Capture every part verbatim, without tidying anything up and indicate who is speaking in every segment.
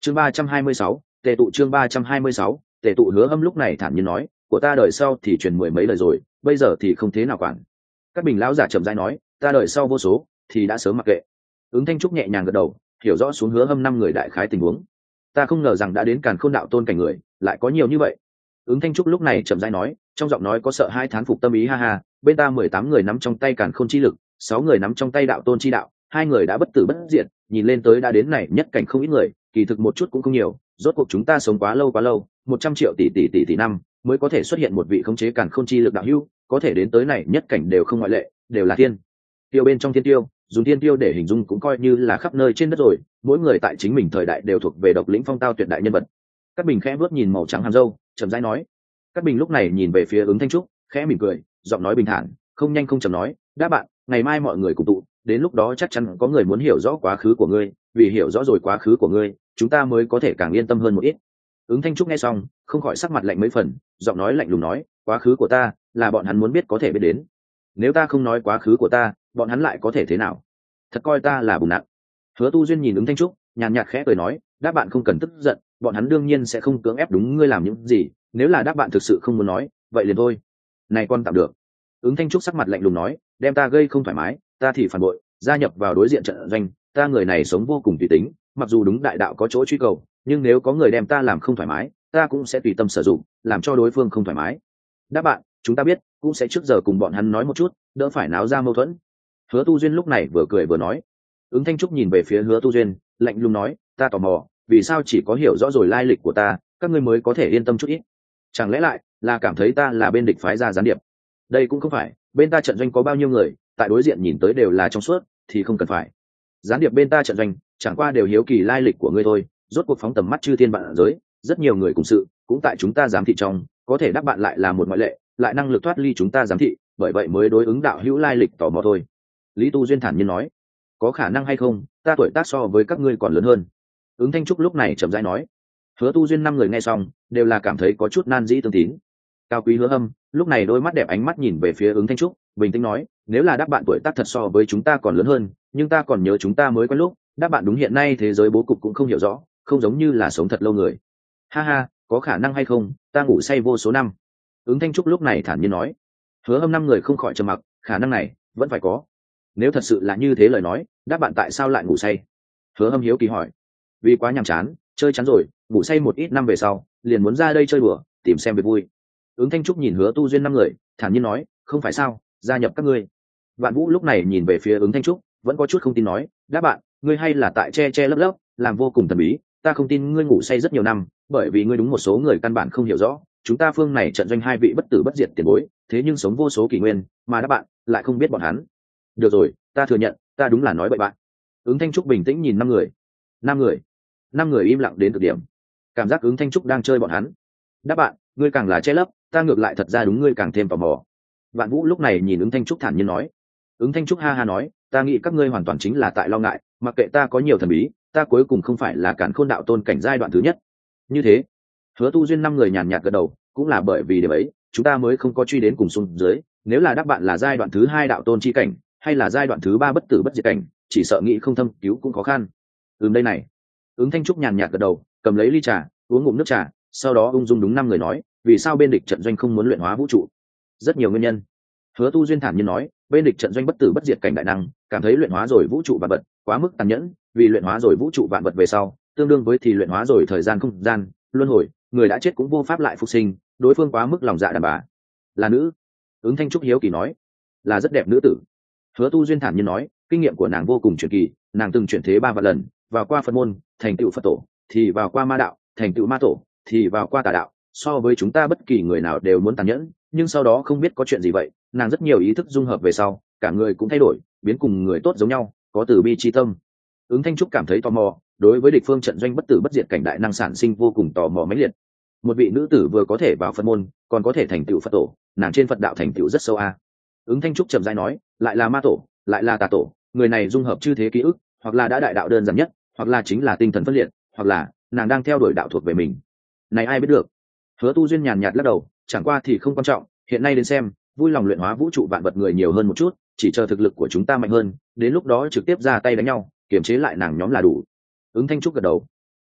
Speaker 1: chương ba trăm hai mươi sáu tề tụ chương ba trăm hai mươi sáu tề tụ. Hứa Hâm lúc này thản nhiên nói, của ta đời sau thì truyền mười mấy lời rồi, bây giờ thì không thế nào quản. Các bình lão giả chậm rãi nói, ta đời sau vô số thì đã sớm mặc kệ. Ứng Thanh Trúc nhẹ nhàng gật đầu, hiểu rõ xuống Hứa Hâm năm người đại khái tình huống. Ta không ngờ rằng đã đến Càn Khôn đạo tôn cảnh người lại có nhiều như vậy. Ứng Thanh Trúc lúc này chậm rãi nói, trong giọng nói có sợ hai thán phục tâm ý. Ha ha, bên ta mười tám người nắm trong tay Càn Khôn chi lực, sáu người nắm trong tay đạo tôn chi đạo, hai người đã bất tử bất diệt, nhìn lên tới đã đến này nhất cảnh không ít người, kỳ thực một chút cũng không nhiều. Rốt cuộc chúng ta sống quá lâu quá lâu, một trăm triệu tỷ tỷ tỷ tỷ năm mới có thể xuất hiện một vị khống chế Càn Khôn chi lực đạo hữu, có thể đến tới này nhất cảnh đều không ngoại lệ, đều là thiên tiêu bên trong thiên tiêu. Dùng thiên tiêu để hình dung cũng coi như là khắp nơi trên đất rồi, mỗi người tại chính mình thời đại đều thuộc về độc lĩnh phong tao tuyệt đại nhân vật. Các bình khẽ vuốt nhìn màu trắng hàm râu, chậm rãi nói. Các bình lúc này nhìn về phía Ứng Thanh Trúc, khẽ mỉm cười, giọng nói bình thản, không nhanh không chậm nói, đáp bạn, ngày mai mọi người cùng tụ, đến lúc đó chắc chắn có người muốn hiểu rõ quá khứ của ngươi, vì hiểu rõ rồi quá khứ của ngươi, chúng ta mới có thể càng yên tâm hơn một ít. Ứng Thanh Trúc nghe xong, không khỏi sắc mặt lạnh mấy phần, giọng nói lạnh lùng nói, quá khứ của ta là bọn hắn muốn biết có thể biết đến, nếu ta không nói quá khứ của ta, bọn hắn lại có thể thế nào? Thật coi ta là bùn nặn. Hứa Tu Duyên nhìn Ứng Thanh Trúc, nhàn nhạt khẽ cười nói, đáp bạn không cần tức giận, bọn hắn đương nhiên sẽ không cưỡng ép đúng ngươi làm những gì, nếu là đáp bạn thực sự không muốn nói, vậy liền thôi. Này con tạm được. Ứng Thanh Trúc sắc mặt lạnh lùng nói, đem ta gây không thoải mái, ta thì phản bội, gia nhập vào đối diện trận doanh, ta người này sống vô cùng tùy tính, mặc dù đúng đại đạo có chỗ truy cầu, nhưng nếu có người đem ta làm không thoải mái, ta cũng sẽ tùy tâm sử dụng, làm cho đối phương không thoải mái. Đáp bạn, chúng ta biết, cũng sẽ trước giờ cùng bọn hắn nói một chút, đỡ phải náo ra mâu thuẫn. Hứa Tu Duyên lúc này vừa cười vừa nói. Ứng Thanh Trúc nhìn về phía Hứa Tu Duyên, lạnh lùng nói, ta tò mò, vì sao chỉ có hiểu rõ rồi lai lịch của ta, các ngươi mới có thể yên tâm chút ít? Chẳng lẽ lại là cảm thấy ta là bên địch phái ra gián điệp? Đây cũng không phải, bên ta trận doanh có bao nhiêu người, tại đối diện nhìn tới đều là trong suốt, thì không cần phải. Gián điệp bên ta trận doanh, chẳng qua đều hiếu kỳ lai lịch của ngươi thôi, rốt cuộc phóng tầm mắt chư thiên vạn giới, rất nhiều người cùng sự, cũng tại chúng ta giám thị trong, có thể đáp bạn lại là một ngoại lệ, lại năng lực thoát ly chúng ta giám thị, bởi vậy mới đối ứng đạo hữu lai lịch tò mò thôi. Lý Tu Duyên thản nhiên nói, có khả năng hay không, ta tuổi tác so với các ngươi còn lớn hơn. Ứng Thanh Trúc lúc này chậm rãi nói. Hứa Tu Duyên năm người nghe xong, đều là cảm thấy có chút nan dĩ tương tín. Cao Quý Hứa Hâm lúc này đôi mắt đẹp ánh mắt nhìn về phía Ứng Thanh Trúc, bình tĩnh nói, nếu là đáp bạn tuổi tác thật so với chúng ta còn lớn hơn, nhưng ta còn nhớ chúng ta mới quen lúc, đáp bạn đúng hiện nay thế giới bố cục cũng không hiểu rõ, không giống như là sống thật lâu người. Ha ha, có khả năng hay không, ta ngủ say vô số năm. Ứng Thanh Trúc lúc này thản nhiên nói. Hứa Hâm năm người không khỏi trầm mặc, khả năng này vẫn phải có. Nếu thật sự là như thế lời nói, đáp bạn tại sao lại ngủ say? Hứa Hâm hiếu kỳ hỏi. Vì quá nhàm chán, chơi chán rồi, ngủ say một ít năm về sau, liền muốn ra đây chơi đùa, tìm xem việc vui. Ứng Thanh Trúc nhìn Hứa Tu Duyên năm người, thản nhiên nói, không phải sao, gia nhập các ngươi. Vạn Vũ lúc này nhìn về phía Ứng Thanh Trúc, vẫn có chút không tin nói, đáp bạn, ngươi hay là tại che che lấp lấp, làm vô cùng thần bí, ta không tin ngươi ngủ say rất nhiều năm, bởi vì ngươi đúng một số người căn bản không hiểu rõ, chúng ta phương này trận doanh hai vị bất tử bất diệt tiền bối, thế nhưng sống vô số kỷ nguyên, mà đáp bạn lại không biết bọn hắn. Được rồi, ta thừa nhận, ta đúng là nói bậy bạn. Ứng Thanh Trúc bình tĩnh nhìn năm người. Năm người, năm người im lặng đến cực điểm, cảm giác Ứng Thanh Trúc đang chơi bọn hắn. Đáp bạn, ngươi càng là che lấp, ta ngược lại thật ra đúng ngươi càng thêm tò mò. Vạn Vũ lúc này nhìn Ứng Thanh Trúc thản nhiên nói. Ứng Thanh Trúc ha ha nói, ta nghĩ các ngươi hoàn toàn chính là tại lo ngại, mặc kệ ta có nhiều thần bí, ta cuối cùng không phải là Càn Khôn đạo tôn cảnh giai đoạn thứ nhất. Như thế, Hứa Tu Duyên năm người nhàn nhạt gật đầu, cũng là bởi vì điểm ấy, chúng ta mới không có truy đến cùng xuống dưới, nếu là đáp bạn là giai đoạn thứ hai đạo tôn chi cảnh, hay là giai đoạn thứ ba bất tử bất diệt cảnh, chỉ sợ nghĩ không thâm cứu cũng khó khăn. Ừm đây này. Ứng Thanh Trúc nhàn nhạt gật đầu, cầm lấy ly trà, uống ngụm nước trà, sau đó ung dung đúng năm người nói, vì sao bên địch trận doanh không muốn luyện hóa vũ trụ? Rất nhiều nguyên nhân. Hứa Tu Duyên thản nhiên nói, bên địch trận doanh bất tử bất diệt cảnh đại năng, cảm thấy luyện hóa rồi vũ trụ vạn vật quá mức tàn nhẫn, vì luyện hóa rồi vũ trụ vạn vật về sau, tương đương với thì luyện hóa rồi thời gian không gian, luân hồi, người đã chết cũng vô pháp lại phục sinh, đối phương quá mức lòng dạ đàn bà. Là nữ. Ứng Thanh Trúc hiếu kỳ nói, là rất đẹp nữ tử. Hứa Tu Duyên thản nhiên nói, kinh nghiệm của nàng vô cùng truyền kỳ, nàng từng chuyển thế ba vạn lần, vào qua Phật môn, thành tựu Phật tổ, thì vào qua ma đạo, thành tựu ma tổ, thì vào qua tà đạo, so với chúng ta bất kỳ người nào đều muốn tàn nhẫn, nhưng sau đó không biết có chuyện gì vậy, nàng rất nhiều ý thức dung hợp về sau, cả người cũng thay đổi, biến cùng người tốt giống nhau, có từ bi chi tâm. Ứng Thanh Trúc cảm thấy tò mò, đối với địch phương trận doanh bất tử bất diệt cảnh đại năng sản sinh vô cùng tò mò mãnh liệt. Một vị nữ tử vừa có thể vào Phật môn, còn có thể thành tựu Phật tổ, nàng trên Phật đạo thành tựu rất sâu a. Ứng Thanh Trúc trầm rãi nói, lại là ma tổ, lại là tà tổ, người này dung hợp chư thế ký ức, hoặc là đã đại đạo đơn giản nhất, hoặc là chính là tinh thần phân liệt, hoặc là nàng đang theo đuổi đạo thuộc về mình. Này ai biết được. Hứa Tu Duyên nhàn nhạt lắc đầu, chẳng qua thì không quan trọng, hiện nay đến xem, vui lòng luyện hóa vũ trụ vạn vật người nhiều hơn một chút, chỉ chờ thực lực của chúng ta mạnh hơn, đến lúc đó trực tiếp ra tay đánh nhau, kiềm chế lại nàng nhóm là đủ. Ứng Thanh Trúc gật đầu.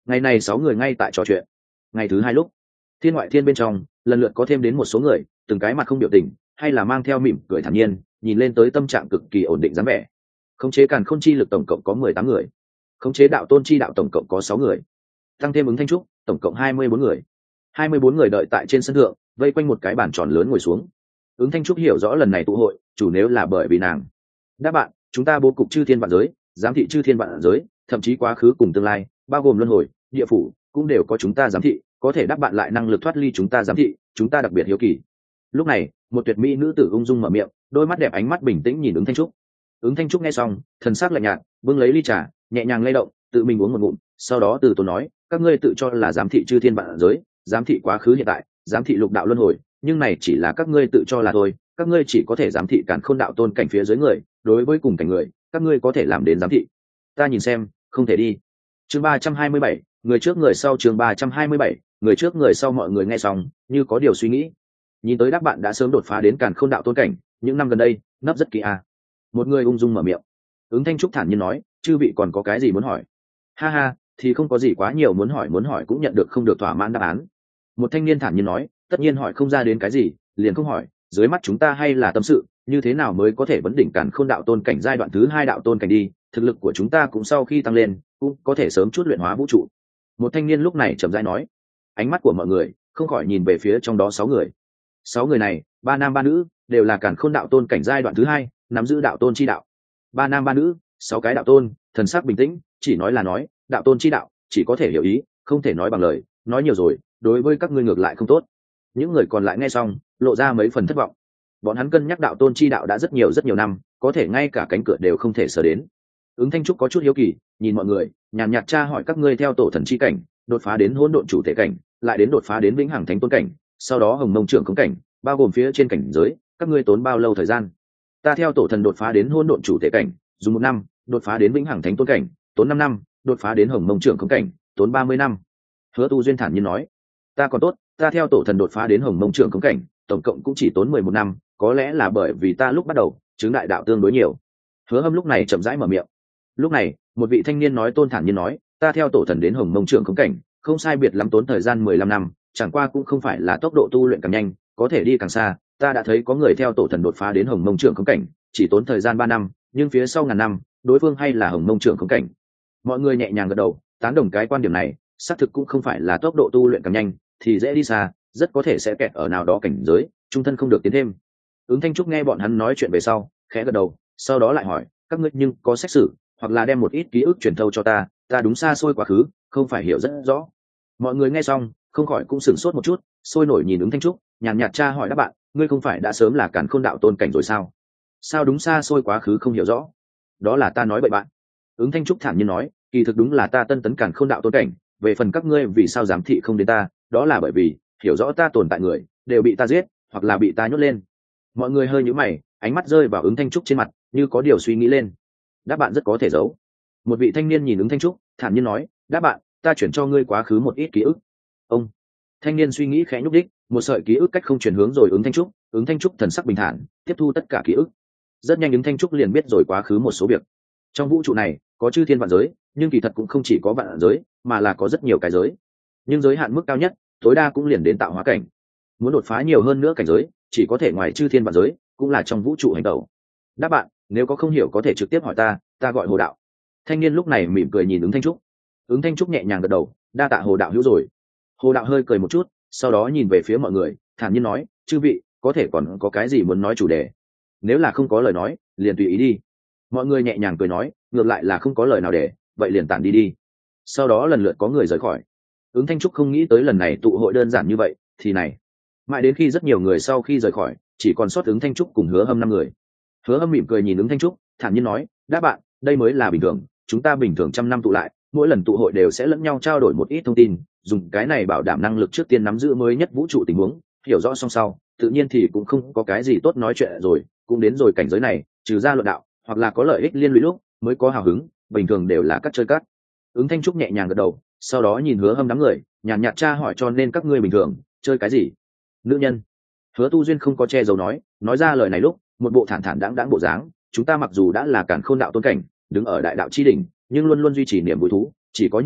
Speaker 1: Ngày này sáu người ngay tại trò chuyện. Ngày thứ hai lúc, thiên ngoại thiên bên trong lần lượt có thêm đến một số người, từng cái mặt không biểu tình, hay là mang theo mỉm cười thản nhiên, nhìn lên tới tâm trạng cực kỳ ổn định dáng vẻ. Khống chế càn khôn chi lực tổng cộng có mười tám người, khống chế đạo tôn chi đạo tổng cộng có sáu người, tăng thêm ứng thanh trúc tổng cộng hai mươi bốn người. hai mươi bốn người đợi tại trên sân thượng, vây quanh một cái bàn tròn lớn ngồi xuống. Ứng thanh trúc hiểu rõ lần này tụ hội chủ nếu là bởi vì nàng. Đáp bạn, chúng ta bố cục chư thiên vạn giới, giám thị chư thiên vạn giới, thậm chí quá khứ cùng tương lai, bao gồm luân hồi, địa phủ, cũng đều có chúng ta giám thị, có thể đáp bạn lại năng lực thoát ly chúng ta giám thị, chúng ta đặc biệt hiếu kỳ. Lúc này, một tuyệt mỹ nữ tử ung dung mở miệng, đôi mắt đẹp ánh mắt bình tĩnh nhìn ứng thanh trúc. Ứng thanh trúc nghe xong, thần sắc lạnh nhạt, bưng lấy ly trà, nhẹ nhàng lay động, tự mình uống một ngụm, sau đó từ tốn nói, các ngươi tự cho là giám thị chư thiên vạn giới, giám thị quá khứ hiện tại, giám thị lục đạo luân hồi, nhưng này chỉ là các ngươi tự cho là thôi, các ngươi chỉ có thể giám thị càn khôn đạo tôn cảnh phía dưới người, đối với cùng cảnh người, các ngươi có thể làm đến giám thị. Ta nhìn xem, không thể đi. Chương ba trăm hai mươi bảy, người trước người sau. Chương ba trăm hai mươi bảy, người trước người sau. Mọi người nghe xong, như có điều suy nghĩ. Nhìn tới đáp bạn đã sớm đột phá đến càn khôn đạo tôn cảnh, những năm gần đây, nấp rất kỹ à. Một người ung dung mở miệng. Ứng thanh trúc thản nhiên nói, chư vị còn có cái gì muốn hỏi? Ha ha, thì không có gì quá nhiều muốn hỏi, muốn hỏi cũng nhận được không được thỏa mãn đáp án. Một thanh niên thản nhiên nói, tất nhiên hỏi không ra đến cái gì, liền không hỏi, dưới mắt chúng ta hay là tâm sự, như thế nào mới có thể vấn đỉnh càn khôn đạo tôn cảnh giai đoạn thứ hai đạo tôn cảnh đi, thực lực của chúng ta cũng sau khi tăng lên, cũng có thể sớm chút luyện hóa vũ trụ. Một thanh niên lúc này chậm rãi nói. Ánh mắt của mọi người không khỏi nhìn về phía trong đó sáu người. Sáu người này, ba nam ba nữ, đều là càn khôn đạo tôn cảnh giai đoạn thứ hai, nắm giữ đạo tôn chi đạo. Ba nam ba nữ, sáu cái đạo tôn, thần sắc bình tĩnh, chỉ nói là nói, đạo tôn chi đạo, chỉ có thể hiểu ý, không thể nói bằng lời, nói nhiều rồi, đối với các ngươi ngược lại không tốt. Những người còn lại nghe xong, lộ ra mấy phần thất vọng. Bọn hắn cân nhắc đạo tôn chi đạo đã rất nhiều rất nhiều năm, có thể ngay cả cánh cửa đều không thể sờ đến. Ứng thanh trúc có chút hiếu kỳ, nhìn mọi người, nhàn nhạt tra hỏi các ngươi theo tổ thần chi cảnh, đột phá đến hỗn độn chủ thể cảnh, lại đến đột phá đến vĩnh hằng thánh tôn cảnh, sau đó hồng mông trưởng khống cảnh, bao gồm phía trên cảnh giới, các ngươi tốn bao lâu thời gian? Ta theo tổ thần đột phá đến hỗn độn chủ thể cảnh, dùng một năm, đột phá đến vĩnh hằng thánh tôn cảnh, tốn năm năm, đột phá đến hồng mông trưởng khống cảnh, tốn ba mươi năm. Hứa Tu Duyên thản nhiên nói, ta còn tốt, ta theo tổ thần đột phá đến hồng mông trưởng khống cảnh, tổng cộng cũng chỉ tốn mười một năm, có lẽ là bởi vì ta lúc bắt đầu chứng đại đạo tương đối nhiều. Hứa Hâm lúc này chậm rãi mở miệng. Lúc này, một vị thanh niên nói tôn thản nhiên nói, ta theo tổ thần đến hồng mông trưởng khống cảnh, không sai biệt lắm tốn thời gian mười lăm năm, chẳng qua cũng không phải là tốc độ tu luyện càng nhanh, có thể đi càng xa, ta đã thấy có người theo tổ thần đột phá đến hồng mông trưởng khống cảnh, chỉ tốn thời gian ba năm, nhưng phía sau ngàn năm, đối phương hay là hồng mông trưởng khống cảnh. Mọi người nhẹ nhàng gật đầu, tán đồng cái quan điểm này, xác thực cũng không phải là tốc độ tu luyện càng nhanh thì dễ đi xa, rất có thể sẽ kẹt ở nào đó cảnh giới, trung thân không được tiến thêm. Ứng thanh trúc nghe bọn hắn nói chuyện về sau, khẽ gật đầu, sau đó lại hỏi, các ngươi nhưng có xét xử hoặc là đem một ít ký ức truyền thâu cho ta, ta đúng xa xôi quá khứ, không phải hiểu rất rõ. Mọi người nghe xong, không khỏi cũng sửng sốt một chút, sôi nổi nhìn ứng thanh trúc, nhàn nhạt tra hỏi các bạn, ngươi không phải đã sớm là càn khôn đạo tôn cảnh rồi sao? Sao đúng xa xôi quá khứ không hiểu rõ? Đó là ta nói bậy bạn. Ứng thanh trúc thản nhiên nói, kỳ thực đúng là ta tân tấn càn khôn đạo tôn cảnh, về phần các ngươi vì sao giám thị không đến ta, đó là bởi vì hiểu rõ ta tồn tại người đều bị ta giết hoặc là bị ta nhốt lên. Mọi người hơi nhíu mày, ánh mắt rơi vào ứng thanh trúc trên mặt, như có điều suy nghĩ lên. Đáp bạn rất có thể giấu. Một vị thanh niên nhìn ứng thanh trúc, thản nhiên nói, đáp bạn, ta chuyển cho ngươi quá khứ một ít ký ức. Ông thanh niên suy nghĩ khẽ nhúc đích, một sợi ký ức cách không chuyển hướng rồi ứng thanh trúc. Ứng thanh trúc thần sắc bình thản, tiếp thu tất cả ký ức. Rất nhanh ứng thanh trúc liền biết rồi quá khứ một số việc. Trong vũ trụ này có chư thiên vạn giới, nhưng kỳ thật cũng không chỉ có vạn giới, mà là có rất nhiều cái giới. Nhưng giới hạn mức cao nhất tối đa cũng liền đến tạo hóa cảnh. Muốn đột phá nhiều hơn nữa cảnh giới, chỉ có thể ngoài chư thiên vạn giới, cũng là trong vũ trụ hành tẩu. Đáp bạn, nếu có không hiểu có thể trực tiếp hỏi ta, ta gọi Hồ đạo. Thanh niên lúc này mỉm cười nhìn ứng thanh trúc. Ứng thanh trúc nhẹ nhàng gật đầu, đa tạ Hồ đạo hữu rồi. Hồ đạo hơi cười một chút, sau đó nhìn về phía mọi người, thản nhiên nói, chư vị có thể còn có cái gì muốn nói chủ đề? Nếu là không có lời nói, liền tùy ý đi. Mọi người nhẹ nhàng cười nói, ngược lại là không có lời nào để, vậy liền tản đi đi. Sau đó lần lượt có người rời khỏi. Ứng thanh trúc không nghĩ tới lần này tụ hội đơn giản như vậy, thì này mãi đến khi rất nhiều người sau khi rời khỏi, chỉ còn sót ứng thanh trúc cùng Hứa Hâm năm người. Hứa Hâm mỉm cười nhìn ứng thanh trúc, thản nhiên nói, đáp bạn, đây mới là bình thường, chúng ta bình thường trăm năm tụ lại, mỗi lần tụ hội đều sẽ lẫn nhau trao đổi một ít thông tin, dùng cái này bảo đảm năng lực trước tiên nắm giữ mới nhất vũ trụ tình huống, hiểu rõ xong sau tự nhiên thì cũng không có cái gì tốt nói chuyện rồi, cũng đến rồi cảnh giới này, trừ ra luận đạo hoặc là có lợi ích liên lụy lúc mới có hào hứng, bình thường đều là cắt chơi cắt. Ứng thanh trúc nhẹ nhàng gật đầu, sau đó nhìn Hứa Hâm đám người, nhàn nhạt tra hỏi, cho nên các ngươi bình thường chơi cái gì? Nữ nhân. Hứa Tu Duyên không có che giấu nói, nói ra lời này lúc một bộ thản thản đáng đáng bộ dáng, chúng ta mặc dù đã là càn khôn đạo tôn cảnh, đứng ở đại đạo chi đỉnh, nhưng luôn luôn duy trì niềm vui thú, chỉ có như vậy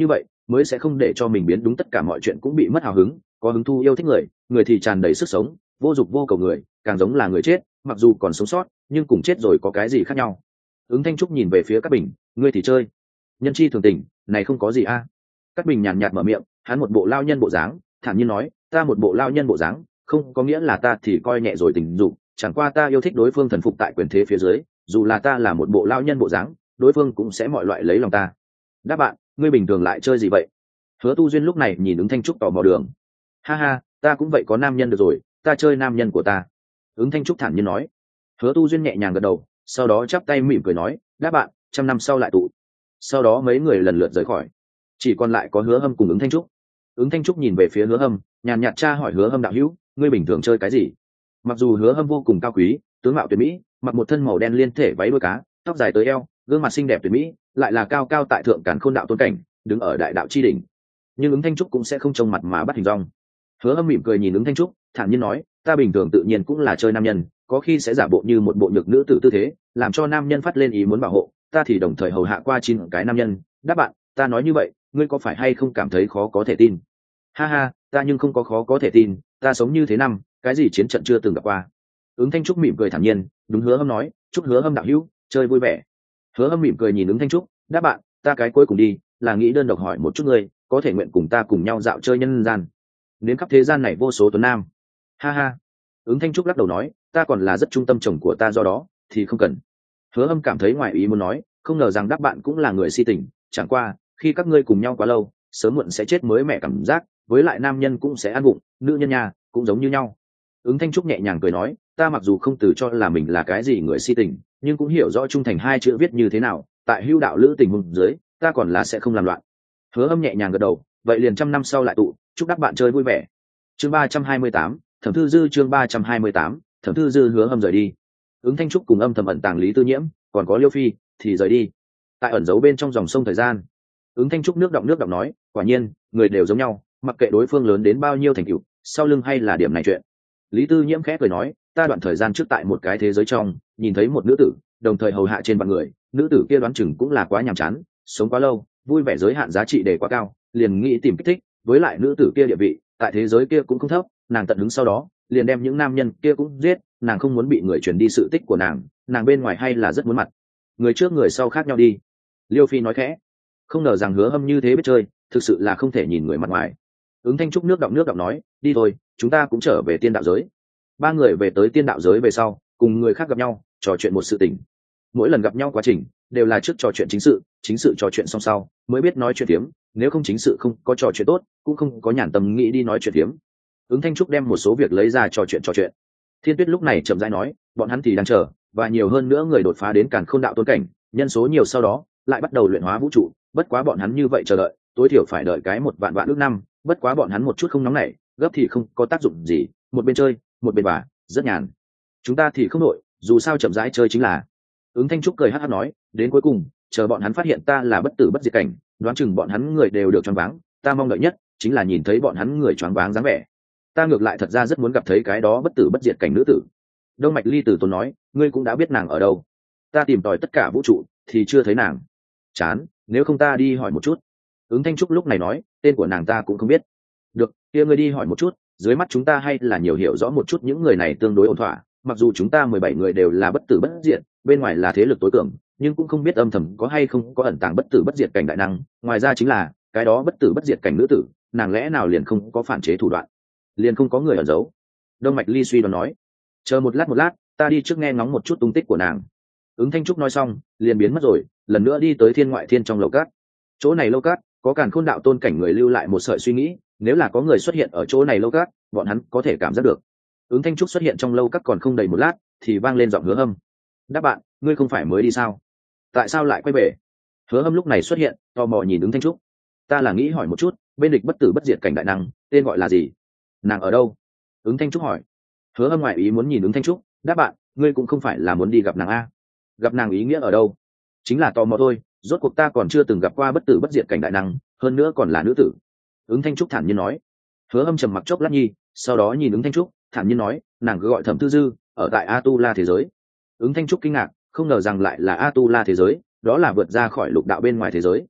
Speaker 1: mới sẽ không để cho mình biến đúng tất cả mọi chuyện cũng bị mất hào hứng. Có hứng thu yêu thích người, người thì tràn đầy sức sống, vô dục vô cầu người càng giống là người chết, mặc dù còn sống sót nhưng cùng chết rồi có cái gì khác nhau. Ứng Thanh Trúc nhìn về phía Cát Bình, ngươi thì chơi nhân chi thường tình, này không có gì a. À. Cát Bình nhàn nhạt mở miệng, hắn một bộ lao nhân bộ dáng, thản nhiên nói, ta một bộ lao nhân bộ dáng không có nghĩa là ta thì coi nhẹ rồi tình dục, chẳng qua ta yêu thích đối phương thần phục tại quyền thế phía dưới, dù là ta là một bộ lao nhân bộ dáng, đối phương cũng sẽ mọi loại lấy lòng ta. Đáp bạn, ngươi bình thường lại chơi gì vậy? Hứa Tu Duyên lúc này nhìn Ứng Thanh Trúc tò mò đường. Ha ha, ta cũng vậy, có nam nhân được rồi, ta chơi nam nhân của ta. Ứng Thanh Trúc thản nhiên nói. Hứa Tu Duyên nhẹ nhàng gật đầu, sau đó chắp tay mỉm cười nói, đáp bạn, trăm năm sau lại tụ. Sau đó mấy người lần lượt rời khỏi, chỉ còn lại có Hứa Hâm cùng Ứng Thanh Trúc. Ứng Thanh Trúc nhìn về phía Hứa Hâm, nhàn nhạt tra hỏi Hứa Hâm đạo hữu, ngươi bình thường chơi cái gì? Mặc dù Hứa Hâm vô cùng cao quý, tướng mạo tuyệt mỹ, mặc một thân màu đen liên thể váy đuôi cá, tóc dài tới eo, gương mặt xinh đẹp tuyệt mỹ, lại là cao cao tại thượng càn khôn đạo tôn cảnh, đứng ở đại đạo chi đỉnh. Nhưng Ứng Thanh Trúc cũng sẽ không trông mặt mà bắt hình dong. Hứa Hâm mỉm cười nhìn Ứng Thanh Trúc, thản nhiên nói, ta bình thường tự nhiên cũng là chơi nam nhân, có khi sẽ giả bộ như một bộ nhược nữ tử tư thế, làm cho nam nhân phát lên ý muốn bảo hộ, ta thì đồng thời hầu hạ qua chín cái nam nhân. Đáp bạn, ta nói như vậy, ngươi có phải hay không cảm thấy khó có thể tin? Ha ha, ta nhưng không có khó có thể tin, ta sống như thế năm, cái gì chiến trận chưa từng gặp qua. Ứng Thanh Trúc mỉm cười thản nhiên, đúng Hứa Hâm nói, chúc Hứa Hâm đạo hữu chơi vui vẻ. Hứa Hâm mỉm cười nhìn Ứng Thanh Trúc, đáp bạn, ta cái cuối cùng đi, là nghĩ đơn độc hỏi một chút ngươi, có thể nguyện cùng ta cùng nhau dạo chơi nhân gian, đến khắp thế gian này vô số tuấn nam. Ha ha. Ứng Thanh Trúc lắc đầu nói, ta còn là rất trung tâm chồng của ta, do đó thì không cần. Hứa Hâm cảm thấy ngoài ý muốn nói, không ngờ rằng đáp bạn cũng là người si tình, chẳng qua khi các ngươi cùng nhau quá lâu, sớm muộn sẽ chết mới mẻ cảm giác, với lại nam nhân cũng sẽ ăn bụng, nữ nhân nhà cũng giống như nhau. Ứng Thanh Trúc nhẹ nhàng cười nói, ta mặc dù không tự cho là mình là cái gì người si tình, nhưng cũng hiểu rõ trung thành hai chữ viết như thế nào, tại hưu đạo lữ tình huống dưới, ta còn là sẽ không làm loạn. Hứa Hâm nhẹ nhàng gật đầu, vậy liền trăm năm sau lại tụ, chúc đáp bạn chơi vui vẻ. Chương ba trăm hai mươi tám, Thẩm Thư Dư chương ba trăm hai mươi tám, Thẩm Thư Dư. Hứa Hâm rời đi. Ứng Thanh Trúc cùng âm thầm ẩn tàng Lý Tư Nhiễm, còn có Liêu Phi thì rời đi. Tại ẩn giấu bên trong dòng sông thời gian, Ứng Thanh Trúc nước động nước động nói, quả nhiên, người đều giống nhau, mặc kệ đối phương lớn đến bao nhiêu thành tựu, sau lưng hay là điểm này chuyện. Lý Tư Nhiễm khẽ cười nói, ta đoạn thời gian trước tại một cái thế giới trong, nhìn thấy một nữ tử, đồng thời hầu hạ trên vạn người, nữ tử kia đoán chừng cũng là quá nhàm chán, sống quá lâu, vui vẻ giới hạn giá trị đề quá cao, liền nghĩ tìm kích thích, với lại nữ tử kia địa vị tại thế giới kia cũng không thấp, nàng tận hứng sau đó, liền đem những nam nhân kia cũng giết, nàng không muốn bị người truyền đi sự tích của nàng, nàng bên ngoài hay là rất muốn mặt. Người trước người sau khác nhau đi. Liêu Phi nói khẽ, không ngờ rằng Hứa Hâm như thế biết chơi, thực sự là không thể nhìn người mặt ngoài. Ứng Thanh Trúc nước động nước động nói, đi thôi, chúng ta cũng trở về tiên đạo giới. Ba người về tới tiên đạo giới về sau, cùng người khác gặp nhau, trò chuyện một sự tình. Mỗi lần gặp nhau quá trình đều là trước trò chuyện chính sự, chính sự trò chuyện xong sau mới biết nói chuyện phiếm, nếu không chính sự không có trò chuyện tốt, cũng không có nhàn tâm nghĩ đi nói chuyện phiếm. Ứng Thanh Trúc đem một số việc lấy ra trò chuyện trò chuyện. Thiên Tuyết lúc này chậm rãi nói, bọn hắn thì đang chờ, và nhiều hơn nữa người đột phá đến Càn Khôn đạo tôn cảnh, nhân số nhiều sau đó lại bắt đầu luyện hóa vũ trụ, bất quá bọn hắn như vậy chờ đợi, tối thiểu phải đợi cái một vạn vạn ước năm, bất quá bọn hắn một chút không nóng nảy, gấp thì không có tác dụng gì, một bên chơi, một bên bà, rất nhàn. Chúng ta thì không nội, dù sao chậm rãi chơi chính là. Ứng Thanh Trúc cười hắc hắc nói, đến cuối cùng, chờ bọn hắn phát hiện ta là bất tử bất diệt cảnh, đoán chừng bọn hắn người đều được choáng váng, ta mong đợi nhất chính là nhìn thấy bọn hắn người choáng váng dáng vẻ. Ta ngược lại thật ra rất muốn gặp thấy cái đó bất tử bất diệt cảnh nữ tử. Đông Mạch Ly Tử Tốn nói, ngươi cũng đã biết nàng ở đâu. Ta tìm tòi tất cả vũ trụ thì chưa thấy nàng. Chán, nếu không ta đi hỏi một chút. Ứng Thanh Trúc lúc này nói, tên của nàng ta cũng không biết. Được, kia ngươi đi hỏi một chút, dưới mắt chúng ta hay là nhiều hiểu rõ một chút những người này tương đối ổn thỏa, mặc dù chúng ta mười bảy người đều là bất tử bất diệt, bên ngoài là thế lực tối cường, nhưng cũng không biết âm thầm có hay không có ẩn tàng bất tử bất diệt cảnh đại năng, ngoài ra chính là cái đó bất tử bất diệt cảnh nữ tử, nàng lẽ nào liền không có phản chế thủ đoạn, liền không có người ẩn giấu. Đông Mạch Ly suy đoán nói, chờ một lát một lát, ta đi trước nghe ngóng một chút tung tích của nàng. Ứng Thanh Trúc nói xong liền biến mất rồi, lần nữa đi tới thiên ngoại thiên trong lầu cát. Chỗ này lâu cát có Càn Khôn đạo tôn cảnh người lưu lại một sợi suy nghĩ, nếu là có người xuất hiện ở chỗ này lâu cát, bọn hắn có thể cảm giác được. Ứng Thanh Trúc xuất hiện trong lâu cát còn không đầy một lát thì vang lên giọng Hứa Hâm, đáp bạn, ngươi không phải mới đi sao, tại sao lại quay về? Hứa Hâm lúc này xuất hiện, tò mò nhìn Ứng Thanh Trúc. Ta là nghĩ hỏi một chút, bên địch bất tử bất diệt cảnh đại năng tên gọi là gì, nàng ở đâu? Ứng Thanh Trúc hỏi. Hứa Hâm ngoại ý muốn nhìn Ứng Thanh Trúc, đáp bạn, ngươi cũng không phải là muốn đi gặp nàng a? Gặp nàng ý nghĩa ở đâu? Chính là tò mò thôi, rốt cuộc ta còn chưa từng gặp qua bất tử bất diệt cảnh đại năng, hơn nữa còn là nữ tử. Ứng Thanh Trúc thản nhiên nói. Hứa Hâm trầm mặc chốc lát nhi, sau đó nhìn Ứng Thanh Trúc, thản nhiên nói, nàng cứ gọi Thẩm Thư Dư, ở tại A Tu La thế giới. Ứng Thanh Trúc kinh ngạc, không ngờ rằng lại là A Tu La thế giới, đó là vượt ra khỏi lục đạo bên ngoài thế giới.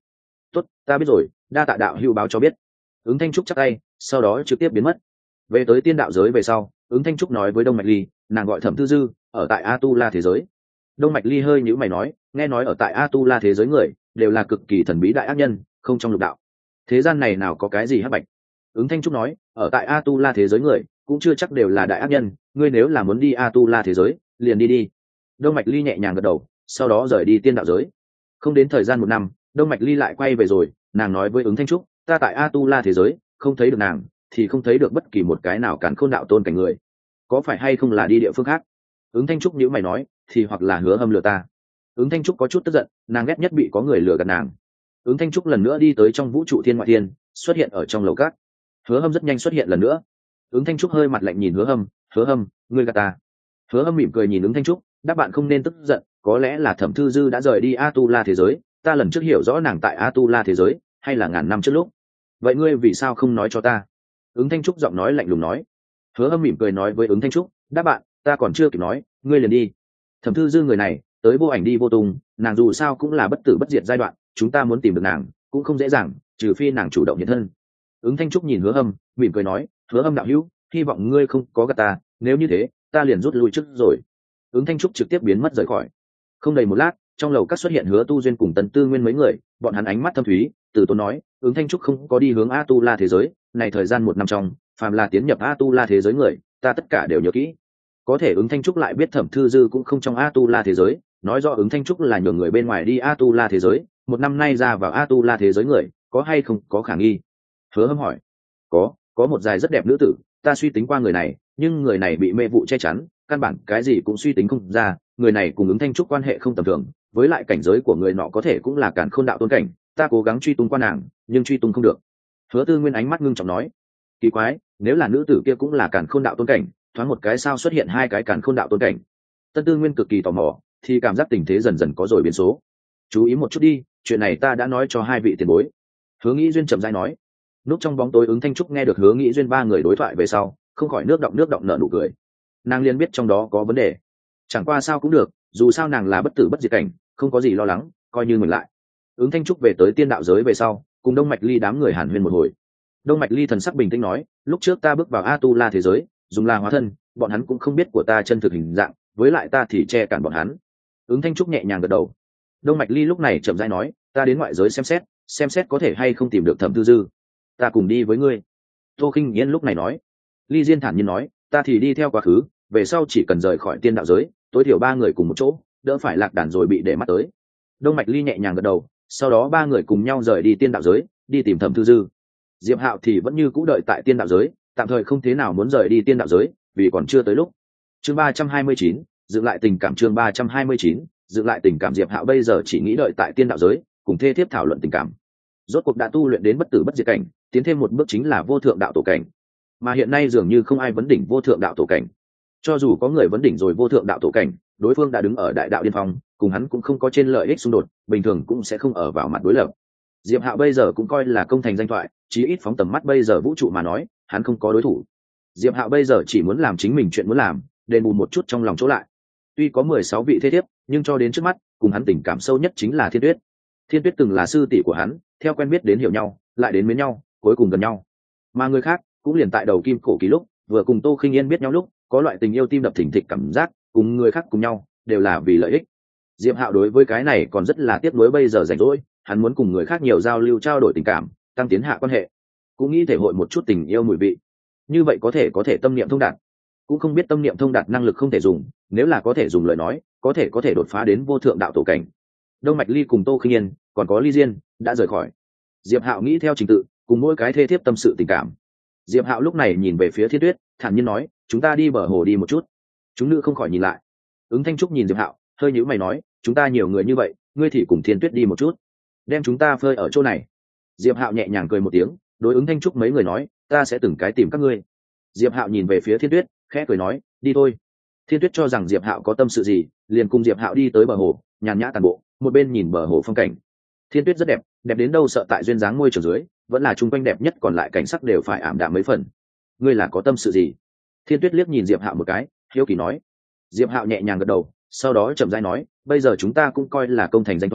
Speaker 1: tốt, ta biết rồi, đa tạ đạo hữu báo cho biết. Ứng Thanh Trúc chắp tay, sau đó trực tiếp biến mất. Về tới tiên đạo giới về sau, Ứng Thanh Trúc nói với Đông Mạch Ly, nàng gọi Thẩm Thư Dư, ở tại A Tu La thế giới. Đông Mạch Ly hơi nhíu mày nói, nghe nói ở tại A Tu La thế giới người đều là cực kỳ thần bí đại ác nhân, không trong lục đạo. Thế gian này nào có cái gì hắc bạch? Ứng Thanh Trúc nói, ở tại A Tu La thế giới người cũng chưa chắc đều là đại ác nhân, ngươi nếu là muốn đi A Tu La thế giới, liền đi đi. Đông Mạch Ly nhẹ nhàng gật đầu, sau đó rời đi tiên đạo giới. Không đến thời gian một năm, Đông Mạch Ly lại quay về rồi, nàng nói với Ứng Thanh Trúc, ta tại A Tu La thế giới, không thấy được nàng, thì không thấy được bất kỳ một cái nào cản khôn đạo tôn cảnh người. Có phải hay không là đi địa phương khác? Ứng Thanh Trúc nhíu mày nói, thì hoặc là Hứa Hâm lừa ta. Ứng Thanh Trúc có chút tức giận, nàng ghét nhất bị có người lừa gạt nàng. Ứng Thanh Trúc lần nữa đi tới trong vũ trụ thiên ngoại thiên, xuất hiện ở trong lầu cát. Hứa Hâm rất nhanh xuất hiện lần nữa. Ứng Thanh Trúc hơi mặt lạnh nhìn Hứa Hâm, Hứa Hâm, ngươi gạt ta. Hứa Hâm mỉm cười nhìn Ứng Thanh Trúc, đáp bạn không nên tức giận, có lẽ là Thẩm Thư Dư đã rời đi A Tu La thế giới, ta lần trước hiểu rõ nàng tại A Tu La thế giới, hay là ngàn năm trước lúc. Vậy ngươi vì sao không nói cho ta? Ứng Thanh Trúc giọng nói lạnh lùng nói. Hứa Hâm mỉm cười nói với Ứng Thanh Trúc, đáp bạn, ta còn chưa kịp nói, ngươi liền đi. Thẩm Thư Dư người này, tới vô ảnh đi vô tung, nàng dù sao cũng là bất tử bất diệt giai đoạn, chúng ta muốn tìm được nàng cũng không dễ dàng, trừ phi nàng chủ động hiện thân. Ứng Thanh Trúc nhìn Hứa Hâm, mỉm cười nói, Hứa Hâm đạo hữu, hy vọng ngươi không có gạt ta, nếu như thế, ta liền rút lui trước rồi. Ứng Thanh Trúc trực tiếp biến mất rời khỏi. Không đầy một lát, trong lầu các xuất hiện Hứa Tu Duyên cùng Tần Tư Nguyên mấy người, bọn hắn ánh mắt thâm thúy, từ tốn nói, Ứng Thanh Trúc không có đi hướng A Tu La thế giới, này thời gian một năm trong, phàm là tiến nhập A Tu La thế giới người, ta tất cả đều nhớ kỹ. Có thể Ứng Thanh Trúc lại biết Thẩm Thư Dư cũng không trong A Tu La thế giới, nói rõ Ứng Thanh Trúc là nhường người bên ngoài đi A Tu La thế giới, một năm nay ra vào A Tu La thế giới người, có hay không có khả nghi? Hứa Hâm hỏi. Có, có một dài rất đẹp nữ tử, ta suy tính qua người này, nhưng người này bị mê vụ che chắn, căn bản cái gì cũng suy tính không ra, người này cùng Ứng Thanh Trúc quan hệ không tầm thường, với lại cảnh giới của người nọ có thể cũng là càn khôn đạo tôn cảnh, ta cố gắng truy tung qua nàng, nhưng truy tung không được. Hứa Tư Nguyên ánh mắt ngưng trọng nói, kỳ quái, nếu là nữ tử kia cũng là càn khôn đạo tôn cảnh, thoáng một cái sao xuất hiện hai cái càn khôn đạo tôn cảnh? Tân Tư Nguyên cực kỳ tò mò, thì cảm giác tình thế dần dần có rồi biến số. Chú ý một chút đi, chuyện này ta đã nói cho hai vị tiền bối. Hứa Nghĩ Duyên chậm rãi nói. Núp trong bóng tối Ứng Thanh Trúc nghe được Hứa Nghĩ Duyên ba người đối thoại về sau, không khỏi nước động nước động nở nụ cười. Nàng liền biết trong đó có vấn đề, chẳng qua sao cũng được, dù sao nàng là bất tử bất diệt cảnh, không có gì lo lắng, coi như mình lại. Ứng Thanh Trúc về tới tiên đạo giới về sau, cùng Đông Mạch Ly đám người hàn huyên một hồi. Đông Mạch Ly thần sắc bình tĩnh nói, lúc trước ta bước vào A Tu La thế giới, dùng là hóa thân, bọn hắn cũng không biết của ta chân thực hình dạng, với lại ta thì che cản bọn hắn. Ứng Thanh Trúc nhẹ nhàng gật đầu. Đông Mạch Ly lúc này chậm rãi nói, ta đến ngoại giới xem xét, xem xét có thể hay không tìm được Thẩm Thư Dư, ta cùng đi với ngươi. Tô Khinh Nghiên lúc này nói. Ly Diên thản nhiên nói, ta thì đi theo quá khứ, về sau chỉ cần rời khỏi tiên đạo giới, tối thiểu ba người cùng một chỗ, đỡ phải lạc đàn rồi bị để mắt tới. Đông Mạch Ly nhẹ nhàng gật đầu, sau đó ba người cùng nhau rời đi tiên đạo giới, đi tìm Thẩm Thư Dư. Diệp Hạo thì vẫn như cũ đợi tại tiên đạo giới, tạm thời không thế nào muốn rời đi tiên đạo giới, vì còn chưa tới lúc. Chương ba trăm hai mươi chín, dựng lại tình cảm. Chương ba trăm hai mươi chín, dựng lại tình cảm. Diệp Hạo bây giờ chỉ nghĩ đợi tại tiên đạo giới, cùng thê thiếp thảo luận tình cảm. Rốt cuộc đã tu luyện đến bất tử bất diệt cảnh, tiến thêm một bước chính là vô thượng đạo tổ cảnh. Mà hiện nay dường như không ai vấn đỉnh vô thượng đạo tổ cảnh. Cho dù có người vấn đỉnh rồi vô thượng đạo tổ cảnh, đối phương đã đứng ở đại đạo điên phong, cùng hắn cũng không có trên lợi ích xung đột, bình thường cũng sẽ không ở vào mặt đối lập. Diệp Hạo bây giờ cũng coi là công thành danh thoại, chí ít phóng tầm mắt bây giờ vũ trụ mà nói, hắn không có đối thủ. Diệp Hạo bây giờ chỉ muốn làm chính mình chuyện muốn làm, đền bù một chút trong lòng chỗ lại. Tuy có mười sáu vị thế thiếp, nhưng cho đến trước mắt, cùng hắn tình cảm sâu nhất chính là Thiên Tuyết. Thiên Tuyết từng là sư tỷ của hắn, theo quen biết đến hiểu nhau, lại đến mến nhau, cuối cùng gần nhau. Mà người khác, cũng liền tại đầu kim cổ ký lúc, vừa cùng Tô Khinh Yên biết nhau lúc, có loại tình yêu tim đập thình thịch cảm giác, cùng người khác cùng nhau, đều là vì lợi ích. Diệp Hạo đối với cái này còn rất là tiếc nuối, bây giờ rảnh rỗi, hắn muốn cùng người khác nhiều giao lưu trao đổi tình cảm, tăng tiến hạ quan hệ, cũng nghĩ thể hội một chút tình yêu mùi vị. Như vậy có thể có thể tâm niệm thông đạt, cũng không biết tâm niệm thông đạt năng lực không thể dùng, nếu là có thể dùng lời nói, có thể có thể đột phá đến vô thượng đạo tổ cảnh. Đông Mạch Ly cùng Tô Khinh Yên, còn có Ly Diên đã rời khỏi. Diệp Hạo nghĩ theo trình tự, cùng mỗi cái thê thiếp tâm sự tình cảm. Diệp Hạo lúc này nhìn về phía Thiên Tuyết, thản nhiên nói, chúng ta đi bờ hồ đi một chút. Chúng nữ không khỏi nhìn lại. Ứng Thanh Trúc nhìn Diệp Hạo, hơi nhíu mày nói, chúng ta nhiều người như vậy, ngươi thì cùng Thiên Tuyết đi một chút, đem chúng ta phơi ở chỗ này. Diệp Hạo nhẹ nhàng cười một tiếng, đối Ứng Thanh Trúc mấy người nói, ta sẽ từng cái tìm các ngươi. Diệp Hạo nhìn về phía Thiên Tuyết, khẽ cười nói, đi thôi. Thiên Tuyết cho rằng Diệp Hạo có tâm sự gì, liền cùng Diệp Hạo đi tới bờ hồ, nhàn nhã tàn bộ, một bên nhìn bờ hồ phong cảnh. Thiên Tuyết rất đẹp, đẹp đến đâu sợ tại duyên dáng môi trường dưới, vẫn là trung quanh đẹp nhất, còn lại cảnh sắc đều phải ảm đạm mấy phần. Ngươi là có tâm sự gì? Thiên Tuyết liếc nhìn Diệp Hạo một cái, hiếu kỳ nói. Diệp Hạo nhẹ nhàng gật đầu, sau đó chậm rãi nói, bây giờ chúng ta cũng coi là công thành danh thoại,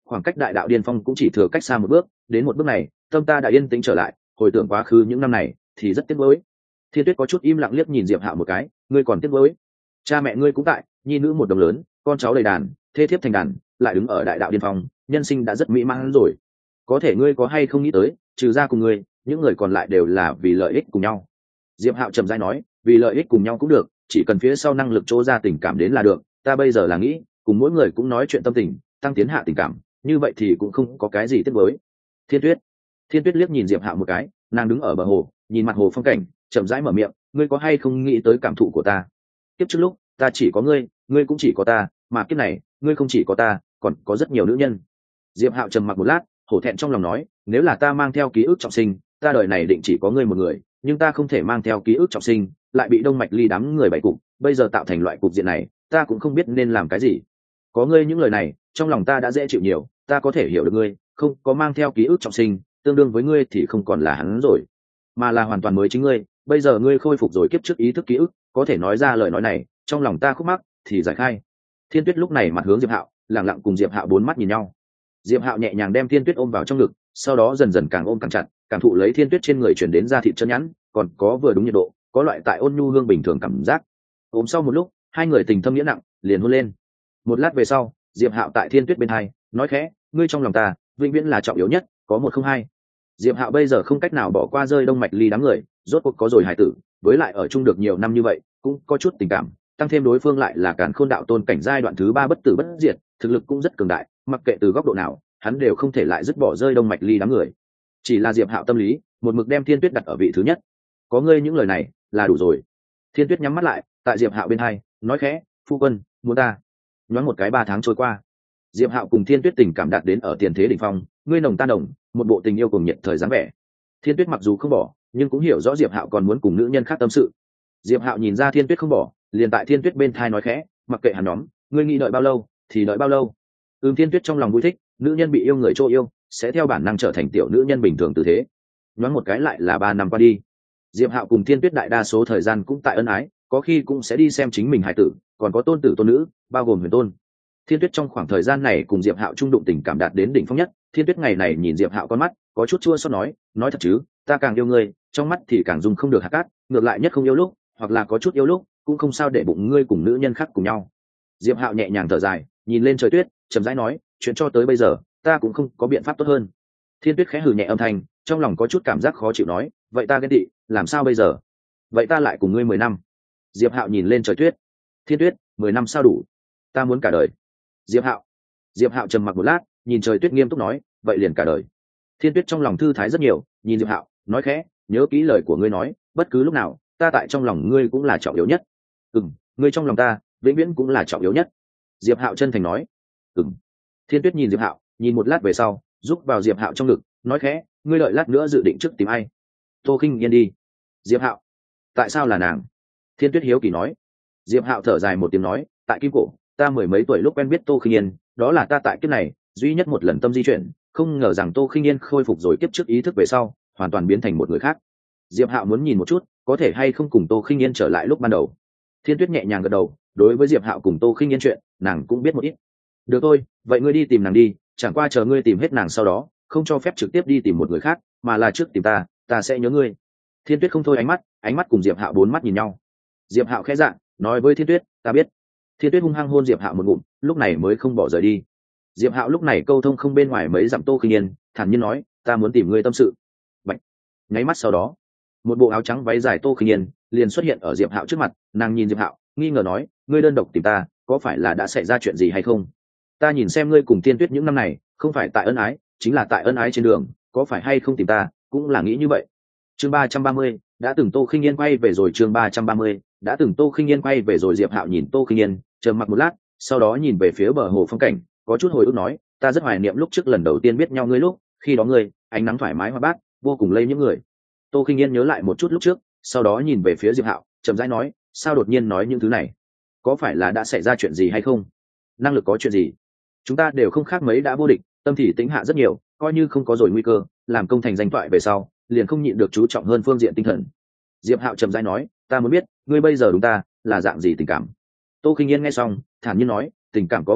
Speaker 1: khoảng cách đại đạo điên phong cũng chỉ thừa cách xa một bước, đến một bước này tâm ta đã yên tĩnh trở lại, hồi tưởng quá khứ những năm này thì rất tiếc nuối. Thiên Tuyết có chút im lặng liếc nhìn Diệp Hạo một cái, ngươi còn tiếc nuối? Cha mẹ ngươi cũng tại, nhi nữ một đồng lớn, con cháu đầy đàn, thê thiếp thành đàn, lại đứng ở đại đạo điên phong, nhân sinh đã rất mỹ mãn rồi. Có thể ngươi có hay không nghĩ tới, trừ ra cùng ngươi, những người còn lại đều là vì lợi ích cùng nhau. Diệp Hạo trầm rãi nói, vì lợi ích cùng nhau cũng được, chỉ cần phía sau năng lực chỗ ra tình cảm đến là được. Ta bây giờ là nghĩ, cùng mỗi người cũng nói chuyện tâm tình, tăng tiến hạ tình cảm, như vậy thì cũng không có cái gì tiếc nuối. Thiên Tuyết, Thiên Tuyết liếc nhìn Diệp Hạo một cái, nàng đứng ở bờ hồ, nhìn mặt hồ phong cảnh, chậm rãi mở miệng, ngươi có hay không nghĩ tới cảm thụ của ta? Kiếp trước lúc, ta chỉ có ngươi, ngươi cũng chỉ có ta, mà kiếp này, ngươi không chỉ có ta, còn có rất nhiều nữ nhân. Diệp Hạo trầm mặc một lát, hổ thẹn trong lòng nói, nếu là ta mang theo ký ức trọng sinh, ta đời này định chỉ có ngươi một người, nhưng ta không thể mang theo ký ức trọng sinh, lại bị Đông Mạch Ly đám người bày cục, bây giờ tạo thành loại cục diện này, ta cũng không biết nên làm cái gì. Có ngươi những lời này, trong lòng ta đã dễ chịu nhiều, ta có thể hiểu được ngươi, không có mang theo ký ức trọng sinh, tương đương với ngươi thì không còn là hắn rồi, mà là hoàn toàn mới chính ngươi. Bây giờ ngươi khôi phục rồi kiếp trước ý thức ký ức, có thể nói ra lời nói này, trong lòng ta khúc mắc thì giải khai. Thiên Tuyết lúc này mặt hướng Diệp Hạo, lặng lặng cùng Diệp Hạo bốn mắt nhìn nhau. Diệp Hạo nhẹ nhàng đem Thiên Tuyết ôm vào trong ngực, sau đó dần dần càng ôm càng chặt, cảm thụ lấy Thiên Tuyết trên người chuyển đến da thịt chân nhẵn, còn có vừa đúng nhiệt độ, có loại tại ôn nhu hương bình thường cảm giác. Ôm sau một lúc, hai người tình thâm nghĩa nặng, liền hôn lên. Một lát về sau, Diệp Hạo tại Thiên Tuyết bên hai nói khẽ, ngươi trong lòng ta vĩnh viễn là trọng yếu nhất, có một không hai. Diệp Hạo bây giờ không cách nào bỏ qua rơi Đông Mạch Ly đám người, rốt cuộc có rồi hải tử, với lại ở chung được nhiều năm như vậy, cũng có chút tình cảm, tăng thêm đối phương lại là Càn Khôn đạo tôn cảnh giai đoạn thứ ba bất tử bất diệt, thực lực cũng rất cường đại, mặc kệ từ góc độ nào, hắn đều không thể lại dứt bỏ rơi Đông Mạch Ly đám người. Chỉ là Diệp Hạo tâm lý, một mực đem Thiên Tuyết đặt ở vị thứ nhất. Có ngươi những lời này, là đủ rồi. Thiên Tuyết nhắm mắt lại, tại Diệp Hạo bên hai, nói khẽ, phu quân, muốn ta. Nhoáng một cái ba tháng trôi qua, Diệp Hạo cùng Thiên Tuyết tình cảm đạt đến ở tiền thế đỉnh phong, ngươi nồng ta nồng, một bộ tình yêu cùng nhiệt thời dáng vẻ. Thiên Tuyết mặc dù không bỏ, nhưng cũng hiểu rõ Diệp Hạo còn muốn cùng nữ nhân khác tâm sự. Diệp Hạo nhìn ra Thiên Tuyết không bỏ, liền tại Thiên Tuyết bên thai nói khẽ, mặc kệ hắn nhóm, ngươi nghĩ đợi bao lâu thì đợi bao lâu. Ừm. Thiên Tuyết trong lòng vui thích, nữ nhân bị yêu người chỗ yêu, sẽ theo bản năng trở thành tiểu nữ nhân bình thường từ thế. Nhoáng một cái lại là ba năm qua đi. Diệp Hạo cùng Thiên Tuyết đại đa số thời gian cũng tại ân ái, có khi cũng sẽ đi xem chính mình hài tử, còn có tôn tử tôn nữ, bao gồm Huyền Tôn. Thiên Tuyết trong khoảng thời gian này cùng Diệp Hạo trung đụng tình cảm đạt đến đỉnh phong nhất. Thiên Tuyết ngày này nhìn Diệp Hạo con mắt, có chút chua xót nói, nói thật chứ, ta càng yêu ngươi, trong mắt thì càng dùng không được hạt cát, ngược lại nhất không yêu lúc, hoặc là có chút yêu lúc, cũng không sao để bụng ngươi cùng nữ nhân khác cùng nhau. Diệp Hạo nhẹ nhàng thở dài, nhìn lên trời tuyết, chậm rãi nói, chuyện cho tới bây giờ, ta cũng không có biện pháp tốt hơn. Thiên Tuyết khẽ hừ nhẹ âm thanh, trong lòng có chút cảm giác khó chịu nói, vậy ta ghen tị, làm sao bây giờ? Vậy ta lại cùng ngươi mười năm. Diệp Hạo nhìn lên trời tuyết, Thiên Tuyết, mười năm sao đủ? Ta muốn cả đời. Diệp Hạo. Diệp Hạo trầm mặc một lát, nhìn trời tuyết nghiêm túc nói, vậy liền cả đời. Thiên Tuyết trong lòng thư thái rất nhiều, nhìn Diệp Hạo, nói khẽ, nhớ kỹ lời của ngươi nói, bất cứ lúc nào, ta tại trong lòng ngươi cũng là trọng yếu nhất. Ừm, ngươi trong lòng ta, vĩnh viễn cũng là trọng yếu nhất. Diệp Hạo chân thành nói. Ừm. Thiên Tuyết nhìn Diệp Hạo, nhìn một lát về sau, giúp vào Diệp Hạo trong ngực, nói khẽ, ngươi đợi lát nữa dự định trước tìm ai? Tô Khinh Yên đi. Diệp Hạo. Tại sao là nàng? Thiên Tuyết hiếu kỳ nói. Diệp Hạo thở dài một tiếng nói, tại Kim Cổ, ta mười mấy tuổi lúc quen biết Tô Khinh Yên, đó là ta tại kiếp này duy nhất một lần tâm di chuyển, không ngờ rằng Tô Khinh Yên khôi phục rồi kiếp trước ý thức về sau, hoàn toàn biến thành một người khác. Diệp Hạo muốn nhìn một chút, có thể hay không cùng Tô Khinh Yên trở lại lúc ban đầu. Thiên Tuyết nhẹ nhàng gật đầu, đối với Diệp Hạo cùng Tô Khinh Yên chuyện, nàng cũng biết một ít. Được thôi, vậy ngươi đi tìm nàng đi, chẳng qua chờ ngươi tìm hết nàng sau đó, không cho phép trực tiếp đi tìm một người khác, mà là trước tìm ta, ta sẽ nhớ ngươi. Thiên Tuyết không thôi ánh mắt, ánh mắt cùng Diệp Hạo bốn mắt nhìn nhau. Diệp Hạo khẽ dạ, nói với Thiên Tuyết, ta biết. Thiên Tuyết hung hăng hôn Diệp Hạo một ngụm, lúc này mới không bỏ rời đi. Diệp Hạo lúc này câu thông không bên ngoài mấy dặm Tô Khinh Yên, thản nhiên nói, ta muốn tìm ngươi tâm sự. Bạch. Nháy mắt sau đó, một bộ áo trắng váy dài Tô Khinh Yên liền xuất hiện ở Diệp Hạo trước mặt, nàng nhìn Diệp Hạo, nghi ngờ nói, ngươi đơn độc tìm ta, có phải là đã xảy ra chuyện gì hay không? Ta nhìn xem ngươi cùng Thiên Tuyết những năm này, không phải tại ân ái, chính là tại ân ái trên đường, có phải hay không tìm ta, cũng là nghĩ như vậy. Chương ba trăm ba mươi, đã từng Tô Khinh Yên quay về rồi. Chương ba trăm ba mươi, đã từng Tô Khinh Yên quay về rồi. Diệp Hạo nhìn Tô Khinh Yên, trầm mặc một lát, sau đó nhìn về phía bờ hồ phong cảnh, có chút hồi ức nói, ta rất hoài niệm lúc trước lần đầu tiên biết nhau ngươi lúc, khi đó ngươi, ánh nắng thoải mái hoa bát, vô cùng lây những người. Tô Khinh Yên nhớ lại một chút lúc trước, sau đó nhìn về phía Diệp Hạo, chậm rãi nói, sao đột nhiên nói những thứ này? Có phải là đã xảy ra chuyện gì hay không? Năng lực có chuyện gì? Chúng ta đều không khác mấy đã vô địch, tâm thì tĩnh hạ rất nhiều, coi như không có rồi nguy cơ, làm công thành danh toại về sau, liền không nhịn được chú trọng hơn phương diện tinh thần. Diệp Hạo trầm rãi nói, ta muốn biết, ngươi bây giờ đúng ta là dạng gì tình cảm? Tô Khinh Yên nghe xong, thản nhiên nói, tình cảm có một ít,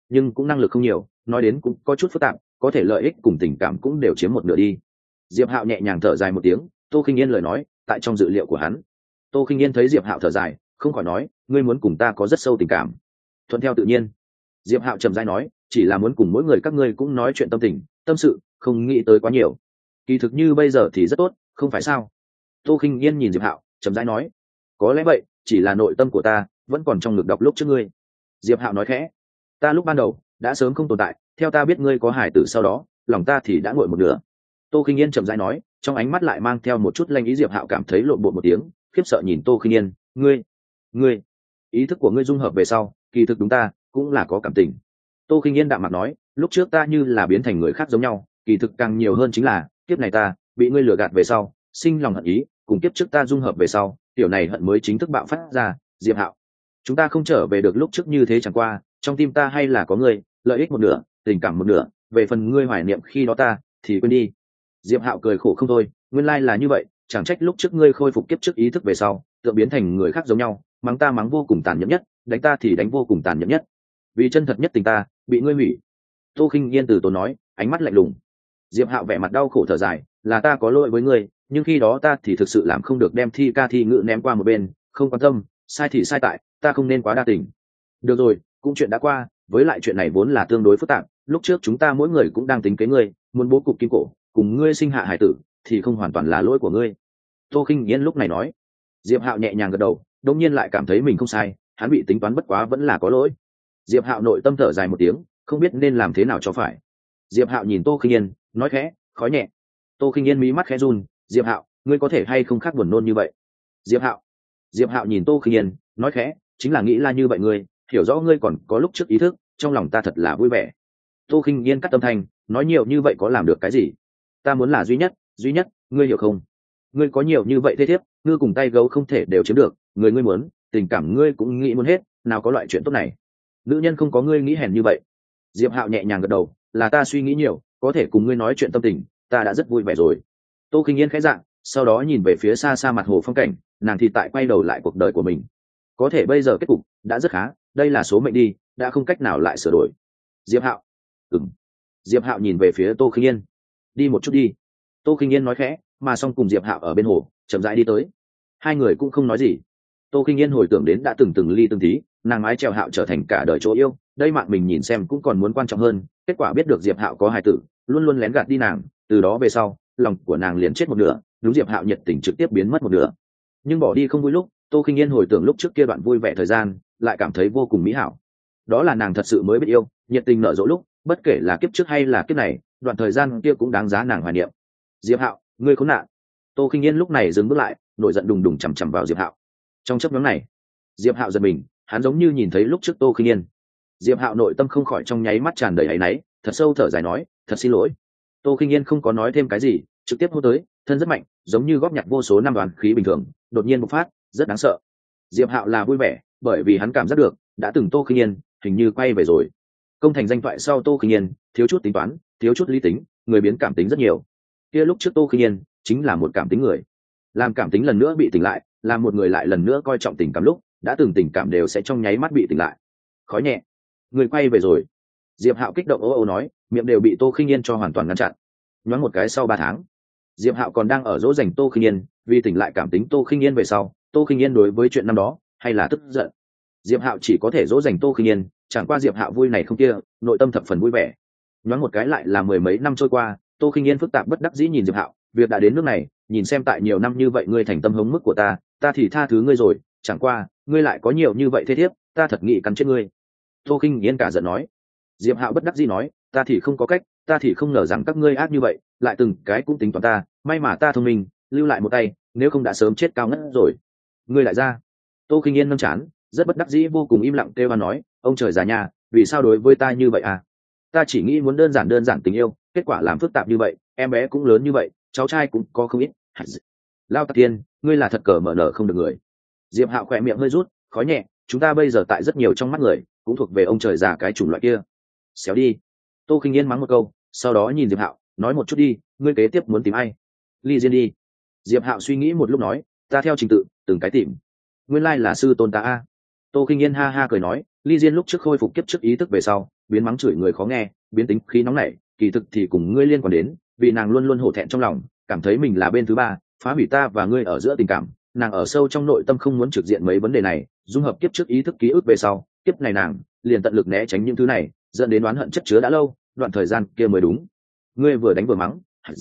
Speaker 1: nhưng cũng năng lực không nhiều, nói đến cũng có chút phức tạp, có thể lợi ích cùng tình cảm cũng đều chiếm một nửa đi. Diệp Hạo nhẹ nhàng thở dài một tiếng, Tô Khinh Yên lời nói tại trong dự liệu của hắn. Tô Khinh Yên thấy Diệp Hạo thở dài, không khỏi nói, ngươi muốn cùng ta có rất sâu tình cảm. Thuận theo tự nhiên. Diệp Hạo trầm rãi nói, chỉ là muốn cùng mỗi người các ngươi cũng nói chuyện tâm tình, tâm sự, không nghĩ tới quá nhiều. Kỳ thực như bây giờ thì rất tốt, không phải sao? Tô Khinh Yên nhìn Diệp Hạo, trầm rãi nói, có lẽ vậy, chỉ là nội tâm của ta vẫn còn trong ngực đọc lúc trước ngươi. Diệp Hạo nói khẽ, ta lúc ban đầu đã sớm không tồn tại, theo ta biết ngươi có hài tử sau đó, lòng ta thì đã nguội một nửa. Tô Khinh Yên chậm rãi nói, trong ánh mắt lại mang theo một chút lanh ý. Diệp Hạo cảm thấy lộn bột một tiếng, khiếp sợ nhìn Tô Khinh Yên, ngươi, ngươi, ý thức của ngươi dung hợp về sau, kỳ thực đúng ta cũng là có cảm tình. Tô Khinh Yên đạm mặt nói, lúc trước ta như là biến thành người khác giống nhau, kỳ thực càng nhiều hơn chính là kiếp này ta bị ngươi lừa gạt về sau, sinh lòng hận ý, cùng kiếp trước ta dung hợp về sau, tiểu này hận mới chính thức bạo phát ra. Diệp Hạo, chúng ta không trở về được lúc trước như thế, chẳng qua trong tim ta hay là có ngươi, lợi ích một nửa, tình cảm một nửa, về phần ngươi hoài niệm khi đó ta thì quên đi. Diệp Hạo cười khổ không thôi, nguyên lai là như vậy, chẳng trách lúc trước ngươi khôi phục kiếp trước ý thức về sau, tựa biến thành người khác giống nhau, mắng ta mắng vô cùng tàn nhẫn nhất, đánh ta thì đánh vô cùng tàn nhẫn nhất, vì chân thật nhất tình ta bị ngươi hủy. Tô Khinh Yên từ tốn nói, ánh mắt lạnh lùng. Diệp Hạo vẻ mặt đau khổ thở dài, là ta có lỗi với ngươi, nhưng khi đó ta thì thực sự làm không được, đem thi ca thi ngữ ném qua một bên, không quan tâm, sai thì sai tại ta, không nên quá đa tình. Được rồi, cũng chuyện đã qua, với lại chuyện này vốn là tương đối phức tạp, lúc trước chúng ta mỗi người cũng đang tính kế ngươi, muốn bố cục kim cổ cùng ngươi sinh hạ hải tử, thì không hoàn toàn là lỗi của ngươi. Tô Khinh Yên lúc này nói. Diệp Hạo nhẹ nhàng gật đầu, đột nhiên lại cảm thấy mình không sai, hắn bị tính toán bất quá vẫn là có lỗi. Diệp Hạo nội tâm thở dài một tiếng, không biết nên làm thế nào cho phải. Diệp Hạo nhìn Tô Khinh Yên, nói khẽ, khói nhẹ. Tô Khinh Yên mí mắt khẽ run, Diệp Hạo, ngươi có thể hay không khác buồn nôn như vậy? Diệp Hạo. Diệp Hạo nhìn Tô Khinh Yên, nói khẽ, chính là nghĩ là như vậy, ngươi hiểu rõ ngươi còn có lúc trước ý thức, trong lòng ta thật là vui vẻ. Tô Khinh Yên cắt tâm thanh, nói nhiều như vậy có làm được cái gì? Ta muốn là duy nhất, duy nhất, ngươi hiểu không? Ngươi có nhiều như vậy thế thiếp, ngư cùng tay gấu không thể đều chiếm được, người ngươi muốn, tình cảm ngươi cũng nghĩ muốn hết, nào có loại chuyện tốt này. Nữ nhân không có ngươi nghĩ hèn như vậy. Diệp Hạo nhẹ nhàng gật đầu, là ta suy nghĩ nhiều, có thể cùng ngươi nói chuyện tâm tình, ta đã rất vui vẻ rồi. Tô Khinh Yên khẽ dạng, sau đó nhìn về phía xa xa mặt hồ phong cảnh, nàng thì tại quay đầu lại cuộc đời của mình. Có thể bây giờ kết cục đã rất khá, đây là số mệnh đi, đã không cách nào lại sửa đổi. Diệp Hạo. Ừm. Diệp Hạo nhìn về phía Tô Khinh Yên, đi một chút đi. Tô Khinh Yên nói khẽ, mà xong cùng Diệp Hạo ở bên hồ chậm rãi đi tới. Hai người cũng không nói gì. Tô Khinh Yên hồi tưởng đến đã từng từng ly từng tí, nàng mái chèo Hạo trở thành cả đời chỗ yêu, đây mạng mình nhìn xem cũng còn muốn quan trọng hơn. Kết quả biết được Diệp Hạo có hài tử, luôn luôn lén gạt đi nàng, từ đó về sau lòng của nàng liền chết một nửa, đúng Diệp Hạo nhiệt tình trực tiếp biến mất một nửa. Nhưng bỏ đi không vui lúc, Tô Khinh Yên hồi tưởng lúc trước kia đoạn vui vẻ thời gian, lại cảm thấy vô cùng mỹ hảo. Đó là nàng thật sự mới biết yêu, nhiệt tình nở rộ lúc, bất kể là kiếp trước hay là kiếp này, đoạn thời gian kia cũng đáng giá nàng hoài niệm. Diệp Hạo, ngươi khốn nạn. Tô Khinh Yên lúc này dừng bước lại, nổi giận đùng đùng chằm chằm vào Diệp Hạo. Trong chớp nhoáng này, Diệp Hạo giật mình, hắn giống như nhìn thấy lúc trước Tô Khinh Yên. Diệp Hạo nội tâm không khỏi trong nháy mắt tràn đầy áy náy, thật sâu thở dài nói, thật xin lỗi. Tô Khinh Yên không có nói thêm cái gì, trực tiếp hô tới, thân rất mạnh, giống như góp nhặt vô số năm đoàn khí bình thường, đột nhiên bộc phát, rất đáng sợ. Diệp Hạo là vui vẻ, bởi vì hắn cảm giác được, đã từng Tô Khinh Yên hình như quay về rồi. Công thành danh toại sau Tô Khinh Yên, thiếu chút tính toán, thiếu chút lý tính, người biến cảm tính rất nhiều. Kia lúc trước Tô Khinh Yên chính là một cảm tính người, làm cảm tính lần nữa bị tỉnh lại, làm một người lại lần nữa coi trọng tình cảm lúc, đã từng tình cảm đều sẽ trong nháy mắt bị tỉnh lại. Khói nhẹ, người quay về rồi. Diệp Hạo kích động ố ô nói, miệng đều bị Tô Khinh Yên cho hoàn toàn ngăn chặn. Nhoáng một cái sau ba tháng, Diệp Hạo còn đang ở dỗ dành Tô Khinh Yên, vì tỉnh lại cảm tính Tô Khinh Yên về sau, Tô Khinh Yên đối với chuyện năm đó hay là tức giận. Diệp Hạo chỉ có thể dỗ dành Tô Khinh Yên, chẳng qua Diệp Hạo vui này không kia, nội tâm thập phần vui vẻ. Nhoáng một cái lại là mười mấy năm trôi qua, Tô Khinh Yên phức tạp bất đắc dĩ nhìn Diệp Hạo, việc đã đến nước này, nhìn xem tại nhiều năm như vậy ngươi thành tâm hống mức của ta, ta thì tha thứ ngươi rồi, chẳng qua ngươi lại có nhiều như vậy thế thiếp, ta thật nghĩ cắn chết ngươi. Tô Khinh Yên cả giận nói. Diệp Hạo bất đắc dĩ nói, ta thì không có cách, ta thì không ngờ rằng các ngươi ác như vậy, lại từng cái cũng tính toán ta, may mà ta thông minh, lưu lại một tay, nếu không đã sớm chết cao ngất rồi. Ngươi lại ra. Tô Khinh Yên nâng chán, rất bất đắc dĩ vô cùng im lặng kêu hoan nói, ông trời già nhà, vì sao đối với ta như vậy à? Ta chỉ nghĩ muốn đơn giản đơn giản tình yêu, kết quả làm phức tạp như vậy, em bé cũng lớn như vậy, cháu trai cũng có không ít. Lao Tạc Tiên, ngươi là thật cờ mở nở không được người. Diệp Hạo khỏe miệng hơi rút, khói nhẹ, chúng ta bây giờ tại rất nhiều trong mắt người, cũng thuộc về ông trời già cái chủng loại kia. Xéo đi. Tô Khinh Yên mắng một câu, sau đó nhìn Diệp Hạo, nói một chút đi, ngươi kế tiếp muốn tìm ai? Ly Diên đi. Diệp Hạo suy nghĩ một lúc nói, ta theo trình tự, từng cái tìm. Nguyên lai là sư tôn ta a. Tô Khinh Yên ha ha cười nói, Ly Diên lúc trước khôi phục kiếp trước ý thức về sau biến mắng chửi người khó nghe, biến tính khí nóng nảy, kỳ thực thì cùng ngươi liên quan đến, vì nàng luôn luôn hổ thẹn trong lòng, cảm thấy mình là bên thứ ba, phá hủy ta và ngươi ở giữa tình cảm. Nàng ở sâu trong nội tâm không muốn trực diện mấy vấn đề này, dung hợp kiếp trước ý thức ký ức về sau, kiếp này nàng liền tận lực né tránh những thứ này, dẫn đến oán hận chất chứa đã lâu. Đoạn thời gian kia mới đúng, ngươi vừa đánh vừa mắng,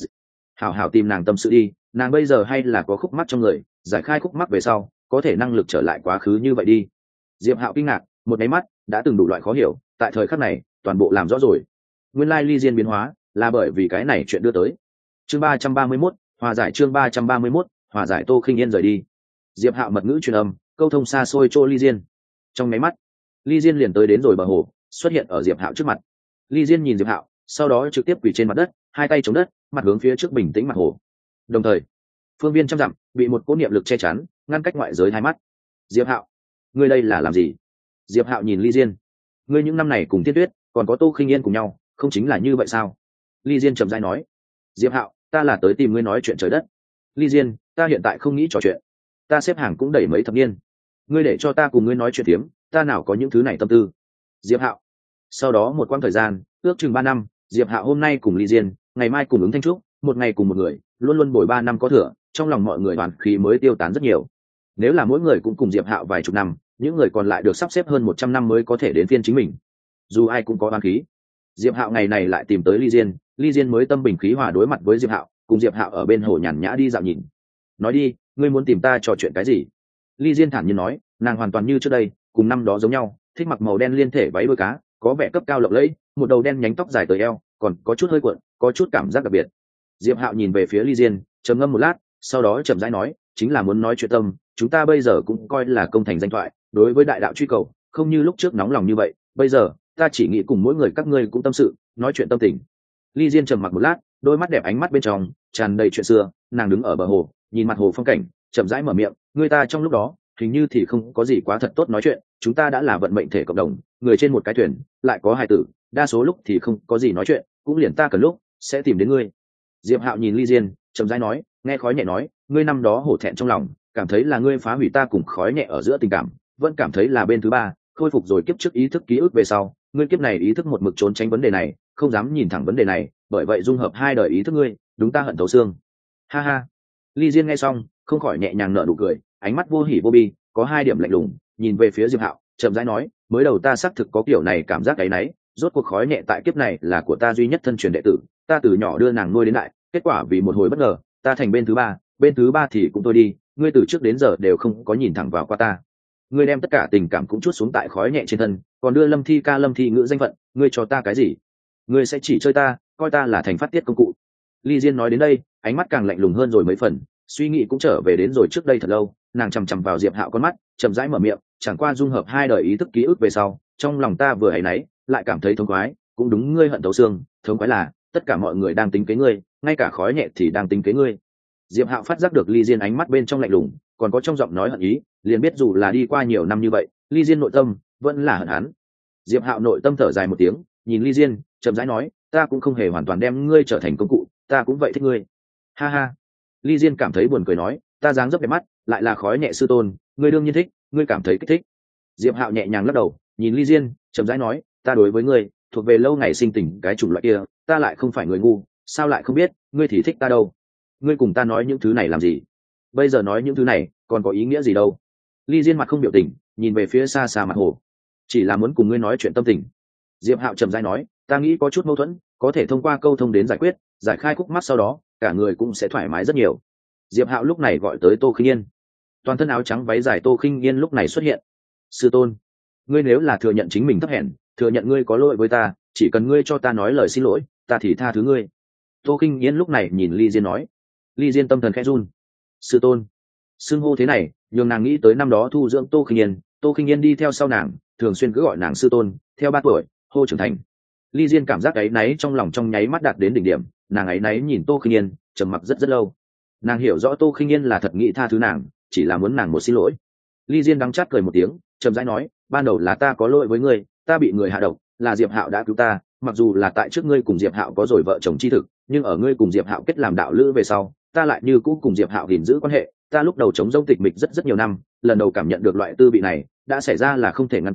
Speaker 1: hảo hảo tìm nàng tâm sự đi, nàng bây giờ hay là có khúc mắc trong người, giải khai khúc mắc về sau có thể năng lực trở lại quá khứ như vậy đi. Diệp Hạo kinh ngạc, một cái mắt đã từng đủ loại khó hiểu, tại thời khắc này toàn bộ làm rõ rồi. Nguyên lai Ly Diên biến hóa là bởi vì cái này chuyện đưa tới. Chương ba trăm ba mươi mốt, hòa giải. Chương ba trăm ba mươi mốt, hòa giải. Tô Khinh Yên rời đi. Diệp Hạo mật ngữ truyền âm, câu thông xa xôi chỗ Ly Diên. Trong mấy mắt, Ly Diên liền tới đến rồi bờ hồ, xuất hiện ở Diệp Hạo trước mặt. Ly Diên nhìn Diệp Hạo, sau đó trực tiếp quỳ trên mặt đất, hai tay chống đất, mặt hướng phía trước bình tĩnh mặt hồ. Đồng thời, phương viên trăm dặm bị một cỗ niệm lực che chắn, ngăn cách ngoại giới hai mắt. Diệp Hạo, ngươi đây là làm gì? Diệp Hạo nhìn Ly Diên, ngươi những năm này cùng Thiên Tuyết còn có Tô Khinh Yên cùng nhau, không chính là như vậy sao? Ly Diên trầm rãi nói. Diệp Hạo, ta là tới tìm ngươi nói chuyện trời đất. Ly Diên, ta hiện tại không nghĩ trò chuyện, ta xếp hàng cũng đẩy mấy thập niên, ngươi để cho ta cùng ngươi nói chuyện tiếm, ta nào có những thứ này tâm tư. Diệp Hạo. Sau đó một quãng thời gian ước chừng ba năm, Diệp Hạo hôm nay cùng Ly Diên, ngày mai cùng ứng Thanh Trúc, một ngày cùng một người, luôn luôn bồi ba năm có thừa, trong lòng mọi người hoàn khí mới tiêu tán rất nhiều. Nếu là mỗi người cũng cùng Diệp Hạo vài chục năm, những người còn lại được sắp xếp hơn một trăm năm mới có thể đến phiên chính mình. Dù ai cũng có oán khí. Diệp Hạo ngày này lại tìm tới Ly Diên, Ly Diên mới tâm bình khí hòa đối mặt với Diệp Hạo, cùng Diệp Hạo ở bên hồ nhàn nhã đi dạo nhìn. Nói đi, ngươi muốn tìm ta trò chuyện cái gì? Ly Diên thản nhiên nói, nàng hoàn toàn như trước đây, cùng năm đó giống nhau, thích mặc màu đen liên thể váy đuôi cá, có vẻ cấp cao lộng lẫy, một đầu đen nhánh tóc dài tới eo, còn có chút hơi cuộn, có chút cảm giác đặc biệt. Diệp Hạo nhìn về phía Ly Diên, trầm ngâm một lát, sau đó chậm rãi nói, chính là muốn nói chuyện tâm, chúng ta bây giờ cũng coi là công thành danh thoại, đối với đại đạo truy cầu, không như lúc trước nóng lòng như vậy, bây giờ, ta chỉ nghĩ cùng mỗi người các ngươi cũng tâm sự, nói chuyện tâm tình. Ly Diên trầm mặc một lát, đôi mắt đẹp ánh mắt bên trong tràn đầy chuyện xưa, nàng đứng ở bờ hồ, nhìn mặt hồ phong cảnh, chậm rãi mở miệng, người ta trong lúc đó, hình như thì không có gì quá thật tốt nói chuyện, chúng ta đã là vận mệnh thể cộng đồng, người trên một cái thuyền, lại có hai tử, đa số lúc thì không có gì nói chuyện, cũng liền ta cần lúc sẽ tìm đến ngươi. Diệp Hạo nhìn Ly Diên, chậm rãi nói, nghe khói nhẹ nói, ngươi năm đó hổ thẹn trong lòng, cảm thấy là ngươi phá hủy ta cùng khói nhẹ ở giữa tình cảm, vẫn cảm thấy là bên thứ ba, khôi phục rồi kiếp trước ý thức ký ức về sau, ngươi kiếp này ý thức một mực trốn tránh vấn đề này, không dám nhìn thẳng vấn đề này, bởi vậy dung hợp hai đời ý thức ngươi, đúng ta hận thấu xương. Ha ha. Ly Diên nghe xong, không khỏi nhẹ nhàng nở nụ cười, ánh mắt vô hỉ vô bi, có hai điểm lạnh lùng, nhìn về phía Diệp Hạo, chậm rãi nói, mới đầu ta xác thực có kiểu này cảm giác cái nấy, rốt cuộc khói nhẹ tại kiếp này là của ta duy nhất thân truyền đệ tử, ta từ nhỏ đưa nàng nuôi đến đại, kết quả vì một hồi bất ngờ, ta thành bên thứ ba, bên thứ ba thì cũng tôi đi, ngươi từ trước đến giờ đều không có nhìn thẳng vào qua ta. Ngươi đem tất cả tình cảm cũng chút xuống tại khói nhẹ trên thân, còn đưa Lâm Thi ca Lâm Thi ngữ danh phận, ngươi cho ta cái gì? Ngươi sẽ chỉ chơi ta, coi ta là thành phát tiết công cụ. Ly Diên nói đến đây, ánh mắt càng lạnh lùng hơn rồi mấy phần, suy nghĩ cũng trở về đến rồi trước đây thật lâu, nàng chằm chằm vào Diệp Hạo con mắt, chậm rãi mở miệng, chẳng qua dung hợp hai đời ý thức ký ức về sau, trong lòng ta vừa ấy nấy, lại cảm thấy thống khoái, cũng đúng ngươi hận thấu xương, thống khoái là tất cả mọi người đang tính kế ngươi, ngay cả khói nhẹ thì đang tính kế ngươi. Diệp Hạo phát giác được Ly Diên ánh mắt bên trong lạnh lùng, còn có trong giọng nói hận ý, liền biết dù là đi qua nhiều năm như vậy, Ly Diên nội tâm vẫn là hận hắn. Diệp Hạo nội tâm thở dài một tiếng, nhìn Ly Diên, chậm rãi nói, ta cũng không hề hoàn toàn đem ngươi trở thành công cụ, ta cũng vậy thích ngươi. Ha ha. Ly Diên cảm thấy buồn cười nói, ta dáng dấp đẹp mắt, lại là khói nhẹ sư tôn, ngươi đương nhiên thích, ngươi cảm thấy kích thích. Diệp Hạo nhẹ nhàng lắc đầu, nhìn Ly Diên, chậm rãi nói, ta đối với ngươi, thuộc về lâu ngày sinh tình cái chủng loại kia, ta lại không phải người ngu, sao lại không biết, ngươi thì thích ta đâu. Ngươi cùng ta nói những thứ này làm gì? Bây giờ nói những thứ này, còn có ý nghĩa gì đâu? Ly Diên mặt không biểu tình, nhìn về phía xa xa mặt hồ, chỉ là muốn cùng ngươi nói chuyện tâm tình. Diệp Hạo trầm rãi nói, ta nghĩ có chút mâu thuẫn, có thể thông qua câu thông đến giải quyết, giải khai khúc mắc, sau đó cả người cũng sẽ thoải mái rất nhiều. Diệp Hạo lúc này gọi tới Tô Khinh Yên, toàn thân áo trắng váy dài Tô Khinh Yên lúc này xuất hiện. Sư tôn, ngươi nếu là thừa nhận chính mình thấp hèn, thừa nhận ngươi có lỗi với ta, chỉ cần ngươi cho ta nói lời xin lỗi, ta thì tha thứ ngươi. Tô Khinh Yên lúc này nhìn Ly Diên nói. Ly Diên tâm thần khẽ run. Sư tôn, xưng hô thế này nhường nàng nghĩ tới năm đó thu dưỡng Tô Khinh Yên, Tô Khinh Yên đi theo sau nàng, thường xuyên cứ gọi nàng sư tôn, theo ba tuổi hô trưởng thành. Ly Diên cảm giác áy náy trong lòng trong nháy mắt đạt đến đỉnh điểm, nàng áy náy nhìn Tô Khinh Yên, trầm mặc rất rất lâu. Nàng hiểu rõ Tô Khinh Yên là thật nghĩ tha thứ nàng, chỉ là muốn nàng một xin lỗi. Ly Diên đắng chát cười một tiếng, trầm rãi nói, ban đầu là ta có lỗi với ngươi, ta bị người hạ độc, là Diệp Hạo đã cứu ta, mặc dù là tại trước ngươi cùng Diệp Hạo có rồi vợ chồng chi thực, nhưng ở ngươi cùng Diệp Hạo kết làm đạo lữ về sau, ta lại như cũ cùng Diệp Hạo gìn giữ quan hệ, ta lúc đầu chống rông tịch mịch rất rất nhiều năm, lần đầu cảm nhận được loại tư vị này, đã xảy ra là không thể ngăn cản,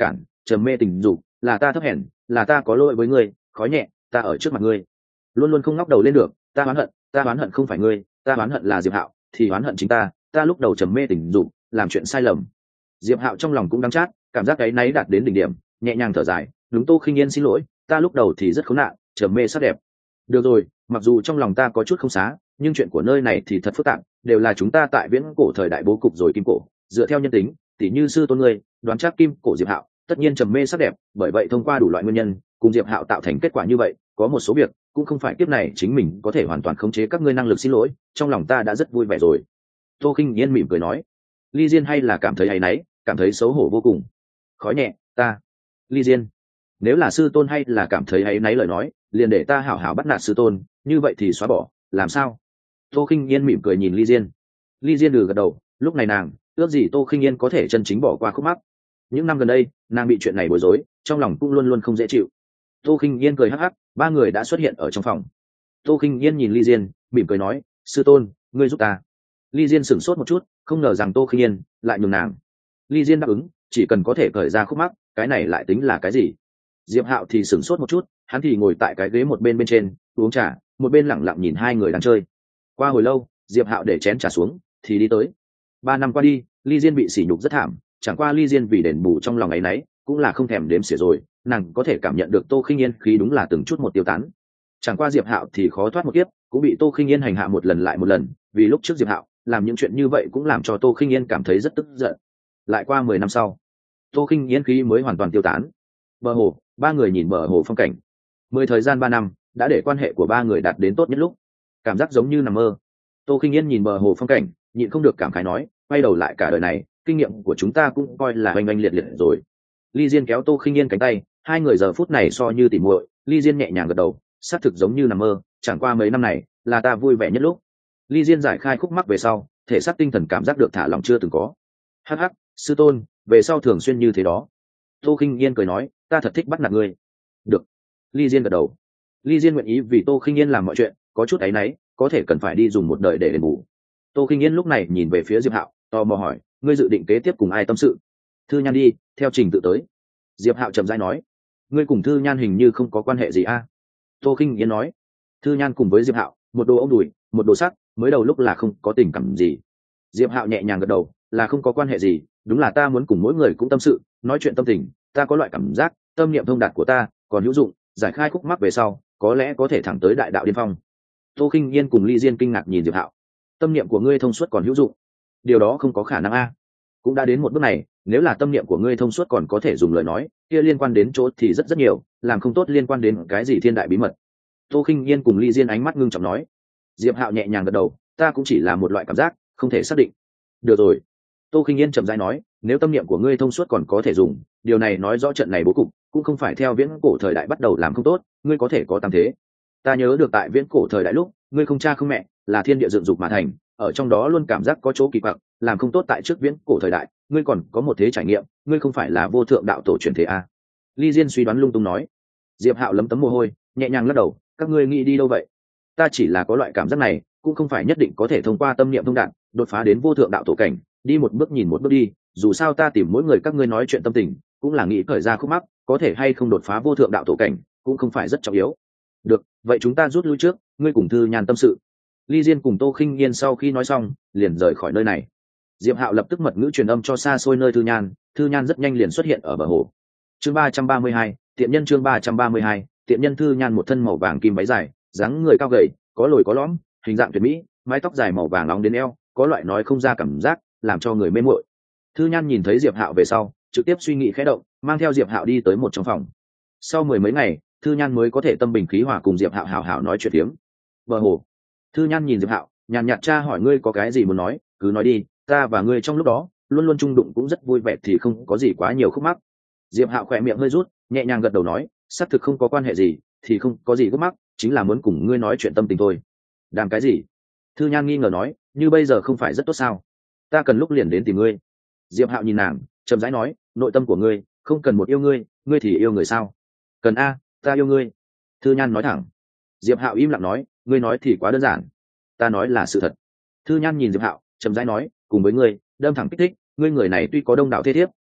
Speaker 1: trầm mê tình dục, là ta thấp hèn, là ta có lỗi với ngươi, khói nhẹ, ta ở trước mặt ngươi luôn luôn không ngóc đầu lên được, ta oán hận, ta oán hận không phải ngươi, ta oán hận là Diệp Hạo, thì oán hận chính ta, ta lúc đầu trầm mê tình dục, làm chuyện sai lầm. Diệp Hạo trong lòng cũng đắng chát, cảm giác cái náy đạt đến đỉnh điểm, nhẹ nhàng thở dài, đúng Tô Khinh Yên xin lỗi, ta lúc đầu thì rất khốn nạn, trầm mê sắc đẹp. Được rồi, mặc dù trong lòng ta có chút không xá, nhưng chuyện của nơi này thì thật phức tạp, đều là chúng ta tại viễn cổ thời đại bố cục rồi kim cổ, dựa theo nhân tính, tỉ như sư tôn ngươi, đoán chắc kim cổ Diệp Hạo, tất nhiên trầm mê sắc đẹp, bởi vậy thông qua đủ loại nguyên nhân, cùng Diệp Hạo tạo thành kết quả như vậy, có một số việc cũng không phải kiếp này chính mình có thể hoàn toàn khống chế các ngươi năng lực xin lỗi, trong lòng ta đã rất vui vẻ rồi. Tô Khinh Yên mỉm cười nói. Ly Diên hay là cảm thấy áy náy, cảm thấy xấu hổ vô cùng. Khói nhẹ, ta. Ly Diên, nếu là sư tôn hay là cảm thấy áy náy lời nói, liền để ta hảo hảo bắt nạt sư tôn, như vậy thì xóa bỏ, làm sao? Tô Khinh Yên mỉm cười nhìn Ly Diên. Ly Diên lừ gật đầu, lúc này nàng ước gì Tô Khinh Yên có thể chân chính bỏ qua khúc mắc. Những năm gần đây, nàng bị chuyện này bối rối, trong lòng cũng luôn luôn không dễ chịu. Tô Khinh Yên cười hắc hắc, ba người đã xuất hiện ở trong phòng. Tô Khinh Yên nhìn Ly Diên, mỉm cười nói, sư tôn, ngươi giúp ta. Ly Diên sửng sốt một chút, không ngờ rằng Tô Khinh Yên lại nhường nàng. Ly Diên đáp ứng, chỉ cần có thể cởi ra khúc mắc, cái này lại tính là cái gì? Diệp Hạo thì sửng sốt một chút, hắn thì ngồi tại cái ghế một bên bên trên, uống trà, một bên lẳng lặng nhìn hai người đang chơi. Qua hồi lâu, Diệp Hạo để chén trà xuống, thì đi tới. Ba năm qua đi, Ly Diên bị sỉ nhục rất thảm, chẳng qua Ly Diên vì đền bù trong lòng ấy nấy, cũng là không thèm đếm xỉa rồi, nàng có thể cảm nhận được Tô Khinh Yên khí đúng là từng chút một tiêu tán. Chẳng qua Diệp Hạo thì khó thoát một kiếp, cũng bị Tô Khinh Yên hành hạ một lần lại một lần, vì lúc trước Diệp Hạo làm những chuyện như vậy cũng làm cho Tô Khinh Yên cảm thấy rất tức giận. Lại qua mười năm sau, Tô Khinh Yên khí mới hoàn toàn tiêu tán. Bờ hồ, ba người nhìn bờ hồ phong cảnh. Mười thời gian ba năm đã để quan hệ của ba người đạt đến tốt nhất lúc, cảm giác giống như nằm mơ. Tô Khinh Yên nhìn bờ hồ phong cảnh, nhịn không được cảm khái nói, quay đầu lại cả đời này, kinh nghiệm của chúng ta cũng coi là oanh oanh liệt liệt rồi. Ly Diên kéo Tô Khinh Yên cánh tay, hai người giờ phút này so như tỉ muội. Ly Diên nhẹ nhàng gật đầu, xác thực giống như nằm mơ, chẳng qua mấy năm này là ta vui vẻ nhất lúc. Ly Diên giải khai khúc mắc về sau, thể xác tinh thần cảm giác được thả lỏng chưa từng có. Hắc hắc, sư tôn, về sau thường xuyên như thế đó. Tô Khinh Yên cười nói, ta thật thích bắt nạt ngươi. Được. Ly Diên gật đầu. Ly Diên nguyện ý vì Tô Khinh Yên làm mọi chuyện, có chút áy náy, có thể cần phải đi dùng một đời để đền bù. Tô Khinh Yên lúc này nhìn về phía Diệp Hạo, tò mò hỏi, ngươi dự định kế tiếp cùng ai tâm sự? Thư Nhan đi, theo trình tự tới. Diệp Hạo chậm rãi nói, ngươi cùng Thư Nhan hình như không có quan hệ gì a? Tô Khinh Yên nói, Thư Nhan cùng với Diệp Hạo, một đồ ông đùi, một đồ sắc, mới đầu lúc là không có tình cảm gì. Diệp Hạo nhẹ nhàng gật đầu, là không có quan hệ gì, đúng là ta muốn cùng mỗi người cũng tâm sự, nói chuyện tâm tình, ta có loại cảm giác, tâm niệm thông đạt của ta còn hữu dụng, giải khai khúc mắc về sau, có lẽ có thể thẳng tới đại đạo điên phong. Tô Khinh Yên cùng Ly Diên kinh ngạc nhìn Diệp Hạo, tâm niệm của ngươi thông suốt còn hữu dụng? Điều đó không có khả năng a. Cũng đã đến một bước này, nếu là tâm niệm của ngươi thông suốt còn có thể dùng lời nói, kia liên quan đến chỗ thì rất rất nhiều, làm không tốt liên quan đến cái gì thiên đại bí mật. Tô Khinh Yên cùng Ly Diên ánh mắt ngưng trọng nói. Diệp Hạo nhẹ nhàng gật đầu, ta cũng chỉ là một loại cảm giác, không thể xác định. Được rồi. Tô Khinh Yên chậm rãi nói, nếu tâm niệm của ngươi thông suốt còn có thể dùng, điều này nói rõ trận này bố cục cũng không phải theo viễn cổ thời đại bắt đầu làm không tốt, ngươi có thể có tam thế. Ta nhớ được tại viễn cổ thời đại lúc, ngươi không cha không mẹ, là thiên địa dựng dục mà thành, ở trong đó luôn cảm giác có chỗ kỳ quặc, làm không tốt tại trước viễn cổ thời đại, ngươi còn có một thế trải nghiệm, ngươi không phải là vô thượng đạo tổ truyền thế a? Ly Diên suy đoán lung tung nói. Diệp Hạo lấm tấm mồ hôi, nhẹ nhàng lắc đầu, các ngươi nghĩ đi đâu vậy? Ta chỉ là có loại cảm giác này, cũng không phải nhất định có thể thông qua tâm niệm thông đạt, đột phá đến vô thượng đạo tổ cảnh, đi một bước nhìn một bước đi, dù sao ta tìm mỗi người các ngươi nói chuyện tâm tình, cũng là nghĩ khởi ra khúc mắc, có thể hay không đột phá vô thượng đạo tổ cảnh, cũng không phải rất trọng yếu. Được, vậy chúng ta rút lui trước, ngươi cùng Thư Nhan tâm sự. Ly Diên cùng Tô Khinh Yên sau khi nói xong, liền rời khỏi nơi này. Diệp Hạo lập tức mật ngữ truyền âm cho xa xôi nơi Thư Nhan, Thư Nhan rất nhanh liền xuất hiện ở bờ hồ. Chương ba trăm ba mươi hai, tiện nhân chương ba trăm ba mươi hai, tiện nhân. Thư Nhan một thân màu vàng kim váy dài, dáng người cao gầy, có lồi có lõm, hình dạng tuyệt mỹ, mái tóc dài màu vàng nóng đến eo, có loại nói không ra cảm giác, làm cho người mê muội. Thư Nhan nhìn thấy Diệp Hạo về sau, trực tiếp suy nghĩ khẽ động, mang theo Diệp Hạo đi tới một trong phòng. Sau mười mấy ngày, Thư Nhan mới có thể tâm bình khí hòa cùng Diệp Hạo hảo hảo nói chuyện phiếm. Bờ hồ. Thư Nhan nhìn Diệp Hạo, nhàn nhạt tra hỏi, ngươi có cái gì muốn nói, cứ nói đi, ta và ngươi trong lúc đó luôn luôn chung đụng cũng rất vui vẻ, thì không có gì quá nhiều khúc mắc. Diệp Hạo khỏe miệng hơi rút, nhẹ nhàng gật đầu nói, xác thực không có quan hệ gì, thì không có gì khúc mắc, chính là muốn cùng ngươi nói chuyện tâm tình thôi. Đàm cái gì? Thư Nhan nghi ngờ nói, như bây giờ không phải rất tốt sao? Ta cần lúc liền đến tìm ngươi. Diệp Hạo nhìn nàng, chậm rãi nói, nội tâm của ngươi không cần một yêu ngươi, ngươi thì yêu người sao? Cần a, ta yêu ngươi. Thư Nhan nói thẳng. Diệp Hạo im lặng nói, ngươi nói thì quá đơn giản. Ta nói là sự thật. Thư Nhan nhìn Diệp Hạo, chậm rãi nói, cùng với ngươi, đâm thẳng kích thích, ngươi người này tuy có đông đảo thế thiếp,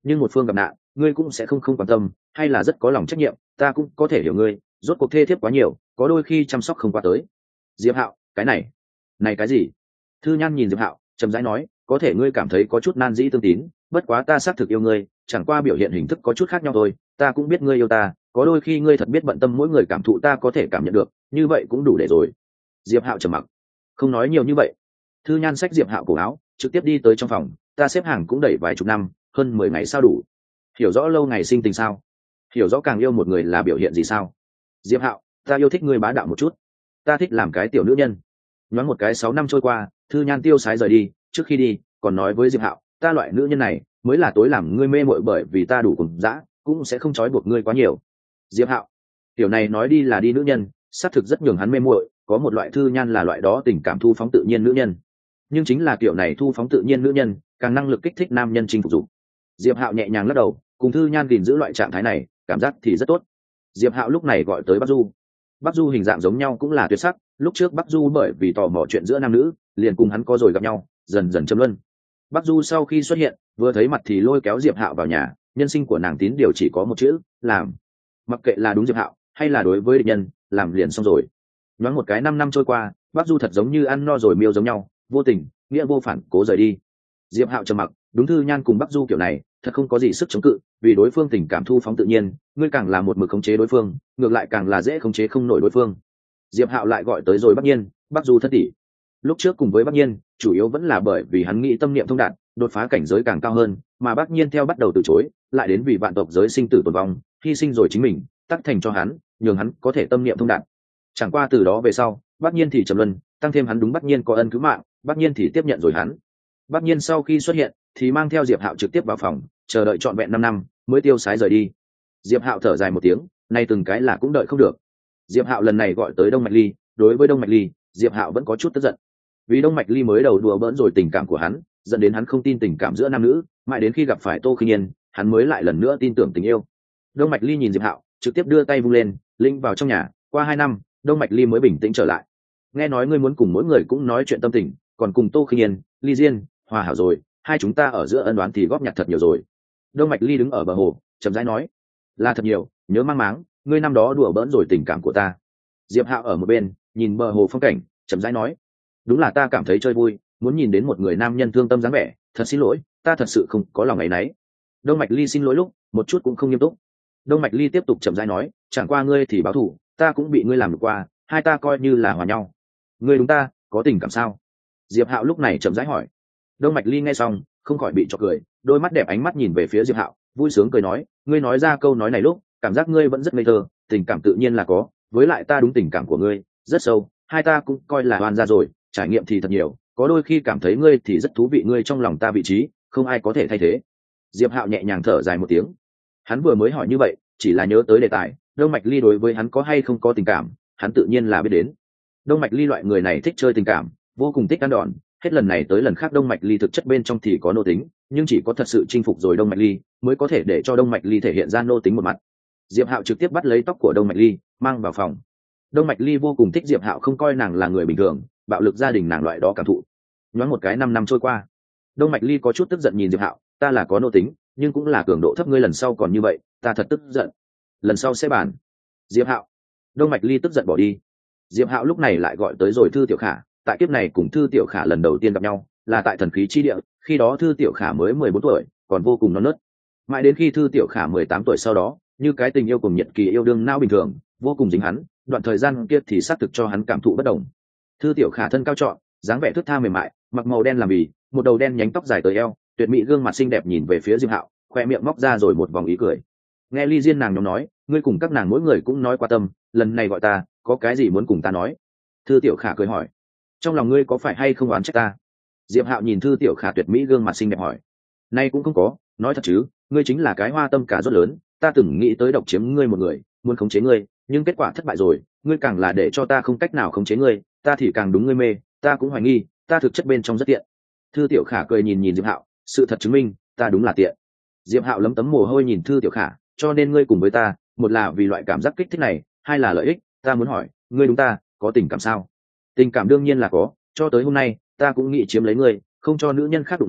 Speaker 1: nhưng một phương gặp nạn ngươi cũng sẽ không không quan tâm, hay là rất có lòng trách nhiệm, ta cũng có thể hiểu ngươi, rốt cuộc thê thiếp quá nhiều, có đôi khi chăm sóc không qua tới. Diệp Hạo, cái này này cái gì? Thư Nhan nhìn Diệp Hạo chậm rãi nói, có thể ngươi cảm thấy có chút nan dĩ tương tín, bất quá ta xác thực yêu ngươi, chẳng qua biểu hiện hình thức có chút khác nhau thôi, ta cũng biết ngươi yêu ta, có đôi khi ngươi thật biết bận tâm mỗi người cảm thụ ta có thể cảm nhận được, như vậy cũng đủ để rồi. Diệp Hạo trầm mặc, không nói nhiều như vậy. Thư Nhan xách Diệp Hạo cổ áo trực tiếp đi tới trong phòng, ta xếp hàng cũng đẩy vài chục năm, hơn mười ngày sao đủ? Hiểu rõ lâu ngày sinh tình sao? Hiểu rõ càng yêu một người là biểu hiện gì sao? Diệp Hạo, ta yêu thích ngươi bá đạo một chút, ta thích làm cái tiểu nữ nhân. Nhoáng một cái sáu năm trôi qua, Thư Nhan tiêu sái rời đi, trước khi đi còn nói với Diệp Hạo, ta loại nữ nhân này mới là tối làm ngươi mê mội, bởi vì ta đủ cùng dã, cũng sẽ không trói buộc ngươi quá nhiều. Diệp Hạo, tiểu này nói đi là đi nữ nhân, xác thực rất nhường hắn mê muội, có một loại Thư Nhan là loại đó tình cảm thu phóng tự nhiên nữ nhân, nhưng chính là kiểu này thu phóng tự nhiên nữ nhân càng năng lực kích thích nam nhân chinh phục dục. Diệp Hạo nhẹ nhàng lắc đầu, cùng Thư Nhan gìn giữ loại trạng thái này, cảm giác thì rất tốt. Diệp Hạo lúc này gọi tới Bắc Du. Bắc Du hình dạng giống nhau cũng là tuyệt sắc, lúc trước Bắc Du bởi vì tò mò chuyện giữa nam nữ, liền cùng hắn có rồi gặp nhau, dần dần châm luân. Bắc Du sau khi xuất hiện, vừa thấy mặt thì lôi kéo Diệp Hạo vào nhà, nhân sinh của nàng tín điều chỉ có một chữ, làm. Mặc kệ là đúng Diệp Hạo hay là đối với địch nhân, làm liền xong rồi. Nhoáng một cái năm năm trôi qua, Bắc Du thật giống như ăn no rồi miêu giống nhau, vô tình nghĩa vô phản cố rời đi. Diệp Hạo trầm mặc, đúng Thư Nhan cùng Bắc Du kiểu này thật không có gì sức chống cự, vì đối phương tình cảm thu phóng tự nhiên, ngươi càng là một mực khống chế đối phương, ngược lại càng là dễ khống chế không nổi đối phương. Diệp Hạo lại gọi tới rồi Bắc Nhiên, Bắc Du thất tỷ. Lúc trước cùng với Bắc Nhiên, chủ yếu vẫn là bởi vì hắn nghĩ tâm niệm thông đạt, đột phá cảnh giới càng cao hơn, mà Bắc Nhiên theo bắt đầu từ chối, lại đến vì vạn tộc giới sinh tử tồn vong, hy sinh rồi chính mình, tác thành cho hắn, nhường hắn có thể tâm niệm thông đạt. Chẳng qua từ đó về sau, Bắc Nhiên thì trầm luân, tăng thêm hắn đúng Bắc Nhiên có ân cứu mạng, Bắc Nhiên thì tiếp nhận rồi hắn. Bắc Nhiên sau khi xuất hiện, thì mang theo Diệp Hạo trực tiếp vào phòng, chờ đợi trọn vẹn năm năm, mới tiêu sái rời đi. Diệp Hạo thở dài một tiếng, nay từng cái là cũng đợi không được. Diệp Hạo lần này gọi tới Đông Mạch Ly, đối với Đông Mạch Ly, Diệp Hạo vẫn có chút tức giận. Vì Đông Mạch Ly mới đầu đùa bỡn rồi tình cảm của hắn, dẫn đến hắn không tin tình cảm giữa nam nữ, mãi đến khi gặp phải Tô Khinh Nhiên, hắn mới lại lần nữa tin tưởng tình yêu. Đông Mạch Ly nhìn Diệp Hạo, trực tiếp đưa tay vung lên, linh vào trong nhà, qua hai năm, Đông Mạch Ly mới bình tĩnh trở lại. Nghe nói ngươi muốn cùng mỗi người cũng nói chuyện tâm tình, còn cùng Tô Khinh Nhiên, Ly Diên, hòa hảo rồi, hai chúng ta ở giữa ân đoán thì góp nhặt thật nhiều rồi. Đông Mạch Ly đứng ở bờ hồ, chậm rãi nói, là thật nhiều, nhớ mang máng, ngươi năm đó đùa bỡn rồi tình cảm của ta. Diệp Hạo ở một bên, nhìn bờ hồ phong cảnh, chậm rãi nói, đúng là ta cảm thấy chơi vui, muốn nhìn đến một người nam nhân thương tâm dáng vẻ, thật xin lỗi, ta thật sự không có lòng ấy nấy. Đông Mạch Ly xin lỗi lúc, một chút cũng không nghiêm túc. Đông Mạch Ly tiếp tục chậm rãi nói, chẳng qua ngươi thì báo thù, ta cũng bị ngươi làm được qua, hai ta coi như là hòa nhau. Ngươi đúng ta, có tình cảm sao? Diệp Hạo lúc này chậm rãi hỏi. Đông Mạch Ly nghe xong, không khỏi bị chọc cười, đôi mắt đẹp ánh mắt nhìn về phía Diệp Hạo, vui sướng cười nói, ngươi nói ra câu nói này lúc, cảm giác ngươi vẫn rất ngây thơ, tình cảm tự nhiên là có, với lại ta đúng tình cảm của ngươi, rất sâu, hai ta cũng coi là hoàn ra rồi, trải nghiệm thì thật nhiều, có đôi khi cảm thấy ngươi thì rất thú vị, ngươi trong lòng ta vị trí, không ai có thể thay thế. Diệp Hạo nhẹ nhàng thở dài một tiếng. Hắn vừa mới hỏi như vậy, chỉ là nhớ tới đề tài, Đông Mạch Ly đối với hắn có hay không có tình cảm, hắn tự nhiên là biết đến. Đông Mạch Ly loại người này thích chơi tình cảm, vô cùng thích ăn đòn, hết lần này tới lần khác Đông Mạch Ly thực chất bên trong thì có nô tính, nhưng chỉ có thật sự chinh phục rồi Đông Mạch Ly mới có thể để cho Đông Mạch Ly thể hiện ra nô tính một mặt. Diệp Hạo trực tiếp bắt lấy tóc của Đông Mạch Ly, mang vào phòng. Đông Mạch Ly vô cùng thích Diệp Hạo, không coi nàng là người bình thường, bạo lực gia đình nàng loại đó cảm thụ. Nhoáng một cái năm năm trôi qua, Đông Mạch Ly có chút tức giận nhìn Diệp Hạo, ta là có nô tính, nhưng cũng là cường độ thấp, ngươi lần sau còn như vậy, ta thật tức giận. Lần sau sẽ bàn. Diệp Hạo. Đông Mạch Ly tức giận bỏ đi. Diệp Hạo lúc này lại gọi tới rồi Thư Tiểu Khả, tại kiếp này cùng Thư Tiểu Khả lần đầu tiên gặp nhau, là tại Thần Khí Chi Địa, khi đó Thư Tiểu Khả mới mười bốn tuổi, còn vô cùng non nớt. Mãi đến khi Thư Tiểu Khả mười tám tuổi sau đó, như cái tình yêu cùng nhật kỳ yêu đương não bình thường, vô cùng dính hắn, đoạn thời gian kia thì xác thực cho hắn cảm thụ bất đồng. Thư Tiểu Khả thân cao trọn, dáng vẻ thướt tha mềm mại, mặc màu đen làm bì, một đầu đen nhánh tóc dài tới eo, tuyệt mỹ gương mặt xinh đẹp nhìn về phía Diệp Hạo, khoe miệng móc ra rồi một vòng ý cười. Nghe Ly Diên nàng nhóm nói, ngươi cùng các nàng mỗi người cũng nói qua tâm, lần này gọi ta, có cái gì muốn cùng ta nói? Thư Tiểu Khả cười hỏi, trong lòng ngươi có phải hay không oán trách ta? Diệp Hạo nhìn Thư Tiểu Khả tuyệt mỹ gương mặt xinh đẹp hỏi, nay cũng không có, nói thật chứ, ngươi chính là cái hoa tâm cả rất lớn, ta từng nghĩ tới độc chiếm ngươi một người, muốn khống chế ngươi, nhưng kết quả thất bại rồi, ngươi càng là để cho ta không cách nào khống chế ngươi, ta thì càng đúng ngươi mê, ta cũng hoài nghi, ta thực chất bên trong rất tiện. Thư Tiểu Khả cười nhìn nhìn Diệp Hạo, sự thật chứng minh, ta đúng là tiện. Diệp Hạo lấm tấm mồ hôi nhìn Thư Tiểu Khả, cho nên ngươi cùng với ta, một là vì loại cảm giác kích thích này, hai là lợi ích, ta muốn hỏi, ngươi đúng ta, có tình cảm sao? Tình cảm đương nhiên là có, cho tới hôm nay, ta cũng nghĩ chiếm lấy ngươi, không cho nữ nhân khác đụng ngươi,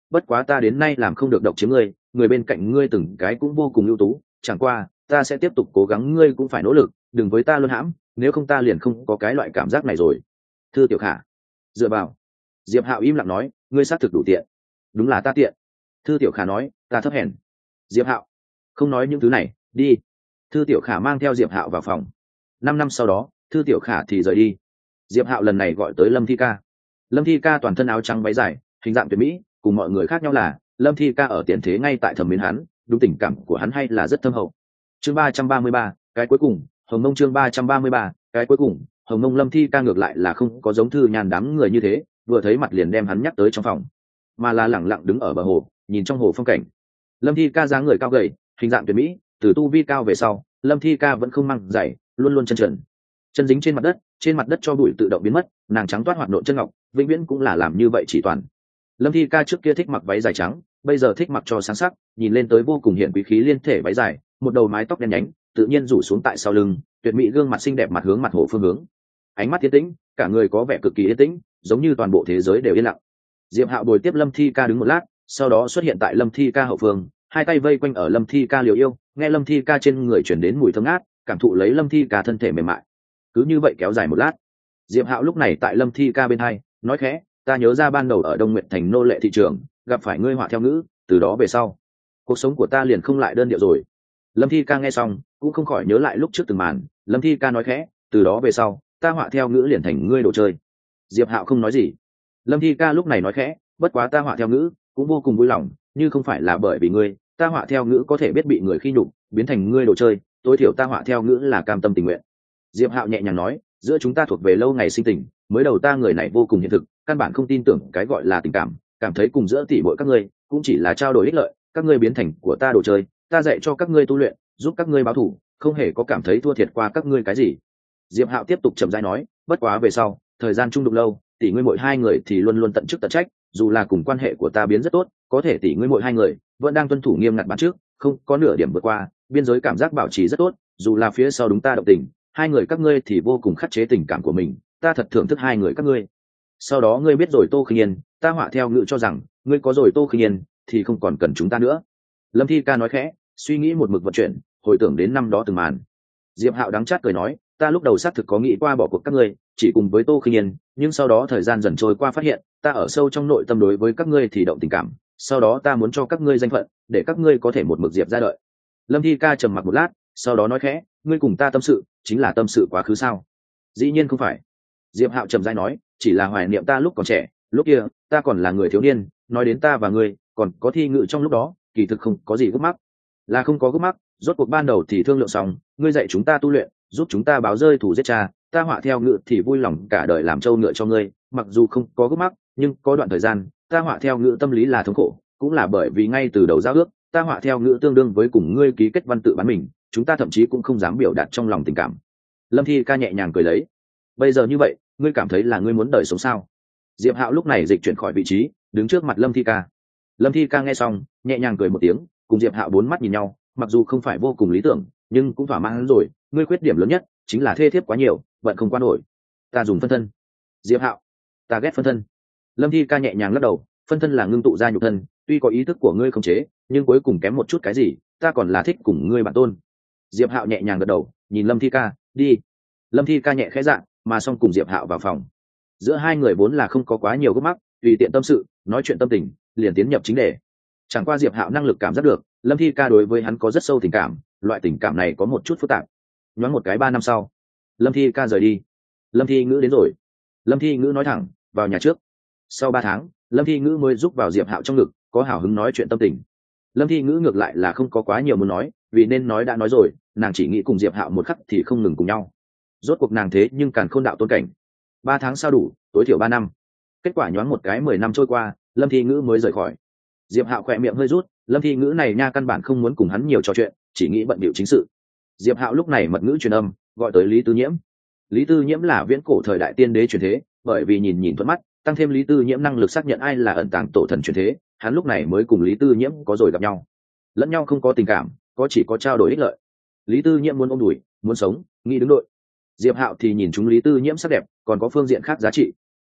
Speaker 1: bất quá ta đến nay làm không được độc chiếm ngươi, người bên cạnh ngươi từng cái cũng vô cùng ưu tú, chẳng qua ta sẽ tiếp tục cố gắng, ngươi cũng phải nỗ lực, đừng với ta luôn hãm, nếu không ta liền không có cái loại cảm giác này rồi. Thư Tiểu Khả dựa vào. Diệp Hạo im lặng nói, ngươi xác thực đủ tiện. Đúng là ta tiện. Thư Tiểu Khả nói, ta thấp hèn. Diệp Hạo không nói những thứ này, đi. Thư Tiểu Khả mang theo Diệp Hạo vào phòng. Năm năm sau đó, Thư Tiểu Khả thì rời đi. Diệp Hạo lần này gọi tới Lâm Thi Ca. Lâm Thi Ca toàn thân áo trắng váy dài, hình dạng tuyệt mỹ, cùng mọi người khác nhau là Lâm Thi Ca ở tiền thế ngay tại thẩm mến hắn, đúng tình cảm của hắn hay là rất thâm hậu. Chương ba trăm ba mươi ba, cái cuối cùng, Hồng Nông chương ba trăm ba mươi ba, cái cuối cùng, Hồng Nông. Lâm Thi Ca ngược lại là không có giống Thư Nhàn đám người như thế, vừa thấy mặt liền đem hắn nhắc tới trong phòng, mà là lẳng lặng đứng ở bờ hồ, nhìn trong hồ phong cảnh. Lâm Thi Ca dáng người cao gầy, hình dạng tuyệt mỹ, từ tu vi cao về sau, Lâm Thi Ca vẫn không mang giày, luôn luôn chân trần, chân dính trên mặt đất, trên mặt đất cho bụi tự động biến mất, nàng trắng toát hoạt nộn chân ngọc, vĩnh viễn cũng là làm như vậy chỉ toàn. Lâm Thi Ca trước kia thích mặc váy dài trắng, bây giờ thích mặc cho sáng sắc, nhìn lên tới vô cùng hiện quý khí liên thể váy dài, một đầu mái tóc đen nhánh, tự nhiên rủ xuống tại sau lưng, tuyệt mỹ gương mặt xinh đẹp mặt hướng mặt hồ phương hướng, ánh mắt yên tĩnh, cả người có vẻ cực kỳ yên tĩnh, giống như toàn bộ thế giới đều yên lặng. Diệp Hạo bồi tiếp Lâm Thi Ca đứng một lát, sau đó xuất hiện tại Lâm Thi Ca hậu phương, hai tay vây quanh ở Lâm Thi Ca liều yêu, nghe Lâm Thi Ca trên người chuyển đến mùi thơm ngát, cảm thụ lấy Lâm Thi Ca thân thể mềm mại. Cứ như vậy kéo dài một lát, Diệp Hạo lúc này tại Lâm Thi Ca bên hai nói khẽ, ta nhớ ra ban đầu ở Đông Nguyện thành nô lệ thị trường gặp phải ngươi họa theo ngữ, từ đó về sau cuộc sống của ta liền không lại đơn điệu rồi. Lâm Thi Ca nghe xong cũng không khỏi nhớ lại lúc trước từng màn. Lâm Thi Ca nói khẽ, từ đó về sau ta họa theo ngữ liền thành ngươi đồ chơi. Diệp Hạo không nói gì. Lâm Thi Ca lúc này nói khẽ, bất quá ta họa theo ngữ cũng vô cùng vui lòng, như không phải là bởi vì ngươi, ta họa theo ngữ có thể biết bị người khi nhục, biến thành ngươi đồ chơi, tối thiểu ta họa theo ngữ là cam tâm tình nguyện. Diệp Hạo nhẹ nhàng nói, giữa chúng ta thuộc về lâu ngày sinh tình, mới đầu ta người này vô cùng hiện thực, căn bản không tin tưởng cái gọi là tình cảm, cảm thấy cùng giữa tỷ muội các ngươi cũng chỉ là trao đổi ích lợi, các ngươi biến thành của ta đồ chơi, ta dạy cho các ngươi tu luyện, giúp các ngươi báo thù, không hề có cảm thấy thua thiệt qua các ngươi cái gì. Diệp Hạo tiếp tục chậm rãi nói, bất quá về sau, thời gian chung đụng lâu, tỷ ngươi mỗi hai người thì luôn luôn tận chức tận trách, dù là cùng quan hệ của ta biến rất tốt, có thể tỷ ngươi mỗi hai người vẫn đang tuân thủ nghiêm ngặt bản trước, không có nửa điểm vượt qua, biên giới cảm giác bảo trì rất tốt, dù là phía sau đúng ta động tình, hai người các ngươi thì vô cùng khắc chế tình cảm của mình, ta thật thưởng thức hai người các ngươi. Sau đó ngươi biết rồi Tô Khinh Yên, ta họa theo ngữ cho rằng ngươi có rồi Tô Khinh Yên thì không còn cần chúng ta nữa. Lâm Thi Ca nói khẽ, suy nghĩ một mực vận chuyển, hồi tưởng đến năm đó từng màn. Diệp Hạo đắng chát cười nói, ta lúc đầu xác thực có nghĩ qua bỏ cuộc các ngươi, chỉ cùng với Tô Khinh Yên, nhưng sau đó thời gian dần trôi qua phát hiện, ta ở sâu trong nội tâm đối với các ngươi thì động tình cảm, sau đó ta muốn cho các ngươi danh phận, để các ngươi có thể một mực Diệp ra đợi. Lâm Thi Ca trầm mặc một lát, sau đó nói khẽ, ngươi cùng ta tâm sự, chính là tâm sự quá khứ sao? Dĩ nhiên không phải. Diệp Hạo trầm rãi nói, chỉ là hoài niệm ta lúc còn trẻ, lúc kia ta còn là người thiếu niên, nói đến ta và ngươi, còn có thi ngự trong lúc đó, kỳ thực không có gì gấp mắc, là không có gấp mắc, rốt cuộc ban đầu thì thương lượng xong, ngươi dạy chúng ta tu luyện, giúp chúng ta báo rơi thủ giết cha, ta họa theo ngự thì vui lòng cả đời làm trâu ngựa cho ngươi, mặc dù không có gấp mắc, nhưng có đoạn thời gian, ta họa theo ngự tâm lý là thống khổ, cũng là bởi vì ngay từ đầu giao ước, ta họa theo ngự tương đương với cùng ngươi ký kết văn tự bán mình, chúng ta thậm chí cũng không dám biểu đạt trong lòng tình cảm. Lâm Thi Ca nhẹ nhàng cười lấy, bây giờ như vậy, ngươi cảm thấy là ngươi muốn đời sống sao? Diệp Hạo lúc này dịch chuyển khỏi vị trí, đứng trước mặt Lâm Thi Ca. Lâm Thi Ca nghe xong, nhẹ nhàng cười một tiếng, cùng Diệp Hạo bốn mắt nhìn nhau, mặc dù không phải vô cùng lý tưởng, nhưng cũng thỏa mãn rồi. Ngươi khuyết điểm lớn nhất chính là thê thiếp quá nhiều, vận không qua nổi. Ta dùng phân thân. Diệp Hạo, ta ghét phân thân. Lâm Thi Ca nhẹ nhàng lắc đầu, phân thân là ngưng tụ ra nhục thân, tuy có ý thức của ngươi khống chế, nhưng cuối cùng kém một chút cái gì, ta còn là thích cùng ngươi bản tôn. Diệp Hạo nhẹ nhàng gật đầu, nhìn Lâm Thi Ca, đi. Lâm Thi Ca nhẹ khẽ dạ, mà xong cùng Diệp Hạo vào phòng. Giữa hai người vốn là không có quá nhiều gấp mắc, tùy tiện tâm sự, nói chuyện tâm tình, liền tiến nhập chính đề. Chẳng qua Diệp Hạo năng lực cảm giác được, Lâm Thi Ca đối với hắn có rất sâu tình cảm, loại tình cảm này có một chút phức tạp. Nhoáng một cái ba năm sau, Lâm Thi Ca rời đi. Lâm Thi Ngữ đến rồi. Lâm Thi Ngữ nói thẳng, vào nhà trước. Sau ba tháng, Lâm Thi Ngữ mới giúp vào Diệp Hạo trong ngực, có hào hứng nói chuyện tâm tình. Lâm Thi Ngữ ngược lại là không có quá nhiều muốn nói, vì nên nói đã nói rồi, nàng chỉ nghĩ cùng Diệp Hạo một khắc thì không ngừng cùng nhau. Rốt cuộc nàng thế nhưng càn khôn đạo tôn cảnh. Ba tháng sao đủ, tối thiểu ba năm. Kết quả nhoáng một cái mười năm trôi qua, Lâm Thi Ngữ mới rời khỏi. Diệp Hạo khỏe miệng hơi rút, Lâm Thi Ngữ này nha căn bản không muốn cùng hắn nhiều trò chuyện, chỉ nghĩ bận bịu chính sự. Diệp Hạo lúc này mật ngữ truyền âm, gọi tới Lý Tư Nhiễm. Lý Tư Nhiễm là viễn cổ thời đại tiên đế truyền thế, bởi vì nhìn nhìn thuận mắt, tăng thêm Lý Tư Nhiễm năng lực xác nhận ai là ẩn tàng tổ thần truyền thế, hắn lúc này mới cùng Lý Tư Nhiễm có rồi gặp nhau. Lẫn nhau không có tình cảm, có chỉ có trao đổi ích lợi. Lý Tư Nhiễm muốn ôm đùi, muốn sống, nghĩ đứng đội. Diệp Hạo thì nhìn chúng Lý Tư Nhiễm sắc đẹp, còn có phương diện khác giá trị.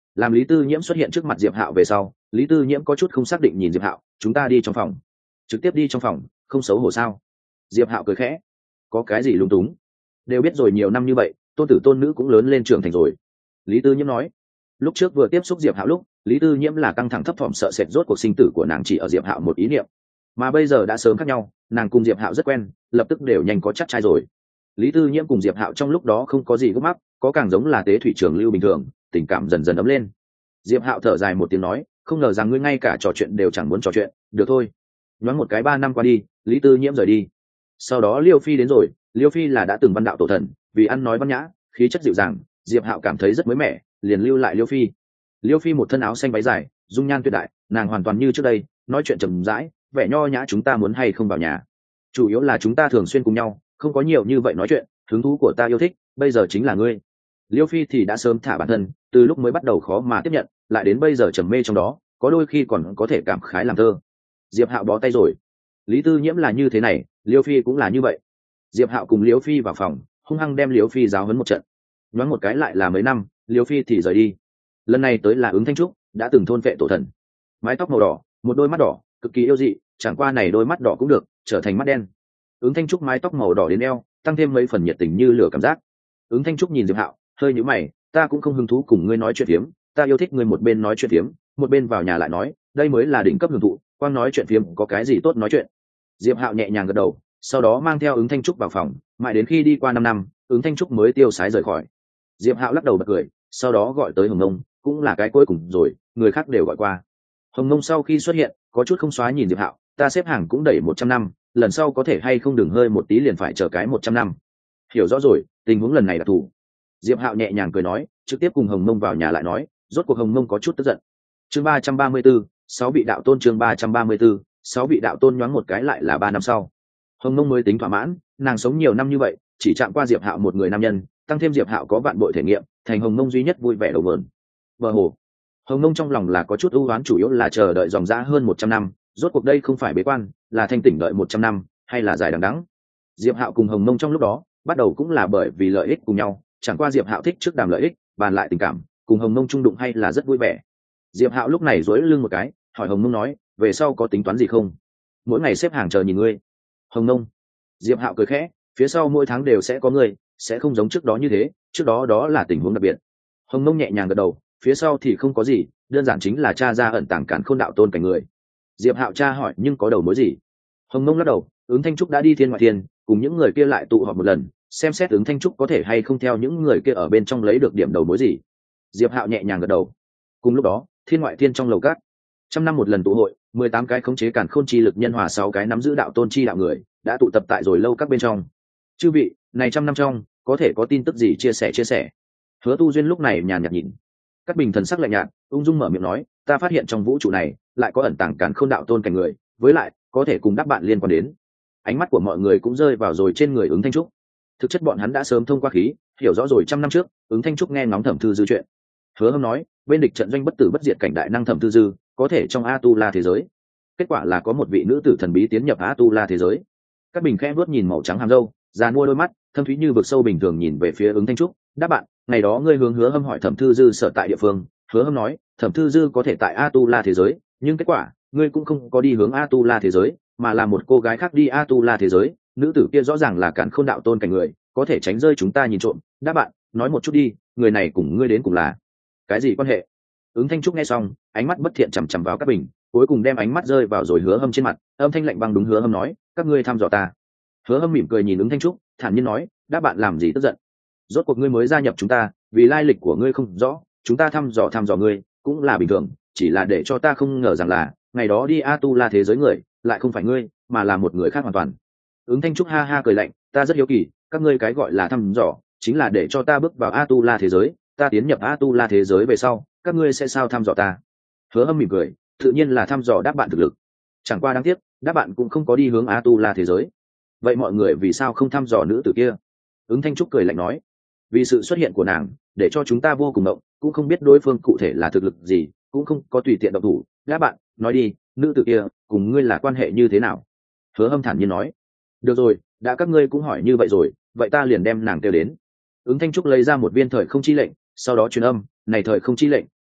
Speaker 1: làm Lý Tư Nhiễm xuất hiện trước mặt Diệp Hạo về sau, Lý Tư Nhiễm có chút không xác định nhìn Diệp Hạo, chúng ta đi trong phòng. Trực tiếp đi trong phòng, không xấu hổ sao? Diệp Hạo cười khẽ, có cái gì lung túng? Đều biết rồi nhiều năm như vậy, tôn tử tôn nữ cũng lớn lên trưởng thành rồi. Lý Tư Nhiễm nói. Lúc trước vừa tiếp xúc Diệp Hạo lúc, Lý Tư Nhiễm là căng thẳng thấp thỏm sợ sệt, rốt cuộc sinh tử của nàng chỉ ở Diệp Hạo một ý niệm, mà bây giờ đã sớm khác nhau, nàng cùng Diệp Hạo rất quen, lập tức đều nhanh có chắc trai rồi. Lý Tư Nhiễm cùng Diệp Hạo trong lúc đó không có gì gấp mắc, có càng giống là tế thủy trường lưu bình thường, tình cảm dần dần ấm lên. Diệp Hạo thở dài một tiếng nói, không ngờ rằng ngươi ngay cả trò chuyện đều chẳng muốn trò chuyện, được thôi. Nhoáng một cái ba năm qua đi, Lý Tư Nhiễm rời đi. Sau đó Liêu Phi đến rồi, Liêu Phi là đã từng văn đạo tổ thần, vì ăn nói văn nhã, khí chất dịu dàng, Diệp Hạo cảm thấy rất mới mẻ, liền lưu lại Liêu Phi. Liêu Phi một thân áo xanh váy dài, dung nhan tuyệt đại, nàng hoàn toàn như trước đây, nói chuyện trầm rãi, vẻ nho nhã, chúng ta muốn hay không vào nhà. Chủ yếu là chúng ta thường xuyên cùng nhau, không có nhiều như vậy nói chuyện, hứng thú của ta yêu thích, bây giờ chính là ngươi. Liêu Phi thì đã sớm thả bản thân, từ lúc mới bắt đầu khó mà tiếp nhận, lại đến bây giờ trầm mê trong đó, có đôi khi còn có thể cảm khái làm thơ. Diệp Hạo bó tay rồi. Lý Tư Nhiễm là như thế này, Liêu Phi cũng là như vậy. Diệp Hạo cùng Liêu Phi vào phòng, hung hăng đem Liêu Phi giáo huấn một trận. Nhoáng một cái lại là mấy năm, Liêu Phi thì rời đi. Lần này tới là Ứng Thanh Trúc, đã từng thôn vệ tổ thần. Mái tóc màu đỏ, một đôi mắt đỏ, cực kỳ yêu dị, chẳng qua này đôi mắt đỏ cũng được, trở thành mắt đen. Ứng Thanh Trúc mái tóc màu đỏ đến eo, tăng thêm mấy phần nhiệt tình như lửa cảm giác. Ứng Thanh Trúc nhìn Diệp Hạo, hơi nhíu mày, ta cũng không hứng thú cùng ngươi nói chuyện phiếm, ta yêu thích ngươi một bên nói chuyện phiếm, một bên vào nhà lại nói, đây mới là đỉnh cấp hưởng thụ, quan nói chuyện phiếm có cái gì tốt nói chuyện. Diệp Hạo nhẹ nhàng gật đầu, sau đó mang theo Ứng Thanh Trúc vào phòng, mãi đến khi đi qua năm năm, Ứng Thanh Trúc mới tiêu sái rời khỏi. Diệp Hạo lắc đầu bật cười, sau đó gọi tới Hồng Nông, cũng là cái cuối cùng rồi, người khác đều gọi qua. Hồng Nông sau khi xuất hiện, có chút không xóa nhìn Diệp Hạo, ta xếp hàng cũng đẩy một trăm năm, lần sau có thể hay không đừng hơi một tí liền phải chờ cái một trăm năm. Hiểu rõ rồi, tình huống lần này là thủ. Diệp Hạo nhẹ nhàng cười nói, trực tiếp cùng Hồng Nông vào nhà lại nói, rốt cuộc Hồng Nông có chút tức giận. Chương ba trăm ba mươi 34, sáu vị đạo tôn chương ba trăm ba mươi 34, sáu vị đạo tôn nhoáng một cái lại là ba năm sau. Hồng Nông mới tính thỏa mãn, nàng sống nhiều năm như vậy, chỉ chạm qua Diệp Hạo một người nam nhân, tăng thêm Diệp Hạo có vạn bội thể nghiệm, thành Hồng Nông duy nhất vui vẻ đầu vườn. Bờ hồ. Hồng Nông trong lòng là có chút ưu oán, chủ yếu là chờ đợi dòng dã hơn một trăm năm, rốt cuộc đây không phải bế quan, là thanh tỉnh đợi một trăm năm, hay là dài đằng đẵng. Diệp Hạo cùng Hồng Nông trong lúc đó, bắt đầu cũng là bởi vì lợi ích cùng nhau, chẳng qua Diệp Hạo thích trước đàm lợi ích, bàn lại tình cảm, cùng Hồng Nông trung đụng hay là rất vui vẻ. Diệp Hạo lúc này duỗi lưng một cái, hỏi Hồng Nông nói, về sau có tính toán gì không? Mỗi ngày xếp hàng chờ nhìn ngươi. Hồng Nông. Diệp Hạo cười khẽ, phía sau mỗi tháng đều sẽ có người, sẽ không giống trước đó như thế, trước đó đó là tình huống đặc biệt. Hồng Nông nhẹ nhàng gật đầu, phía sau thì không có gì, đơn giản chính là cha ra ẩn tàng cản khôn đạo tôn cảnh người. Diệp Hạo cha hỏi, nhưng có đầu mối gì? Hồng Nông lắc đầu, Ứng Thanh Trúc đã đi thiên ngoại thiên, cùng những người kia lại tụ họp một lần, xem xét Ứng Thanh Trúc có thể hay không theo những người kia ở bên trong lấy được điểm đầu mối gì. Diệp Hạo nhẹ nhàng gật đầu. Cùng lúc đó, thiên ngoại thiên trong lầu cát, trăm năm một lần tụ hội, mười tám cái khống chế cản khôn chi lực nhân hòa sáu cái nắm giữ đạo tôn chi đạo người, đã tụ tập tại rồi lâu các bên trong. Chư vị, này trăm năm trong, có thể có tin tức gì chia sẻ chia sẻ. Hứa Tu Duyên lúc này nhàn nhạt nhìn. Các bình thần sắc lạnh nhạt, ung dung mở miệng nói, ta phát hiện trong vũ trụ này lại có ẩn tàng cản khôn đạo tôn cảnh người, với lại có thể cùng đáp bạn liên quan đến. Ánh mắt của mọi người cũng rơi vào rồi trên người Ứng Thanh Trúc. Thực chất bọn hắn đã sớm thông qua khí, hiểu rõ rồi trăm năm trước, Ứng Thanh Trúc nghe ngóng Thẩm Thư Dư chuyện. Hứa Hâm nói, bên địch trận doanh bất tử bất diệt cảnh đại năng Thẩm Thư Dư, có thể trong A Tu La thế giới. Kết quả là có một vị nữ tử thần bí tiến nhập A Tu La thế giới. Các bình khẽ vuốt nhìn màu trắng hàm râu, già mua đôi mắt, thâm thúy như vực sâu bình thường nhìn về phía Ứng Thanh Trúc, đáp bạn, ngày đó ngươi hướng Hứa Hâm hỏi Thẩm Thư Dư sở tại địa phương, Hứa Hâm nói, Thẩm Thư Dư có thể tại A Tu La thế giới, nhưng kết quả, ngươi cũng không có đi hướng A Tu La thế giới, mà là một cô gái khác đi A Tu La thế giới, nữ tử kia rõ ràng là cản khôn đạo tôn cảnh người, có thể tránh rơi chúng ta nhìn trộm, đáp bạn, nói một chút đi, người này cùng ngươi đến cùng là cái gì quan hệ? Ứng Thanh Trúc nghe xong, ánh mắt bất thiện chằm chằm vào các bình, cuối cùng đem ánh mắt rơi vào rồi Hứa Hâm trên mặt, âm thanh lạnh băng đúng Hứa Hâm nói, các ngươi thăm dò ta. Hứa Hâm mỉm cười nhìn Ứng Thanh Trúc, thản nhiên nói, đáp bạn làm gì tức giận? Rốt cuộc ngươi mới gia nhập chúng ta, vì lai lịch của ngươi không rõ, chúng ta thăm dò thăm dò ngươi, cũng là bình thường, chỉ là để cho ta không ngờ rằng là, ngày đó đi A Tu La thế giới người, lại không phải ngươi, mà là một người khác hoàn toàn. Ứng Thanh Trúc ha ha cười lạnh, ta rất hiếu kỳ, các ngươi cái gọi là thăm dò, chính là để cho ta bước vào A Tu La thế giới, ta tiến nhập A Tu La thế giới về sau, các ngươi sẽ sao thăm dò ta? Hứa Hâm mỉm cười, tự nhiên là thăm dò đáp bạn thực lực. Chẳng qua đáng tiếc, đáp bạn cũng không có đi hướng A Tu La thế giới. Vậy mọi người vì sao không thăm dò nữ tử kia? Ứng Thanh Trúc cười lạnh nói, vì sự xuất hiện của nàng, để cho chúng ta vô cùng động, cũng không biết đối phương cụ thể là thực lực gì, cũng không có tùy tiện động thủ. Đáp bạn, nói đi, nữ tử kia cùng ngươi là quan hệ như thế nào? Hứa Hâm thản nhiên nói, được rồi, đã các ngươi cũng hỏi như vậy rồi, vậy ta liền đem nàng kêu đến. Ứng Thanh Trúc lấy ra một viên thời không chi lệnh, sau đó truyền âm, này thời không chi lệnh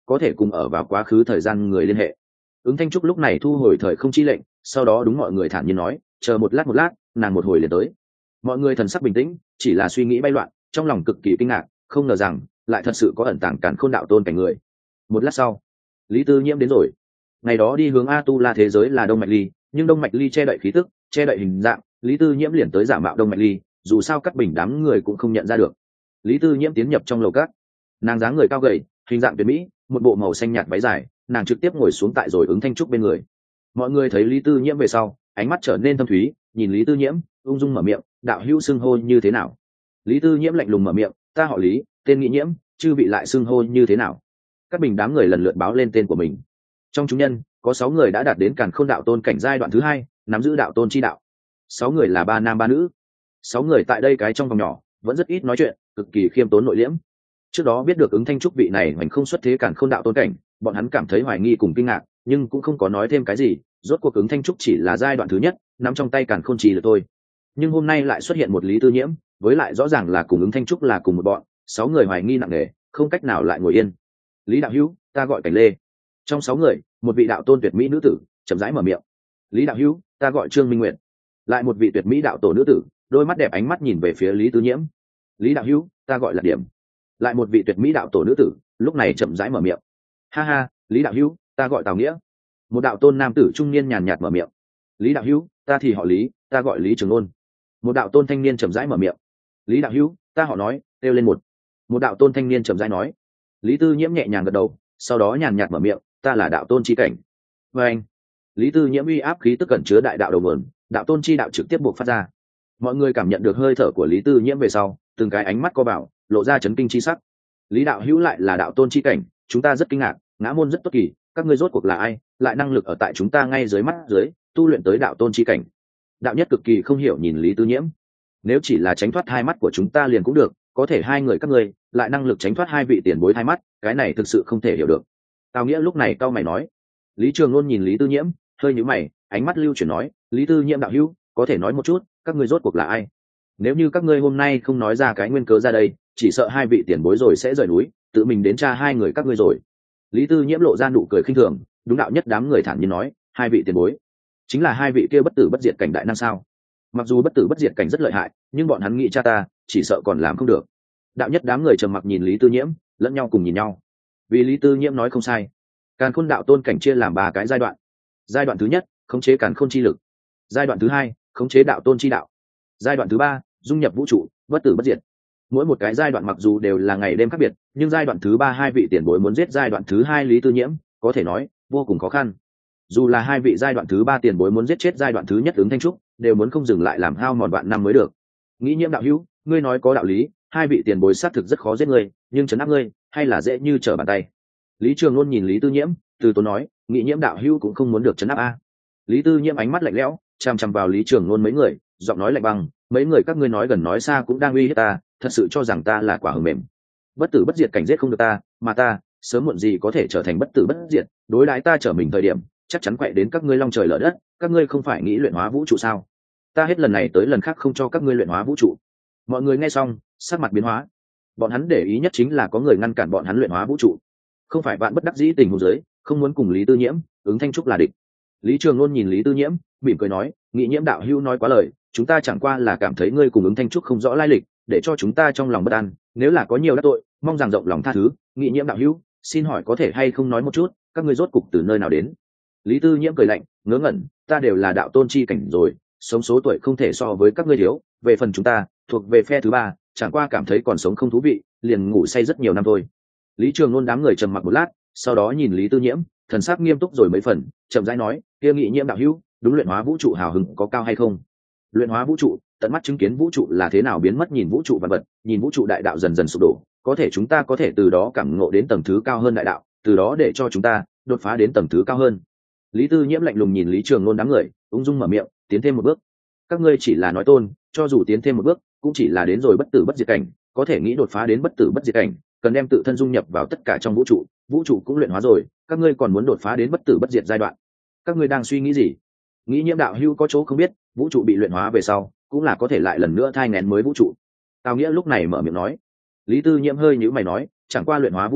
Speaker 1: có thể cùng ở vào quá khứ thời gian người liên hệ. Ứng Thanh Trúc lúc này thu hồi thời không chi lệnh, sau đó đúng mọi người thản nhiên nói, chờ một lát một lát, nàng một hồi liền tới. Mọi người thần sắc bình tĩnh, chỉ là suy nghĩ bay loạn, trong lòng cực kỳ kinh ngạc, không ngờ rằng lại thật sự có ẩn tàng càn khôn đạo tôn cảnh người. Một lát sau, Lý Tư Nhiễm đến rồi. Ngày đó đi hướng A Tu La thế giới là Đông Mạch Ly, nhưng Đông Mạch Ly che đậy khí tức, che đậy hình dạng, Lý Tư Nhiễm liền tới giả mạo Đông Mạch Ly, dù sao Cát Bình đám người cũng không nhận ra được. Lý Tư Nhiễm tiến nhập trong lầu cát, nàng dáng người cao gầy, hình dạng tuyệt mỹ, một bộ màu xanh nhạt váy dài, nàng trực tiếp ngồi xuống tại rồi Ứng Thanh Trúc bên người. Mọi người thấy Lý Tư Nhiễm về sau, ánh mắt trở nên thâm thúy, nhìn Lý Tư Nhiễm, ung dung mở miệng, đạo hữu xưng hô như thế nào? Lý Tư Nhiễm lạnh lùng mở miệng, ta họ Lý, tên Nghị Nhiễm, chư vị lại xưng hô như thế nào? Các bình đám người lần lượt báo lên tên của mình. Trong chúng nhân, có sáu người đã đạt đến Càn Khôn đạo tôn cảnh giai đoạn thứ hai, nắm giữ đạo tôn chi đạo. Sáu người là ba nam ba nữ. Sáu người tại đây cái trong vòng nhỏ, vẫn rất ít nói chuyện, cực kỳ khiêm tốn nội liễm. Trước đó biết được Ứng Thanh Trúc vị này hoành không xuất thế Càn Khôn đạo tôn cảnh, bọn hắn cảm thấy hoài nghi cùng kinh ngạc, nhưng cũng không có nói thêm cái gì. Rốt cuộc Ứng Thanh Trúc chỉ là giai đoạn thứ nhất, nắm trong tay Càn Khôn chỉ được thôi. Nhưng hôm nay lại xuất hiện một Lý Tư Nhiễm, với lại rõ ràng là cùng Ứng Thanh Trúc là cùng một bọn, sáu người hoài nghi nặng nề, không cách nào lại ngồi yên. Lý đạo hữu, ta gọi Cảnh Lê. Trong sáu người, một vị đạo tôn tuyệt mỹ nữ tử chậm rãi mở miệng. Lý đạo hữu, ta gọi Trương Minh Nguyệt. Lại một vị tuyệt mỹ đạo tổ nữ tử, đôi mắt đẹp ánh mắt nhìn về phía Lý Tư Nhiễm. Lý đạo hữu, ta gọi là Điểm. Lại một vị tuyệt mỹ đạo tổ nữ tử, lúc này chậm rãi mở miệng. Ha ha, Lý đạo hữu, ta gọi Tào Nghĩa. Một đạo tôn nam tử trung niên nhàn nhạt mở miệng. Lý đạo hữu, ta thì họ Lý, ta gọi Lý Trường Ôn. Một đạo tôn thanh niên chậm rãi mở miệng. Lý đạo hữu, ta họ nói, kêu lên một. Một đạo tôn thanh niên chậm rãi nói. Lý Tư Nhiễm nhẹ nhàng gật đầu, sau đó nhàn nhạt mở miệng, ta là đạo tôn chi cảnh. Và anh, Lý Tư Nhiễm uy áp khí tức cẩn chứa đại đạo đầu nguồn, đạo tôn chi đạo trực tiếp buộc phát ra. Mọi người cảm nhận được hơi thở của Lý Tư Nhiễm về sau, từng cái ánh mắt co vào, lộ ra chấn kinh chi sắc. Lý đạo hữu lại là đạo tôn chi cảnh, chúng ta rất kinh ngạc, ngã môn rất tốt kỳ, các ngươi rốt cuộc là ai, lại năng lực ở tại chúng ta ngay dưới mắt dưới, tu luyện tới đạo tôn chi cảnh. Đạo nhất cực kỳ không hiểu nhìn Lý Tư Nhiễm. Nếu chỉ là tránh thoát hai mắt của chúng ta liền cũng được, có thể hai người các ngươi lại năng lực tránh thoát hai vị tiền bối hai mắt, cái này thực sự không thể hiểu được. Tào Nghĩa lúc này cau mày nói. Lý Trường Luân nhìn Lý Tư Nhiễm, hơi nhíu mày, ánh mắt lưu chuyển nói, Lý Tư Nhiễm đạo hữu, có thể nói một chút, các ngươi rốt cuộc là ai? Nếu như các ngươi hôm nay không nói ra cái nguyên cớ ra đây, chỉ sợ hai vị tiền bối rồi sẽ rời núi, tự mình đến tra hai người các ngươi rồi. Lý Tư Nhiễm lộ ra nụ cười khinh thường, đúng đạo nhất đám người thản nhiên nói, hai vị tiền bối, chính là hai vị kia bất tử bất diệt cảnh đại năng sao? Mặc dù bất tử bất diệt cảnh rất lợi hại, nhưng bọn hắn nghĩ cha ta, chỉ sợ còn làm không được. Đạo nhất đám người trầm mặc nhìn Lý Tư Nhiễm, lẫn nhau cùng nhìn nhau. Vì Lý Tư Nhiễm nói không sai. Càn Khôn đạo tôn cảnh chia làm ba cái giai đoạn. Giai đoạn thứ nhất, khống chế càn khôn chi lực. Giai đoạn thứ hai, khống chế đạo tôn chi đạo. Giai đoạn thứ ba, dung nhập vũ trụ, bất tử bất diệt. Mỗi một cái giai đoạn mặc dù đều là ngày đêm khác biệt, nhưng giai đoạn thứ ba hai vị tiền bối muốn giết giai đoạn thứ hai Lý Tư Nhiễm, có thể nói vô cùng khó khăn. Dù là hai vị giai đoạn thứ ba tiền bối muốn giết chết giai đoạn thứ nhất Ứng Thanh Trúc, đều muốn không dừng lại làm hao mòn vạn năm mới được. Nghĩ Nhiễm đạo hữu, ngươi nói có đạo lý, hai vị tiền bối xác thực rất khó giết ngươi, nhưng trấn áp ngươi hay là dễ như trở bàn tay. Lý Trường Luân nhìn Lý Tư Nhiễm, từ tốn nói, Nghĩ Nhiễm đạo hữu cũng không muốn được trấn áp a. Lý Tư Nhiễm ánh mắt lạnh lẽo, chằm chằm vào Lý Trường Luân mấy người, giọng nói lạnh băng, mấy người các ngươi nói gần nói xa cũng đang uy hiếp ta, thật sự cho rằng ta là quả hờ mềm. Bất tử bất diệt cảnh giết không được ta, mà ta sớm muộn gì có thể trở thành bất tử bất diệt, đối đãi ta trở mình thời điểm, chắc chắn quậy đến các ngươi long trời lở đất, các ngươi không phải nghĩ luyện hóa vũ trụ sao? Ta hết lần này tới lần khác không cho các ngươi luyện hóa vũ trụ. Mọi người nghe xong, sắc mặt biến hóa. Bọn hắn để ý nhất chính là có người ngăn cản bọn hắn luyện hóa vũ trụ, không phải bạn bất đắc dĩ tình huống dưới, không muốn cùng Lý Tư Nhiễm, Ứng Thanh Trúc là địch. Lý Trường Luân nhìn Lý Tư Nhiễm, mỉm cười nói, Nghị Nhiễm đạo hữu nói quá lời, chúng ta chẳng qua là cảm thấy ngươi cùng Ứng Thanh Trúc không rõ lai lịch, để cho chúng ta trong lòng bất an, nếu là có nhiều đắc tội, mong rằng rộng lòng tha thứ. Nghị Nhiễm đạo hữu, xin hỏi có thể hay không nói một chút, các ngươi rốt cục từ nơi nào đến? Lý Tư Nhiễm cười lạnh, ngớ ngẩn, ta đều là đạo tôn chi cảnh rồi, sống số tuổi không thể so với các ngươi thiếu, về phần chúng ta, thuộc về phe thứ ba, chẳng qua cảm thấy còn sống không thú vị, liền ngủ say rất nhiều năm thôi. Lý Trường Luân đám người trầm mặc một lát, sau đó nhìn Lý Tư Nhiễm, thần sắc nghiêm túc rồi mấy phần, chậm rãi nói, kia Nghị Nhiễm đạo hữu, đúng luyện hóa vũ trụ hào hứng có cao hay không? Luyện hóa vũ trụ, tận mắt chứng kiến vũ trụ là thế nào biến mất, nhìn vũ trụ vạn vật, nhìn vũ trụ đại đạo dần dần sụp đổ, có thể chúng ta có thể từ đó cảm ngộ đến tầng thứ cao hơn đại đạo, từ đó để cho chúng ta đột phá đến tầng thứ cao hơn. Lý Tư Nhiễm lạnh lùng nhìn Lý Trường Luân đám người, ung dung mở miệng, tiến thêm một bước. Các ngươi chỉ là nói tôn, cho dù tiến thêm một bước, cũng chỉ là đến rồi bất tử bất diệt cảnh, có thể nghĩ đột phá đến bất tử bất diệt cảnh, cần đem tự thân dung nhập vào tất cả trong vũ trụ, vũ trụ cũng luyện hóa rồi, các ngươi còn muốn đột phá đến bất tử bất diệt giai đoạn. Các ngươi đang suy nghĩ gì? Nghĩ Nhiễm đạo hữu có chỗ không biết, vũ trụ bị luyện hóa về sau, cũng là có thể lại lần nữa thai nghén mới vũ trụ. Tào Nghĩa lúc này mở miệng nói. Lý Tư Nhiễm hơi nhíu mày nói, chẳng qua luyện hóa vũ trụ,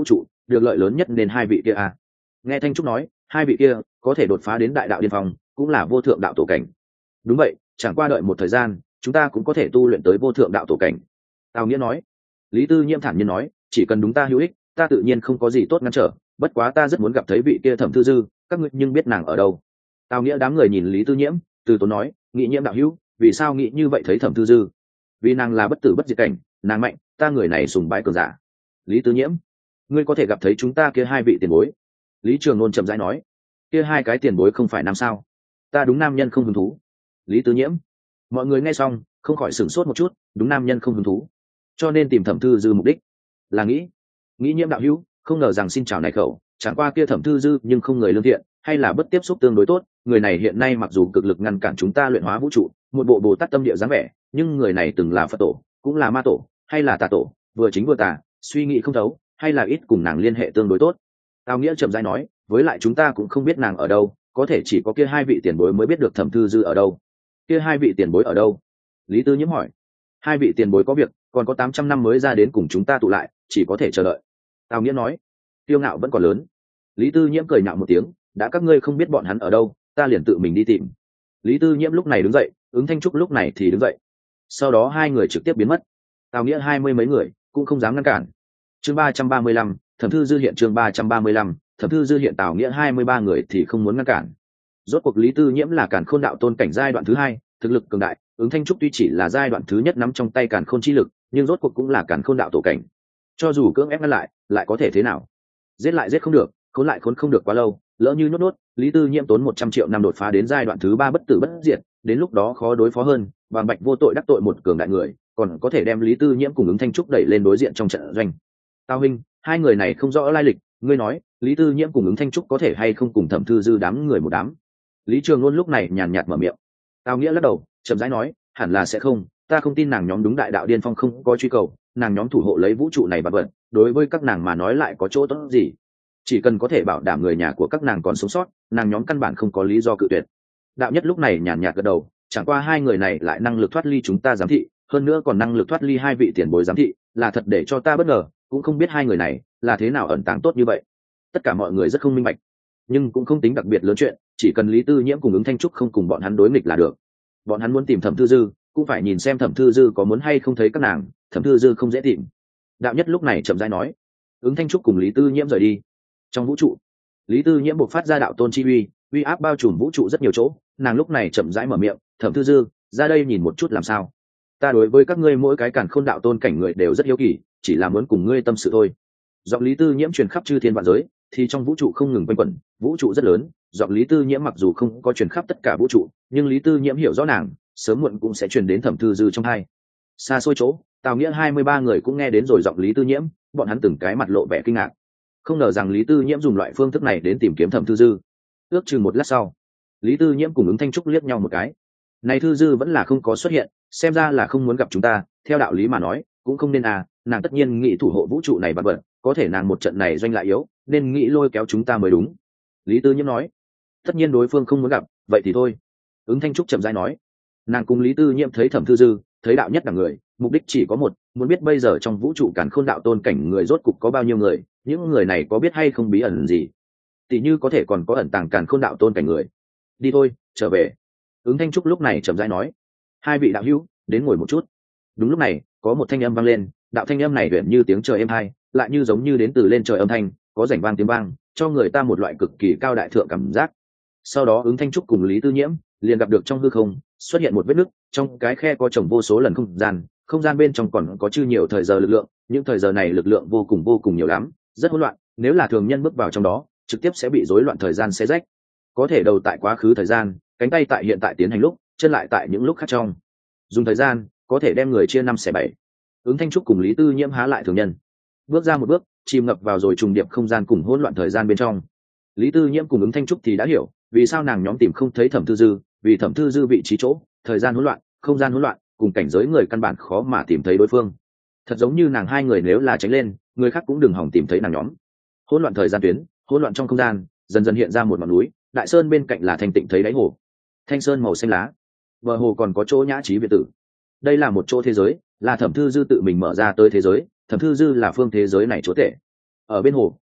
Speaker 1: được lợi lớn nhất nên hai vị kia à. Nghe Thanh Trúc nói, hai vị kia có thể đột phá đến đại đạo điên phong, cũng là vô thượng đạo tổ cảnh. Đúng vậy, chẳng qua đợi một thời gian, chúng ta cũng có thể tu luyện tới vô thượng đạo tổ cảnh. Tào Nghĩa nói. Lý Tư Nhiễm thản nhiên nói, chỉ cần đúng ta hữu ích, ta tự nhiên không có gì tốt ngăn trở, bất quá ta rất muốn gặp thấy vị kia Thẩm Thư Dư, các ngươi nhưng biết nàng ở đâu. Tào Nghĩa đám người nhìn Lý Tư Nhiễm, từ tốn nói, nghĩ Nhiễm đạo hữu, vì sao nghĩ như vậy thấy Thẩm Thư Dư? Vì nàng là bất tử bất diệt cảnh, nàng mạnh, ta người này sùng bái cường giả. Lý Tư Nhiễm, ngươi có thể gặp thấy chúng ta kia hai vị tiền bối. Lý Trường Nôn chậm rãi nói, kia hai cái tiền bối không phải nam sao? Ta đúng nam nhân không hứng thú. Lý Tư Nhiễm, mọi người nghe xong không khỏi sửng sốt một chút, đúng nam nhân không hứng thú, cho nên tìm Thẩm Thư Dư mục đích là nghĩ nghĩ Nhiễm đạo hữu, không ngờ rằng xin chào này khẩu, chẳng qua kia Thẩm Thư Dư nhưng không người lương thiện, hay là bất tiếp xúc tương đối tốt. Người này hiện nay mặc dù cực lực ngăn cản chúng ta luyện hóa vũ trụ, một bộ Bồ Tát tâm địa dáng vẻ, nhưng người này từng là Phật tổ, cũng là ma tổ, hay là tà tổ, vừa chính vừa tà, suy nghĩ không thấu, hay là ít cùng nàng liên hệ tương đối tốt. Tào Nghĩa chậm rãi nói, với lại chúng ta cũng không biết nàng ở đâu, có thể chỉ có kia hai vị tiền bối mới biết được Thẩm Thư Dư ở đâu. Kia hai vị tiền bối ở đâu? Lý Tư Nhiễm hỏi. Hai vị tiền bối có việc, còn có tám trăm năm mới ra đến cùng chúng ta tụ lại, chỉ có thể chờ đợi. Tào Nghĩa nói. Tiêu ngạo vẫn còn lớn. Lý Tư Nhiễm cười nhạo một tiếng, đã các ngươi không biết bọn hắn ở đâu, ta liền tự mình đi tìm. Lý Tư Nhiễm lúc này đứng dậy, Ứng Thanh Trúc lúc này thì đứng dậy, sau đó hai người trực tiếp biến mất. Tào Nghĩa hai mươi mấy người cũng không dám ngăn cản. Chương ba trăm ba mươi lăm, Thẩm Thư Dư hiện. Chương ba trăm ba mươi lăm, Thẩm Thư Dư hiện. Tào Nghĩa hai mươi ba người thì không muốn ngăn cản. Rốt cuộc Lý Tư Nhiễm là Càn Khôn đạo tôn cảnh giai đoạn thứ hai, thực lực cường đại. Ứng Thanh Trúc tuy chỉ là giai đoạn thứ nhất nắm trong tay Càn Khôn chi lực, nhưng rốt cuộc cũng là Càn Khôn đạo tổ cảnh. Cho dù cưỡng ép ngăn lại, lại có thể thế nào? Giết lại giết không được, khốn lại khốn không được quá lâu, lỡ như nhốt nhốt, Lý Tư Nhiễm tốn một trăm triệu năm đột phá đến giai đoạn thứ ba bất tử bất diệt, đến lúc đó khó đối phó hơn. Bằng Bạch vô tội đắc tội một cường đại người, còn có thể đem Lý Tư Nhiễm cùng Ứng Thanh Trúc đẩy lên đối diện trong trận doanh. Tào huynh, hai người này không rõ lai lịch, ngươi nói Lý Tư Nhiễm cùng Ứng Thanh Trúc có thể hay không cùng Thẩm Thư Dư đám người một đám? Lý Trường Luân lúc này nhàn nhạt mở miệng. Tào Nghĩa lắc đầu, chậm rãi nói, hẳn là sẽ không, ta không tin nàng nhóm đúng đại đạo điên phong không có truy cầu, nàng nhóm thủ hộ lấy vũ trụ này vật vật, đối với các nàng mà nói lại có chỗ tốt gì? Chỉ cần có thể bảo đảm người nhà của các nàng còn sống sót, nàng nhóm căn bản không có lý do cự tuyệt. Đạo Nhất lúc này nhàn nhạt gật đầu, chẳng qua hai người này lại năng lực thoát ly chúng ta giám thị, hơn nữa còn năng lực thoát ly hai vị tiền bối giám thị, là thật để cho ta bất ngờ, cũng không biết hai người này là thế nào ẩn tàng tốt như vậy. Tất cả mọi người rất không minh bạch, nhưng cũng không tính đặc biệt lớn chuyện, chỉ cần Lý Tư Nhiễm cùng Ứng Thanh Trúc không cùng bọn hắn đối nghịch là được. Bọn hắn muốn tìm Thẩm Thư Dư, cũng phải nhìn xem Thẩm Thư Dư có muốn hay không thấy các nàng, Thẩm Thư Dư không dễ tìm. Đạo Nhất lúc này chậm rãi nói. Ứng Thanh Trúc cùng Lý Tư Nhiễm rời đi. Trong vũ trụ, Lý Tư Nhiễm buộc phát ra đạo tôn chi uy, uy áp bao trùm vũ trụ rất nhiều chỗ. Nàng lúc này chậm rãi mở miệng, Thẩm Thư Dư, ra đây nhìn một chút làm sao? Ta đối với các ngươi mỗi cái Càn Khôn đạo tôn cảnh người đều rất hiếu kỳ, chỉ là muốn cùng ngươi tâm sự thôi. Giọng Lý Tư Nhiễm truyền khắp chư thiên vạn giới, thì trong vũ trụ không ngừng quanh quẩn, vũ trụ rất lớn. Giọng Lý Tư Nhiễm mặc dù không có truyền khắp tất cả vũ trụ, nhưng Lý Tư Nhiễm hiểu rõ nàng, sớm muộn cũng sẽ truyền đến Thẩm Thư Dư trong hai. Xa xôi chỗ, Tào Nghĩa hai mươi ba người cũng nghe đến rồi giọng Lý Tư Nhiễm, bọn hắn từng cái mặt lộ vẻ kinh ngạc, không ngờ rằng Lý Tư Nhiễm dùng loại phương thức này đến tìm kiếm Thẩm Thư Dư. Ước chừng một lát sau, Lý Tư Nhiễm cùng Ứng Thanh Trúc liếc nhau một cái. Này Thư Dư vẫn là không có xuất hiện, xem ra là không muốn gặp chúng ta. Theo đạo lý mà nói, cũng không nên à, nàng tất nhiên nghĩ thủ hộ vũ trụ này bật bật, có thể nàng một trận này doanh lại yếu, nên nghĩ lôi kéo chúng ta mới đúng. Lý Tư Nhiễm nói, tất nhiên đối phương không muốn gặp, vậy thì thôi. Ứng Thanh Trúc chậm rãi nói, nàng cùng Lý Tư Nhiễm thấy Thẩm Thư Dư, thấy đạo nhất đẳng người, mục đích chỉ có một, muốn biết bây giờ trong vũ trụ Càn Khôn đạo tôn cảnh người rốt cục có bao nhiêu người, những người này có biết hay không bí ẩn gì, tỷ như có thể còn có ẩn tàng Càn Khôn đạo tôn cảnh người. Đi thôi, trở về. Ứng Thanh Trúc lúc này chậm rãi nói, hai vị đạo hữu, đến ngồi một chút. Đúng lúc này, có một thanh âm vang lên, đạo thanh âm này huyền như tiếng trời êm hai, lại như giống như đến từ lên trời âm thanh, có rảnh vang tiếng vang, cho người ta một loại cực kỳ cao đại thượng cảm giác. Sau đó Ứng Thanh Trúc cùng Lý Tư Nhiễm liền gặp được trong hư không xuất hiện một vết nứt, trong cái khe có chồng vô số lần không gian, không gian bên trong còn có chư nhiều thời giờ lực lượng, những thời giờ này lực lượng vô cùng vô cùng nhiều lắm, rất hỗn loạn, nếu là thường nhân bước vào trong đó, trực tiếp sẽ bị rối loạn thời gian xé rách. Có thể đầu tại quá khứ thời gian, cánh tay tại hiện tại tiến hành lúc, chân lại tại những lúc khác trong. Dùng thời gian, có thể đem người chia năm xẻ bảy. Ứng Thanh Trúc cùng Lý Tư Nhiễm há lại thường nhân, bước ra một bước, chìm ngập vào rồi trùng điệp không gian cùng hỗn loạn thời gian bên trong. Lý Tư Nhiễm cùng Ứng Thanh Trúc thì đã hiểu, vì sao nàng nhóm tìm không thấy Thẩm Thư Dư, vì Thẩm Thư Dư vị trí chỗ, thời gian hỗn loạn, không gian hỗn loạn, cùng cảnh giới người căn bản khó mà tìm thấy đối phương. Thật giống như nàng hai người nếu là tránh lên, người khác cũng đừng hòng tìm thấy nàng nhóm. Hỗn loạn thời gian tuyến, hỗn loạn trong không gian, dần dần hiện ra một ngọn núi, đại sơn bên cạnh là thanh tịnh thấy đáy hồ. Thanh sơn màu xanh lá, bờ hồ còn có chỗ nhã trí biệt tử. Đây là một chỗ thế giới, là Thẩm Thư Dư tự mình mở ra tới thế giới, Thẩm Thư Dư là phương thế giới này chỗ tể. Ở bên hồ,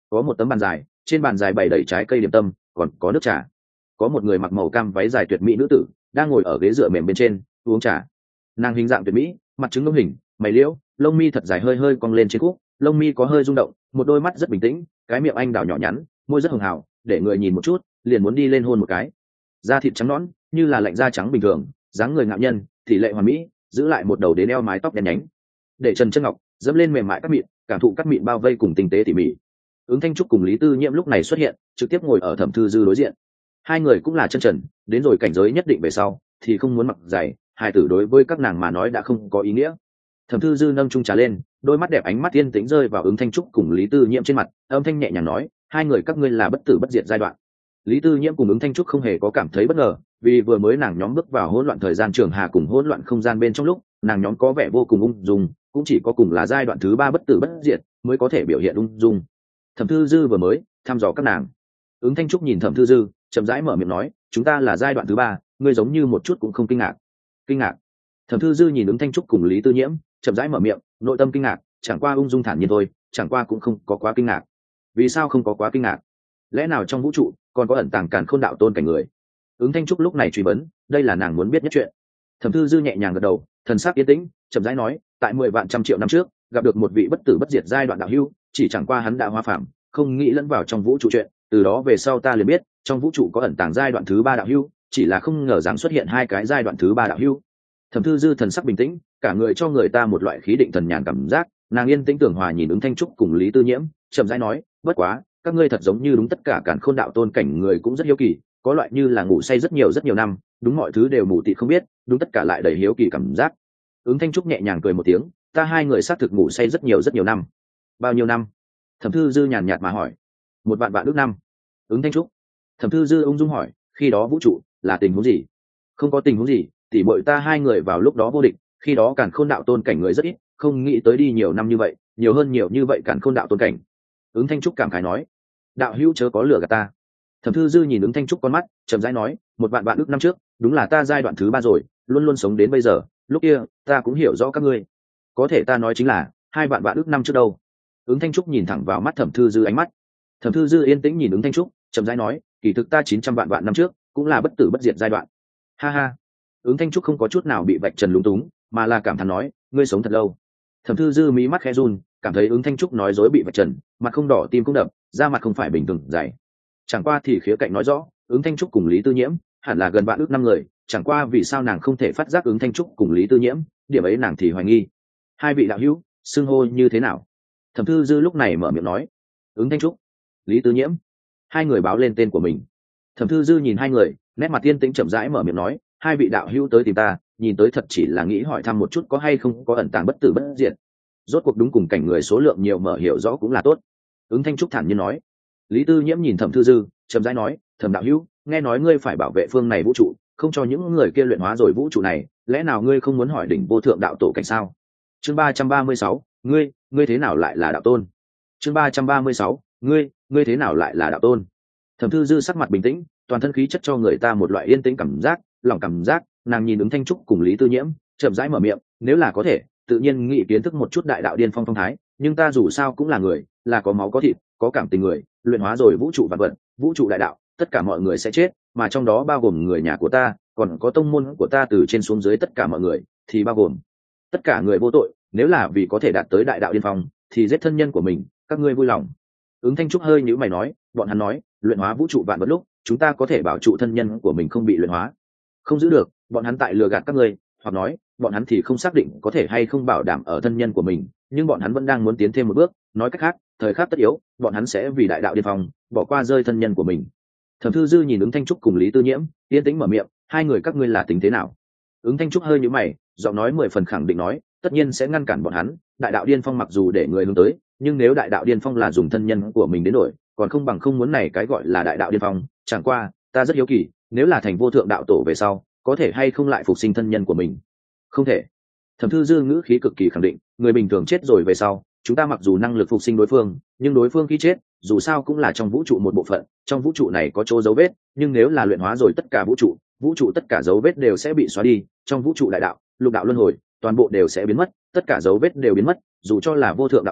Speaker 1: có một tấm bàn dài, trên bàn dài bày đầy trái cây điểm tâm, còn có nước trà. Có một người mặc màu cam váy dài tuyệt mỹ nữ tử đang ngồi ở ghế dựa mềm bên trên uống trà. Nàng hình dạng tuyệt mỹ, mặt trứng ngông hình, mày liễu, lông mi thật dài hơi hơi cong lên trên cúc, lông mi có hơi rung động, một đôi mắt rất bình tĩnh, cái miệng anh đào nhỏ nhắn, môi rất hường hào, để người nhìn một chút liền muốn đi lên hôn một cái. Da thịt trắng nõn như là lạnh da trắng bình thường, dáng người ngạo nhân, tỷ lệ hoàn mỹ, giữ lại một đầu đến eo mái tóc đen nhánh, để trần chân ngọc dẫm lên mềm mại cắt mịn, cảm thụ cắt mịn bao vây cùng tinh tế tỉ mỉ. Ứng Thanh Trúc cùng Lý Tư Nhiễm lúc này xuất hiện, trực tiếp ngồi ở Thẩm Thư Dư đối diện. Hai người cũng là chân trần, đến rồi cảnh giới nhất định về sau thì không muốn mặc giày, hai tử đối với các nàng mà nói đã không có ý nghĩa. Thẩm Thư Dư nâng chung trà lên, đôi mắt đẹp ánh mắt yên tĩnh rơi vào Ứng Thanh Trúc cùng Lý Tư Nhiễm trên mặt, âm thanh nhẹ nhàng nói, hai người các ngươi là bất tử bất diệt giai đoạn. Lý Tư Nhiễm cùng Ứng Thanh Trúc không hề có cảm thấy bất ngờ, vì vừa mới nàng nhóm bước vào hỗn loạn thời gian trường hà cùng hỗn loạn không gian bên trong lúc, nàng nhóm có vẻ vô cùng ung dung, cũng chỉ có cùng là giai đoạn thứ ba bất tử bất diệt mới có thể biểu hiện ung dung. Thẩm Thư Dư vừa mới thăm dò các nàng. Ứng Thanh Trúc nhìn Thẩm Thư Dư, chậm rãi mở miệng nói, chúng ta là giai đoạn thứ ba, ngươi giống như một chút cũng không kinh ngạc. Kinh ngạc? Thẩm Thư Dư nhìn Ứng Thanh Trúc cùng Lý Tư Nhiễm, chậm rãi mở miệng, nội tâm kinh ngạc, chẳng qua ung dung thản nhiên thôi, chẳng qua cũng không có quá kinh ngạc. Vì sao không có quá kinh ngạc? Lẽ nào trong vũ trụ còn có ẩn tàng càn khôn đạo tôn cảnh người? Ứng Thanh Trúc lúc này truy vấn, đây là nàng muốn biết nhất chuyện. Thẩm Thư Dư nhẹ nhàng gật đầu, thần sắc yên tĩnh, chậm rãi nói, tại mười vạn trăm triệu năm trước, gặp được một vị bất tử bất diệt giai đoạn đạo hữu, chỉ chẳng qua hắn đã hóa phàm, không nghĩ lẫn vào trong vũ trụ chuyện, từ đó về sau ta liền biết, trong vũ trụ có ẩn tàng giai đoạn thứ ba đạo hữu, chỉ là không ngờ rằng xuất hiện hai cái giai đoạn thứ ba đạo hữu. Thẩm Thư Dư thần sắc bình tĩnh, cả người cho người ta một loại khí định thần nhàn cảm giác, nàng yên tĩnh tưởng hòa nhìn Ứng Thanh Trúc cùng Lý Tư Nhiễm, chậm rãi nói, bất quá, các ngươi thật giống như đúng tất cả càn khôn đạo tôn cảnh người cũng rất hiếu kỳ, có loại như là ngủ say rất nhiều rất nhiều năm, đúng mọi thứ đều mù tịt không biết, đúng tất cả lại đầy hiếu kỳ cảm giác. Ứng Thanh Trúc nhẹ nhàng cười một tiếng, ta hai người xác thực ngủ say rất nhiều rất nhiều năm. Bao nhiêu năm? Thẩm Thư Dư nhàn nhạt mà hỏi. Một vạn vạn ước năm. Ứng Thanh Trúc. Thẩm Thư Dư ung dung hỏi, khi đó vũ trụ là tình huống gì? Không có tình huống gì, tỉ muội ta hai người vào lúc đó vô địch, khi đó càn khôn đạo tôn cảnh người rất ít, không nghĩ tới đi nhiều năm như vậy, nhiều hơn nhiều như vậy càn khôn đạo tôn cảnh. Ứng Thanh Trúc cảm khái nói, đạo hữu chớ có lừa gạt ta. Thẩm Thư Dư nhìn Ứng Thanh Trúc con mắt, chậm rãi nói, một vạn vạn ước năm trước, đúng là ta giai đoạn thứ ba rồi, luôn luôn sống đến bây giờ, lúc kia ta cũng hiểu rõ các ngươi. Có thể ta nói chính là hai vạn vạn ước năm trước đâu. Ứng Thanh Trúc nhìn thẳng vào mắt Thẩm Thư Dư ánh mắt. Thẩm Thư Dư yên tĩnh nhìn Ứng Thanh Trúc, chậm rãi nói, kỳ thực ta chín trăm vạn vạn năm trước cũng là bất tử bất diệt giai đoạn. Ha ha. Ứng Thanh Trúc không có chút nào bị vạch trần lúng túng, mà là cảm thán nói, ngươi sống thật lâu. Thẩm Thư Dư mí mắt khẽ run, cảm thấy Ứng Thanh Trúc nói dối bị vạch trần, mặt không đỏ tim cũng đập, da mặt không phải bình thường dày. Chẳng qua thì khía cạnh nói rõ, Ứng Thanh Trúc cùng Lý Tư Nhiễm hẳn là gần vạn ước năm người, chẳng qua vì sao nàng không thể phát giác Ứng Thanh Trúc cùng Lý Tư Nhiễm, điểm ấy nàng thì hoài nghi. Hai vị đạo hữu, xưng hô như thế nào? Thẩm Thư Dư lúc này mở miệng nói. Ứng Thanh Trúc, Lý Tư Nhiễm. Hai người báo lên tên của mình. Thẩm Thư Dư nhìn hai người, nét mặt tiên tĩnh chậm rãi mở miệng nói, hai vị đạo hữu tới tìm ta, nhìn tới thật chỉ là nghĩ hỏi thăm một chút có hay không có ẩn tàng bất tử bất diệt. Rốt cuộc đúng cùng cảnh người số lượng nhiều mở hiểu rõ cũng là tốt. Ứng Thanh Trúc thản nhiên nói. Lý Tư Nhiễm nhìn Thẩm Thư Dư, chậm rãi nói, Thẩm đạo hữu, nghe nói ngươi phải bảo vệ phương này vũ trụ, không cho những người kia luyện hóa rồi vũ trụ này, lẽ nào ngươi không muốn hỏi đỉnh vô thượng đạo tổ cảnh sao? Chương ba trăm ba mươi sáu, ngươi, ngươi thế nào lại là đạo tôn? Chương ba trăm ba mươi sáu, ngươi, ngươi thế nào lại là đạo tôn? Thẩm Thư Dư sắc mặt bình tĩnh, toàn thân khí chất cho người ta một loại yên tĩnh cảm giác, lòng cảm giác, nàng nhìn Ứng Thanh Trúc cùng Lý Tư Nhiễm, chậm rãi mở miệng, nếu là có thể, tự nhiên nghĩ kiến thức một chút đại đạo điên phong phong thái, nhưng ta dù sao cũng là người, là có máu có thịt, có cảm tình người, luyện hóa rồi vũ trụ vạn vật, vũ trụ đại đạo, tất cả mọi người sẽ chết, mà trong đó bao gồm người nhà của ta, còn có tông môn của ta từ trên xuống dưới tất cả mọi người, thì bao gồm tất cả người vô tội, nếu là vì có thể đạt tới đại đạo điên phong, thì giết thân nhân của mình, các ngươi vui lòng. Ứng Thanh Trúc hơi nhíu mày nói, bọn hắn nói, luyện hóa vũ trụ vạn vật lúc, chúng ta có thể bảo trụ thân nhân của mình không bị luyện hóa. Không giữ được, bọn hắn tại lừa gạt các ngươi, hoặc nói, bọn hắn thì không xác định có thể hay không bảo đảm ở thân nhân của mình, nhưng bọn hắn vẫn đang muốn tiến thêm một bước, nói cách khác, thời khắc tất yếu, bọn hắn sẽ vì đại đạo điên phong, bỏ qua rơi thân nhân của mình. Thẩm Thư Dư nhìn Ứng Thanh Trúc cùng Lý Tư Nhiễm, yên tĩnh mở miệng, hai người các ngươi là tính thế nào? Ứng Thanh Trúc hơi nhíu mày, giọng nói mười phần khẳng định nói, tất nhiên sẽ ngăn cản bọn hắn, đại đạo điên phong mặc dù để người hướng tới, nhưng nếu đại đạo điên phong là dùng thân nhân của mình đến đổi, còn không bằng không muốn này cái gọi là đại đạo điên phong, chẳng qua, ta rất hiếu kỳ, nếu là thành vô thượng đạo tổ về sau, có thể hay không lại phục sinh thân nhân của mình? Không thể. Thẩm Thư Dư ngữ khí cực kỳ khẳng định, người bình thường chết rồi về sau, chúng ta mặc dù năng lực phục sinh đối phương, nhưng đối phương khi chết, dù sao cũng là trong vũ trụ một bộ phận, trong vũ trụ này có chỗ dấu vết, nhưng nếu là luyện hóa rồi tất cả vũ trụ, vũ trụ tất cả dấu vết đều sẽ bị xóa đi, trong vũ trụ đại đạo, lục đạo luân hồi, toàn bộ đều sẽ biến mất, tất cả dấu vết đều biến mất, dù cho là vô thượng đạo tổ,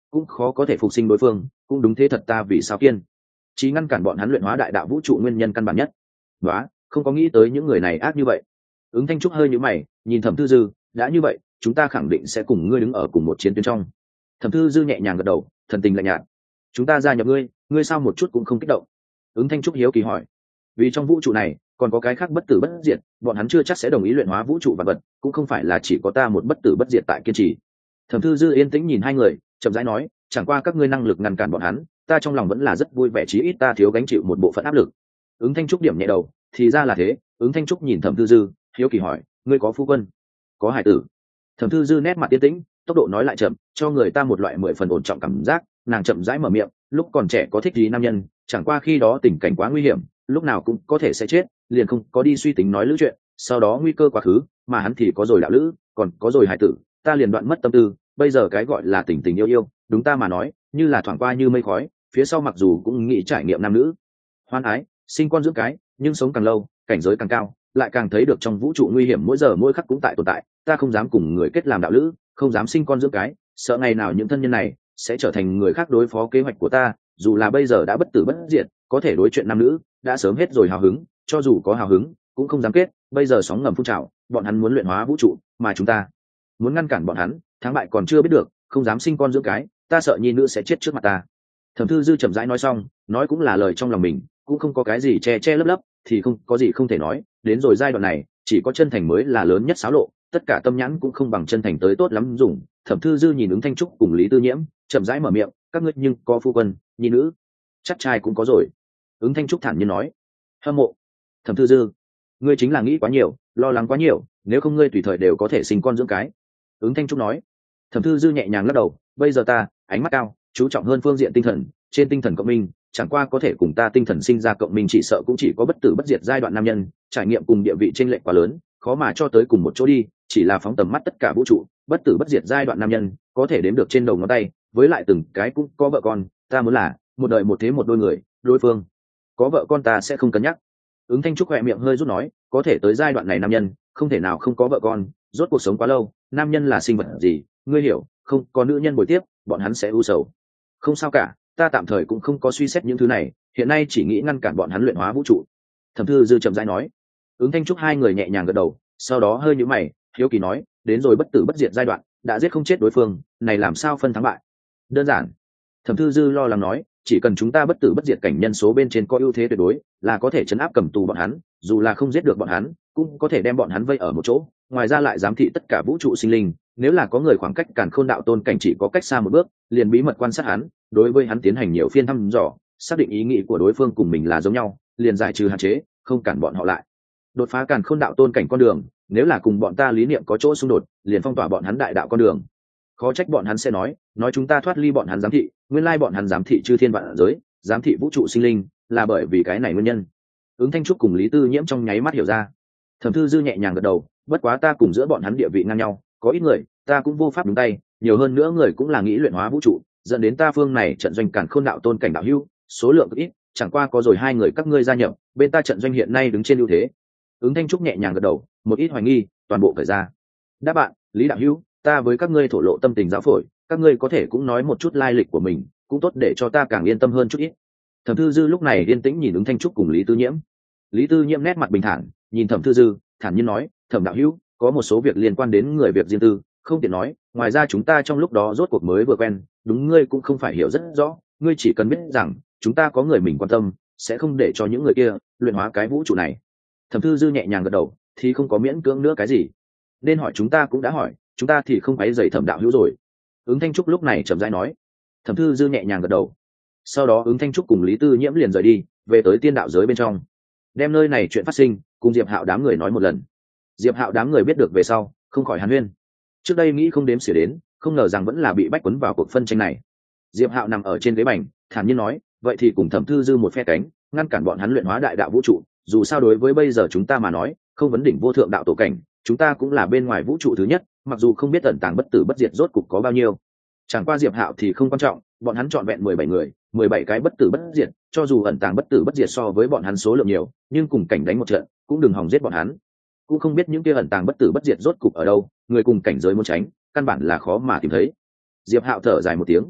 Speaker 1: cũng khó có thể phục sinh đối phương, cũng đúng thế thật ta vì sao kiên chỉ ngăn cản bọn hắn luyện hóa đại đạo vũ trụ nguyên nhân căn bản nhất. Đó, không có nghĩ tới những người này ác như vậy. Ứng Thanh Trúc hơi nhíu mày, nhìn Thẩm Thư Dư, đã như vậy, chúng ta khẳng định sẽ cùng ngươi đứng ở cùng một chiến tuyến trong. Thẩm Thư Dư nhẹ nhàng gật đầu, thần tình lạnh nhạt. Chúng ta gia nhập ngươi, ngươi sao một chút cũng không kích động? Ứng Thanh Trúc hiếu kỳ hỏi. Vì trong vũ trụ này còn có cái khác bất tử bất diệt, bọn hắn chưa chắc sẽ đồng ý luyện hóa vũ trụ vạn vật, cũng không phải là chỉ có ta một bất tử bất diệt tại kiên trì. Thẩm Thư Dư yên tĩnh nhìn hai người, chậm rãi nói, chẳng qua các ngươi năng lực ngăn cản bọn hắn, ta trong lòng vẫn là rất vui vẻ, chí ít ta thiếu gánh chịu một bộ phận áp lực. Ứng Thanh Trúc điểm nhẹ đầu, thì ra là thế. Ứng Thanh Trúc nhìn Thẩm Thư Dư, hiếu kỳ hỏi, ngươi có phu quân, có hải tử? Thẩm Thư Dư nét mặt yên tĩnh, tốc độ nói lại chậm, cho người ta một loại mười phần ổn trọng cảm giác. Nàng chậm rãi mở miệng, lúc còn trẻ có thích gì nam nhân, chẳng qua khi đó tình cảnh quá nguy hiểm, lúc nào cũng có thể sẽ chết, liền không có đi suy tính nói lữ chuyện. Sau đó nguy cơ quá khứ, mà hắn thì có rồi đạo lữ, còn có rồi hải tử, ta liền đoạn mất tâm tư. Bây giờ cái gọi là tình tình yêu yêu, đúng ta mà nói, như là thoảng qua như mây khói. Phía sau mặc dù cũng nghĩ trải nghiệm nam nữ hoan ái, sinh con dưỡng cái, nhưng sống càng lâu, cảnh giới càng cao, lại càng thấy được trong vũ trụ nguy hiểm mỗi giờ mỗi khắc cũng tại tồn tại. Ta không dám cùng người kết làm đạo lữ, không dám sinh con dưỡng cái, sợ ngày nào những thân nhân này sẽ trở thành người khác đối phó kế hoạch của ta. Dù là bây giờ đã bất tử bất diệt, có thể đối chuyện nam nữ đã sớm hết rồi hào hứng, cho dù có hào hứng cũng không dám kết. Bây giờ sóng ngầm phun trào, bọn hắn muốn luyện hóa vũ trụ, mà chúng ta muốn ngăn cản bọn hắn, thắng bại còn chưa biết được, không dám sinh con dưỡng cái, ta sợ nhi nữ sẽ chết trước mặt ta. Thẩm Thư Dư chậm rãi nói xong, nói cũng là lời trong lòng mình, cũng không có cái gì che che lấp lấp, thì không có gì không thể nói. Đến rồi giai đoạn này, chỉ có chân thành mới là lớn nhất xáo lộ, tất cả tâm nhãn cũng không bằng chân thành tới tốt lắm dùng. Thẩm Thư Dư nhìn Ứng Thanh Trúc cùng Lý Tư Nhiễm, chậm rãi mở miệng, các ngươi nhưng có phu quân, nhi nữ, chắc trai cũng có rồi. Ứng Thanh Trúc thản nhiên nói. Hâm mộ. Thẩm Thư Dư, ngươi chính là nghĩ quá nhiều, lo lắng quá nhiều, nếu không ngươi tùy thời đều có thể sinh con dưỡng cái. Ứng Thanh Trúc nói. Thẩm Thư Dư nhẹ nhàng lắc đầu, bây giờ ta ánh mắt cao, chú trọng hơn phương diện tinh thần, trên tinh thần cộng minh, chẳng qua có thể cùng ta tinh thần sinh ra cộng minh chỉ sợ cũng chỉ có bất tử bất diệt giai đoạn nam nhân, trải nghiệm cùng địa vị chênh lệch quá lớn, khó mà cho tới cùng một chỗ đi. Chỉ là phóng tầm mắt tất cả vũ trụ, bất tử bất diệt giai đoạn nam nhân có thể đếm được trên đầu ngón tay, với lại từng cái cũng có vợ con. Ta muốn là một đời một thế một đôi người, đối phương có vợ con ta sẽ không cân nhắc. Ứng Thanh Trúc khỏe miệng hơi rút nói, có thể tới giai đoạn này nam nhân không thể nào không có vợ con, rốt cuộc sống quá lâu, nam nhân là sinh vật gì ngươi hiểu, không có nữ nhân bồi tiếp bọn hắn sẽ u sầu. Không sao cả, ta tạm thời cũng không có suy xét những thứ này, hiện nay chỉ nghĩ ngăn cản bọn hắn luyện hóa vũ trụ. Thẩm Thư Dư chậm rãi nói. Ứng Thanh Trúc hai người nhẹ nhàng gật đầu, sau đó hơi nhíu mày, hiếu kỳ nói, đến rồi bất tử bất diệt giai đoạn, đã giết không chết đối phương, này làm sao phân thắng bại? Đơn giản. Thẩm Thư Dư lo lắng nói, chỉ cần chúng ta bất tử bất diệt cảnh nhân số bên trên có ưu thế tuyệt đối, là có thể chấn áp cầm tù bọn hắn, dù là không giết được bọn hắn, cũng có thể đem bọn hắn vây ở một chỗ, ngoài ra lại giám thị tất cả vũ trụ sinh linh. Nếu là có người khoảng cách Càn Khôn đạo tôn cảnh chỉ có cách xa một bước, liền bí mật quan sát hắn, đối với hắn tiến hành nhiều phiên thăm dò, xác định ý nghĩ của đối phương cùng mình là giống nhau, liền giải trừ hạn chế, không cản bọn họ lại đột phá Càn Khôn đạo tôn cảnh con đường. Nếu là cùng bọn ta lý niệm có chỗ xung đột, liền phong tỏa bọn hắn đại đạo con đường. Khó trách bọn hắn sẽ nói nói chúng ta thoát ly bọn hắn giám thị, nguyên lai bọn hắn giám thị chư thiên vạn giới, giám thị vũ trụ sinh linh, là bởi vì cái này nguyên nhân. Ứng Thanh Trúc cùng Lý Tư Nhiễm trong nháy mắt hiểu ra. Thẩm Thư Dư nhẹ nhàng gật đầu, bất quá ta cùng giữa bọn hắn địa vị ngang nhau, có ít người ta cũng vô pháp đúng tay, nhiều hơn nữa người cũng là nghĩ luyện hóa vũ trụ, dẫn đến ta phương này trận doanh Càn Khôn đạo tôn cảnh đạo hữu số lượng ít, chẳng qua có rồi hai người các ngươi gia nhập, bên ta trận doanh hiện nay đứng trên ưu thế. Ứng Thanh Trúc nhẹ nhàng gật đầu, một ít hoài nghi toàn bộ cởi ra. Đáp bạn, Lý đạo hữu, ta với các ngươi thổ lộ tâm tình giáo phổi, các ngươi có thể cũng nói một chút lai lịch của mình, cũng tốt để cho ta càng yên tâm hơn chút ít. Thẩm Thư Dư lúc này yên tĩnh nhìn Ứng Thanh Trúc cùng Lý Tư Nhiễm. Lý Tư Nhiễm nét mặt bình thản, nhìn Thẩm Thư Dư, thản nhiên nói, Thẩm đạo hữu, có một số việc liên quan đến người việc riêng tư, không tiện nói, ngoài ra chúng ta trong lúc đó rốt cuộc mới vừa quen, đúng ngươi cũng không phải hiểu rất rõ, ngươi chỉ cần biết rằng chúng ta có người mình quan tâm, sẽ không để cho những người kia luyện hóa cái vũ trụ này. Thẩm Thư Dư nhẹ nhàng gật đầu, thì không có miễn cưỡng nữa cái gì, nên hỏi chúng ta cũng đã hỏi, chúng ta thì không phải dày Thẩm đạo hữu rồi. Ứng Thanh Trúc lúc này chậm rãi nói. Thẩm Thư Dư nhẹ nhàng gật đầu. Sau đó Ứng Thanh Trúc cùng Lý Tư Nhiễm liền rời đi, về tới tiên đạo giới bên trong, đem nơi này chuyện phát sinh cùng Diệp Hạo đám người nói một lần. Diệp Hạo đám người biết được về sau, không khỏi hàn huyên. Trước đây nghĩ không đếm xỉa đến, không ngờ rằng vẫn là bị bách quấn vào cuộc phân tranh này. Diệp Hạo nằm ở trên ghế bành, thản nhiên nói, vậy thì cùng Thẩm Thư Dư một phe cánh, ngăn cản bọn hắn luyện hóa đại đạo vũ trụ. Dù sao đối với bây giờ chúng ta mà nói, không vấn đỉnh vô thượng đạo tổ cảnh, chúng ta cũng là bên ngoài vũ trụ thứ nhất, mặc dù không biết tận tàng bất tử bất diệt rốt cục có bao nhiêu. Chẳng qua Diệp Hạo thì không quan trọng, bọn hắn chọn vẹn mười bảy người, mười bảy cái bất tử bất diệt, cho dù ẩn tàng bất tử bất diệt so với bọn hắn số lượng nhiều, nhưng cùng cảnh đánh một trận, cũng đừng hòng giết bọn hắn. Cũng không biết những kia ẩn tàng bất tử bất diệt rốt cục ở đâu, người cùng cảnh giới muốn tránh, căn bản là khó mà tìm thấy. Diệp Hạo thở dài một tiếng.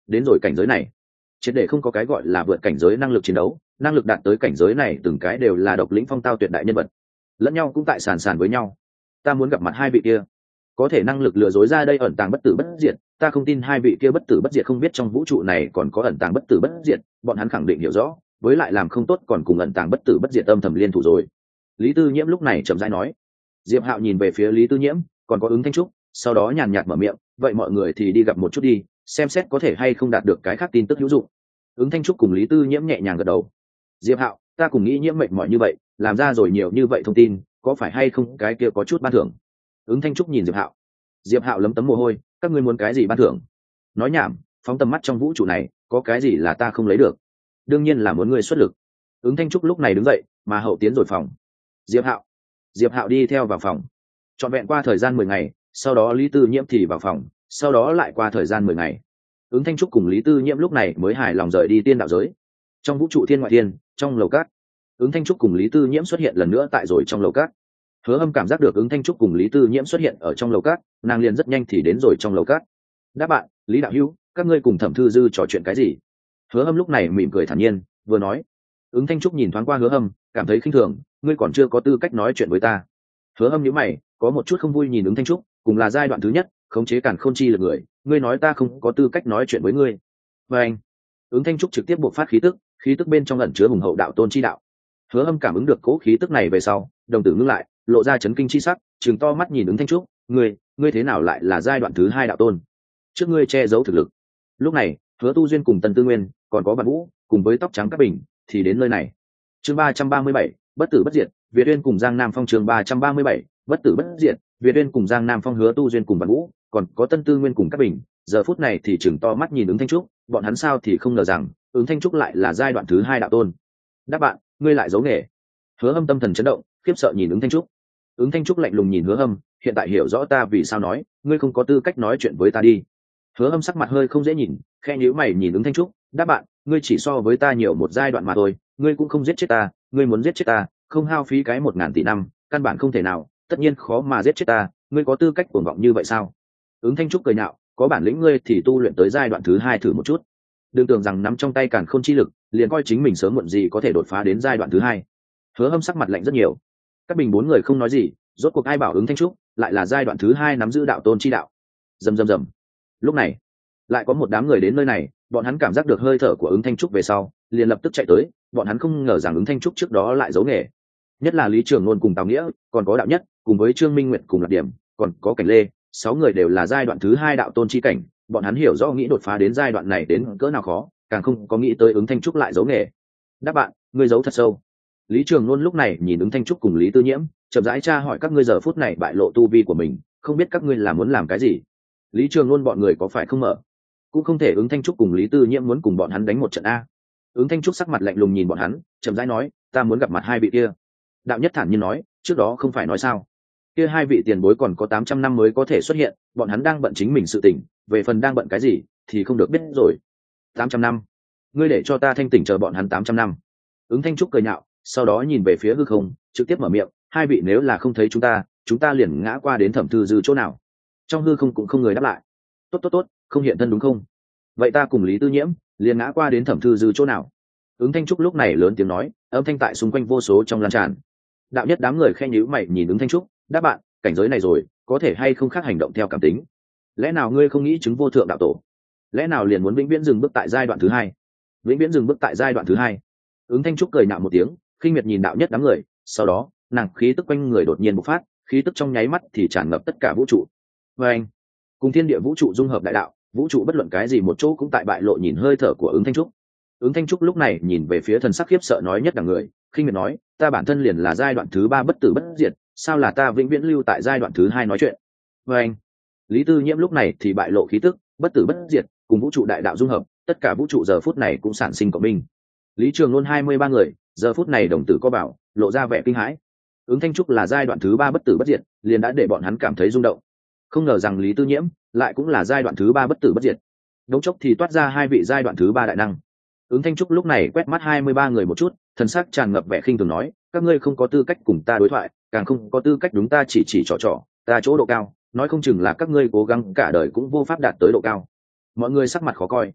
Speaker 1: đến rồi cảnh giới này triệt để không có cái gọi là vượt cảnh giới năng lực chiến đấu, năng lực đạt tới cảnh giới này từng cái đều là độc lĩnh phong tao tuyệt đại nhân vật, lẫn nhau cũng tại sàn sàn với nhau. Ta muốn gặp mặt hai vị kia, có thể năng lực lừa dối ra đây ẩn tàng bất tử bất diệt, ta không tin hai vị kia bất tử bất diệt không biết trong vũ trụ này còn có ẩn tàng bất tử bất diệt, bọn hắn khẳng định hiểu rõ, với lại làm không tốt còn cùng ẩn tàng bất tử bất diệt âm thầm liên thủ rồi. Lý Tư Nhiễm lúc này chậm rãi nói. Diệp Hạo nhìn về phía Lý Tư Nhiễm, còn có Ứng Thanh Trúc, sau đó nhàn nhạt mở miệng, vậy mọi người thì đi gặp một chút đi, xem xét có thể hay không đạt được cái khác tin tức hữu dụng. Ứng Thanh Trúc cùng Lý Tư Nhiễm nhẹ nhàng gật đầu. Diệp Hạo, ta cùng nghĩ Nhiễm mệt mỏi như vậy, làm ra rồi nhiều như vậy thông tin, có phải hay không cái kia có chút ban thưởng? Ứng Thanh Trúc nhìn Diệp Hạo. Diệp Hạo lấm tấm mồ hôi, các ngươi muốn cái gì ban thưởng? Nói nhảm, phóng tầm mắt trong vũ trụ này, có cái gì là ta không lấy được? Đương nhiên là muốn ngươi xuất lực. Ứng Thanh Trúc lúc này đứng dậy, mà hậu tiến rồi phòng. Diệp Hạo. Diệp Hạo đi theo vào phòng. Trọn vẹn qua thời gian mười ngày, sau đó Lý Tư Nhiễm thì vào phòng, sau đó lại qua thời gian mười ngày. Ứng Thanh Trúc cùng Lý Tư Nhiễm lúc này mới hài lòng rời đi tiên đạo giới. Trong vũ trụ thiên ngoại thiên, trong lầu cát, Ứng Thanh Trúc cùng Lý Tư Nhiễm xuất hiện lần nữa tại rồi trong lầu cát. Hứa Hâm cảm giác được Ứng Thanh Trúc cùng Lý Tư Nhiễm xuất hiện ở trong lầu cát, nàng liền rất nhanh thì đến rồi trong lầu cát. Đáp bạn, Lý đạo hữu, các ngươi cùng Thẩm Thư Dư trò chuyện cái gì? Hứa Hâm lúc này mỉm cười thản nhiên, vừa nói. Ứng Thanh Trúc nhìn thoáng qua Hứa Hâm, cảm thấy khinh thường, ngươi còn chưa có tư cách nói chuyện với ta. Hứa Hâm nhíu mày, có một chút không vui nhìn Ứng Thanh Trúc, cùng là giai đoạn thứ nhất, khống chế càn khôn chi lực người, ngươi nói ta không có tư cách nói chuyện với ngươi. Và anh, Ứng Thanh Trúc trực tiếp bộc phát khí tức, khí tức bên trong ẩn chứa hùng hậu đạo tôn chi đạo. Hứa Hâm cảm ứng được cỗ khí tức này về sau, đồng tử ngưng lại, lộ ra chấn kinh chi sắc, trừng to mắt nhìn Ứng Thanh Trúc, ngươi, ngươi thế nào lại là giai đoạn thứ hai đạo tôn? Trước ngươi che giấu thực lực. Lúc này, Hứa Tu Duyên cùng Tần Tư Nguyên, còn có Bản Vũ, cùng với tóc trắng các bình, thì đến nơi này. Chương ba trăm ba mươi bảy, bất tử bất diệt, Việt Uyên cùng Giang Nam Phong. Chương ba trăm ba mươi bảy, bất tử bất diệt, Việt Uyên cùng Giang Nam Phong. Hứa Tu Duyên cùng Bản Vũ, còn có Tân Tư Nguyên cùng các bình, giờ phút này thì chừng to mắt nhìn Ứng Thanh Trúc, bọn hắn sao thì không ngờ rằng Ứng Thanh Trúc lại là giai đoạn thứ hai đạo tôn. Đáp bạn, ngươi lại giấu nghề. Hứa Hâm tâm thần chấn động, khiếp sợ nhìn Ứng Thanh Trúc. Ứng Thanh Trúc lạnh lùng nhìn Hứa Hâm, hiện tại hiểu rõ ta vì sao nói, ngươi không có tư cách nói chuyện với ta đi. Hứa Hâm sắc mặt hơi không dễ nhìn, khe nhíu mày nhìn Ứng Thanh Trúc, đáp bạn, ngươi chỉ so với ta nhiều một giai đoạn mà thôi, ngươi cũng không giết chết ta, ngươi muốn giết chết ta, không hao phí cái một ngàn tỷ năm, căn bản không thể nào, tất nhiên khó mà giết chết ta, ngươi có tư cách cuồng vọng như vậy sao? Ứng Thanh Trúc cười nhạo, có bản lĩnh ngươi thì tu luyện tới giai đoạn thứ hai thử một chút. Đừng tưởng rằng nắm trong tay càn khôn chi lực, liền coi chính mình sớm muộn gì có thể đột phá đến giai đoạn thứ hai. Hứa Hâm sắc mặt lạnh rất nhiều. Các bình bốn người không nói gì, rốt cuộc ai bảo Ứng Thanh Trúc lại là giai đoạn thứ hai nắm giữ đạo tôn chi đạo. Rầm rầm rầm. Lúc này, lại có một đám người đến nơi này, bọn hắn cảm giác được hơi thở của Ứng Thanh Trúc về sau, liền lập tức chạy tới, bọn hắn không ngờ rằng Ứng Thanh Trúc trước đó lại giấu nghề. Nhất là Lý Trường Nôn cùng Tào Nghĩa, còn có Đạo Nhất, cùng với Trương Minh Nguyệt cùng Lạc Điểm, còn có Cảnh Lê, sáu người đều là giai đoạn thứ hai đạo tôn chi cảnh, bọn hắn hiểu rõ nghĩ đột phá đến giai đoạn này đến cỡ nào khó, càng không có nghĩ tới Ứng Thanh Trúc lại giấu nghề. Đáp bạn, ngươi giấu thật sâu. Lý Trường Nôn lúc này nhìn Ứng Thanh Trúc cùng Lý Tư Nhiễm, chậm rãi tra hỏi các ngươi giờ phút này bại lộ tu vi của mình, không biết các ngươi là muốn làm cái gì. Lý Trường Nôn bọn người có phải không mở, cũng không thể Ứng Thanh Trúc cùng Lý Tư Nhiễm muốn cùng bọn hắn đánh một trận a. Ứng Thanh Trúc sắc mặt lạnh lùng nhìn bọn hắn, chậm rãi nói, ta muốn gặp mặt hai vị kia. Đạo Nhất thản nhiên nói, trước đó không phải nói sao, kia hai vị tiền bối còn có tám trăm năm mới có thể xuất hiện, bọn hắn đang bận chính mình sự tình, về phần đang bận cái gì thì không được biết rồi. Tám trăm năm, ngươi để cho ta thanh tỉnh chờ bọn hắn tám trăm năm. Ứng Thanh Trúc cười nhạo, sau đó nhìn về phía hư không, trực tiếp mở miệng, hai vị nếu là không thấy chúng ta, chúng ta liền ngã qua đến Thẩm Thư Dư chỗ nào. Trong hư không cũng không người đáp lại. Tốt tốt tốt, không hiện thân đúng không? Vậy ta cùng Lý Tư Nhiễm liền ngã qua đến Thẩm Thư Dư chỗ nào? Ứng Thanh Trúc lúc này lớn tiếng nói, âm thanh tại xung quanh vô số trong lan tràn. Đạo Nhất đám người khen nhíu mày nhìn Ứng Thanh Trúc, đáp bạn, cảnh giới này rồi, có thể hay không khác hành động theo cảm tính? Lẽ nào ngươi không nghĩ chứng vô thượng đạo tổ? Lẽ nào liền muốn vĩnh viễn dừng bước tại giai đoạn thứ hai? Vĩnh viễn dừng bước tại giai đoạn thứ hai? Ứng Thanh Trúc cười nhạo một tiếng, khinh miệt nhìn Đạo Nhất đám người, sau đó, nàng khí tức quanh người đột nhiên bộc phát, khí tức trong nháy mắt thì tràn ngập tất cả vũ trụ. Và anh, cùng thiên địa vũ trụ dung hợp đại đạo, vũ trụ bất luận cái gì một chỗ cũng tại bại lộ nhìn hơi thở của Ứng Thanh Trúc. Ứng Thanh Trúc lúc này nhìn về phía thần sắc khiếp sợ nói nhất đẳng người, khinh miệt nói, ta bản thân liền là giai đoạn thứ ba bất tử bất diệt, sao là ta vĩnh viễn lưu tại giai đoạn thứ hai nói chuyện? Và anh, Lý Tư Nhiễm lúc này thì bại lộ khí tức, bất tử bất diệt, cùng vũ trụ đại đạo dung hợp, tất cả vũ trụ giờ phút này cũng sản sinh cộng minh. Lý Trường Luân hai mươi ba người, giờ phút này đồng tử co bảo, lộ ra vẻ kinh hãi. Ứng Thanh Trúc là giai đoạn thứ ba bất tử bất diệt, liền đã để bọn hắn cảm thấy rung động. Không ngờ rằng Lý Tư Nhiễm lại cũng là giai đoạn thứ ba bất tử bất diệt. Đống chốc thì toát ra hai vị giai đoạn thứ ba đại năng. Ứng Thanh Trúc lúc này quét mắt hai mươi ba người một chút, thần sắc tràn ngập vẻ khinh thường nói, các ngươi không có tư cách cùng ta đối thoại, càng không có tư cách đúng ta chỉ chỉ trò trò, ta chỗ độ cao, nói không chừng là các ngươi cố gắng cả đời cũng vô pháp đạt tới độ cao. Mọi người sắc mặt khó coi.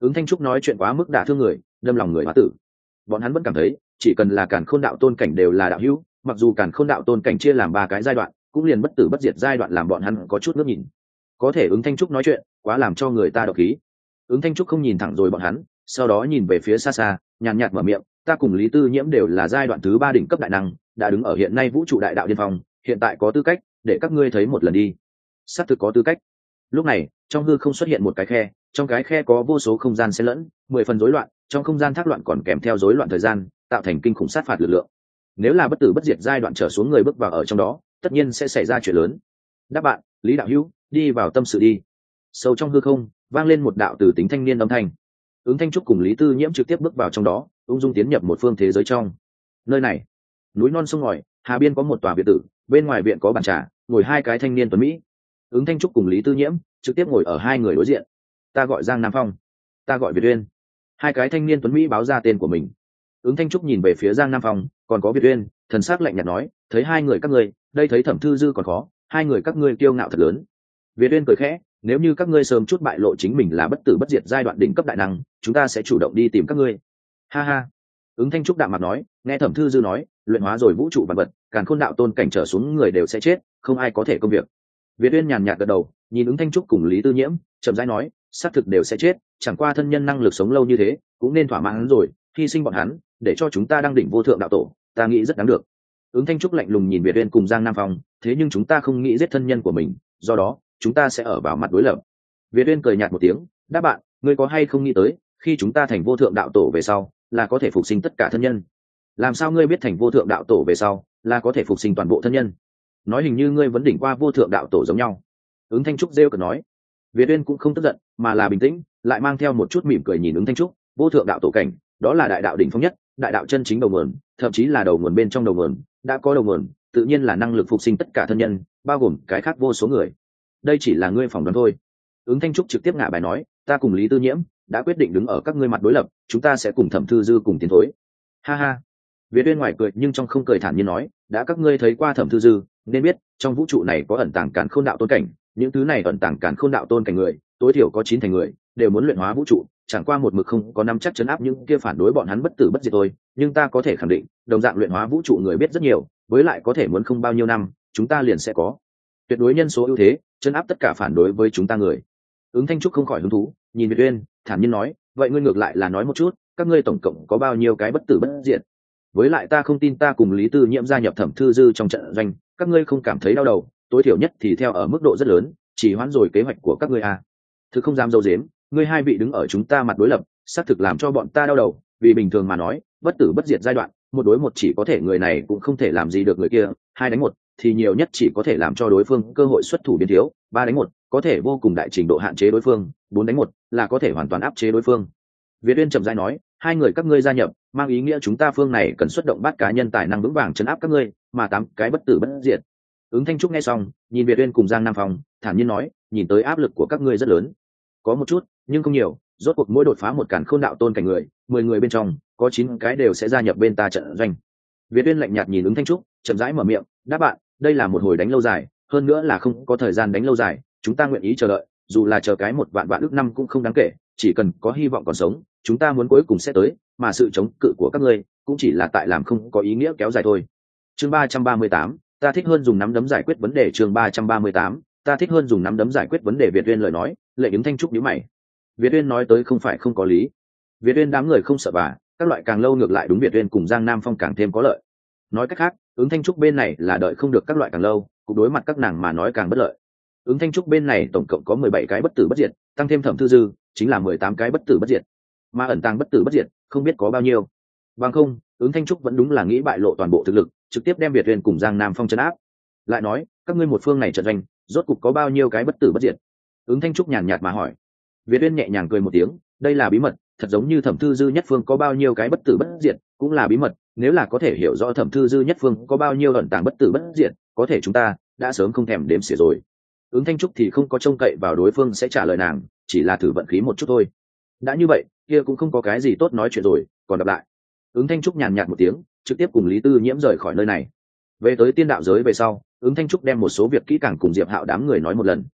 Speaker 1: Ứng Thanh Trúc nói chuyện quá mức đả thương người, đâm lòng người hóa tử. Bọn hắn vẫn cảm thấy chỉ cần là càn khôn đạo tôn cảnh đều là đạo hữu, mặc dù càn khôn đạo tôn cảnh chia làm ba cái giai đoạn, cũng liền bất tử bất diệt giai đoạn làm bọn hắn có chút ngước nhìn. Có thể Ứng Thanh Trúc nói chuyện quá làm cho người ta độc khí. Ứng Thanh Trúc không nhìn thẳng rồi bọn hắn, sau đó nhìn về phía xa xa, nhàn nhạt mở miệng, ta cùng Lý Tư Nhiễm đều là giai đoạn thứ ba đỉnh cấp đại năng, đã đứng ở hiện nay vũ trụ đại đạo điên phong, hiện tại có tư cách để các ngươi thấy một lần đi. Xác thực có tư cách. Lúc này trong hư không xuất hiện một cái khe, trong cái khe có vô số không gian xen lẫn, mười phần rối loạn, trong không gian thác loạn còn kèm theo rối loạn thời gian, tạo thành kinh khủng sát phạt lực lượng. Nếu là bất tử bất diệt giai đoạn trở xuống người bước vào ở trong đó, tất nhiên sẽ xảy ra chuyện lớn. Đáp bạn, Lý đạo hữu, đi vào tâm sự đi. Sâu trong hư không vang lên một đạo từ tính thanh niên âm thanh. Ứng Thanh Trúc cùng Lý Tư Nhiễm trực tiếp bước vào trong đó, ung dung tiến nhập một phương thế giới trong. Nơi này núi non sông ngòi, hà biên có một tòa biệt tử, bên ngoài viện có bàn trà, ngồi hai cái thanh niên tuấn mỹ. Ứng Thanh Trúc cùng Lý Tư Nhiễm trực tiếp ngồi ở hai người đối diện. Ta gọi Giang Nam Phong. Ta gọi Việt Uyên. Hai cái thanh niên tuấn mỹ báo ra tên của mình. Ứng Thanh Trúc nhìn về phía Giang Nam Phong, còn có Việt Uyên, thần sắc lạnh nhạt nói, thấy hai người các ngươi, đây thấy Thẩm Thư Dư còn khó, hai người các ngươi kiêu ngạo thật lớn. Việt Uyên cười khẽ, nếu như các ngươi sớm chút bại lộ chính mình là bất tử bất diệt giai đoạn đỉnh cấp đại năng, chúng ta sẽ chủ động đi tìm các ngươi. Ha ha. Ứng Thanh Trúc đạm mặt nói, nghe Thẩm Thư Dư nói, luyện hóa rồi vũ trụ vạn vật, càn khôn đạo tôn cảnh trở xuống người đều sẽ chết, không ai có thể công việc. Việt Uyên nhàn nhạt gật đầu, nhìn Ứng Thanh Trúc cùng Lý Tư Nhiễm, chậm rãi nói, xác thực đều sẽ chết, chẳng qua thân nhân năng lực sống lâu như thế, cũng nên thỏa mãn rồi, hy sinh bọn hắn, để cho chúng ta đăng đỉnh vô thượng đạo tổ, ta nghĩ rất đáng được. Ứng Thanh Trúc lạnh lùng nhìn Việt Uyên cùng Giang Nam Phong, thế nhưng chúng ta không nghĩ giết thân nhân của mình, do đó chúng ta sẽ ở vào mặt đối lập. Việt Uyên cười nhạt một tiếng, đáp bạn, ngươi có hay không nghĩ tới, khi chúng ta thành vô thượng đạo tổ về sau, là có thể phục sinh tất cả thân nhân? Làm sao ngươi biết thành vô thượng đạo tổ về sau, là có thể phục sinh toàn bộ thân nhân? Nói hình như ngươi vẫn đỉnh qua vô thượng đạo tổ giống nhau. Ứng Thanh Trúc rêu cợt nói. Việt Uyên cũng không tức giận, mà là bình tĩnh, lại mang theo một chút mỉm cười nhìn Ứng Thanh Trúc, vô thượng đạo tổ cảnh, đó là đại đạo đỉnh phong nhất, đại đạo chân chính đầu nguồn, thậm chí là đầu nguồn bên trong đầu nguồn, đã có đầu nguồn, tự nhiên là năng lực phục sinh tất cả thân nhân, bao gồm cái khác vô số người. Đây chỉ là ngươi phỏng đoán thôi. Ứng Thanh Trúc trực tiếp ngả bài nói, ta cùng Lý Tư Nhiễm đã quyết định đứng ở các ngươi mặt đối lập, chúng ta sẽ cùng Thẩm Thư Dư cùng tiến thối. Ha ha. Việt Uyên ngoài cười nhưng trong không cười thản nhiên nói, đã các ngươi thấy qua Thẩm Thư Dư, nên biết trong vũ trụ này có ẩn tàng càn khôn đạo tôn cảnh, những thứ này ẩn tàng càn khôn đạo tôn cảnh người, tối thiểu có chín thành người đều muốn luyện hóa vũ trụ, chẳng qua một mực không có nắm chắc chấn áp những kia phản đối bọn hắn bất tử bất diệt thôi, nhưng ta có thể khẳng định, đồng dạng luyện hóa vũ trụ người biết rất nhiều, với lại có thể muốn không bao nhiêu năm, chúng ta liền sẽ có tuyệt đối nhân số ưu thế, chấn áp tất cả phản đối với chúng ta người. Ứng Thanh Trúc không khỏi hứng thú, nhìn Việt Uyên, thản nhiên nói, vậy ngươi ngược lại là nói một chút, các ngươi tổng cộng có bao nhiêu cái bất tử bất diệt? Với lại ta không tin ta cùng Lý Tư Nhiễm gia nhập Thẩm Thư Dư trong trận doanh, các ngươi không cảm thấy đau đầu, tối thiểu nhất thì theo ở mức độ rất lớn, chỉ hoãn rồi kế hoạch của các ngươi à? Thực không dám dâu dếm, ngươi hai vị đứng ở chúng ta mặt đối lập, xác thực làm cho bọn ta đau đầu, vì bình thường mà nói, bất tử bất diệt giai đoạn, một đối một chỉ có thể người này cũng không thể làm gì được người kia, hai đánh một thì nhiều nhất chỉ có thể làm cho đối phương cơ hội xuất thủ biến thiếu, ba đánh một có thể vô cùng đại trình độ hạn chế đối phương, bốn đánh một là có thể hoàn toàn áp chế đối phương. Việt Uyên trầm rãi nói, hai người các ngươi gia nhập, mang ý nghĩa chúng ta phương này cần xuất động bát cá nhân tài năng vững vàng chấn áp các ngươi, mà tám cái bất tử bất diệt. Ứng Thanh Trúc nghe xong, nhìn Việt Uyên cùng Giang Nam Phong, thản nhiên nói, nhìn tới áp lực của các ngươi rất lớn. Có một chút, nhưng không nhiều, rốt cuộc mỗi đột phá một càn khôn đạo tôn cảnh người, mười người bên trong, có chín cái đều sẽ gia nhập bên ta trận doanh. Việt Uyên lạnh nhạt nhìn Ứng Thanh Trúc, chậm rãi mở miệng, đáp bạn, đây là một hồi đánh lâu dài, hơn nữa là không có thời gian đánh lâu dài, chúng ta nguyện ý chờ đợi, dù là chờ cái một vạn vạn ước năm cũng không đáng kể, chỉ cần có hy vọng còn sống, chúng ta muốn cuối cùng sẽ tới, mà sự chống cự của các ngươi cũng chỉ là tại làm không có ý nghĩa kéo dài thôi. Chương ba trăm ba mươi tám, ta thích hơn dùng nắm đấm giải quyết vấn đề. Chương ba trăm ba mươi tám, ta thích hơn dùng nắm đấm giải quyết vấn đề. Việt Uyên lời nói, lệnh Ứng Thanh Trúc nhíu mày. Việt Uyên nói tới không phải không có lý. Việt Uyên đám người không sợ bà, các loại càng lâu ngược lại đúng Việt Uyên cùng Giang Nam Phong càng thêm có lợi. Nói cách khác, Ứng Thanh Trúc bên này là đợi không được các loại càng lâu, cục đối mặt các nàng mà nói càng bất lợi. Ứng Thanh Trúc bên này tổng cộng có mười bảy cái bất tử bất diệt, tăng thêm Thẩm Thư Dư, chính là mười tám cái bất tử bất diệt. Mà ẩn tàng bất tử bất diệt, không biết có bao nhiêu. Bằng không, Ứng Thanh Trúc vẫn đúng là nghĩ bại lộ toàn bộ thực lực, trực tiếp đem Việt Uyên cùng Giang Nam Phong trấn áp. Lại nói, các ngươi một phương này trận doanh, rốt cục có bao nhiêu cái bất tử bất diệt? Ứng Thanh Trúc nhàn nhạt mà hỏi. Việt Uyên nhẹ nhàng cười một tiếng, đây là bí mật, thật giống như Thẩm Thư Dư nhất phương có bao nhiêu cái bất tử bất diệt, cũng là bí mật, nếu là có thể hiểu rõ Thẩm Thư Dư nhất phương có bao nhiêu ẩn tàng bất tử bất diệt, có thể chúng ta đã sớm không thèm đếm xỉa rồi. Ứng Thanh Trúc thì không có trông cậy vào đối phương sẽ trả lời nàng, chỉ là thử vận khí một chút thôi. Đã như vậy, kia cũng không có cái gì tốt nói chuyện rồi, còn đọc lại. Ứng Thanh Trúc nhàn nhạt một tiếng, trực tiếp cùng Lý Tư Nhiễm rời khỏi nơi này. Về tới tiên đạo giới về sau, Ứng Thanh Trúc đem một số việc kỹ càng cùng Diệp Hạo đám người nói một lần.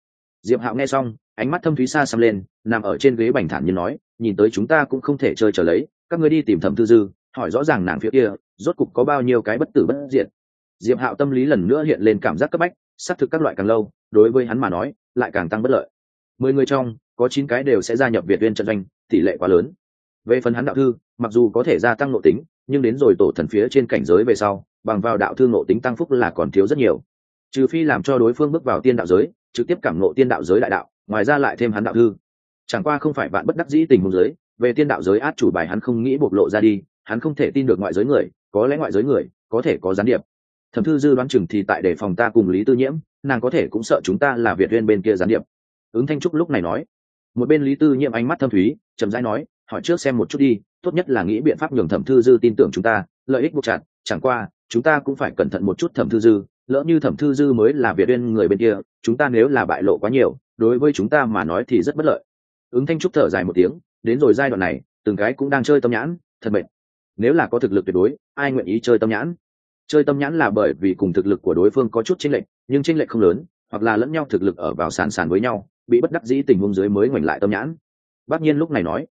Speaker 1: Diệp Hạo nghe xong, ánh mắt thâm thúy xa xăm lên, nằm ở trên ghế bành thản nhiên nói, nhìn tới chúng ta cũng không thể chơi chờ lấy, các ngươi đi tìm Thẩm Thư Dư, hỏi rõ ràng nàng phía kia rốt cục có bao nhiêu cái bất tử bất diệt. Diệp Hạo tâm lý lần nữa hiện lên cảm giác cấp bách, xác thực các loại càng lâu, đối với hắn mà nói, lại càng tăng bất lợi. Mười người trong, có chín cái đều sẽ gia nhập Việt Uyên trận doanh, tỷ lệ quá lớn. Về phần hắn đạo thư, mặc dù có thể gia tăng nội tính, nhưng đến rồi tổ thần phía trên cảnh giới về sau, bằng vào đạo thư nội tính tăng phúc là còn thiếu rất nhiều. Trừ phi làm cho đối phương bước vào tiên đạo giới, trực tiếp cảm ngộ tiên đạo giới đại đạo, ngoài ra lại thêm hắn đạo thư. Chẳng qua không phải vạn bất đắc dĩ tình huống giới, về tiên đạo giới át chủ bài hắn không nghĩ bộc lộ ra đi, hắn không thể tin được ngoại giới người, có lẽ ngoại giới người có thể có gián điệp. Thẩm Thư Dư đoán chừng thì tại đề phòng ta cùng Lý Tư Nhiễm, nàng có thể cũng sợ chúng ta là Việt Uyên bên kia gián điệp. Ứng Thanh Trúc lúc này nói. Một bên Lý Tư Nhiễm ánh mắt thâm thúy, chậm rãi nói, hỏi trước xem một chút đi, tốt nhất là nghĩ biện pháp nhường Thẩm Thư Dư tin tưởng chúng ta, lợi ích buộc chặt, chẳng qua, chúng ta cũng phải cẩn thận một chút Thẩm Thư Dư, lỡ như Thẩm Thư Dư mới là Việt Uyên người bên kia, chúng ta nếu là bại lộ quá nhiều, đối với chúng ta mà nói thì rất bất lợi. Ứng Thanh Trúc thở dài một tiếng, đến rồi giai đoạn này, từng cái cũng đang chơi tâm nhãn, thật mệt. Nếu là có thực lực tuyệt đối, ai nguyện ý chơi tâm nhãn? Chơi tâm nhãn là bởi vì cùng thực lực của đối phương có chút chênh lệch, nhưng chênh lệch không lớn, hoặc là lẫn nhau thực lực ở vào sàn sàn với nhau, bị bất đắc dĩ tình huống dưới mới ngoảnh lại tâm nhãn. Bác Nhiên lúc này nói,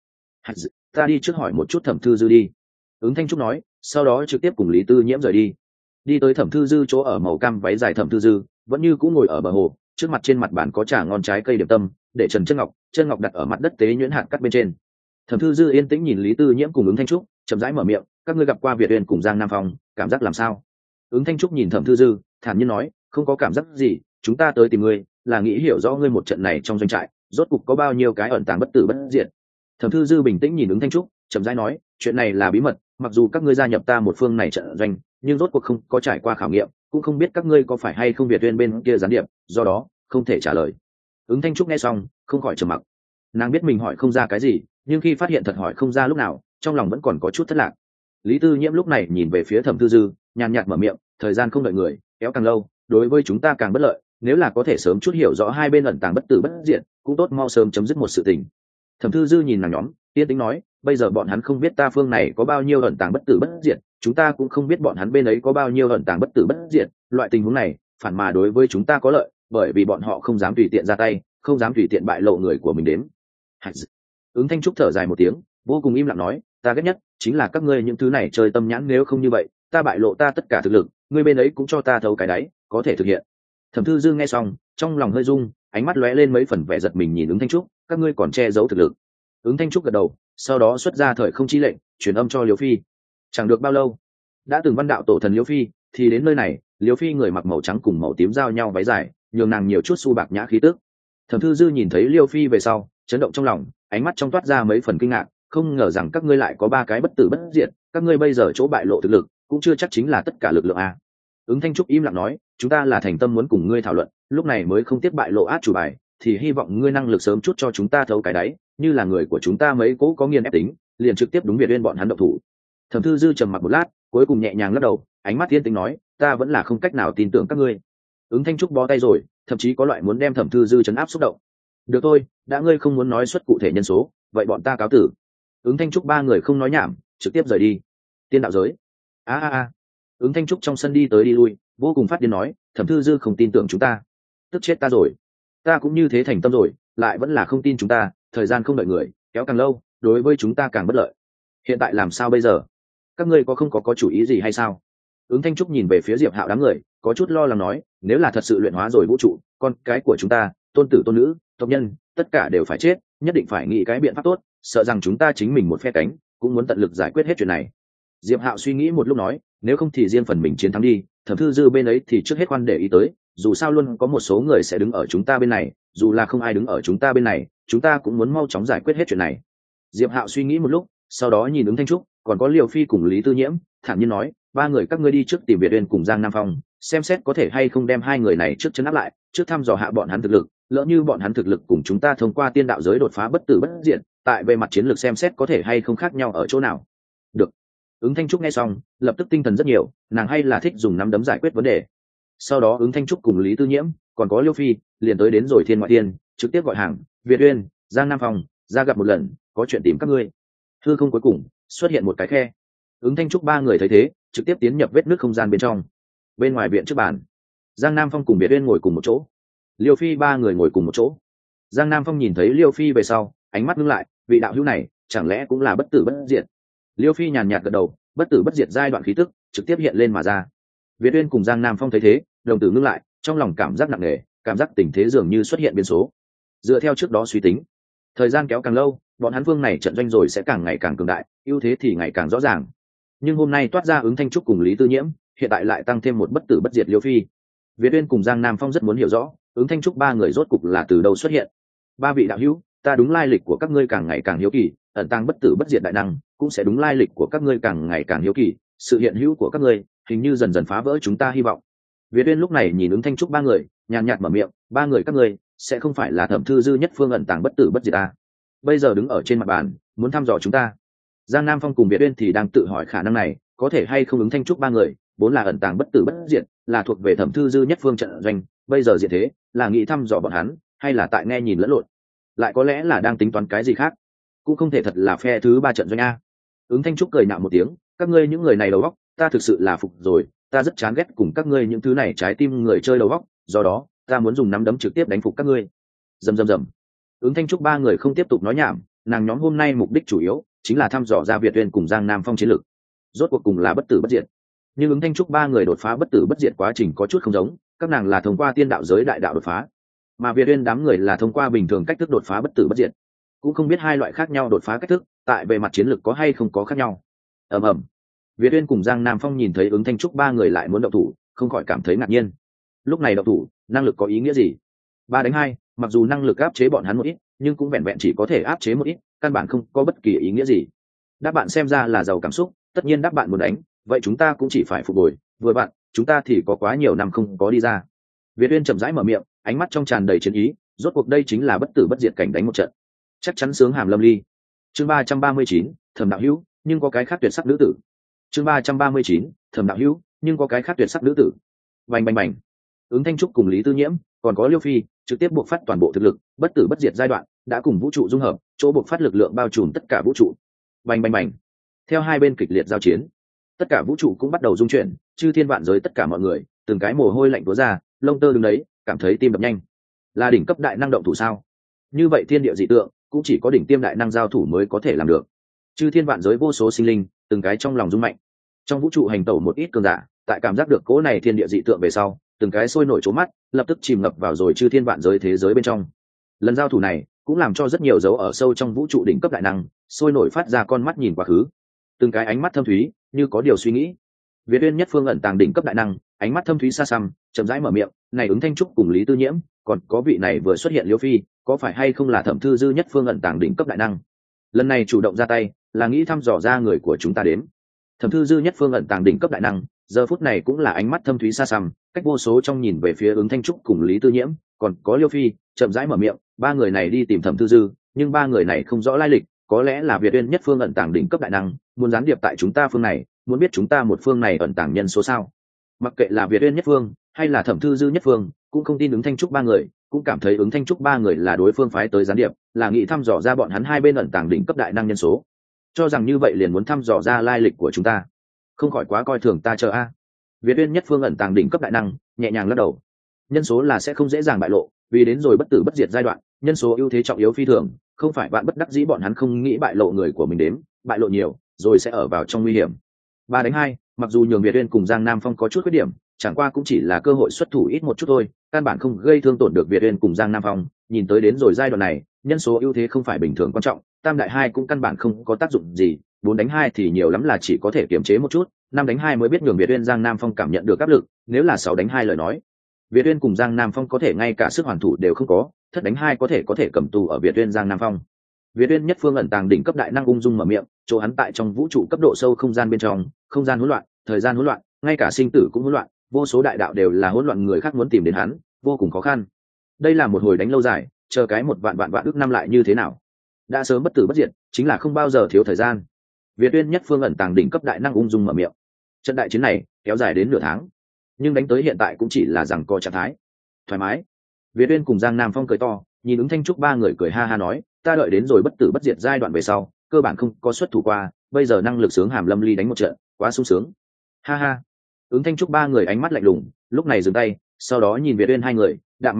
Speaker 1: ta đi trước hỏi một chút Thẩm Thư Dư đi. Ứng Thanh Trúc nói, sau đó trực tiếp cùng Lý Tư Nhiễm rời đi. Đi tới Thẩm Thư Dư chỗ ở màu cam váy dài Thẩm Thư Dư, vẫn như cũng ngồi ở bờ hồ, trước mặt trên mặt bàn có trà ngon trái cây điểm tâm, để trần chân ngọc, chân ngọc đặt ở mặt đất tế nhuyễn hạt cắt bên trên. Thẩm Thư Dư yên tĩnh nhìn Lý Tư Nhiễm cùng Ứng Thanh Trúc, chậm rãi mở miệng, các ngươi gặp qua Việt Uyên cùng Giang Nam Phong, cảm giác làm sao? Ứng Thanh Trúc nhìn Thẩm Thư Dư, thản nhiên nói, không có cảm giác gì, chúng ta tới tìm ngươi, là nghĩ hiểu rõ ngươi một trận này trong doanh trại, rốt cục có bao nhiêu cái ẩn tàng bất tử bất diệt. Thẩm Thư Dư bình tĩnh nhìn Ứng Thanh Trúc, chậm rãi nói, chuyện này là bí mật, mặc dù các ngươi gia nhập ta một phương này trận doanh, nhưng rốt cuộc không có trải qua khảo nghiệm, cũng không biết các ngươi có phải hay không Việt Uyên bên kia gián điệp, do đó không thể trả lời. Ứng Thanh Trúc nghe xong, không khỏi trầm mặc. Nàng biết mình hỏi không ra cái gì, nhưng khi phát hiện thật hỏi không ra lúc nào, trong lòng vẫn còn có chút thất lạc. Lý Tư Nhiễm lúc này nhìn về phía Thẩm Thư Dư, nhàn nhạt mở miệng, thời gian không đợi người, kéo càng lâu, đối với chúng ta càng bất lợi, nếu là có thể sớm chút hiểu rõ hai bên ẩn tàng bất tử bất diệt, cũng tốt mau sớm chấm dứt một sự tình. Thẩm Thư Dư nhìn nàng nhóm, tiên tính nói, bây giờ bọn hắn không biết ta phương này có bao nhiêu ẩn tàng bất tử bất diệt, chúng ta cũng không biết bọn hắn bên ấy có bao nhiêu ẩn tàng bất tử bất diệt, loại tình huống này, phản mà đối với chúng ta có lợi, bởi vì bọn họ không dám tùy tiện ra tay, không dám tùy tiện bại lộ người của mình đến. Ứng Thanh Trúc thở dài một tiếng, vô cùng im lặng nói, ta ghét nhất chính là các ngươi những thứ này chơi tâm nhãn, nếu không như vậy, ta bại lộ ta tất cả thực lực, ngươi bên ấy cũng cho ta thấu cái đáy, có thể thực hiện. Thẩm Thư Dư nghe xong, trong lòng hơi rung, ánh mắt lóe lên mấy phần vẻ giật mình nhìn Ứng Thanh Trúc, các ngươi còn che giấu thực lực. Ứng Thanh Trúc gật đầu, sau đó xuất ra thời không chi lệnh, truyền âm cho Liêu Phi. Chẳng được bao lâu, đã từng văn đạo tổ thần Liêu Phi thì đến nơi này, Liêu Phi người mặc màu trắng cùng màu tím giao nhau váy dài, nhường nàng nhiều chút su bạc nhã khí tức. Thẩm Thư Dư nhìn thấy Liêu Phi về sau, chấn động trong lòng, ánh mắt trong toát ra mấy phần kinh ngạc, không ngờ rằng các ngươi lại có ba cái bất tử bất diệt, các ngươi bây giờ chỗ bại lộ thực lực, cũng chưa chắc chính là tất cả lực lượng a. Ứng Thanh Trúc im lặng nói, chúng ta là thành tâm muốn cùng ngươi thảo luận, lúc này mới không tiếp bại lộ át chủ bài, thì hy vọng ngươi năng lực sớm chút cho chúng ta thấu cái đáy, như là người của chúng ta mấy cố có nghiền ép tính, liền trực tiếp đúng Việt Uyên bọn hắn động thủ. Thẩm Thư Dư trầm mặc một lát, cuối cùng nhẹ nhàng lắc đầu, ánh mắt thiên tính nói, ta vẫn là không cách nào tin tưởng các ngươi. Ứng Thanh Trúc bó tay rồi, thậm chí có loại muốn đem Thẩm Thư Dư trấn áp xúc động. Được thôi, đã ngươi không muốn nói xuất cụ thể nhân số, vậy bọn ta cáo tử. Ứng Thanh Trúc ba người không nói nhảm, trực tiếp rời đi. Tiên đạo giới. A a a. Ứng Thanh Trúc trong sân đi tới đi lui, vô cùng phát điên nói, Thẩm Thư Dư không tin tưởng chúng ta, tức chết ta rồi. Ta cũng như thế thành tâm rồi, lại vẫn là không tin chúng ta, thời gian không đợi người, kéo càng lâu, đối với chúng ta càng bất lợi. Hiện tại làm sao bây giờ? Các ngươi có không có có chủ ý gì hay sao? Ứng Thanh Trúc nhìn về phía Diệp Hạo đám người, có chút lo lắng nói, nếu là thật sự luyện hóa rồi vũ trụ, con cái của chúng ta, tôn tử tôn nữ, tộc nhân, tất cả đều phải chết, nhất định phải nghĩ cái biện pháp tốt, sợ rằng chúng ta chính mình một phe cánh, cũng muốn tận lực giải quyết hết chuyện này. Diệp Hạo suy nghĩ một lúc nói, nếu không thì riêng phần mình chiến thắng đi, Thẩm Thư Dư bên ấy thì trước hết quan để ý tới, dù sao luôn có một số người sẽ đứng ở chúng ta bên này, dù là không ai đứng ở chúng ta bên này, chúng ta cũng muốn mau chóng giải quyết hết chuyện này. Diệp Hạo suy nghĩ một lúc, sau đó nhìn Ứng Thanh Trúc, còn có Liều Phi cùng Lý Tư Nhiễm, thản nhiên nói, ba người các ngươi đi trước tìm Việt Uyên cùng Giang Nam Phong, xem xét có thể hay không đem hai người này trước chân áp lại, trước thăm dò hạ bọn hắn thực lực, lỡ như bọn hắn thực lực cùng chúng ta thông qua tiên đạo giới đột phá bất tử bất diệt, tại về mặt chiến lược xem xét có thể hay không khác nhau ở chỗ nào. Được. Ứng Thanh Trúc nghe xong, lập tức tinh thần rất nhiều, nàng hay là thích dùng nắm đấm giải quyết vấn đề. Sau đó Ứng Thanh Trúc cùng Lý Tư Nhiễm, còn có Liêu Phi, liền tới đến rồi Thiên Ngoại Tiên, trực tiếp gọi hàng, Việt Uyên, Giang Nam Phong, ra gặp một lần, có chuyện tìm các ngươi. Hư không cuối cùng xuất hiện một cái khe. Ứng Thanh Trúc ba người thấy thế, trực tiếp tiến nhập vết nước không gian bên trong. Bên ngoài viện trước bàn, Giang Nam Phong cùng Việt Uyên ngồi cùng một chỗ. Liêu Phi ba người ngồi cùng một chỗ. Giang Nam Phong nhìn thấy Liêu Phi về sau, ánh mắt ngưng lại, vị đạo hữu này chẳng lẽ cũng là bất tử bất diệt? Liêu Phi nhàn nhạt gật đầu, bất tử bất diệt giai đoạn khí tức trực tiếp hiện lên mà ra. Việt Uyên cùng Giang Nam Phong thấy thế, đồng tử ngưng lại, trong lòng cảm giác nặng nề, cảm giác tình thế dường như xuất hiện biến số. Dựa theo trước đó suy tính, thời gian kéo càng lâu, bọn hắn vương này trận doanh rồi sẽ càng ngày càng cường đại, ưu thế thì ngày càng rõ ràng. Nhưng hôm nay toát ra ứng Thanh Trúc cùng Lý Tư Nhiễm, hiện tại lại tăng thêm một bất tử bất diệt Liêu Phi. Việt Uyên cùng Giang Nam Phong rất muốn hiểu rõ, ứng Thanh Trúc ba người rốt cục là từ đâu xuất hiện. Ba vị đạo hữu, ta đúng lai lịch của các ngươi càng ngày càng hiếu kỳ, ẩn tàng bất tử bất diệt đại năng, cũng sẽ đúng lai lịch của các ngươi càng ngày càng hiếu kỳ, sự hiện hữu của các ngươi hình như dần dần phá vỡ chúng ta hy vọng. Việt Uyên lúc này nhìn ứng Thanh Trúc ba người, nhàn nhạt mở miệng, ba người các ngươi sẽ không phải là Thẩm Thư Dư nhất phương ẩn tàng bất tử bất diệt à? Bây giờ đứng ở trên mặt bàn, muốn thăm dò chúng ta. Giang Nam Phong cùng Việt Uyên thì đang tự hỏi khả năng này có thể hay không. Ứng Thanh Trúc ba người vốn là ẩn tàng bất tử bất diệt, là thuộc về Thẩm Thư Dư nhất phương trận doanh, bây giờ diện thế là nghĩ thăm dò bọn hắn, hay là tại nghe nhìn lẫn lộn, lại có lẽ là đang tính toán cái gì khác, cũng không thể thật là phe thứ ba trận doanh a. Ứng Thanh Trúc cười nhạo một tiếng, các ngươi những người này đầu óc, ta thực sự là phục rồi, ta rất chán ghét cùng các ngươi những thứ này trái tim người chơi đầu óc, do đó ta muốn dùng nắm đấm trực tiếp đánh phục các ngươi. Rầm rầm rầm. Ứng Thanh Trúc ba người không tiếp tục nói nhảm, nàng nhóm hôm nay mục đích chủ yếu chính là thăm dò ra Việt Uyên cùng Giang Nam Phong chiến lược, rốt cuộc cùng là bất tử bất diệt. Nhưng Ứng Thanh Trúc ba người đột phá bất tử bất diệt quá trình có chút không giống, các nàng là thông qua tiên đạo giới đại đạo đột phá, mà Việt Uyên đám người là thông qua bình thường cách thức đột phá bất tử bất diệt. Cũng không biết hai loại khác nhau đột phá cách thức tại về mặt chiến lược có hay không có khác nhau. Ầm ầm. Việt Uyên cùng Giang Nam Phong nhìn thấy Ứng Thanh Trúc ba người lại muốn động thủ, không khỏi cảm thấy ngạc nhiên. Lúc này động thủ, năng lực có ý nghĩa gì? Ba đánh hai, mặc dù năng lực áp chế bọn hắn một ít, nhưng cũng vẹn vẹn chỉ có thể áp chế một ít, căn bản không có bất kỳ ý nghĩa gì. Đáp bạn xem ra là giàu cảm xúc, tất nhiên đáp bạn muốn đánh, vậy chúng ta cũng chỉ phải phục hồi, vừa bạn, chúng ta thì có quá nhiều năm không có đi ra. Việt Uyên chậm rãi mở miệng, ánh mắt trong tràn đầy chiến ý, rốt cuộc đây chính là bất tử bất diệt cảnh đánh một trận, chắc chắn sướng hàm lâm ly. Chương ba trăm ba mươi chín, Thẩm đạo hữu, nhưng có cái khác tuyệt sắc nữ tử. Chương ba trăm ba mươi chín, Thẩm đạo hữu, nhưng có cái khác tuyệt sắc nữ tử. Bành bành bành. Ứng Thanh Trúc cùng Lý Tư Nhiễm, còn có Liêu Phi, trực tiếp buộc phát toàn bộ thực lực, bất tử bất diệt giai đoạn, đã cùng vũ trụ dung hợp, chỗ buộc phát lực lượng bao trùm tất cả vũ trụ. Bành bành bành. Theo hai bên kịch liệt giao chiến, tất cả vũ trụ cũng bắt đầu rung chuyển, chư thiên vạn giới tất cả mọi người, từng cái mồ hôi lạnh túa ra, lông tơ đứng đấy, cảm thấy tim đập nhanh. Là đỉnh cấp đại năng động thủ sao? Như vậy thiên địa dị tượng, cũng chỉ có đỉnh tiêm đại năng giao thủ mới có thể làm được. Chư thiên vạn giới vô số sinh linh, từng cái trong lòng rung mạnh. Trong vũ trụ hành tẩu một ít cường giả, tại cảm giác được cỗ này thiên địa dị tượng về sau, từng cái sôi nổi trố mắt, lập tức chìm ngập vào rồi chư thiên vạn giới thế giới bên trong. Lần giao thủ này cũng làm cho rất nhiều dấu ở sâu trong vũ trụ đỉnh cấp đại năng sôi nổi phát ra con mắt nhìn quá khứ, từng cái ánh mắt thâm thúy như có điều suy nghĩ. Việt Uyên nhất phương ẩn tàng đỉnh cấp đại năng, ánh mắt thâm thúy xa xăm, chậm rãi mở miệng, này Ứng Thanh Trúc cùng Lý Tư Nhiễm, còn có vị này vừa xuất hiện Liêu Phi, có phải hay không là Thẩm Thư Dư nhất phương ẩn tàng đỉnh cấp đại năng? Lần này chủ động ra tay là nghĩ thăm dò ra người của chúng ta đến. Thẩm Thư Dư nhất phương ẩn tàng đỉnh cấp đại năng, giờ phút này cũng là ánh mắt thâm thúy xa xăm, cách vô số trong nhìn về phía Ứng Thanh Trúc cùng Lý Tư Nhiễm, còn có Liêu Phi, chậm rãi mở miệng, ba người này đi tìm Thẩm Thư Dư, nhưng ba người này không rõ lai lịch, có lẽ là Việt Uyên nhất phương ẩn tàng đỉnh cấp đại năng, muốn gián điệp tại chúng ta phương này, muốn biết chúng ta một phương này ẩn tàng nhân số sao? Mặc kệ là Việt Uyên nhất phương hay là Thẩm Thư Dư nhất phương, cũng không tin Ứng Thanh Trúc ba người, cũng cảm thấy Ứng Thanh Trúc ba người là đối phương phái tới gián điệp, là nghĩ thăm dò ra bọn hắn hai bên ẩn tàng đỉnh cấp đại năng nhân số, cho rằng như vậy liền muốn thăm dò ra lai lịch của chúng ta, không khỏi quá coi thường ta chờ a. Việt Uyên nhất phương ẩn tàng đỉnh cấp đại năng nhẹ nhàng lắc đầu, nhân số là sẽ không dễ dàng bại lộ, vì đến rồi bất tử bất diệt giai đoạn, nhân số ưu thế trọng yếu phi thường, không phải bạn bất đắc dĩ bọn hắn không nghĩ bại lộ người của mình đến, bại lộ nhiều rồi sẽ ở vào trong nguy hiểm. Ba đánh hai, mặc dù nhường Việt Uyên cùng Giang Nam Phong có chút khuyết điểm, chẳng qua cũng chỉ là cơ hội xuất thủ ít một chút thôi, căn bản không gây thương tổn được Việt Uyên cùng Giang Nam Phong. Nhìn tới đến rồi giai đoạn này, nhân số ưu thế không phải bình thường quan trọng, tam đại hai cũng căn bản không có tác dụng gì, bốn đánh hai thì nhiều lắm là chỉ có thể kiềm chế một chút, năm đánh hai mới biết nhường Việt Uyên Giang Nam Phong cảm nhận được áp lực, nếu là sáu đánh hai lời nói, Việt Uyên cùng Giang Nam Phong có thể ngay cả sức hoàn thủ đều không có, thất đánh hai có thể có thể cầm tù ở Việt Uyên Giang Nam Phong. Việt Uyên nhất phương ẩn tàng đỉnh cấp đại năng ung dung mở miệng, chỗ hắn tại trong vũ trụ cấp độ sâu không gian bên trong, không gian hỗn loạn, thời gian hỗn loạn, ngay cả sinh tử cũng hỗn loạn, vô số đại đạo đều là hỗn loạn, người khác muốn tìm đến hắn, vô cùng khó khăn. Đây là một hồi đánh lâu dài, chờ cái một vạn vạn vạn ước năm lại như thế nào? Đã sớm bất tử bất diệt, chính là không bao giờ thiếu thời gian. Việt Uyên nhất phương ẩn tàng đỉnh cấp đại năng ung dung mở miệng. Trận đại chiến này kéo dài đến nửa tháng, nhưng đánh tới hiện tại cũng chỉ là giằng co trạng thái. Thoải mái. Việt Uyên cùng Giang Nam Phong cười to, nhìn Ứng Thanh Trúc ba người cười ha ha nói, ta đợi đến rồi bất tử bất diệt giai đoạn về sau, cơ bản không có xuất thủ qua, bây giờ năng lực sướng hàm lâm ly đánh một trận, quá sung sướng. Ha ha. Ứng Thanh Trúc ba người ánh mắt lạnh lùng, lúc này dừng tay, sau đó nhìn Việt Uyên hai người, đạm mặt nói,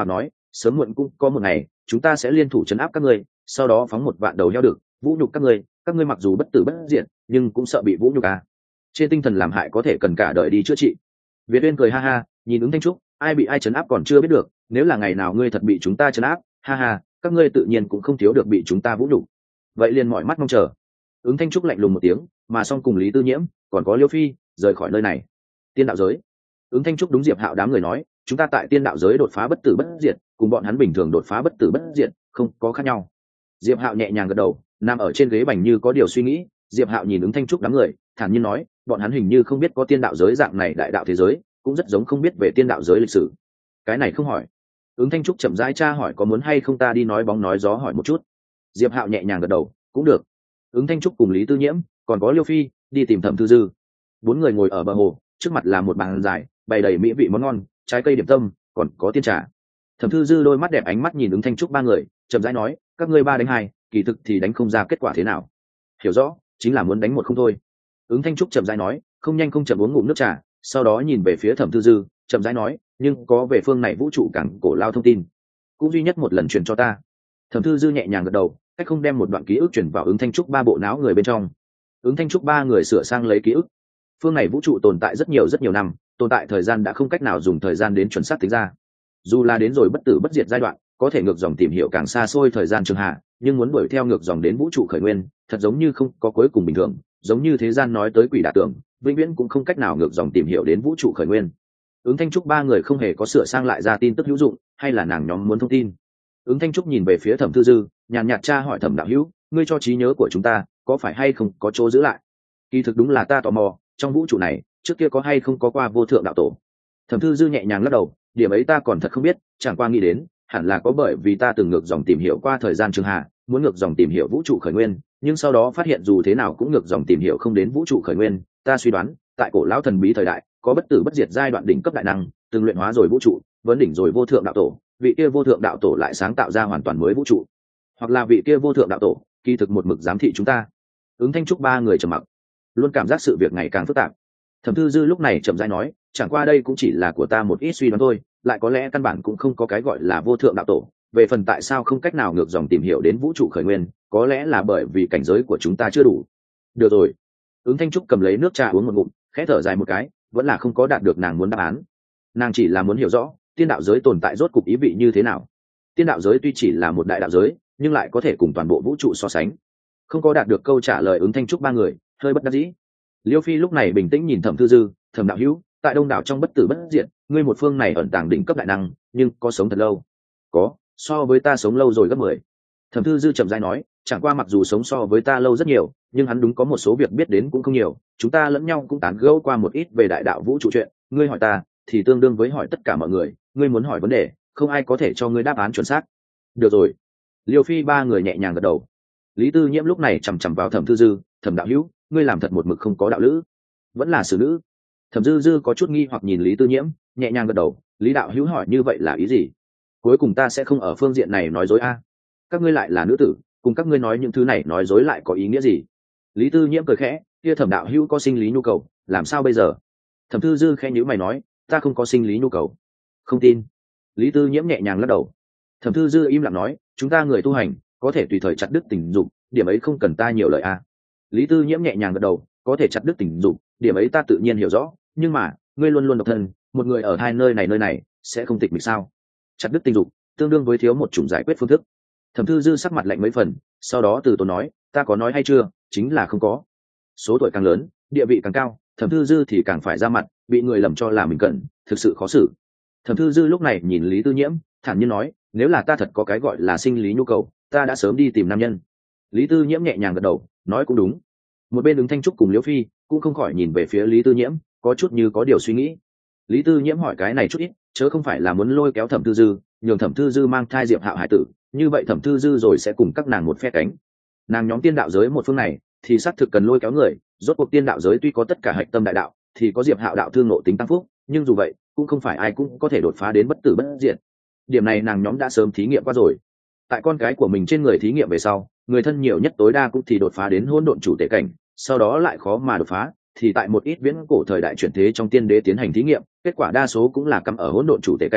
Speaker 1: sớm muộn cũng có một ngày chúng ta sẽ liên thủ chấn áp các ngươi, sau đó phóng một vạn đầu heo được vũ nhục các ngươi. Các ngươi mặc dù bất tử bất diệt nhưng cũng sợ bị vũ nhục à. Trên tinh thần làm hại có thể cần cả đời đi chữa trị. Việt Uyên cười ha ha, nhìn ứng thanh trúc, ai bị ai chấn áp còn chưa biết được, nếu là ngày nào ngươi thật bị chúng ta chấn áp, ha ha, các ngươi tự nhiên cũng không thiếu được bị chúng ta vũ nhục. Vậy liền mọi mắt mong chờ. Ứng thanh trúc lạnh lùng một tiếng, mà xong cùng Lý Tư Nhiễm còn có Liêu Phi rời khỏi nơi này. Tiên đạo giới. Ứng thanh trúc đúng Diệp Hạo đám người nói, chúng ta tại tiên đạo giới đột phá bất tử bất diệt, cùng bọn hắn bình thường đột phá bất tử bất diệt không có khác nhau. Diệp Hạo nhẹ nhàng gật đầu, nằm ở trên ghế bành như có điều suy nghĩ. Diệp Hạo nhìn ứng thanh trúc đám người, thản nhiên nói, bọn hắn hình như không biết có tiên đạo giới dạng này đại đạo thế giới, cũng rất giống không biết về tiên đạo giới lịch sử. Cái này không hỏi. Ứng thanh trúc chậm rãi tra hỏi có muốn hay không ta đi nói bóng nói gió hỏi một chút. Diệp Hạo nhẹ nhàng gật đầu, cũng được. Ứng thanh trúc cùng Lý Tư Nhiễm còn có Liêu Phi đi tìm Thẩm Thư Dư. Bốn người ngồi ở bờ hồ, trước mặt là một bàn dài bày đầy mỹ vị món ngon, trái cây điểm tâm, còn có tiên trà. Thẩm Thư Dư đôi mắt đẹp ánh mắt nhìn ứng thanh trúc ba người, chậm rãi nói, các ngươi ba đánh hai, kỳ thực thì đánh không ra kết quả thế nào. Hiểu rõ, chính là muốn đánh một không thôi. Ứng thanh trúc chậm rãi nói, không nhanh không chậm uống ngụm nước trà, sau đó nhìn về phía Thẩm Thư Dư, chậm rãi nói, nhưng có về phương này vũ trụ cảng cổ lao thông tin, cũng duy nhất một lần truyền cho ta. Thẩm Thư Dư nhẹ nhàng gật đầu, cách không đem một đoạn ký ức truyền vào ứng thanh trúc ba bộ não người bên trong. Ứng thanh trúc ba người sửa sang lấy ký ức. Phương này vũ trụ tồn tại rất nhiều rất nhiều năm, tồn tại thời gian đã không cách nào dùng thời gian đến chuẩn xác tính ra. Dù là đến rồi bất tử bất diệt giai đoạn, có thể ngược dòng tìm hiểu càng xa xôi thời gian trường hạ, nhưng muốn đuổi theo ngược dòng đến vũ trụ khởi nguyên, thật giống như không có cuối cùng bình thường, giống như thế gian nói tới quỷ đả tưởng, vĩnh viễn cũng không cách nào ngược dòng tìm hiểu đến vũ trụ khởi nguyên. Ứng thanh trúc ba người không hề có sửa sang lại ra tin tức hữu dụng, hay là nàng nhóm muốn thông tin. Ứng thanh trúc nhìn về phía Thẩm Thư Dư, nhàn nhạt tra hỏi Thẩm đạo hữu, ngươi cho trí nhớ của chúng ta có phải hay không có chỗ giữ lại? Kỳ thực đúng là ta tò mò, trong vũ trụ này trước kia có hay không có qua vô thượng đạo tổ. Thẩm Thư Dư nhẹ nhàng lắc đầu, điểm ấy ta còn thật không biết, chẳng qua nghĩ đến hẳn là có, bởi vì ta từng ngược dòng tìm hiểu qua thời gian trường hạ, muốn ngược dòng tìm hiểu vũ trụ khởi nguyên, nhưng sau đó phát hiện dù thế nào cũng ngược dòng tìm hiểu không đến vũ trụ khởi nguyên. Ta suy đoán tại cổ lão thần bí thời đại có bất tử bất diệt giai đoạn đỉnh cấp đại năng từng luyện hóa rồi vũ trụ, vấn đỉnh rồi vô thượng đạo tổ, vị kia vô thượng đạo tổ lại sáng tạo ra hoàn toàn mới vũ trụ, hoặc là vị kia vô thượng đạo tổ kỳ thực một mực giám thị chúng ta. Ứng thanh trúc ba người trầm mặc, luôn cảm giác sự việc ngày càng phức tạp. Thẩm Thư Dư lúc này chậm rãi nói, chẳng qua đây cũng chỉ là của ta một ít suy đoán thôi, lại có lẽ căn bản cũng không có cái gọi là vô thượng đạo tổ. Về phần tại sao không cách nào ngược dòng tìm hiểu đến vũ trụ khởi nguyên, có lẽ là bởi vì cảnh giới của chúng ta chưa đủ. Được rồi. Ứng thanh trúc cầm lấy nước trà uống một ngụm, khẽ thở dài một cái, vẫn là không có đạt được nàng muốn đáp án. Nàng chỉ là muốn hiểu rõ tiên đạo giới tồn tại rốt cục ý vị như thế nào. Tiên đạo giới tuy chỉ là một đại đạo giới, nhưng lại có thể cùng toàn bộ vũ trụ so sánh. Không có đạt được câu trả lời, ứng thanh trúc ba người hơi bất đắc dĩ. Liêu Phi lúc này bình tĩnh nhìn Thẩm Thư Dư, Thẩm đạo hữu, tại đông đảo trong bất tử bất diệt, ngươi một phương này ẩn tàng đỉnh cấp đại năng, nhưng có sống thật lâu? Có, so với ta sống lâu rồi gấp mười. Thẩm Thư Dư chậm rãi nói, chẳng qua mặc dù sống so với ta lâu rất nhiều, nhưng hắn đúng có một số việc biết đến cũng không nhiều, chúng ta lẫn nhau cũng tán gẫu qua một ít về đại đạo vũ trụ chuyện, ngươi hỏi ta thì tương đương với hỏi tất cả mọi người, ngươi muốn hỏi vấn đề, không ai có thể cho ngươi đáp án chuẩn xác. Được rồi. Liêu Phi ba người nhẹ nhàng gật đầu. Lý Tư Nhiễm lúc này chằm chằm vào Thẩm Thư Dư, Thẩm đạo hữu, ngươi làm thật một mực không có đạo lữ, vẫn là xử nữ. Thẩm Dư Dư có chút nghi hoặc nhìn Lý Tư Nhiễm, nhẹ nhàng gật đầu, Lý đạo hữu hỏi như vậy là ý gì? Cuối cùng ta sẽ không ở phương diện này nói dối a. Các ngươi lại là nữ tử, cùng các ngươi nói những thứ này nói dối lại có ý nghĩa gì? Lý Tư Nhiễm cười khẽ, kia Thẩm đạo hữu có sinh lý nhu cầu, làm sao bây giờ? Thẩm Thư Dư khẽ nhíu mày nói, ta không có sinh lý nhu cầu. Không tin. Lý Tư Nhiễm nhẹ nhàng lắc đầu. Thẩm Thư Dư im lặng nói, chúng ta người tu hành có thể tùy thời chặt đứt tình dục, điểm ấy không cần ta nhiều lời a. Lý Tư Nhiễm nhẹ nhàng gật đầu, có thể chặt đứt tình dục, điểm ấy ta tự nhiên hiểu rõ, nhưng mà ngươi luôn luôn độc thân, một người ở hai nơi này nơi này sẽ không tịch mịch sao? Chặt đứt tình dục tương đương với thiếu một chủng giải quyết phương thức. Thẩm Thư Dư sắc mặt lạnh mấy phần, sau đó từ tốn nói, ta có nói hay chưa, chính là không có. Số tuổi càng lớn, địa vị càng cao, Thẩm Thư Dư thì càng phải ra mặt, bị người lầm cho là mình cẩn, thực sự khó xử. Thẩm Thư Dư lúc này nhìn Lý Tư Nhiễm, thản nhiên nói, nếu là ta thật có cái gọi là sinh lý nhu cầu, ta đã sớm đi tìm nam nhân. Lý Tư Nhiễm nhẹ nhàng gật đầu, nói cũng đúng. Một bên ứng thanh trúc cùng Liễu Phi cũng không khỏi nhìn về phía Lý Tư Nhiễm, có chút như có điều suy nghĩ. Lý Tư Nhiễm hỏi cái này chút ít, chớ không phải là muốn lôi kéo Thẩm Thư Dư, nhường Thẩm Thư Dư mang thai Diệp Hạo hải tử, như vậy Thẩm Thư Dư rồi sẽ cùng các nàng một phe cánh. Nàng nhóm tiên đạo giới một phương này thì xác thực cần lôi kéo người, rốt cuộc tiên đạo giới tuy có tất cả hạch tâm đại đạo, thì có Diệp Hạo đạo thương nộ tính tăng phúc, nhưng dù vậy cũng không phải ai cũng có thể đột phá đến bất tử bất diệt. Điểm này nàng nhóm đã sớm thí nghiệm qua rồi. Tại con cái của mình trên người thí nghiệm về sau, người thân nhiều nhất tối đa cũng thì đột phá đến hỗn độn chủ thể cảnh, sau đó lại khó mà đột phá, thì tại một ít viễn cổ thời đại chuyển thế trong tiên đế tiến hành thí nghiệm, kết quả đa số cũng là cắm ở hỗn độn chủ thể cảnh,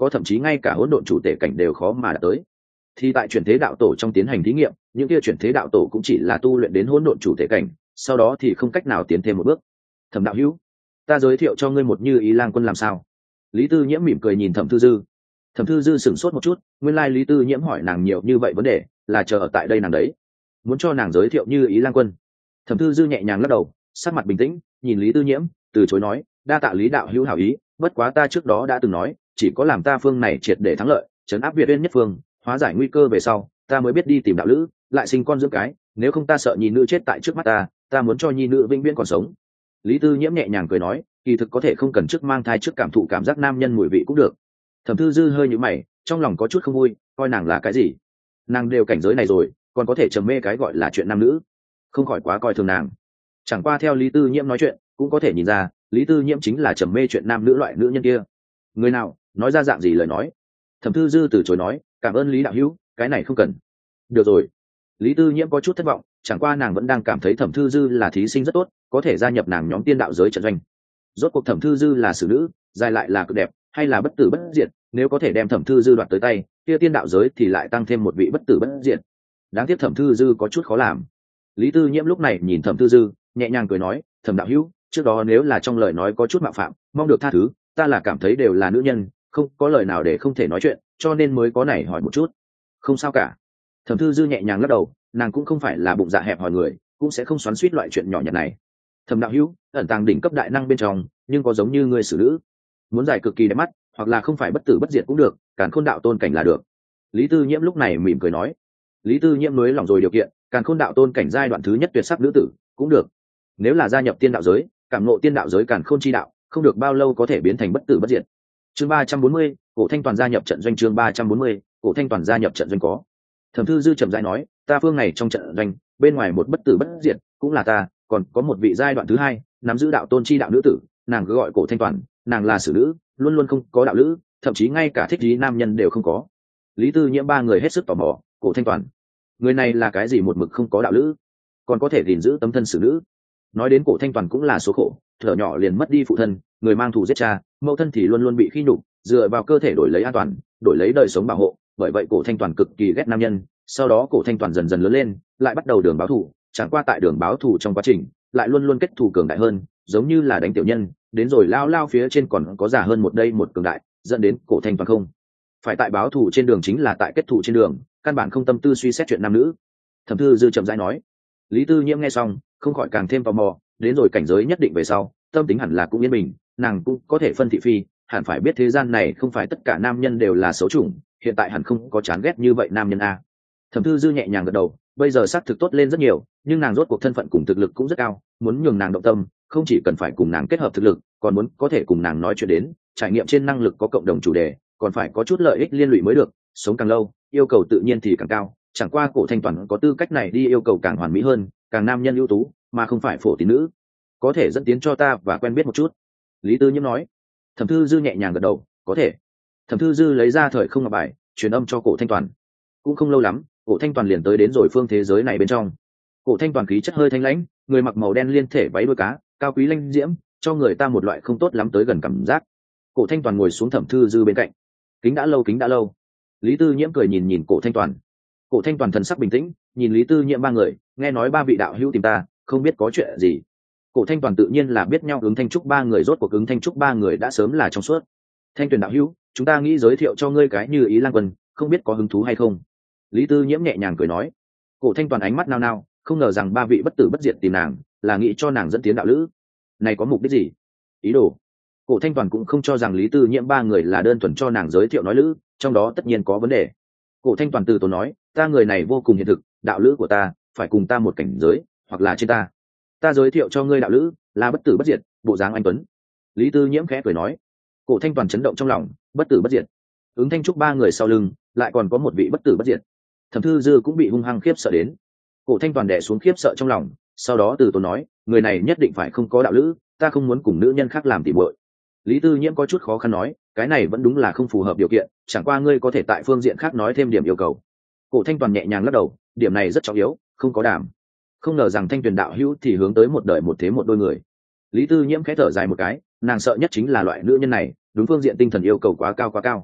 Speaker 1: có thậm chí ngay cả hỗn độn chủ tể cảnh đều khó mà đạt tới. Thì tại chuyển thế đạo tổ trong tiến hành thí nghiệm, những kia chuyển thế đạo tổ cũng chỉ là tu luyện đến hỗn độn chủ tể cảnh, sau đó thì không cách nào tiến thêm một bước. Thẩm đạo hữu, ta giới thiệu cho ngươi một Như Ý Lang Quân làm sao? Lý Tư Nhiễm mỉm cười nhìn Thẩm Thư Dư. Thẩm Thư Dư sửng sốt một chút, nguyên lai Lý Tư Nhiễm hỏi nàng nhiều như vậy vấn đề, là chờ ở tại đây nàng đấy, muốn cho nàng giới thiệu Như Ý Lang Quân. Thẩm Thư Dư nhẹ nhàng lắc đầu, sắc mặt bình tĩnh, nhìn Lý Tư Nhiễm, từ chối nói, đa tạ Lý đạo hữu hảo ý, bất quá ta trước đó đã từng nói, chỉ có làm ta phương này triệt để thắng lợi, trấn áp Việt Uyên nhất phương, hóa giải nguy cơ về sau, ta mới biết đi tìm đạo lữ, lại sinh con dưỡng cái, nếu không ta sợ nhi nữ chết tại trước mắt ta, ta muốn cho nhi nữ vĩnh viễn còn sống. Lý Tư Nhiễm nhẹ nhàng cười nói, kỳ thực có thể không cần trước mang thai trước cảm thụ cảm giác nam nhân mùi vị cũng được. Thẩm Thư Dư hơi nhíu mày, trong lòng có chút không vui, coi nàng là cái gì? Nàng đều cảnh giới này rồi, còn có thể trầm mê cái gọi là chuyện nam nữ, không khỏi quá coi thường nàng. Chẳng qua theo Lý Tư Nhiễm nói chuyện, cũng có thể nhìn ra, Lý Tư Nhiễm chính là trầm mê chuyện nam nữ loại nữ nhân kia. Người nào nói ra dạng gì lời nói? Thẩm Thư Dư từ chối nói, cảm ơn Lý đạo hữu, cái này không cần. Được rồi. Lý Tư Nhiễm có chút thất vọng, chẳng qua nàng vẫn đang cảm thấy Thẩm Thư Dư là thí sinh rất tốt, có thể gia nhập nàng nhóm tiên đạo giới trận doanh. Rốt cuộc Thẩm Thư Dư là xử nữ, dài lại là cực đẹp, hay là bất tử bất diệt, nếu có thể đem Thẩm Thư Dư đoạt tới tay, kia tiên đạo giới thì lại tăng thêm một vị bất tử bất diệt. Đáng tiếc Thẩm Thư Dư có chút khó làm. Lý Tư Nhiễm lúc này nhìn Thẩm Thư Dư, nhẹ nhàng cười nói, Thẩm đạo hữu, trước đó nếu là trong lời nói có chút mạo phạm, mong được tha thứ, ta là cảm thấy đều là nữ nhân, không có lời nào để không thể nói chuyện, cho nên mới có này hỏi một chút. Không sao cả. Thẩm Thư Dư nhẹ nhàng lắc đầu, nàng cũng không phải là bụng dạ hẹp hòi người, cũng sẽ không xoắn xuýt loại chuyện nhỏ nhặt này. Thẩm đạo hữu, ẩn tàng đỉnh cấp đại năng bên trong, nhưng có giống như người xử nữ, muốn giải cực kỳ đẹp mắt, hoặc là không phải bất tử bất diệt cũng được, càn khôn đạo tôn cảnh là được. Lý Tư Nhiễm lúc này mỉm cười nói. Lý Tư Nhiễm nới lòng rồi điều kiện, càn khôn đạo tôn cảnh giai đoạn thứ nhất tuyệt sắc nữ tử cũng được. Nếu là gia nhập tiên đạo giới, cảm ngộ tiên đạo giới càn khôn chi đạo, không được bao lâu có thể biến thành bất tử bất diệt. Chương ba trăm bốn mươi, Cổ Thanh Toàn gia nhập trận doanh. Chương ba trăm bốn mươi, Cổ Thanh Toàn gia nhập trận doanh có. Thẩm Thư Dư chậm rãi nói, ta phương này trong trận doanh, bên ngoài một bất tử bất diệt, cũng là ta, còn có một vị giai đoạn thứ hai, nắm giữ đạo tôn chi đạo nữ tử, nàng cứ gọi Cổ Thanh Toàn, nàng là xử nữ, luôn luôn không có đạo lữ, thậm chí ngay cả thích ý nam nhân đều không có. Lý Tư Nhiễm ba người hết sức tò mò, Cổ Thanh Toàn, người này là cái gì một mực không có đạo lữ, còn có thể gìn giữ tấm thân xử nữ. Nói đến Cổ Thanh Toàn cũng là số khổ, thở nhỏ liền mất đi phụ thân, người mang thù giết cha, mẫu thân thì luôn luôn bị khi nhục, dựa vào cơ thể đổi lấy an toàn, đổi lấy đời sống bảo hộ, bởi vậy Cổ Thanh Toàn cực kỳ ghét nam nhân. Sau đó Cổ Thanh Toàn dần dần lớn lên, lại bắt đầu đường báo thù, chẳng qua tại đường báo thù trong quá trình, lại luôn luôn kết thù cường đại hơn, giống như là đánh tiểu nhân, đến rồi lao lao phía trên còn có già hơn một đây một cường đại, dẫn đến Cổ Thanh Toàn không phải tại báo thù trên đường chính là tại kết thù trên đường, căn bản không tâm tư suy xét chuyện nam nữ. Thẩm Thư Dư chậm rãi nói. Lý Tư Nhiễm nghe xong, không khỏi càng thêm tò mò, đến rồi cảnh giới nhất định về sau, tâm tính hẳn là cũng yên bình, nàng cũng có thể phân thị phi, hẳn phải biết thế gian này không phải tất cả nam nhân đều là xấu chủng, hiện tại hẳn không có chán ghét như vậy nam nhân a. Thẩm Thư Dư nhẹ nhàng gật đầu, bây giờ xác thực tốt lên rất nhiều, nhưng nàng rốt cuộc thân phận cùng thực lực cũng rất cao, muốn nhường nàng động tâm, không chỉ cần phải cùng nàng kết hợp thực lực, còn muốn có thể cùng nàng nói chuyện đến, trải nghiệm trên năng lực có cộng đồng chủ đề, còn phải có chút lợi ích liên lụy mới được, sống càng lâu, yêu cầu tự nhiên thì càng cao, chẳng qua Cổ Thanh Toàn có tư cách này đi yêu cầu càng hoàn mỹ hơn, càng nam nhân ưu tú, mà không phải phổ tín nữ, có thể dẫn tiến cho ta và quen biết một chút. Lý Tư Nhiễm nói. Thẩm Thư Dư nhẹ nhàng gật đầu, có thể. Thẩm Thư Dư lấy ra thời không ngọc bài, truyền âm cho Cổ Thanh Toàn. Cũng không lâu lắm, Cổ Thanh Toàn liền tới đến rồi phương thế giới này bên trong. Cổ Thanh Toàn khí chất hơi thanh lãnh, người mặc màu đen liên thể váy đuôi cá, cao quý lanh diễm, cho người ta một loại không tốt lắm tới gần cảm giác. Cổ Thanh Toàn ngồi xuống Thẩm Thư Dư bên cạnh. Kính đã lâu, kính đã lâu. Lý Tư Nhiễm cười nhìn nhìn Cổ Thanh Toàn. Cổ Thanh Toàn thần sắc bình tĩnh, nhìn Lý Tư Nhiễm ba người, nghe nói ba vị đạo hữu tìm ta, không biết có chuyện gì. Cổ Thanh Toàn tự nhiên là biết nhau, ứng Thanh Trúc ba người rốt cuộc ứng Thanh Trúc ba người đã sớm là trong suốt. Thanh Tuyền đạo hữu, chúng ta nghĩ giới thiệu cho ngươi cái Như Ý Lang Quân, không biết có hứng thú hay không? Lý Tư Nhiễm nhẹ nhàng cười nói. Cổ Thanh Toàn ánh mắt nao nao, không ngờ rằng ba vị bất tử bất diệt tìm nàng, là nghĩ cho nàng dẫn tiến đạo lữ. Này có mục đích gì? Ý đồ. Cổ Thanh Toàn cũng không cho rằng Lý Tư Nhiễm ba người là đơn thuần cho nàng giới thiệu nói lữ, trong đó tất nhiên có vấn đề. Cổ Thanh Toàn từ tốn nói, ta người này vô cùng hiện thực, đạo lữ của ta phải cùng ta một cảnh giới, hoặc là trên ta. Ta giới thiệu cho ngươi đạo lữ là bất tử bất diệt, bộ dáng anh tuấn. Lý Tư Nhiễm khẽ cười nói. Cổ Thanh Toàn chấn động trong lòng, bất tử bất diệt, ứng Thanh Trúc ba người sau lưng lại còn có một vị bất tử bất diệt. Thẩm Thư Dư cũng bị hung hăng khiếp sợ đến. Cổ Thanh Toàn đè xuống khiếp sợ trong lòng, sau đó từ tốn nói, người này nhất định phải không có đạo lữ, ta không muốn cùng nữ nhân khác làm tỉ muội. Lý Tư Nhiễm có chút khó khăn nói, cái này vẫn đúng là không phù hợp điều kiện, chẳng qua ngươi có thể tại phương diện khác nói thêm điểm yêu cầu. Cổ Thanh Toàn nhẹ nhàng lắc đầu, điểm này rất trọng yếu, không có đảm. Không ngờ rằng Thanh Tuyền đạo hữu thì hướng tới một đời một thế một đôi người. Lý Tư Nhiễm khẽ thở dài một cái, nàng sợ nhất chính là loại nữ nhân này, đúng phương diện tinh thần yêu cầu quá cao quá cao.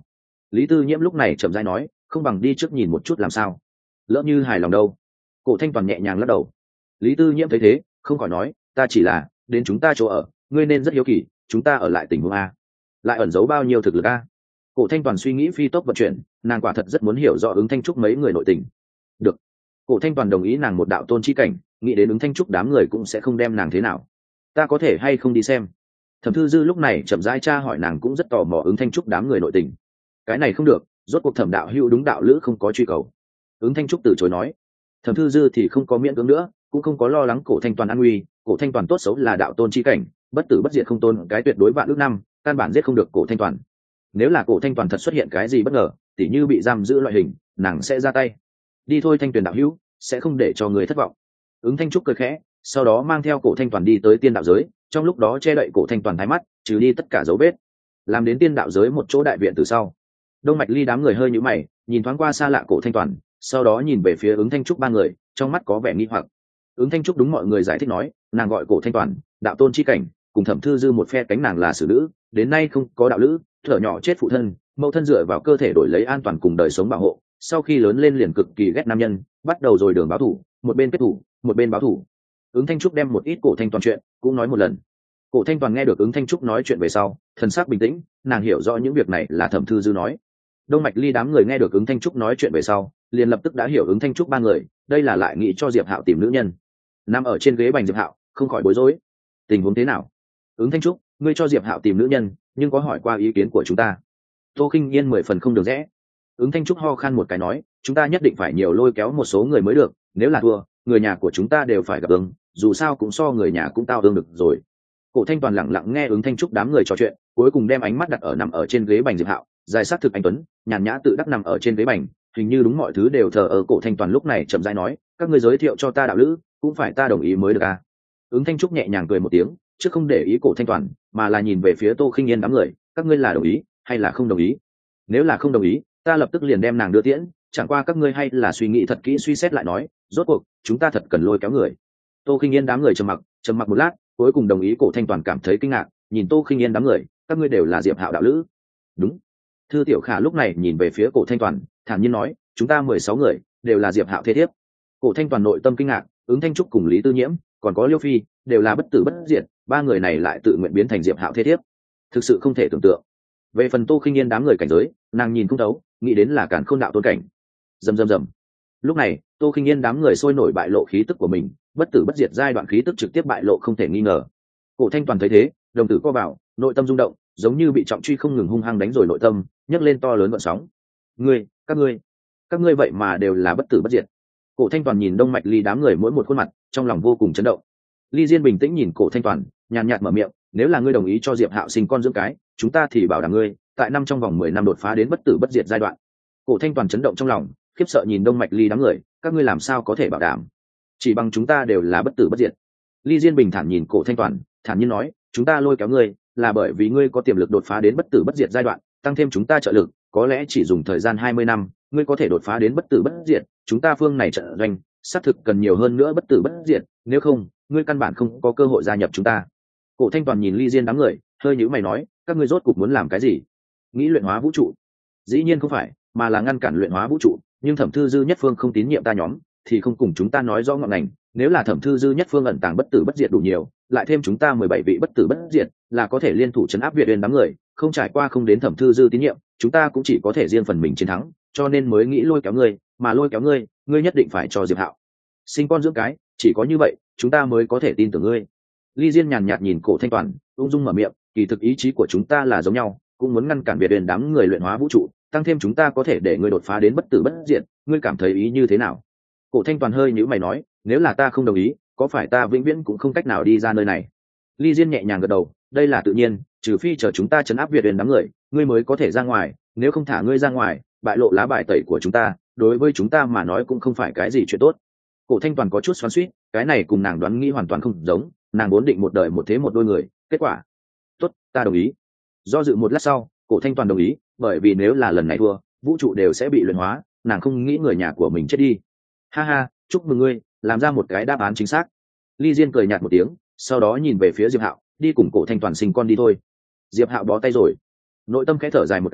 Speaker 1: Lý Tư Nhiễm lúc này chậm rãi nói, không bằng đi trước nhìn một chút làm sao, lỡ như hài lòng đâu. Cổ Thanh Toàn nhẹ nhàng lắc đầu. Lý Tư Nhiễm thấy thế không khỏi nói, ta chỉ là đến chúng ta chỗ ở, ngươi nên rất hiếu kỳ chúng ta ở lại tình huống a, lại ẩn giấu bao nhiêu thực lực a. Cổ Thanh Toàn suy nghĩ phi tốc vận chuyển, nàng quả thật rất muốn hiểu rõ Ứng Thanh Trúc mấy người nội tình. Được. Cổ Thanh Toàn đồng ý nàng một đạo tôn chi cảnh, nghĩ đến Ứng Thanh Trúc đám người cũng sẽ không đem nàng thế nào. Ta có thể hay không đi xem? Thẩm Thư Dư lúc này chậm rãi tra hỏi, nàng cũng rất tò mò Ứng Thanh Trúc đám người nội tình. Cái này không được, rốt cuộc Thẩm đạo hữu đúng đạo lữ không có truy cầu. Ứng Thanh Trúc từ chối nói. Thẩm Thư Dư thì không có miễn cưỡng nữa, cũng không có lo lắng Cổ Thanh Toàn an nguy. Cổ Thanh Toàn tốt xấu là đạo tôn chi cảnh, bất tử bất diệt không tôn, cái tuyệt đối vạn ước năm, căn bản giết không được Cổ Thanh Toàn. Nếu là Cổ Thanh Toàn thật xuất hiện cái gì bất ngờ, tỉ như bị giam giữ loại hình, nàng sẽ ra tay. Đi thôi Thanh Tuyền đạo hữu, sẽ không để cho người thất vọng. Ứng Thanh Trúc cười khẽ, sau đó mang theo Cổ Thanh Toàn đi tới tiên đạo giới, trong lúc đó che đậy Cổ Thanh Toàn thái mắt, trừ đi tất cả dấu vết. Làm đến tiên đạo giới một chỗ đại viện từ sau, Đông Mạch Ly đám người hơi nhíu mày, nhìn thoáng qua xa lạ Cổ Thanh Toàn, sau đó nhìn về phía Ứng Thanh Trúc ba người, trong mắt có vẻ nghi hoặc. Ứng Thanh Trúc đúng mọi người giải thích nói, nàng gọi Cổ Thanh Toàn, đạo tôn chi cảnh, cùng Thẩm Thư Dư một phe cánh nàng là xử nữ, đến nay không có đạo lữ, thở nhỏ chết phụ thân, mẫu thân dựa vào cơ thể đổi lấy an toàn cùng đời sống bảo hộ, sau khi lớn lên liền cực kỳ ghét nam nhân, bắt đầu rồi đường báo thủ, một bên kết thủ, một bên báo thủ. Ứng Thanh Trúc đem một ít Cổ Thanh Toàn chuyện cũng nói một lần. Cổ Thanh Toàn nghe được Ứng Thanh Trúc nói chuyện về sau, thần sắc bình tĩnh, nàng hiểu rõ những việc này là Thẩm Thư Dư nói. Đông Mạch Ly đám người nghe được Ứng Thanh Trúc nói chuyện về sau, liền lập tức đã hiểu Ứng Thanh Trúc ba người, đây là lại nghĩ cho Diệp Hạo tìm nữ nhân. Nằm ở trên ghế bành Diệp Hạo không khỏi bối rối. Tình huống thế nào? Ứng Thanh Trúc, ngươi cho Diệp Hạo tìm nữ nhân, nhưng có hỏi qua ý kiến của chúng ta? Tô Khinh Yên mười phần không được rẽ. Ứng Thanh Trúc ho khan một cái nói, chúng ta nhất định phải nhiều lôi kéo một số người mới được, nếu là thua, người nhà của chúng ta đều phải gặp ứng, dù sao cũng so người nhà cũng tao tương được rồi. Cổ Thanh Toàn lặng lặng nghe Ứng Thanh Trúc đám người trò chuyện, cuối cùng đem ánh mắt đặt ở nằm ở trên ghế bành Diệp Hạo, dài sắc thực anh tuấn, nhàn nhã tự đắc nằm ở trên ghế bành, hình như đúng mọi thứ đều thờ ở. Cổ Thanh Toàn lúc này chậm rãi nói, các ngươi giới thiệu cho ta đạo lữ, cũng phải ta đồng ý mới được à? Ứng Thanh Trúc nhẹ nhàng cười một tiếng, chứ không để ý Cổ Thanh Toàn, mà là nhìn về phía Tô Khinh Yên đám người, các ngươi là đồng ý hay là không đồng ý? Nếu là không đồng ý, ta lập tức liền đem nàng đưa tiễn, chẳng qua các ngươi hay là suy nghĩ thật kỹ suy xét lại nói, rốt cuộc chúng ta thật cần lôi kéo người. Tô Khinh Yên đám người trầm mặc, trầm mặc một lát, cuối cùng đồng ý. Cổ Thanh Toàn cảm thấy kinh ngạc, nhìn Tô Khinh Yên đám người, các ngươi đều là Diệp Hạo đạo lữ? Đúng. Thư Tiểu Khả lúc này nhìn về phía Cổ Thanh Toàn, thản nhiên nói, chúng ta mười sáu người đều là Diệp Hạo thế thiếp. Cổ Thanh Toàn nội tâm kinh ngạc, Ứng Thanh Trúc cùng Lý Tư Nhiễm, còn có Liêu Phi, đều là bất tử bất diệt, ba người này lại tự nguyện biến thành Diệp Hạo thế thiếp, thực sự không thể tưởng tượng. Về phần Tô Khinh Yên đám người cảnh giới, nàng nhìn không thấu, nghĩ đến là Càn Khôn đạo tôn cảnh. Rầm rầm rầm. Lúc này, Tô Khinh Yên đám người sôi nổi bại lộ khí tức của mình, bất tử bất diệt giai đoạn khí tức trực tiếp bại lộ không thể nghi ngờ. Cổ Thanh Toàn thấy thế, đồng tử co vào, nội tâm rung động, giống như bị trọng truy không ngừng hung hăng đánh rồi nội tâm, nhấc lên to lớn gợn sóng. Ngươi, các ngươi, các ngươi vậy mà đều là bất tử bất diệt. Cổ Thanh Toàn nhìn Đông Mạch Ly đám người mỗi một khuôn mặt, trong lòng vô cùng chấn động. Ly Diên bình tĩnh nhìn Cổ Thanh Toàn, nhàn nhạt mở miệng, nếu là ngươi đồng ý cho Diệp Hạo sinh con dưỡng cái, chúng ta thì bảo đảm ngươi, tại năm trong vòng mười năm đột phá đến bất tử bất diệt giai đoạn. Cổ Thanh Toàn chấn động trong lòng, khiếp sợ nhìn Đông Mạch Ly đám người, các ngươi làm sao có thể bảo đảm? Chỉ bằng chúng ta đều là bất tử bất diệt. Ly Diên bình thản nhìn Cổ Thanh Toàn, thản nhiên nói, chúng ta lôi kéo ngươi, là bởi vì ngươi có tiềm lực đột phá đến bất tử bất diệt giai đoạn, tăng thêm chúng ta trợ lực, có lẽ chỉ dùng thời gian hai mươi năm, ngươi có thể đột phá đến bất tử bất diệt, chúng ta phương này trận doanh, xác thực cần nhiều hơn nữa bất tử bất diệt, nếu không, ngươi căn bản không có cơ hội gia nhập chúng ta. Cổ Thanh Toàn nhìn Ly Diên đám người, hơi nhíu mày nói, các ngươi rốt cục muốn làm cái gì? Nghĩ luyện hóa vũ trụ? Dĩ nhiên không phải, mà là ngăn cản luyện hóa vũ trụ, nhưng Thẩm Thư Dư nhất phương không tín nhiệm ta nhóm, thì không cùng chúng ta nói rõ ngọn ngành, nếu là Thẩm Thư Dư nhất phương ẩn tàng bất tử bất diệt đủ nhiều, lại thêm chúng ta mười bảy vị bất tử bất diệt, là có thể liên thủ trấn áp Việt Uyên đám người, không trải qua không đến Thẩm Thư Dư tín nhiệm, chúng ta cũng chỉ có thể riêng phần mình chiến thắng, cho nên mới nghĩ lôi kéo ngươi, mà lôi kéo ngươi, ngươi nhất định phải cho Diệp Hạo sinh con dưỡng cái, chỉ có như vậy, chúng ta mới có thể tin tưởng ngươi. Ly Diên nhàn nhạt nhìn Cổ Thanh Toàn, ung dung mở miệng, kỳ thực ý chí của chúng ta là giống nhau, cũng muốn ngăn cản Việt Uyên đám người luyện hóa vũ trụ, tăng thêm chúng ta có thể để ngươi đột phá đến bất tử bất diệt, ngươi cảm thấy ý như thế nào? Cổ Thanh Toàn hơi nhíu mày nói, nếu là ta không đồng ý, có phải ta vĩnh viễn cũng không cách nào đi ra nơi này? Ly Diên nhẹ nhàng gật đầu, đây là tự nhiên, trừ phi chờ chúng ta trấn áp Việt Uyên đám người, ngươi mới có thể ra ngoài, nếu không thả ngươi ra ngoài, bại lộ lá bài tẩy của chúng ta, đối với chúng ta mà nói cũng không phải cái gì chuyện tốt. Cổ Thanh Toàn có chút xoắn xuýt, cái này cùng nàng đoán nghĩ hoàn toàn không giống, nàng vốn định một đời một thế một đôi người, kết quả, tốt, ta đồng ý. Do dự một lát sau, Cổ Thanh Toàn đồng ý, bởi vì nếu là lần này thua, vũ trụ đều sẽ bị luyện hóa, nàng không nghĩ người nhà của mình chết đi. Ha ha, chúc mừng ngươi, làm ra một cái đáp án chính xác. Ly Diên cười nhạt một tiếng, sau đó nhìn về phía Diệp Hạo, đi cùng Cổ Thanh Toàn sinh con đi thôi. Diệp Hạo bó tay rồi, nội tâm khẽ thở dài một cái,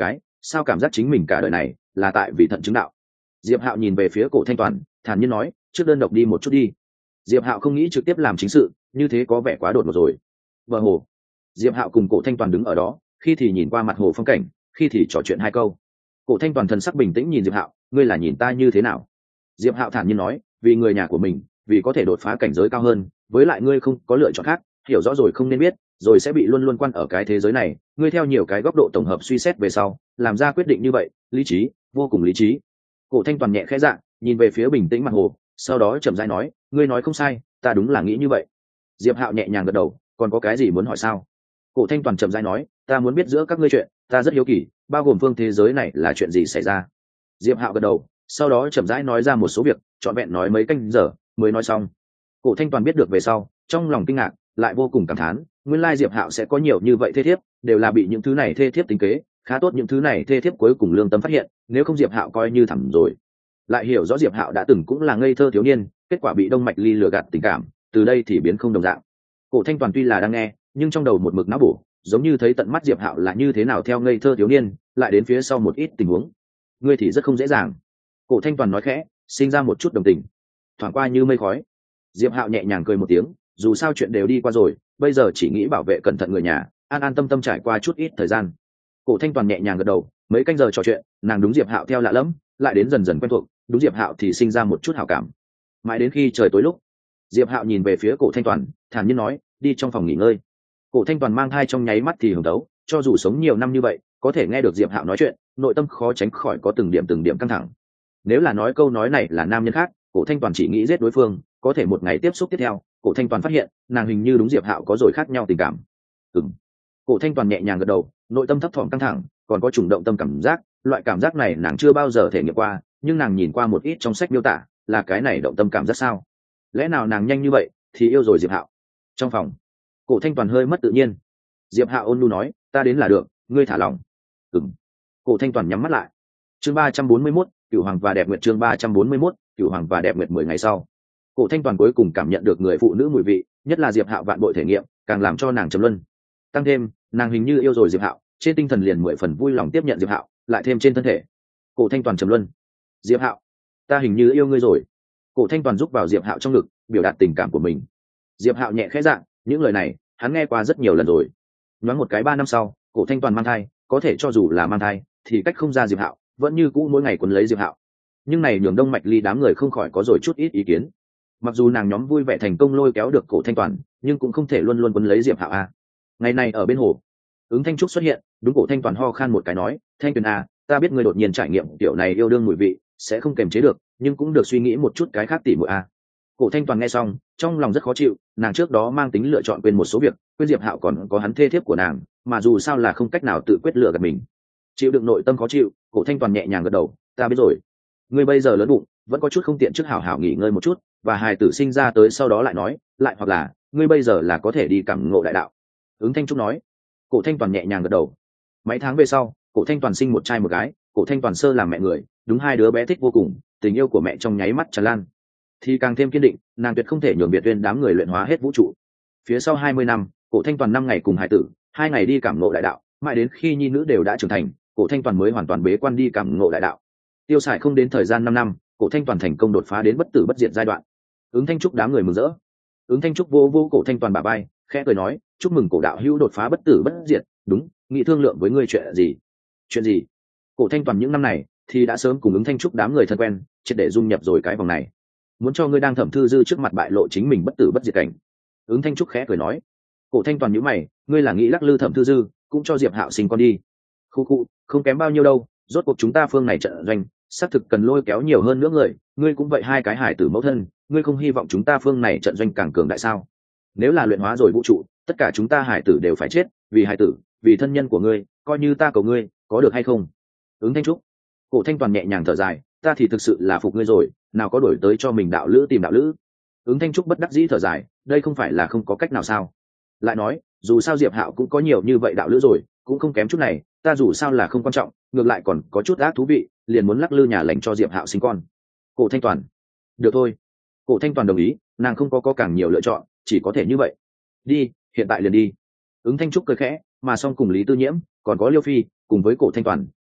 Speaker 1: sao cảm giác chính mình cả đời này là tại vì thận chứng đạo. Diệp Hạo nhìn về phía Cổ Thanh Toàn, thản nhiên nói, trước đơn độc đi một chút đi. Diệp Hạo không nghĩ trực tiếp làm chính sự, như thế có vẻ quá đột ngột rồi. Bờ hồ. Diệp Hạo cùng Cổ Thanh Toàn đứng ở đó, khi thì nhìn qua mặt hồ phong cảnh, khi thì trò chuyện hai câu. Cổ Thanh Toàn thần sắc bình tĩnh nhìn Diệp Hạo, ngươi là nhìn ta như thế nào? Diệp Hạo thản nhiên nói, vì người nhà của mình, vì có thể đột phá cảnh giới cao hơn, với lại ngươi không có lựa chọn khác, hiểu rõ rồi không nên biết, rồi sẽ bị luôn luôn quan ở cái thế giới này, ngươi theo nhiều cái góc độ tổng hợp suy xét về sau, làm ra quyết định như vậy, lý trí, vô cùng lý trí. Cổ Thanh Toàn nhẹ khẽ dạ, nhìn về phía bình tĩnh mặt hồ, sau đó chậm rãi nói, ngươi nói không sai, ta đúng là nghĩ như vậy. Diệp Hạo nhẹ nhàng gật đầu, còn có cái gì muốn hỏi sao? Cổ Thanh Toàn chậm rãi nói, ta muốn biết giữa các ngươi chuyện, ta rất hiếu kỳ, bao gồm phương thế giới này là chuyện gì xảy ra. Diệp Hạo gật đầu, sau đó chậm rãi nói ra một số việc, trọn vẹn nói mấy canh giờ mới nói xong. Cổ Thanh Toàn biết được về sau, trong lòng kinh ngạc, lại vô cùng cảm thán, nguyên lai Diệp Hạo sẽ có nhiều như vậy thê thiếp, đều là bị những thứ này thê thiếp tính kế, khá tốt những thứ này thê thiếp cuối cùng lương tâm phát hiện, nếu không Diệp Hạo coi như thẳm rồi. Lại hiểu rõ Diệp Hạo đã từng cũng là ngây thơ thiếu niên, kết quả bị Đông Mạch Ly lừa gạt tình cảm, từ đây thì biến không đồng dạng. Cổ Thanh Toàn tuy là đang nghe, nhưng trong đầu một mực não bổ, giống như thấy tận mắt Diệp Hạo là như thế nào theo ngây thơ thiếu niên, lại đến phía sau một ít tình huống. Ngươi thì rất không dễ dàng. Cổ Thanh Toàn nói khẽ, sinh ra một chút đồng tình. Thoảng qua như mây khói. Diệp Hạo nhẹ nhàng cười một tiếng, dù sao chuyện đều đi qua rồi, bây giờ chỉ nghĩ bảo vệ cẩn thận người nhà, an an tâm tâm trải qua chút ít thời gian. Cổ Thanh Toàn nhẹ nhàng gật đầu, mấy canh giờ trò chuyện, nàng đúng Diệp Hạo theo lạ lẫm, lại đến dần dần quen thuộc, đúng Diệp Hạo thì sinh ra một chút hảo cảm. Mãi đến khi trời tối lúc, Diệp Hạo nhìn về phía Cổ Thanh Toàn, thản nhiên nói, đi trong phòng nghỉ ngơi. Cổ Thanh Toàn mang thai trong nháy mắt thì hưởng đấu, cho dù sống nhiều năm như vậy, có thể nghe được Diệp Hạo nói chuyện, nội tâm khó tránh khỏi có từng điểm từng điểm căng thẳng. Nếu là nói câu nói này là nam nhân khác, Cổ Thanh Toàn chỉ nghĩ giết đối phương, có thể một ngày tiếp xúc tiếp theo, Cổ Thanh Toàn phát hiện, nàng hình như đúng Diệp Hạo có rồi khác nhau tình cảm. Ừm. Cổ Thanh Toàn nhẹ nhàng gật đầu, nội tâm thấp thỏm căng thẳng, còn có trùng động tâm cảm giác, loại cảm giác này nàng chưa bao giờ thể nghiệm qua, nhưng nàng nhìn qua một ít trong sách miêu tả, là cái này động tâm cảm giác sao? Lẽ nào nàng nhanh như vậy thì yêu rồi Diệp Hạo? Trong phòng, Cổ Thanh Toàn hơi mất tự nhiên. Diệp Hạo ôn nhu nói, ta đến là được, ngươi thả lòng. Ừm. Cổ Thanh Toàn nhắm mắt lại. Chương ba trăm bốn mươi mốt, Cửu Hoàng và Đẹp Nguyệt. Chương ba trăm bốn mươi mốt, Cửu Hoàng và Đẹp Nguyệt. Mười ngày sau, Cổ Thanh Toàn cuối cùng cảm nhận được người phụ nữ mùi vị, nhất là Diệp Hạo vạn bội thể nghiệm, càng làm cho nàng trầm luân. Tăng thêm, nàng hình như yêu rồi Diệp Hạo, trên tinh thần liền mười phần vui lòng tiếp nhận Diệp Hạo, lại thêm trên thân thể. Cổ Thanh Toàn trầm luân. Diệp Hạo, ta hình như yêu ngươi rồi. Cổ Thanh Toàn rúc vào Diệp Hạo trong ngực, biểu đạt tình cảm của mình. Diệp Hạo nhẹ khẽ dạ, những lời này hắn nghe qua rất nhiều lần rồi. Nói một cái ba năm sau, Cổ Thanh Toàn mang thai, có thể cho dù là mang thai, thì cách không ra Diệp Hạo, vẫn như cũ mỗi ngày quấn lấy Diệp Hạo. Nhưng này nhường Đông Mạch Ly đám người không khỏi có rồi chút ít ý kiến. Mặc dù nàng nhóm vui vẻ thành công lôi kéo được Cổ Thanh Toàn, nhưng cũng không thể luôn luôn quấn lấy Diệp Hạo a. Ngày này ở bên hồ, Ứng Thanh Trúc xuất hiện, đúng Cổ Thanh Toàn ho khan một cái nói, Thanh Tuyền a, ta biết ngươi đột nhiên trải nghiệm kiểu này yêu đương mùi vị, sẽ không kềm chế được, nhưng cũng được suy nghĩ một chút cái khác tỉ muội a. Cổ Thanh Toàn nghe xong, trong lòng rất khó chịu, nàng trước đó mang tính lựa chọn quên một số việc, quên Diệp Hạo còn có hắn thê thiếp của nàng, mà dù sao là không cách nào tự quyết lựa gạt mình. Chịu đựng nội tâm khó chịu, Cổ Thanh Toàn nhẹ nhàng gật đầu, ta biết rồi. Ngươi bây giờ lớn bụng, vẫn có chút không tiện trước hảo hảo nghỉ ngơi một chút, và hài tử sinh ra tới sau đó lại nói, lại hoặc là, ngươi bây giờ là có thể đi cảm ngộ đại đạo. Ứng Thanh Trúc nói. Cổ Thanh Toàn nhẹ nhàng gật đầu. Mấy tháng về sau, Cổ Thanh Toàn sinh một trai một gái, Cổ Thanh Toàn sơ làm mẹ người, đúng hai đứa bé thích vô cùng, tình yêu của mẹ trong nháy mắt tràn lan. Thì càng thêm kiên định, nàng tuyệt không thể nhường Biệt Uyên đám người luyện hóa hết vũ trụ. Phía sau hai mươi năm, Cổ Thanh Toàn năm ngày cùng hải tử, hai ngày đi cảm ngộ đại đạo, mãi đến khi nhi nữ đều đã trưởng thành, Cổ Thanh Toàn mới hoàn toàn bế quan đi cảm ngộ đại đạo. Tiêu xài không đến thời gian năm năm, Cổ Thanh Toàn thành công đột phá đến bất tử bất diệt giai đoạn. Ứng Thanh Trúc đám người mừng rỡ. Ứng Thanh Trúc vô vô Cổ Thanh Toàn bả vai, khẽ cười nói, chúc mừng Cổ đạo hữu đột phá bất tử bất diệt, đúng, nghĩ thương lượng với ngươi chuyện gì? Chuyện gì? Cổ Thanh Toàn những năm này thì đã sớm cùng Ứng Thanh Trúc đám người thân quen, triệt để dung nhập rồi cái vòng này. Muốn cho ngươi đang Thẩm Thư Dư trước mặt bại lộ chính mình bất tử bất diệt cảnh. Ứng Thanh Trúc khẽ cười nói. Cổ Thanh Toàn nhíu mày, ngươi là nghĩ lắc lư Thẩm Thư Dư, cũng cho Diệp Hạo sinh con đi. Khu khu, không kém bao nhiêu đâu, rốt cuộc chúng ta phương này trận doanh, xác thực cần lôi kéo nhiều hơn nữa người, ngươi cũng vậy hai cái hải tử mẫu thân, ngươi không hy vọng chúng ta phương này trận doanh càng cường đại sao? Nếu là luyện hóa rồi vũ trụ, tất cả chúng ta hải tử đều phải chết, vì hải tử, vì thân nhân của ngươi, coi như ta cầu ngươi, có được hay không? Ứng Thanh Trúc. Cổ Thanh Toàn nhẹ nhàng thở dài, ta thì thực sự là phục ngươi rồi, nào có đổi tới cho mình đạo lữ tìm đạo lữ. Ứng Thanh Trúc bất đắc dĩ thở dài, đây không phải là không có cách nào sao? Lại nói, dù sao Diệp Hạo cũng có nhiều như vậy đạo lữ rồi, cũng không kém chút này, ta dù sao là không quan trọng, ngược lại còn có chút ác thú vị, liền muốn lắc lư nhà lành cho Diệp Hạo sinh con. Cổ Thanh Toàn. Được thôi. Cổ Thanh Toàn đồng ý, nàng không có có càng nhiều lựa chọn, chỉ có thể như vậy. Đi, hiện tại liền đi. Ứng Thanh Trúc cười khẽ, mà xong cùng Lý Tư Nhiễm, còn có Liêu Phi, cùng với Cổ Thanh Toàn,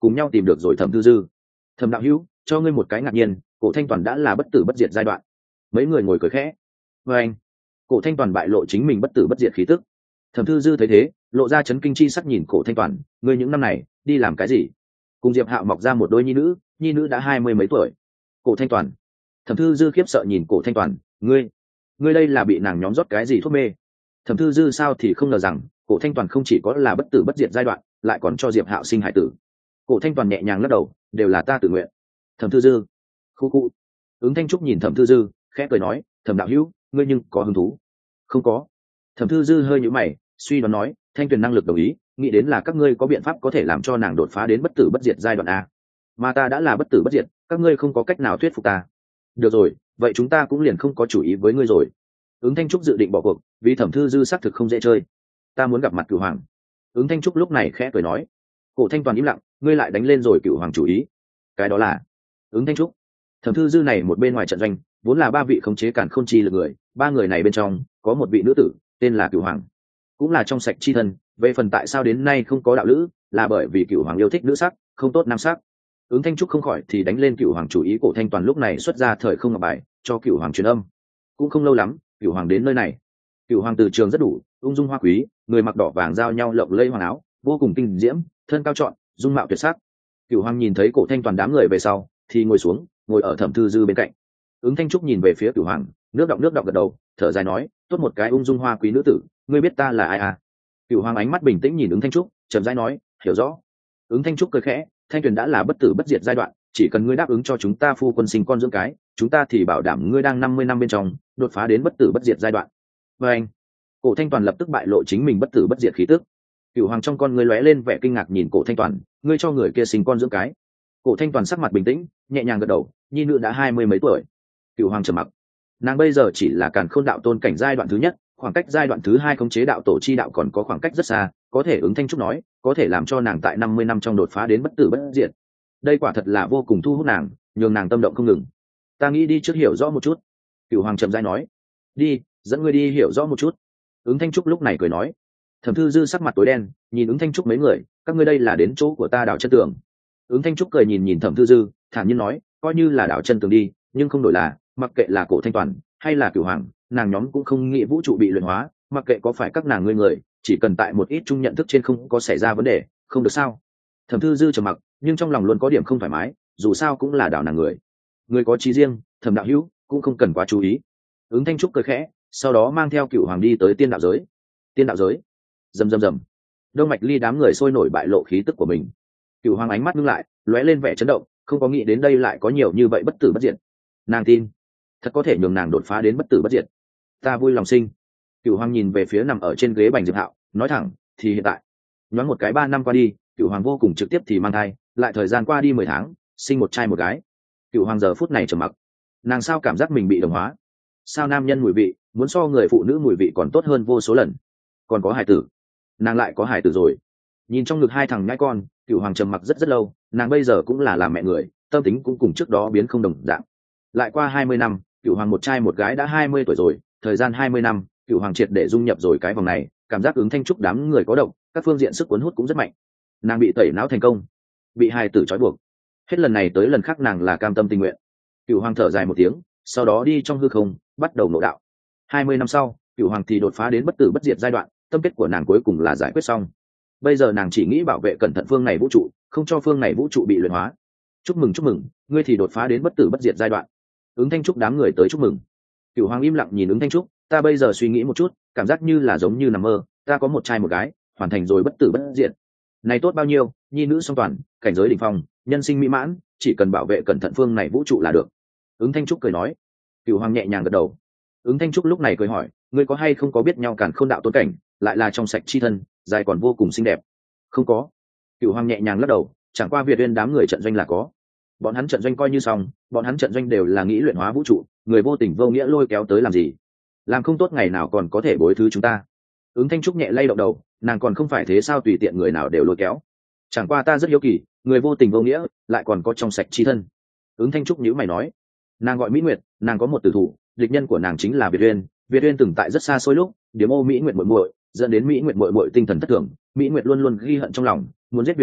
Speaker 1: cùng nhau tìm được rồi Thẩm Thư Dư. Thẩm đạo hữu, cho ngươi một cái ngạc nhiên, Cổ Thanh Toàn đã là bất tử bất diệt giai đoạn. Mấy người ngồi cười khẽ. Và anh, Cổ Thanh Toàn bại lộ chính mình bất tử bất diệt khí tức. Thẩm Thư Dư thấy thế, lộ ra chấn kinh chi sắc nhìn Cổ Thanh Toàn, ngươi những năm này đi làm cái gì? Cùng Diệp Hạo mọc ra một đôi nhi nữ, nhi nữ đã hai mươi mấy tuổi. Cổ Thanh Toàn. Thẩm Thư Dư khiếp sợ nhìn Cổ Thanh Toàn, ngươi, ngươi đây là bị nàng nhóm rót cái gì thuốc mê? Thẩm Thư Dư sao thì không ngờ rằng Cổ Thanh Toàn không chỉ có là bất tử bất diệt giai đoạn, lại còn cho Diệp Hạo sinh hải tử. Cổ Thanh Toàn nhẹ nhàng lắc đầu, đều là ta tự nguyện. Thẩm Thư Dư. Khu khu. Ứng Thanh Trúc nhìn Thẩm Thư Dư, khẽ cười nói, Thẩm đạo hữu, ngươi nhưng có hứng thú? Không có. Thẩm Thư Dư hơi nhíu mày, suy đoán nói, Thanh Tuyền năng lực đồng ý, nghĩ đến là các ngươi có biện pháp có thể làm cho nàng đột phá đến bất tử bất diệt giai đoạn a. Mà ta đã là bất tử bất diệt, các ngươi không có cách nào thuyết phục ta. Được rồi, vậy chúng ta cũng liền không có chủ ý với ngươi rồi. Ứng Thanh Trúc dự định bỏ cuộc, vì Thẩm Thư Dư xác thực không dễ chơi. Ta muốn gặp mặt Cửu Hoàng. Ứng Thanh Trúc lúc này khẽ cười nói. Cổ Thanh Toàn im lặng, ngươi lại đánh lên rồi Cửu Hoàng chủ ý. Cái đó là Ứng Thanh Trúc. Thẩm Thư Dư này một bên ngoài trận doanh, vốn là ba vị khống chế càn khôn chi lực người, ba người này bên trong có một vị nữ tử, tên là Cửu Hoàng, cũng là trong sạch chi thân. Về phần tại sao đến nay không có đạo lữ, là bởi vì Cửu Hoàng yêu thích nữ sắc, không tốt nam sắc. Ứng Thanh Trúc không khỏi thì đánh lên Cửu Hoàng chủ ý. Cổ Thanh Toàn lúc này xuất ra thời không ngọc bài cho Cửu Hoàng truyền âm. Cũng không lâu lắm, Cửu Hoàng đến nơi này. Cửu Hoàng từ trường rất đủ, ung dung hoa quý, người mặc đỏ vàng giao nhau lộng lẫy hoàng áo, vô cùng kinh diễm, thân cao trọn, dung mạo tuyệt sắc. Cửu Hoàng nhìn thấy Cổ Thanh Toàn đám người về sau, thì ngồi xuống, ngồi ở Thẩm Thư Dư bên cạnh. Ứng Thanh Trúc nhìn về phía Cửu Hoàng, nước đọng nước đọng gật đầu, thở dài nói, tốt một cái ung dung hoa quý nữ tử, ngươi biết ta là ai à? Cửu Hoàng ánh mắt bình tĩnh nhìn Ứng Thanh Trúc, chậm rãi nói, hiểu rõ. Ứng Thanh Trúc cười khẽ, Thanh Tuyền đã là bất tử bất diệt giai đoạn, chỉ cần ngươi đáp ứng cho chúng ta phu quân sinh con dưỡng cái, chúng ta thì bảo đảm ngươi đang năm mươi năm bên trong đột phá đến bất tử bất diệt giai đoạn. Và anh, Cổ Thanh Toàn lập tức bại lộ chính mình bất tử bất diệt khí tức. Cửu Hoàng trong con ngươi lóe lên vẻ kinh ngạc nhìn Cổ Thanh Toàn, ngươi cho người kia sinh con dưỡng cái? Cổ Thanh Toàn sắc mặt bình tĩnh, nhẹ nhàng gật đầu, nhi nữ đã hai mươi mấy tuổi. Cửu Hoàng trầm mặc, nàng bây giờ chỉ là càn khôn đạo tôn cảnh giai đoạn thứ nhất, khoảng cách giai đoạn thứ hai khống chế đạo tổ chi đạo còn có khoảng cách rất xa, có thể Ứng Thanh Trúc nói, có thể làm cho nàng tại năm mươi năm trong đột phá đến bất tử bất diệt. Đây quả thật là vô cùng thu hút nàng, nhường nàng tâm động không ngừng. Ta nghĩ đi trước hiểu rõ một chút. Cửu Hoàng trầm rãi nói. Đi, dẫn ngươi đi hiểu rõ một chút. Ứng Thanh Trúc lúc này cười nói. Thẩm Thư Dư sắc mặt tối đen, nhìn Ứng Thanh Trúc mấy người, các ngươi đây là đến chỗ của ta đảo chân tường. Ứng Thanh Trúc cười nhìn nhìn Thẩm Thư Dư, thản nhiên nói, coi như là đảo chân tường đi, nhưng không đổi là, mặc kệ là Cổ Thanh Toàn hay là Cửu Hoàng, nàng nhóm cũng không nghĩ vũ trụ bị luyện hóa, mặc kệ có phải các nàng ngươi người, chỉ cần tại một ít chung nhận thức trên không có xảy ra vấn đề, không được sao? Thẩm Thư Dư trầm mặc, nhưng trong lòng luôn có điểm không thoải mái, dù sao cũng là đảo nàng người, người có chí riêng, Thẩm đạo hữu cũng không cần quá chú ý. Ứng Thanh Trúc cười khẽ, sau đó mang theo Cửu Hoàng đi tới tiên đạo giới. Tiên đạo giới, rầm rầm rầm, Đông Mạch Ly đám người sôi nổi bại lộ khí tức của mình. Cửu Hoàng ánh mắt ngưng lại, lóe lên vẻ chấn động, không có nghĩ đến đây lại có nhiều như vậy bất tử bất diệt. Nàng tin, thật có thể nhường nàng đột phá đến bất tử bất diệt. Ta vui lòng sinh. Cửu Hoàng nhìn về phía nằm ở trên ghế bành Diệp Hạo, nói thẳng, thì hiện tại, nhoáng một cái ba năm qua đi, Cửu Hoàng vô cùng trực tiếp thì mang thai, lại thời gian qua đi mười tháng, sinh một trai một gái. Cửu Hoàng giờ phút này trầm mặc, nàng sao cảm giác mình bị đồng hóa? Sao nam nhân mùi vị muốn so người phụ nữ mùi vị còn tốt hơn vô số lần? Còn có hài tử, nàng lại có hài tử rồi. Nhìn trong ngực hai thằng nhãi con, Cửu Hoàng trầm mặc rất rất lâu, nàng bây giờ cũng là làm mẹ người, tâm tính cũng cùng trước đó biến không đồng dạng. Lại qua hai mươi năm, Cửu Hoàng một trai một gái đã hai mươi tuổi rồi, thời gian hai mươi năm, Cửu Hoàng triệt để dung nhập rồi cái vòng này, cảm giác Ứng Thanh Trúc đám người có độc, các phương diện sức cuốn hút cũng rất mạnh. Nàng bị tẩy não thành công, bị hài tử trói buộc, hết lần này tới lần khác nàng là cam tâm tình nguyện. Cửu Hoàng thở dài một tiếng, sau đó đi trong hư không, bắt đầu nội đạo. hai mươi năm sau, Cửu Hoàng thì đột phá đến bất tử bất diệt giai đoạn, tâm kết của nàng cuối cùng là giải quyết xong. Bây giờ nàng chỉ nghĩ bảo vệ cẩn thận phương này vũ trụ, không cho phương này vũ trụ bị luyện hóa. Chúc mừng chúc mừng, ngươi thì đột phá đến bất tử bất diệt giai đoạn. Ứng Thanh Trúc đám người tới chúc mừng. Cửu Hoàng im lặng nhìn Ứng Thanh Trúc, ta bây giờ suy nghĩ một chút, cảm giác như là giống như nằm mơ, ta có một trai một gái, hoàn thành rồi bất tử bất diệt. Này tốt bao nhiêu, nhi nữ song toàn, cảnh giới đỉnh phong, nhân sinh mỹ mãn, chỉ cần bảo vệ cẩn thận phương này vũ trụ là được. Ứng Thanh Trúc cười nói. Cửu Hoàng nhẹ nhàng gật đầu. Ứng Thanh Trúc lúc này cười hỏi, ngươi có hay không có biết nhau Càn Khôn đạo tôn cảnh, lại là trong sạch chi thân, dài còn vô cùng xinh đẹp? Không có. Cửu Hoàng nhẹ nhàng lắc đầu, chẳng qua Việt Uyên đám người trận doanh là có. Bọn hắn trận doanh coi như xong, bọn hắn trận doanh đều là nghĩ luyện hóa vũ trụ, người vô tình vô nghĩa lôi kéo tới làm gì? Làm không tốt ngày nào còn có thể bối thứ chúng ta. Ứng Thanh Trúc nhẹ lay động đầu, nàng còn không phải thế sao tùy tiện người nào đều lôi kéo. Chẳng qua ta rất hiếu kỳ, người vô tình vô nghĩa, lại còn có trong sạch chi thân. Ứng Thanh Trúc nhíu mày nói, nàng gọi Mỹ Nguyệt, nàng có một tử thủ, địch nhân của nàng chính là Việt Uyên. Việt Uyên từng tại rất xa xôi lúc, điếm ô Mỹ Nguyệt muội muội, dẫn đến Mỹ Nguyệt muội muội tinh thần thất thường, Mỹ Nguyệt luôn luôn ghi hận trong lòng, muốn giết Việt Uyên,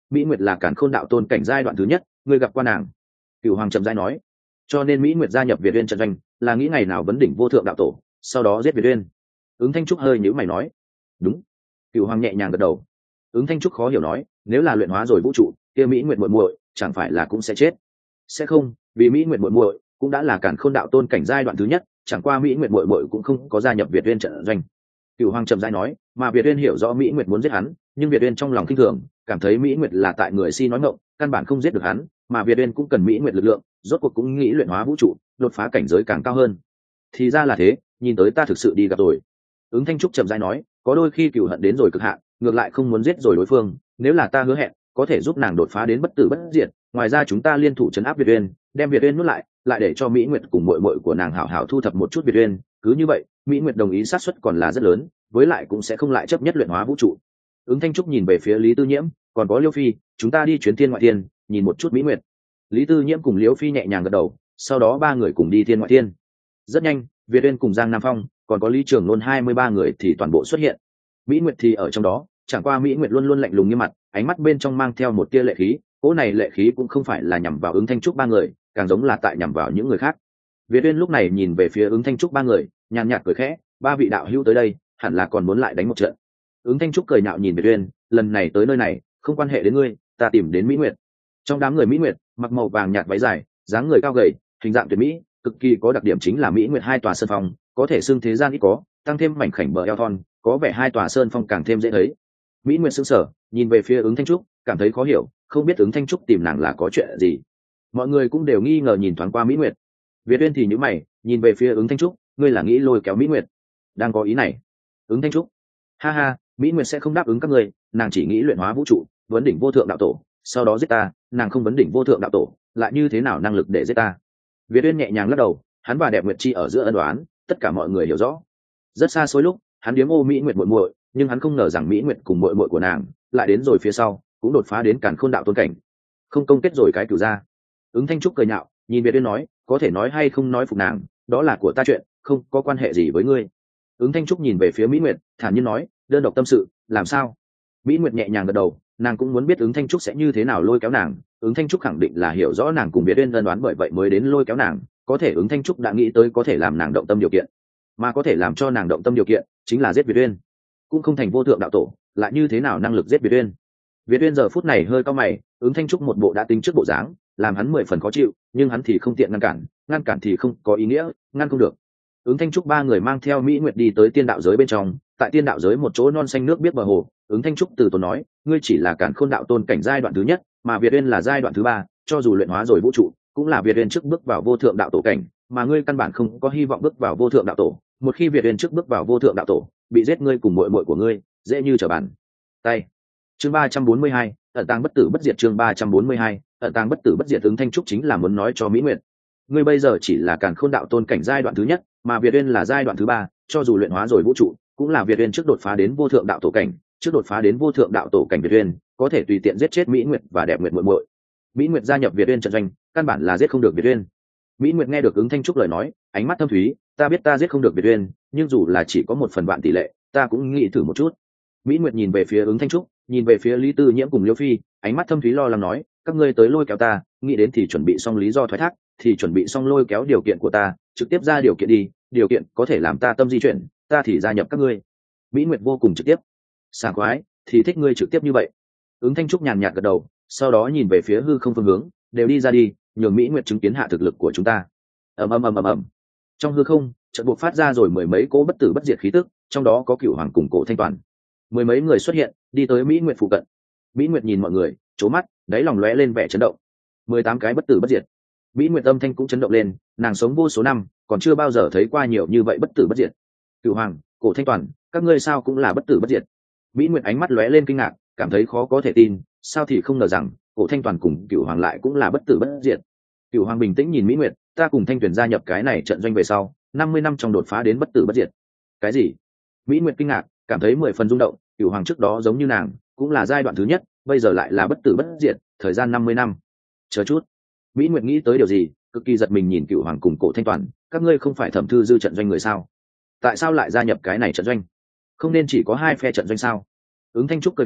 Speaker 1: Mỹ Nguyệt là Càn Khôn đạo tôn cảnh giai đoạn thứ nhất, ngươi gặp qua nàng. Cửu Hoàng trầm giai nói. Cho nên Mỹ Nguyệt gia nhập Việt Uyên trận doanh là nghĩ ngày nào vấn đỉnh vô thượng đạo tổ, sau đó giết Việt Uyên. Ứng Thanh Trúc hơi nhíu mày nói. Đúng. Cửu Hoàng nhẹ nhàng gật đầu. Ứng Thanh Trúc khó hiểu nói, nếu là luyện hóa rồi vũ trụ, kia Mỹ Nguyệt muội muội chẳng phải là cũng sẽ chết? Sẽ không, vì Mỹ Nguyệt muội muội cũng đã là Càn Khôn đạo tôn cảnh giai đoạn thứ nhất, chẳng qua Mỹ Nguyệt muội muội cũng không có gia nhập Việt Uyên trận doanh. Cửu Hoàng trầm giai nói, mà Việt Uyên hiểu rõ Mỹ Nguyệt muốn giết hắn, nhưng Việt Uyên trong lòng khinh thường, cảm thấy Mỹ Nguyệt là tại người si nói ngọng, căn bản không giết được hắn, mà Việt Uyên cũng cần Mỹ Nguyệt lực lượng, rốt cuộc cũng nghĩ luyện hóa vũ trụ, đột phá cảnh giới càng cao hơn. Thì ra là thế, nhìn tới ta thực sự đi gặp rồi. Ứng Thanh Trúc trầm giai nói, có đôi khi cửu hận đến rồi cực hạn, ngược lại không muốn giết rồi đối phương, nếu là ta hứa hẹn có thể giúp nàng đột phá đến bất tử bất diệt, ngoài ra chúng ta liên thủ trấn áp Việt Uyên, đem Việt Uyên nuốt lại, lại để cho Mỹ Nguyệt cùng muội muội của nàng hảo hảo thu thập một chút Việt Uyên, cứ như vậy, Mỹ Nguyệt đồng ý xác suất còn là rất lớn, với lại cũng sẽ không lại chấp nhất luyện hóa vũ trụ. Ứng Thanh Trúc nhìn về phía Lý Tư Nhiễm, còn có Liêu Phi, chúng ta đi chuyến thiên ngoại thiên, nhìn một chút Mỹ Nguyệt. Lý Tư Nhiễm cùng Liêu Phi nhẹ nhàng gật đầu, sau đó ba người cùng đi thiên ngoại thiên. Rất nhanh, Việt Uyên cùng Giang Nam Phong, còn có Lý Trường Nôn hai mươi ba người thì toàn bộ xuất hiện. Mỹ Nguyệt thì ở trong đó, chẳng qua Mỹ Nguyệt luôn luôn lạnh lùng như mặt, ánh mắt bên trong mang theo một tia lệ khí, cỗ này lệ khí cũng không phải là nhằm vào Ứng Thanh Trúc ba người, càng giống là tại nhằm vào những người khác. Việt Uyên lúc này nhìn về phía Ứng Thanh Trúc ba người, nhàn nhạt cười khẽ, ba vị đạo hữu tới đây, hẳn là còn muốn lại đánh một trận. Ứng Thanh Trúc cười nhạo nhìn Việt Uyên, lần này tới nơi này, không quan hệ đến ngươi, ta tìm đến Mỹ Nguyệt. Trong đám người Mỹ Nguyệt, mặc màu vàng nhạt váy dài, dáng người cao gầy, hình dạng tuyệt mỹ, cực kỳ có đặc điểm chính là Mỹ Nguyệt hai tòa sơn phong, có thể xưng thế gian ít có, tăng thêm mảnh khảnh bờ eo thon, có vẻ hai tòa sơn phong càng thêm dễ thấy. Mỹ Nguyệt sững sờ, nhìn về phía Ứng Thanh Trúc, cảm thấy khó hiểu, không biết Ứng Thanh Trúc tìm nàng là có chuyện gì. Mọi người cũng đều nghi ngờ nhìn thoáng qua Mỹ Nguyệt. Việt Uyên thì nhíu mày, nhìn về phía Ứng Thanh Trúc, ngươi là nghĩ lôi kéo Mỹ Nguyệt? Đang có ý này. Ứng Thanh Trúc, ha ha, Mỹ Nguyệt sẽ không đáp ứng các ngươi, nàng chỉ nghĩ luyện hóa vũ trụ, vấn đỉnh vô thượng đạo tổ, sau đó giết ta, nàng không vấn đỉnh vô thượng đạo tổ, lại như thế nào năng lực để giết ta? Việt Uyên nhẹ nhàng lắc đầu, hắn và Đẹp Nguyệt Chi ở giữa ân đoán, tất cả mọi người hiểu rõ. Rất xa xôi lúc, hắn điếm ô Mỹ Nguyệt muội muội, nhưng hắn không ngờ rằng Mỹ Nguyệt cùng muội muội của nàng lại đến rồi phía sau, cũng đột phá đến Càn Khôn đạo tôn cảnh. Không công kết rồi cái cửu gia. Ứng Thanh Trúc cười nhạo, nhìn Việt Uyên nói, có thể nói hay không nói phục nàng, đó là của ta chuyện, không có quan hệ gì với ngươi. Ứng Thanh Trúc nhìn về phía Mỹ Nguyệt, thản nhiên nói, đơn độc tâm sự, làm sao? Mỹ Nguyệt nhẹ nhàng gật đầu, nàng cũng muốn biết Ứng Thanh Trúc sẽ như thế nào lôi kéo nàng. Ứng Thanh Trúc khẳng định là hiểu rõ nàng cùng Việt Uyên ân đoán, bởi vậy mới đến lôi kéo nàng. Có thể Ứng Thanh Trúc đã nghĩ tới có thể làm nàng động tâm điều kiện, mà có thể làm cho nàng động tâm điều kiện chính là giết Việt Uyên. Cũng không thành vô thượng đạo tổ, lại như thế nào năng lực giết Việt Uyên? Việt Uyên giờ phút này hơi cau mày, Ứng Thanh Trúc một bộ đã tính trước bộ dáng, làm hắn mười phần khó chịu, nhưng hắn thì không tiện ngăn cản, ngăn cản thì không có ý nghĩa, ngăn không được. Ứng Thanh Trúc ba người mang theo Mỹ Nguyệt đi tới tiên đạo giới bên trong, tại tiên đạo giới một chỗ non xanh nước biết bờ hồ, Ứng Thanh Trúc từ tốn nói, ngươi chỉ là Càn Khôn đạo tôn cảnh giai đoạn thứ nhất, mà Việt Uyên là giai đoạn thứ ba, cho dù luyện hóa rồi vũ trụ, cũng là Việt Uyên trước bước vào vô thượng đạo tổ cảnh, mà ngươi căn bản không có hy vọng bước vào vô thượng đạo tổ. Một khi Việt Uyên trước bước vào vô thượng đạo tổ, bị giết ngươi cùng muội muội của ngươi, dễ như trở bàn tay. Chương ba trăm bốn mươi hai, ẩn tàng bất tử bất diệt. Chương ba trăm bốn mươi hai, ẩn tàng bất tử bất diệt. Ứng Thanh Trúc chính là muốn nói cho Mỹ Nguyệt, ngươi bây giờ chỉ là Càn Khôn đạo tôn cảnh giai đoạn thứ nhất, mà Việt Uyên là giai đoạn thứ ba, cho dù luyện hóa rồi vũ trụ, cũng là Việt Uyên trước đột phá đến vô thượng đạo tổ cảnh, trước đột phá đến vô thượng đạo tổ cảnh Việt Uyên, có thể tùy tiện giết chết Mỹ Nguyệt và Đẹp Nguyệt muội muội. Mỹ Nguyệt gia nhập Việt Uyên trận doanh, căn bản là giết không được Việt Uyên. Mỹ Nguyệt nghe được Ứng Thanh Trúc lời nói, ánh mắt thâm thúy, ta biết ta giết không được Việt Uyên, nhưng dù là chỉ có một phần vạn tỷ lệ, ta cũng nghĩ thử một chút. Mỹ Nguyệt nhìn về phía Ứng Thanh Trúc, nhìn về phía Lý Tư Nhiễm cùng Liêu Phi, ánh mắt thâm thúy lo lắng nói, các ngươi tới lôi kéo ta, nghĩ đến thì chuẩn bị xong lý do thoái thác, thì chuẩn bị xong lôi kéo điều kiện của ta, trực tiếp ra điều kiện đi, điều kiện có thể làm ta tâm di chuyển, ta thì gia nhập các ngươi. Mỹ Nguyệt vô cùng trực tiếp. Sảng khoái, thì thích ngươi trực tiếp như vậy. Ứng Thanh Trúc nhàn nhạt gật đầu, sau đó nhìn về phía hư không phương hướng, đều đi ra đi, nhường Mỹ Nguyệt chứng kiến hạ thực lực của chúng ta. Ầm ầm ầm ầm ầm. Trong hư không, chợt buộc phát ra rồi mười mấy cỗ bất tử bất diệt khí tức, trong đó có Cửu Hoàng cùng Cổ Thanh Toàn. Mười mấy người xuất hiện, đi tới Mỹ Nguyệt phụ cận. Mỹ Nguyệt nhìn mọi người, chố mắt, đáy lòng lóe lên vẻ chấn động. Mười tám cái bất tử bất diệt. Mỹ Nguyệt âm thanh cũng chấn động lên, nàng sống vô số năm, còn chưa bao giờ thấy qua nhiều như vậy bất tử bất diệt. Cửu Hoàng, Cổ Thanh Toàn, các ngươi sao cũng là bất tử bất diệt? Mỹ Nguyệt ánh mắt lóe lên kinh ngạc, cảm thấy khó có thể tin, sao thì không ngờ rằng Cổ Thanh Toàn cùng Cửu Hoàng lại cũng là bất tử bất diệt. Cửu Hoàng bình tĩnh nhìn Mỹ Nguyệt, ta cùng Thanh Tuyền gia nhập cái này trận doanh về sau, năm mươi năm trong đột phá đến bất tử bất diệt. Cái gì? Mỹ Nguyệt kinh ngạc, cảm thấy mười phần rung động, Cửu Hoàng trước đó giống như nàng, cũng là giai đoạn thứ nhất, bây giờ lại là bất tử bất diệt, thời gian năm mươi năm. Chờ chút. Mỹ Nguyệt nghĩ tới điều gì, cực kỳ giật mình nhìn Cửu Hoàng cùng Cổ Thanh Toàn, các ngươi không phải Thẩm Thư Dư trận doanh người sao? Tại sao lại gia nhập cái này trận doanh? Không nên chỉ có hai phe trận doanh sao? Ứng Thanh Trúc cười khẽ,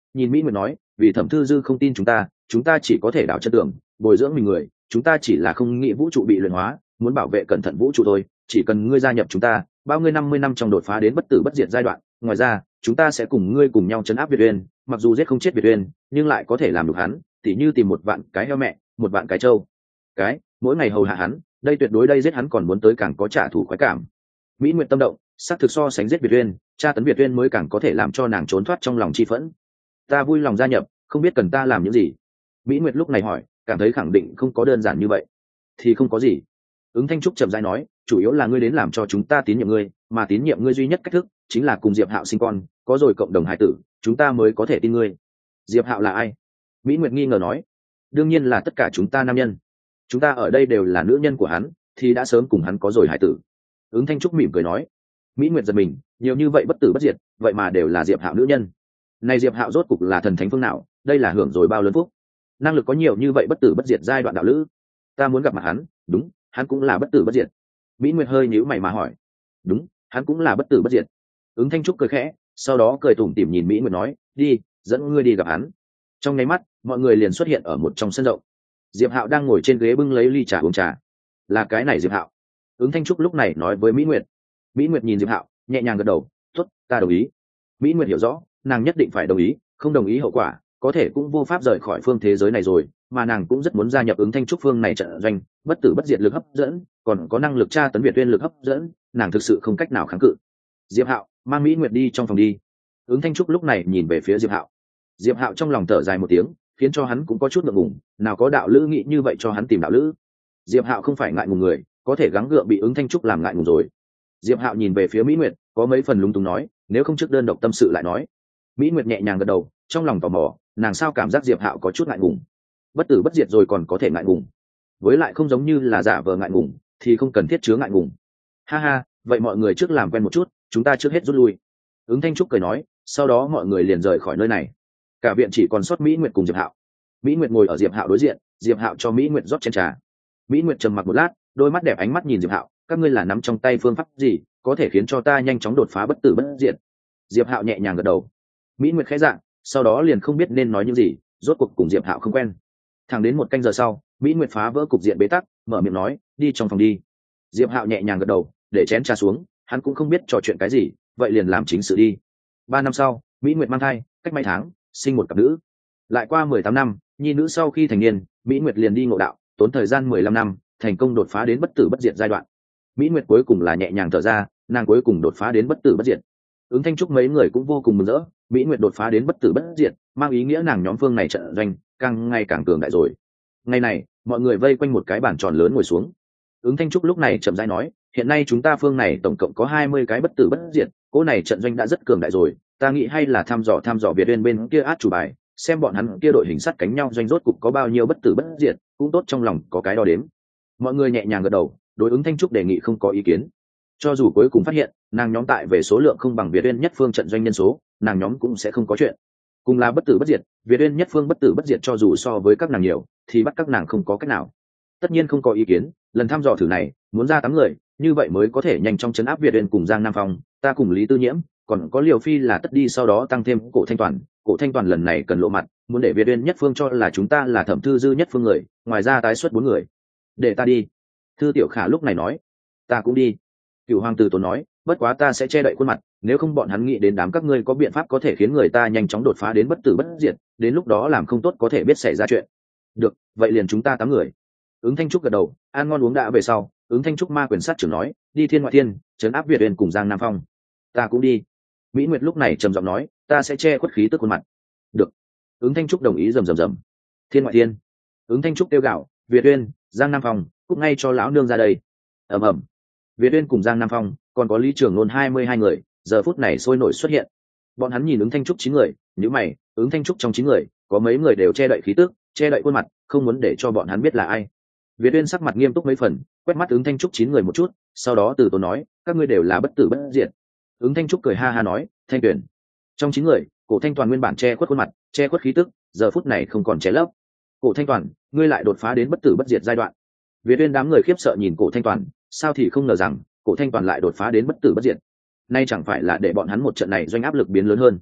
Speaker 1: nhìn Mỹ Nguyệt nói, vì Thẩm Thư Dư không tin chúng ta, chúng ta chỉ có thể đảo chân tường, bồi dưỡng mình người, chúng ta chỉ là không nghĩ vũ trụ bị luyện hóa, muốn bảo vệ cẩn thận vũ trụ thôi, chỉ cần ngươi gia nhập chúng ta, bao ngươi năm mươi năm trong đột phá đến bất tử bất diệt giai đoạn, ngoài ra, chúng ta sẽ cùng ngươi cùng nhau trấn áp Việt Uyên, mặc dù giết không chết Việt Uyên, nhưng lại có thể làm được hắn, tỉ như tìm một vạn cái heo mẹ, một vạn cái trâu, cái, mỗi ngày hầu hạ hắn, đây tuyệt đối đây giết hắn còn muốn tới càng có trả thù khoái cảm. Mỹ Nguyệt tâm động, xác thực so sánh giết Việt Uyên, tra tấn Việt Uyên mới càng có thể làm cho nàng trốn thoát trong lòng chi phẫn. Ta vui lòng gia nhập, không biết cần ta làm những gì. Mỹ Nguyệt lúc này hỏi, cảm thấy khẳng định không có đơn giản như vậy. Thì không có gì. Ứng Thanh Trúc chậm rãi nói, chủ yếu là ngươi đến làm cho chúng ta tín nhiệm ngươi, mà tín nhiệm ngươi duy nhất cách thức chính là cùng Diệp Hạo sinh con, có rồi cộng đồng hải tử, chúng ta mới có thể tin ngươi. Diệp Hạo là ai? Mỹ Nguyệt nghi ngờ nói, đương nhiên là tất cả chúng ta nam nhân. Chúng ta ở đây đều là nữ nhân của hắn, thì đã sớm cùng hắn có rồi hải tử. Ứng Thanh Trúc mỉm cười nói. Mỹ Nguyệt giật mình, nhiều như vậy bất tử bất diệt, vậy mà đều là Diệp Hạo nữ nhân. Này Diệp Hạo rốt cục là thần thánh phương nào, đây là hưởng rồi bao lớn phúc. Năng lực có nhiều như vậy bất tử bất diệt giai đoạn đạo lữ. Ta muốn gặp mặt hắn, đúng, hắn cũng là bất tử bất diệt. Mỹ Nguyệt hơi nhíu mày mà hỏi. Đúng, hắn cũng là bất tử bất diệt. Ứng Thanh Trúc cười khẽ, sau đó cười tủm tỉm nhìn Mỹ Nguyệt nói, đi, dẫn ngươi đi gặp hắn. Trong nháy mắt, mọi người liền xuất hiện ở một trong sân rộng. Diệp Hạo đang ngồi trên ghế bưng lấy ly trà uống trà. Là cái này Diệp Hạo. Ứng Thanh Trúc lúc này nói với Mỹ Nguyệt. Mỹ Nguyệt nhìn Diệp Hạo, nhẹ nhàng gật đầu, tốt, ta đồng ý. Mỹ Nguyệt hiểu rõ, nàng nhất định phải đồng ý, không đồng ý hậu quả, có thể cũng vô pháp rời khỏi phương thế giới này rồi, mà nàng cũng rất muốn gia nhập Ứng Thanh Trúc phương này trận doanh, bất tử bất diệt lực hấp dẫn, còn có năng lực tra tấn Việt Uyên lực hấp dẫn, nàng thực sự không cách nào kháng cự. Diệp Hạo, mang Mỹ Nguyệt đi trong phòng đi. Ứng Thanh Trúc lúc này nhìn về phía Diệp Hạo. Diệp Hạo trong lòng thở dài một tiếng, khiến cho hắn cũng có chút ngượng ngùng, nào có đạo lữ nghĩ như vậy cho hắn tìm đạo lữ. Diệp Hạo không phải ngại ngùng người, có thể gắng gượng bị Ứng Thanh Trúc làm ngại ngùng rồi. Diệp Hạo nhìn về phía Mỹ Nguyệt, có mấy phần lúng túng nói, nếu không trước đơn độc tâm sự lại nói. Mỹ Nguyệt nhẹ nhàng gật đầu, trong lòng tò mò, nàng sao cảm giác Diệp Hạo có chút ngại ngùng. Bất tử bất diệt rồi còn có thể ngại ngùng, với lại không giống như là giả vờ ngại ngùng, thì không cần thiết chứa ngại ngùng. Ha ha, vậy mọi người trước làm quen một chút, chúng ta trước hết rút lui. Ứng Thanh Trúc cười nói, sau đó mọi người liền rời khỏi nơi này. Cả viện chỉ còn sót Mỹ Nguyệt cùng Diệp Hạo. Mỹ Nguyệt ngồi ở Diệp Hạo đối diện, Diệp Hạo cho Mỹ Nguyệt rót chén trà. Mỹ Nguyệt trầm mặc một lát, đôi mắt đẹp ánh mắt nhìn Diệp Hạo, các ngươi là nắm trong tay phương pháp gì có thể khiến cho ta nhanh chóng đột phá bất tử bất diệt? Diệp Hạo nhẹ nhàng gật đầu. Mỹ Nguyệt khẽ dạng, sau đó liền không biết nên nói những gì, rốt cuộc cùng Diệp Hạo không quen. Thẳng đến một canh giờ sau, Mỹ Nguyệt phá vỡ cục diện bế tắc, mở miệng nói, đi trong phòng đi. Diệp Hạo nhẹ nhàng gật đầu, để chén trà xuống, hắn cũng không biết trò chuyện cái gì, vậy liền làm chính sự đi. Ba năm sau, Mỹ Nguyệt mang thai, cách mấy tháng, sinh một cặp nữ. Lại qua mười tám năm, nhi nữ sau khi thành niên, Mỹ Nguyệt liền đi ngộ đạo, tốn thời gian mười lăm năm, thành công đột phá đến bất tử bất diệt giai đoạn. Mỹ Nguyệt cuối cùng là nhẹ nhàng thở ra, nàng cuối cùng đột phá đến bất tử bất diệt. Ứng Thanh Trúc mấy người cũng vô cùng mừng rỡ, Mỹ Nguyệt đột phá đến bất tử bất diệt, mang ý nghĩa nàng nhóm phương này trận doanh càng ngày càng cường đại rồi. Ngày này, mọi người vây quanh một cái bàn tròn lớn ngồi xuống. Ứng Thanh Trúc lúc này chậm rãi nói, hiện nay chúng ta phương này tổng cộng có hai mươi cái bất tử bất diệt, cỗ này trận doanh đã rất cường đại rồi, ta nghĩ hay là thăm dò thăm dò Việt Uyên bên kia át chủ bài, xem bọn hắn kia đội hình sắt cánh nhau doanh rốt cục có bao nhiêu bất tử bất diệt, cũng tốt trong lòng có cái đo đếm. Mọi người nhẹ nhàng gật đầu, đối Ứng Thanh Trúc đề nghị không có ý kiến. Cho dù cuối cùng phát hiện nàng nhóm tại về số lượng không bằng Việt Uyên nhất phương trận doanh nhân số, nàng nhóm cũng sẽ không có chuyện. Cùng là bất tử bất diệt, Việt Uyên nhất phương bất tử bất diệt cho dù so với các nàng nhiều, thì bắt các nàng không có cách nào. Tất nhiên không có ý kiến, lần thăm dò thử này, muốn ra tám người, như vậy mới có thể nhanh chóng chấn áp Việt Uyên cùng Giang Nam Phong, ta cùng Lý Tư Nhiễm, còn có Liều Phi là tất đi sau đó tăng thêm Cổ Thanh Toàn, Cổ Thanh Toàn lần này cần lộ mặt, muốn để Việt Uyên nhất phương cho là chúng ta là Thẩm Thư Dư nhất phương người, ngoài ra tái xuất bốn người. Để ta đi. Thư Tiểu Khả lúc này nói, ta cũng đi. Cửu Hoàng Tử Tốn nói, bất quá ta sẽ che đậy khuôn mặt, nếu không bọn hắn nghĩ đến đám các ngươi có biện pháp có thể khiến người ta nhanh chóng đột phá đến bất tử bất diệt, đến lúc đó làm không tốt có thể biết xảy ra chuyện. Được, vậy liền chúng ta tám người. Ứng Thanh Trúc gật đầu, ăn ngon uống đã về sau, Ứng Thanh Trúc ma quyền sát trưởng nói, đi Thiên Ngoại Thiên, trấn áp Việt Uyên cùng Giang Nam Phong. Ta cũng đi. Mỹ Nguyệt lúc này trầm giọng nói, ta sẽ che khuất khí tức khuôn mặt. Được. Ứng Thanh Trúc đồng ý rầm rầm rầm. Thiên Ngoại Thiên. Ứng Thanh Trúc kêu gào, Việt Uyên, Giang Nam Phong, cút ngay cho lão nương ra đây. Ầm ầm. Việt Uyên cùng Giang Nam Phong, còn có Lý Trường Nôn hai mươi hai người, giờ phút này sôi nổi xuất hiện. Bọn hắn nhìn Ứng Thanh Trúc chín người, nhíu mày, Ứng Thanh Trúc trong chín người, có mấy người đều che đậy khí tức, che đậy khuôn mặt, không muốn để cho bọn hắn biết là ai. Việt Uyên sắc mặt nghiêm túc mấy phần, quét mắt Ứng Thanh Trúc chín người một chút, sau đó từ tốn nói, các ngươi đều là bất tử bất diệt. Ứng Thanh Trúc cười ha ha nói, Thanh Tuyển. Trong chín người, Cổ Thanh Toàn nguyên bản che khuất khuôn mặt, che khuất khí tức, giờ phút này không còn che lấp. Cổ Thanh Toàn, ngươi lại đột phá đến bất tử bất diệt giai đoạn. Việt Uyên đám người khiếp sợ nhìn Cổ Thanh Toàn, sao thì không ngờ rằng Cổ Thanh Toàn lại đột phá đến bất tử bất diệt. Nay chẳng phải là để bọn hắn một trận này doanh áp lực biến lớn hơn.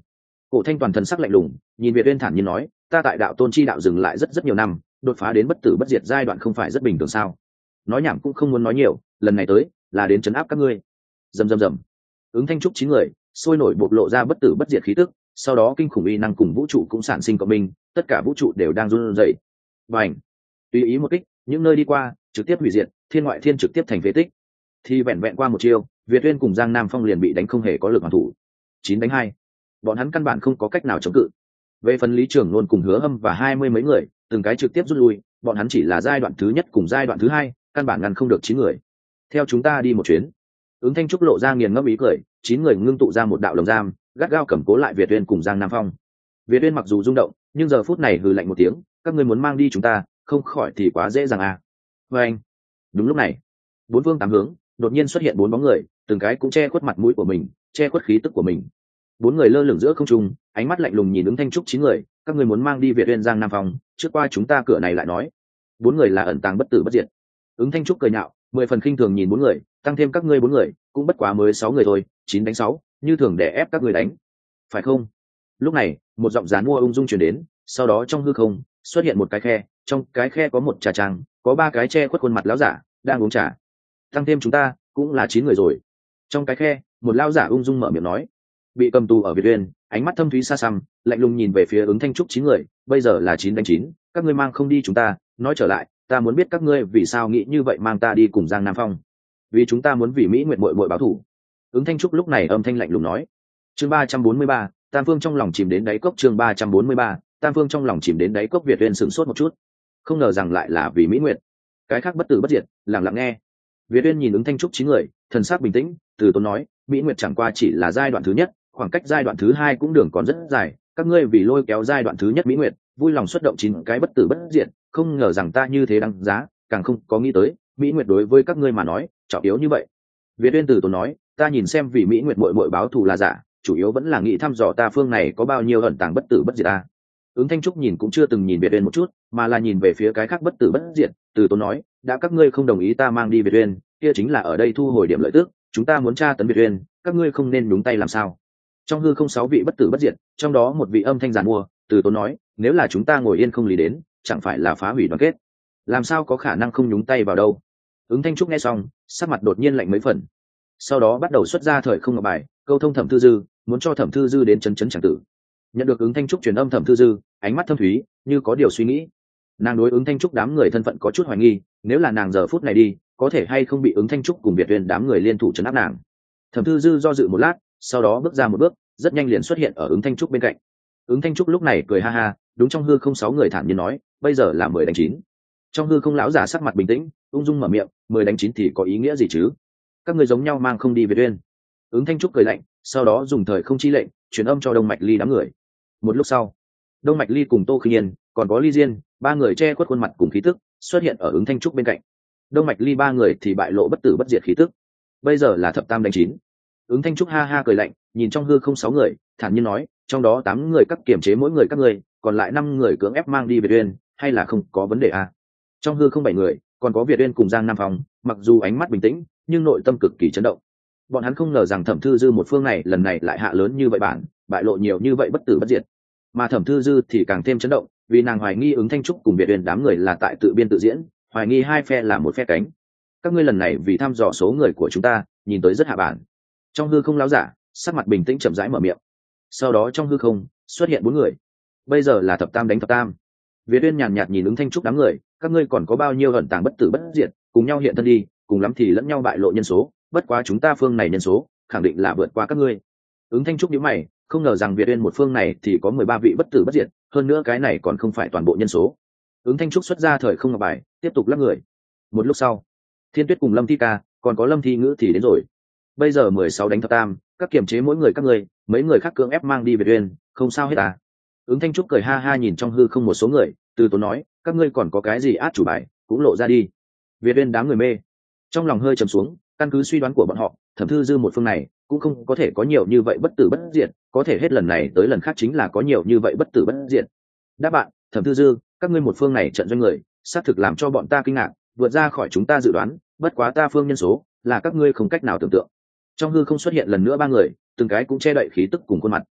Speaker 1: Cổ Thanh toàn thần sắc lạnh lùng nhìn Việt Uyên thản nhiên nói, ta tại đạo tôn chi đạo dừng lại rất rất nhiều năm, đột phá đến bất tử bất diệt giai đoạn không phải rất bình thường sao? Nói nhảm cũng không muốn nói nhiều, lần này tới là đến trấn áp các ngươi. Rầm rầm rầm. Ứng Thanh trúc chín người sôi nổi bộc lộ ra bất tử bất diệt khí tức, sau đó kinh khủng uy năng cùng vũ trụ cũng sản sinh cộng minh, tất cả vũ trụ đều đang run rẩy. Bành! Tùy ý một kích, những nơi đi qua trực tiếp hủy diệt, thiên ngoại thiên trực tiếp thành phế tích. Thì vẹn vẹn qua một chiêu, Việt Uyên cùng Giang Nam Phong liền bị đánh không hề có lực hoàn thủ. Chín đánh hai, bọn hắn căn bản không có cách nào chống cự. Về phần Lý Trường Luân cùng Hứa Hâm và hai mươi mấy người, từng cái trực tiếp rút lui, bọn hắn chỉ là giai đoạn thứ nhất cùng giai đoạn thứ hai, căn bản ngăn không được chín người. Theo chúng ta đi một chuyến. Ứng Thanh trúc lộ ra nghiền ngẫm ý cười, chín người ngưng tụ ra một đạo lồng giam, gắt gao cầm cố lại Việt Uyên cùng Giang Nam Phong. Việt Uyên mặc dù rung động, nhưng giờ phút này hừ lạnh một tiếng, các ngươi muốn mang đi chúng ta, không khỏi thì quá dễ dàng à. Và anh. Đúng lúc này, bốn phương tám hướng đột nhiên xuất hiện bốn bóng người, từng cái cũng che khuất mặt mũi của mình, che khuất khí tức của mình. Bốn người lơ lửng giữa không trung, ánh mắt lạnh lùng nhìn Ứng Thanh trúc chín người, các ngươi muốn mang đi Việt Uyên Giang Nam Phong, trước qua chúng ta cửa này lại nói. Bốn người là ẩn tàng bất tử bất diệt. Ứng Thanh trúc cười nhạo, mười phần khinh thường nhìn bốn người, tăng thêm các ngươi bốn người, cũng bất quá mới sáu người thôi, chín đánh sáu, như thường để ép các ngươi đánh, phải không? Lúc này, một giọng dán mua ung dung truyền đến, sau đó trong hư không xuất hiện một cái khe, trong cái khe có một trà trang, có ba cái che khuất khuôn mặt lão giả đang uống trà. Tăng thêm chúng ta cũng là chín người rồi. Trong cái khe, một lão giả ung dung mở miệng nói. Bị cầm tù ở Việt Uyên, ánh mắt thâm thúy xa xăm, lạnh lùng nhìn về phía Ứng Thanh trúc chín người, bây giờ là chín đánh chín, các ngươi mang không đi chúng ta, nói trở lại, ta muốn biết các ngươi vì sao nghĩ như vậy mang ta đi cùng Giang Nam Phong. Vì chúng ta muốn vì Mỹ Nguyệt muội muội báo thù. Ứng Thanh trúc lúc này âm thanh lạnh lùng nói. Chương ba trăm bốn mươi ba, Tam Phương trong lòng chìm đến đáy cốc. Chương ba trăm bốn mươi ba, Tam Phương trong lòng chìm đến đáy cốc. Việt Uyên sửng sốt một chút, không ngờ rằng lại là vì Mỹ Nguyệt. Cái khác bất tử bất diệt, lặng lặng nghe. Việt Uyên nhìn Ứng Thanh trúc chín người, thần sắc bình tĩnh, từ tốn nói, Mỹ Nguyệt chẳng qua chỉ là giai đoạn thứ nhất, khoảng cách giai đoạn thứ hai cũng đường còn rất dài, các ngươi vì lôi kéo giai đoạn thứ nhất Mỹ Nguyệt, vui lòng xuất động chín cái bất tử bất diệt, không ngờ rằng ta như thế đăng giá, càng không có nghĩ tới, Mỹ Nguyệt đối với các ngươi mà nói, trọng yếu như vậy. Việt Uyên từ tốn nói, ta nhìn xem vì Mỹ Nguyệt muội muội báo thù là giả, chủ yếu vẫn là nghĩ thăm dò ta phương này có bao nhiêu ẩn tàng bất tử bất diệt ta. Ứng Thanh trúc nhìn cũng chưa từng nhìn Việt Uyên một chút, mà là nhìn về phía cái khác bất tử bất diệt, từ tốn nói, đã các ngươi không đồng ý ta mang đi Việt Uyên, kia chính là ở đây thu hồi điểm lợi tức, chúng ta muốn tra tấn Việt Uyên, các ngươi không nên nhúng tay làm sao? Trong hư không sáu vị bất tử bất diệt, trong đó một vị âm thanh giàn mua, từ tốn nói, nếu là chúng ta ngồi yên không lý đến, chẳng phải là phá hủy đoàn kết, làm sao có khả năng không nhúng tay vào đâu. Ứng Thanh trúc nghe xong, sắc mặt đột nhiên lạnh mấy phần, sau đó bắt đầu xuất ra thời không ngọc bài, câu thông Thẩm Thư Dư, muốn cho Thẩm Thư Dư đến chấn chấn chẳng tử. Nhận được Ứng Thanh trúc truyền âm, Thẩm Thư Dư ánh mắt thâm thúy, như có điều suy nghĩ. Nàng đối Ứng Thanh trúc đám người thân phận có chút hoài nghi, nếu là nàng giờ phút này đi, có thể hay không bị Ứng Thanh trúc cùng Việt Uyên đám người liên thủ trấn áp nàng. Thẩm Thư Dư do dự một lát, sau đó bước ra một bước, rất nhanh liền xuất hiện ở Ứng Thanh trúc bên cạnh. Ứng Thanh trúc lúc này cười ha ha, đúng trong hư không sáu người thản nhiên nói, bây giờ là mười đánh chín. Trong hư không lão giả sắc mặt bình tĩnh, ung dung mở miệng, mười đánh chín thì có ý nghĩa gì chứ? Các người giống nhau mang không đi Việt Uyên. Ứng Thanh trúc cười lạnh, sau đó dùng thời không chi lệnh truyền âm cho Đông Mạch Ly đám người. Một lúc sau, Đông Mạch Ly cùng Tô Khinh Yên, còn có Ly Diên, ba người che khuất khuôn mặt cùng khí tức, xuất hiện ở Ứng Thanh trúc bên cạnh. Đông Mạch Ly ba người thì bại lộ bất tử bất diệt khí tức. Bây giờ là thập tam đánh chín. Ứng Thanh trúc ha ha cười lạnh, nhìn trong hư không sáu người, thản nhiên nói, trong đó tám người các kiểm chế mỗi người các người, còn lại năm người cưỡng ép mang đi Việt Uyên, hay là không có vấn đề à? Trong hư không bảy người, còn có Việt Uyên cùng Giang Nam Phong, mặc dù ánh mắt bình tĩnh, nhưng nội tâm cực kỳ chấn động. Bọn hắn không ngờ rằng Thẩm Thư Dư một phương này lần này lại hạ lớn như vậy bản, bại lộ nhiều như vậy bất tử bất diệt. Mà Thẩm Thư Dư thì càng thêm chấn động, vì nàng hoài nghi Ứng Thanh trúc cùng Việt Uyên đám người là tại tự biên tự diễn, hoài nghi hai phe là một phe cánh. Các ngươi lần này vì thăm dò số người của chúng ta, nhìn tới rất hạ bản. Trong hư không láo giả, sắc mặt bình tĩnh chậm rãi mở miệng. Sau đó trong hư không xuất hiện bốn người. Bây giờ là thập tam đánh thập tam. Việt Uyên nhàn nhạt nhìn Ứng Thanh trúc đám người, các ngươi còn có bao nhiêu ẩn tàng bất tử bất diệt, cùng nhau hiện thân đi, cùng lắm thì lẫn nhau bại lộ nhân số, bất quá chúng ta phương này nhân số khẳng định là vượt qua các ngươi. Ứng Thanh trúc nhíu mày, không ngờ rằng Việt Uyên một phương này thì có mười ba vị bất tử bất diệt, hơn nữa cái này còn không phải toàn bộ nhân số. Ứng Thanh trúc xuất ra thời không ngọc bài, tiếp tục lắc người. Một lúc sau, Thiên Tuyết cùng Lâm Thi Ca, còn có Lâm Thi Ngữ thì đến rồi. Bây giờ mười sáu đánh thập tam, các kiểm chế mỗi người các ngươi, mấy người khác cưỡng ép mang đi Việt Uyên, không sao hết à? Ứng Thanh trúc cười ha ha nhìn trong hư không một số người, từ tốn nói, các ngươi còn có cái gì át chủ bài, cũng lộ ra đi. Việt Uyên đám người mê, trong lòng hơi trầm xuống, căn cứ suy đoán của bọn họ, Thẩm Thư Dư một phương này cũng không có thể có nhiều như vậy bất tử bất diệt, có thể hết lần này tới lần khác chính là có nhiều như vậy bất tử bất diệt. Đáp bạn, Thẩm Thư Dư, các ngươi một phương này trận doanh người, xác thực làm cho bọn ta kinh ngạc, vượt ra khỏi chúng ta dự đoán, bất quá ta phương nhân số là các ngươi không cách nào tưởng tượng. Trong hư không xuất hiện lần nữa ba người, từng cái cũng che đậy khí tức cùng khuôn mặt.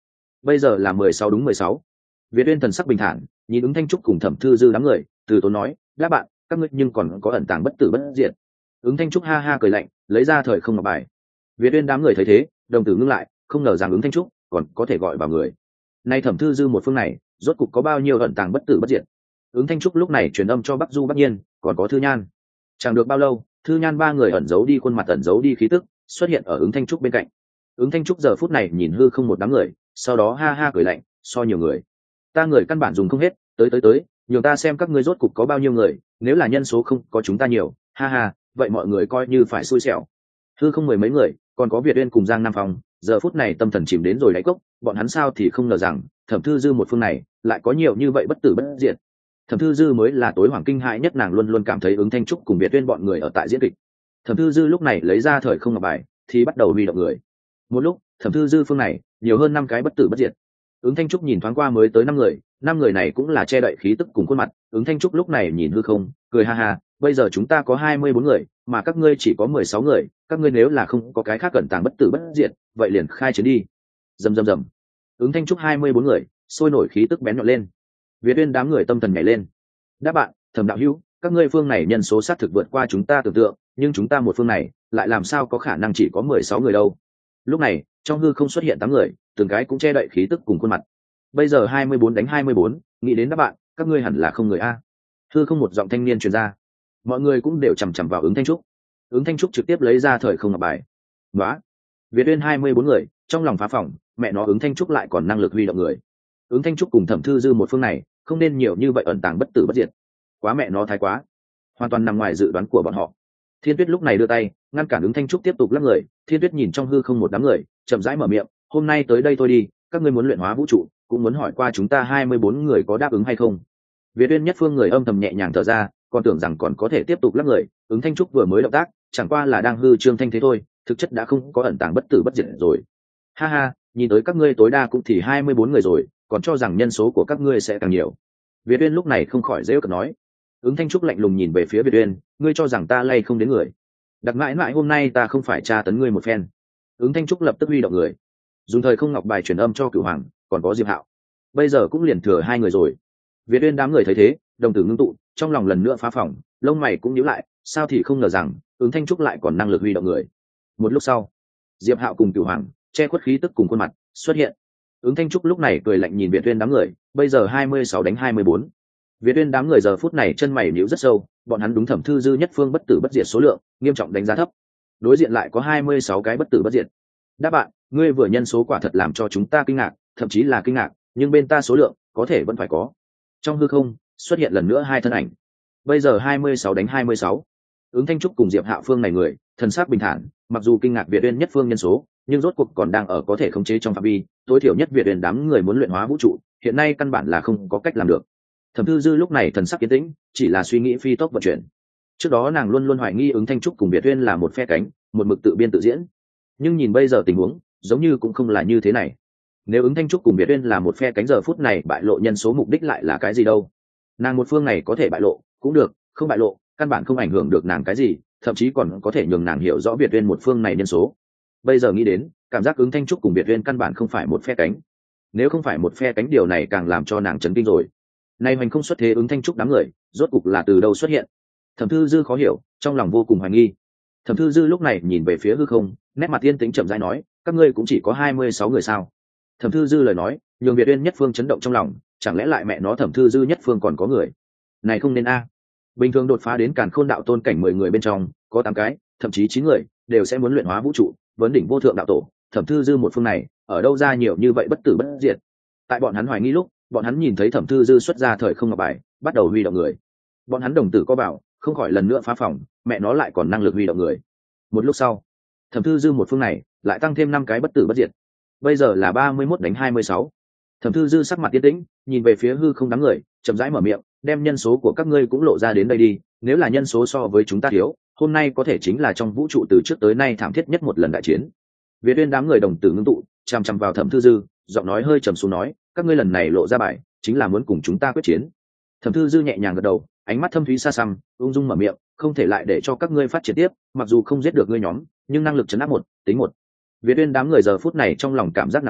Speaker 1: bây giờ là mười sáu đúng mười sáu. Việt Uyên thần sắc bình thản nhìn ứng thanh trúc cùng thẩm thư dư đám người, từ tốn nói, các bạn các ngươi nhưng còn có ẩn tàng bất tử bất diệt. Ứng thanh trúc ha ha cười lạnh, lấy ra thời không ngọc bài. Việt Uyên đám người thấy thế, đồng tử ngưng lại, không ngờ rằng ứng thanh trúc còn có thể gọi vào người. Nay thẩm thư dư một phương này rốt cục có bao nhiêu ẩn tàng bất tử bất diệt. Ứng thanh trúc lúc này truyền âm cho bắc du bắc nhiên, còn có thư nhan. Chẳng được bao lâu, thư nhan ba người ẩn giấu đi khuôn mặt, ẩn giấu đi khí tức, xuất hiện ở ứng thanh trúc bên cạnh. Ứng thanh trúc giờ phút này nhìn hư không một đám người, sau đó ha ha cười lạnh, so nhiều người ta người căn bản dùng không hết, tới tới tới, nhường ta xem các ngươi rốt cục có bao nhiêu người, nếu là nhân số không có chúng ta nhiều, ha ha, vậy mọi người coi như phải xui xẻo. Hư không mười mấy người, còn có Việt Uyên cùng Giang Nam Phong, giờ phút này tâm thần chìm đến rồi đáy cốc, bọn hắn sao thì không ngờ rằng thẩm thư dư một phương này lại có nhiều như vậy bất tử bất diệt. Thẩm thư dư mới là tối hoàng kinh hãi nhất, nàng luôn luôn cảm thấy ứng thanh trúc cùng Việt Uyên bọn người ở tại diễn kịch. Thẩm thư dư lúc này lấy ra thời không ngọc bài thì bắt đầu huy động người. Một lúc thẩm thư dư phương này nhiều hơn năm cái bất tử bất diệt. Ứng thanh trúc nhìn thoáng qua mới tới năm người, năm người này cũng là che đậy khí tức cùng khuôn mặt. Ứng thanh trúc lúc này nhìn hư không cười ha ha, bây giờ chúng ta có hai mươi bốn người mà các ngươi chỉ có mười sáu người, các ngươi nếu là không có cái khác cẩn tàng bất tử bất diệt, vậy liền khai chiến đi. Rầm rầm rầm. Ứng thanh trúc hai mươi bốn người sôi nổi khí tức bén nhọn lên. Việt Uyên đám người tâm thần nhảy lên. Đáp bạn Thẩm đạo hữu, các ngươi phương này nhân số sát thực vượt qua chúng ta tưởng tượng, nhưng chúng ta một phương này lại làm sao có khả năng chỉ có mười sáu người đâu. Lúc này trong hư không xuất hiện tám người, từng cái cũng che đậy khí tức cùng khuôn mặt. Bây giờ hai mươi bốn đánh hai mươi bốn, nghĩ đến đáp bạn, các ngươi hẳn là không người a. Hư không một giọng thanh niên truyền ra. Mọi người cũng đều chằm chằm vào ứng thanh trúc. Ứng thanh trúc trực tiếp lấy ra thời không ngọc bài. Nóa. Việt Uyên hai mươi bốn người, trong lòng phá phỏng, mẹ nó ứng thanh trúc lại còn năng lực huy động người. Ứng thanh trúc cùng thẩm thư dư một phương này không nên nhiều như vậy ẩn tàng bất tử bất diệt, quá mẹ nó thái quá, hoàn toàn nằm ngoài dự đoán của bọn họ. Thiên Tuyết lúc này đưa tay ngăn cản ứng thanh trúc tiếp tục lắc người. Thiên Tuyết nhìn trong hư không một đám người, chậm rãi mở miệng, hôm nay tới đây thôi đi, các ngươi muốn luyện hóa vũ trụ, cũng muốn hỏi qua chúng ta hai mươi bốn người có đáp ứng hay không. Việt Uyên nhất phương người âm thầm nhẹ nhàng thở ra, còn tưởng rằng còn có thể tiếp tục lắc người. Ứng thanh trúc vừa mới động tác chẳng qua là đang hư trương thanh thế thôi, thực chất đã không có ẩn tàng bất tử bất diệt rồi. Ha ha, nhìn tới các ngươi tối đa cũng thì hai mươi bốn người rồi, còn cho rằng nhân số của các ngươi sẽ càng nhiều. Việt Uyên lúc này không khỏi giễu cợt nói. Ứng thanh trúc lạnh lùng nhìn về phía Việt Uyên, ngươi cho rằng ta lay không đến người? Đặc mãi mãi hôm nay ta không phải tra tấn ngươi một phen. Ứng thanh trúc lập tức huy động người, dùng thời không ngọc bài truyền âm cho Cửu Hoàng, còn có Diệp Hạo. Bây giờ cũng liền thừa hai người rồi. Việt Uyên đám người thấy thế, đồng tử ngưng tụ, trong lòng lần nữa phá phỏng, lông mày cũng nhíu lại, sao thì không ngờ rằng ứng thanh trúc lại còn năng lực huy động người. Một lúc sau, Diệp Hạo cùng Cửu Hoàng che khuất khí tức cùng khuôn mặt xuất hiện. Ứng thanh trúc lúc này cười lạnh nhìn Việt Uyên đám người, bây giờ hai mươi sáu đánh hai mươi bốn. Việt Uyên đám người giờ phút này chân mày nhíu rất sâu, bọn hắn đúng thẩm thư dư nhất phương bất tử bất diệt số lượng nghiêm trọng đánh giá thấp. Đối diện lại có hai mươi sáu cái bất tử bất diệt. Đáp bạn, ngươi vừa nhân số quả thật làm cho chúng ta kinh ngạc, thậm chí là kinh ngạc, nhưng bên ta số lượng có thể vẫn phải có. Trong hư không xuất hiện lần nữa hai thân ảnh. Bây giờ hai mươi sáu đánh hai mươi sáu. Ứng thanh trúc cùng Diệp Hạo phương này người, thần sắc bình thản, mặc dù kinh ngạc Việt Uyên nhất phương nhân số, nhưng rốt cuộc còn đang ở có thể khống chế trong phạm vi, tối thiểu nhất Việt Uyên đám người muốn luyện hóa vũ trụ, hiện nay căn bản là không có cách làm được. Thẩm thư dư lúc này thần sắc yên tĩnh, chỉ là suy nghĩ phi tốc vận chuyển. Trước đó nàng luôn luôn hoài nghi ứng thanh trúc cùng Việt Uyên là một phe cánh, một mực tự biên tự diễn, nhưng nhìn bây giờ tình huống giống như cũng không là như thế này. Nếu ứng thanh trúc cùng Việt Uyên là một phe cánh, giờ phút này bại lộ nhân số mục đích lại là cái gì đâu? Nàng một phương này có thể bại lộ cũng được, không bại lộ căn bản không ảnh hưởng được nàng cái gì, thậm chí còn có thể nhường nàng hiểu rõ Việt Uyên một phương này nhân số. Bây giờ nghĩ đến, cảm giác ứng thanh trúc cùng Việt Uyên căn bản không phải một phe cánh. Nếu không phải một phe cánh, điều này càng làm cho nàng chấn kinh rồi. Nay hoành không xuất thế ứng thanh trúc đám người rốt cục là từ đâu xuất hiện? Thẩm thư dư khó hiểu, trong lòng vô cùng hoài nghi. Thẩm thư dư lúc này nhìn về phía hư không, nét mặt yên tĩnh chậm rãi nói, các ngươi cũng chỉ có hai mươi sáu người sao? Thẩm thư dư lời nói nhường Việt Uyên nhất phương chấn động trong lòng, chẳng lẽ lại mẹ nó thẩm thư dư nhất phương còn có người? Này không nên a. Bình thường đột phá đến càn khôn đạo tôn cảnh mười người bên trong có tám cái, thậm chí chín người đều sẽ muốn luyện hóa vũ trụ, vấn đỉnh vô thượng đạo tổ. Thẩm thư dư một phương này ở đâu ra nhiều như vậy bất tử bất diệt? Tại bọn hắn hoài nghi lúc, bọn hắn nhìn thấy thẩm thư dư xuất ra thời không ngọc bài, bắt đầu huy động người. Bọn hắn đồng tử có bảo, không khỏi lần nữa phá phòng, mẹ nó lại còn năng lực huy động người. Một lúc sau, thẩm thư dư một phương này lại tăng thêm năm cái bất tử bất diệt. Bây giờ là ba mươi mốt đánh hai mươi sáu. Thẩm thư dư sắc mặt tiến tĩnh, nhìn về phía hư không đám người, chậm rãi mở miệng, đem nhân số của các ngươi cũng lộ ra đến đây đi, nếu là nhân số so với chúng ta thiếu, hôm nay có thể chính là trong vũ trụ từ trước tới nay thảm thiết nhất một lần đại chiến. Việt Uyên đám người đồng tử ngưng tụ, chằm chằm vào thẩm thư dư, giọng nói hơi trầm xuống nói, các ngươi lần này lộ ra bài chính là muốn cùng chúng ta quyết chiến. Thẩm thư dư nhẹ nhàng gật đầu, ánh mắt thâm thúy xa xăm, ung dung mở miệng, không thể lại để cho các ngươi phát triển tiếp, mặc dù không giết được ngươi nhóm, nhưng năng lực chấn áp một tính một. Việt Uyên đám người giờ phút này trong lòng cảm giác nặng nề,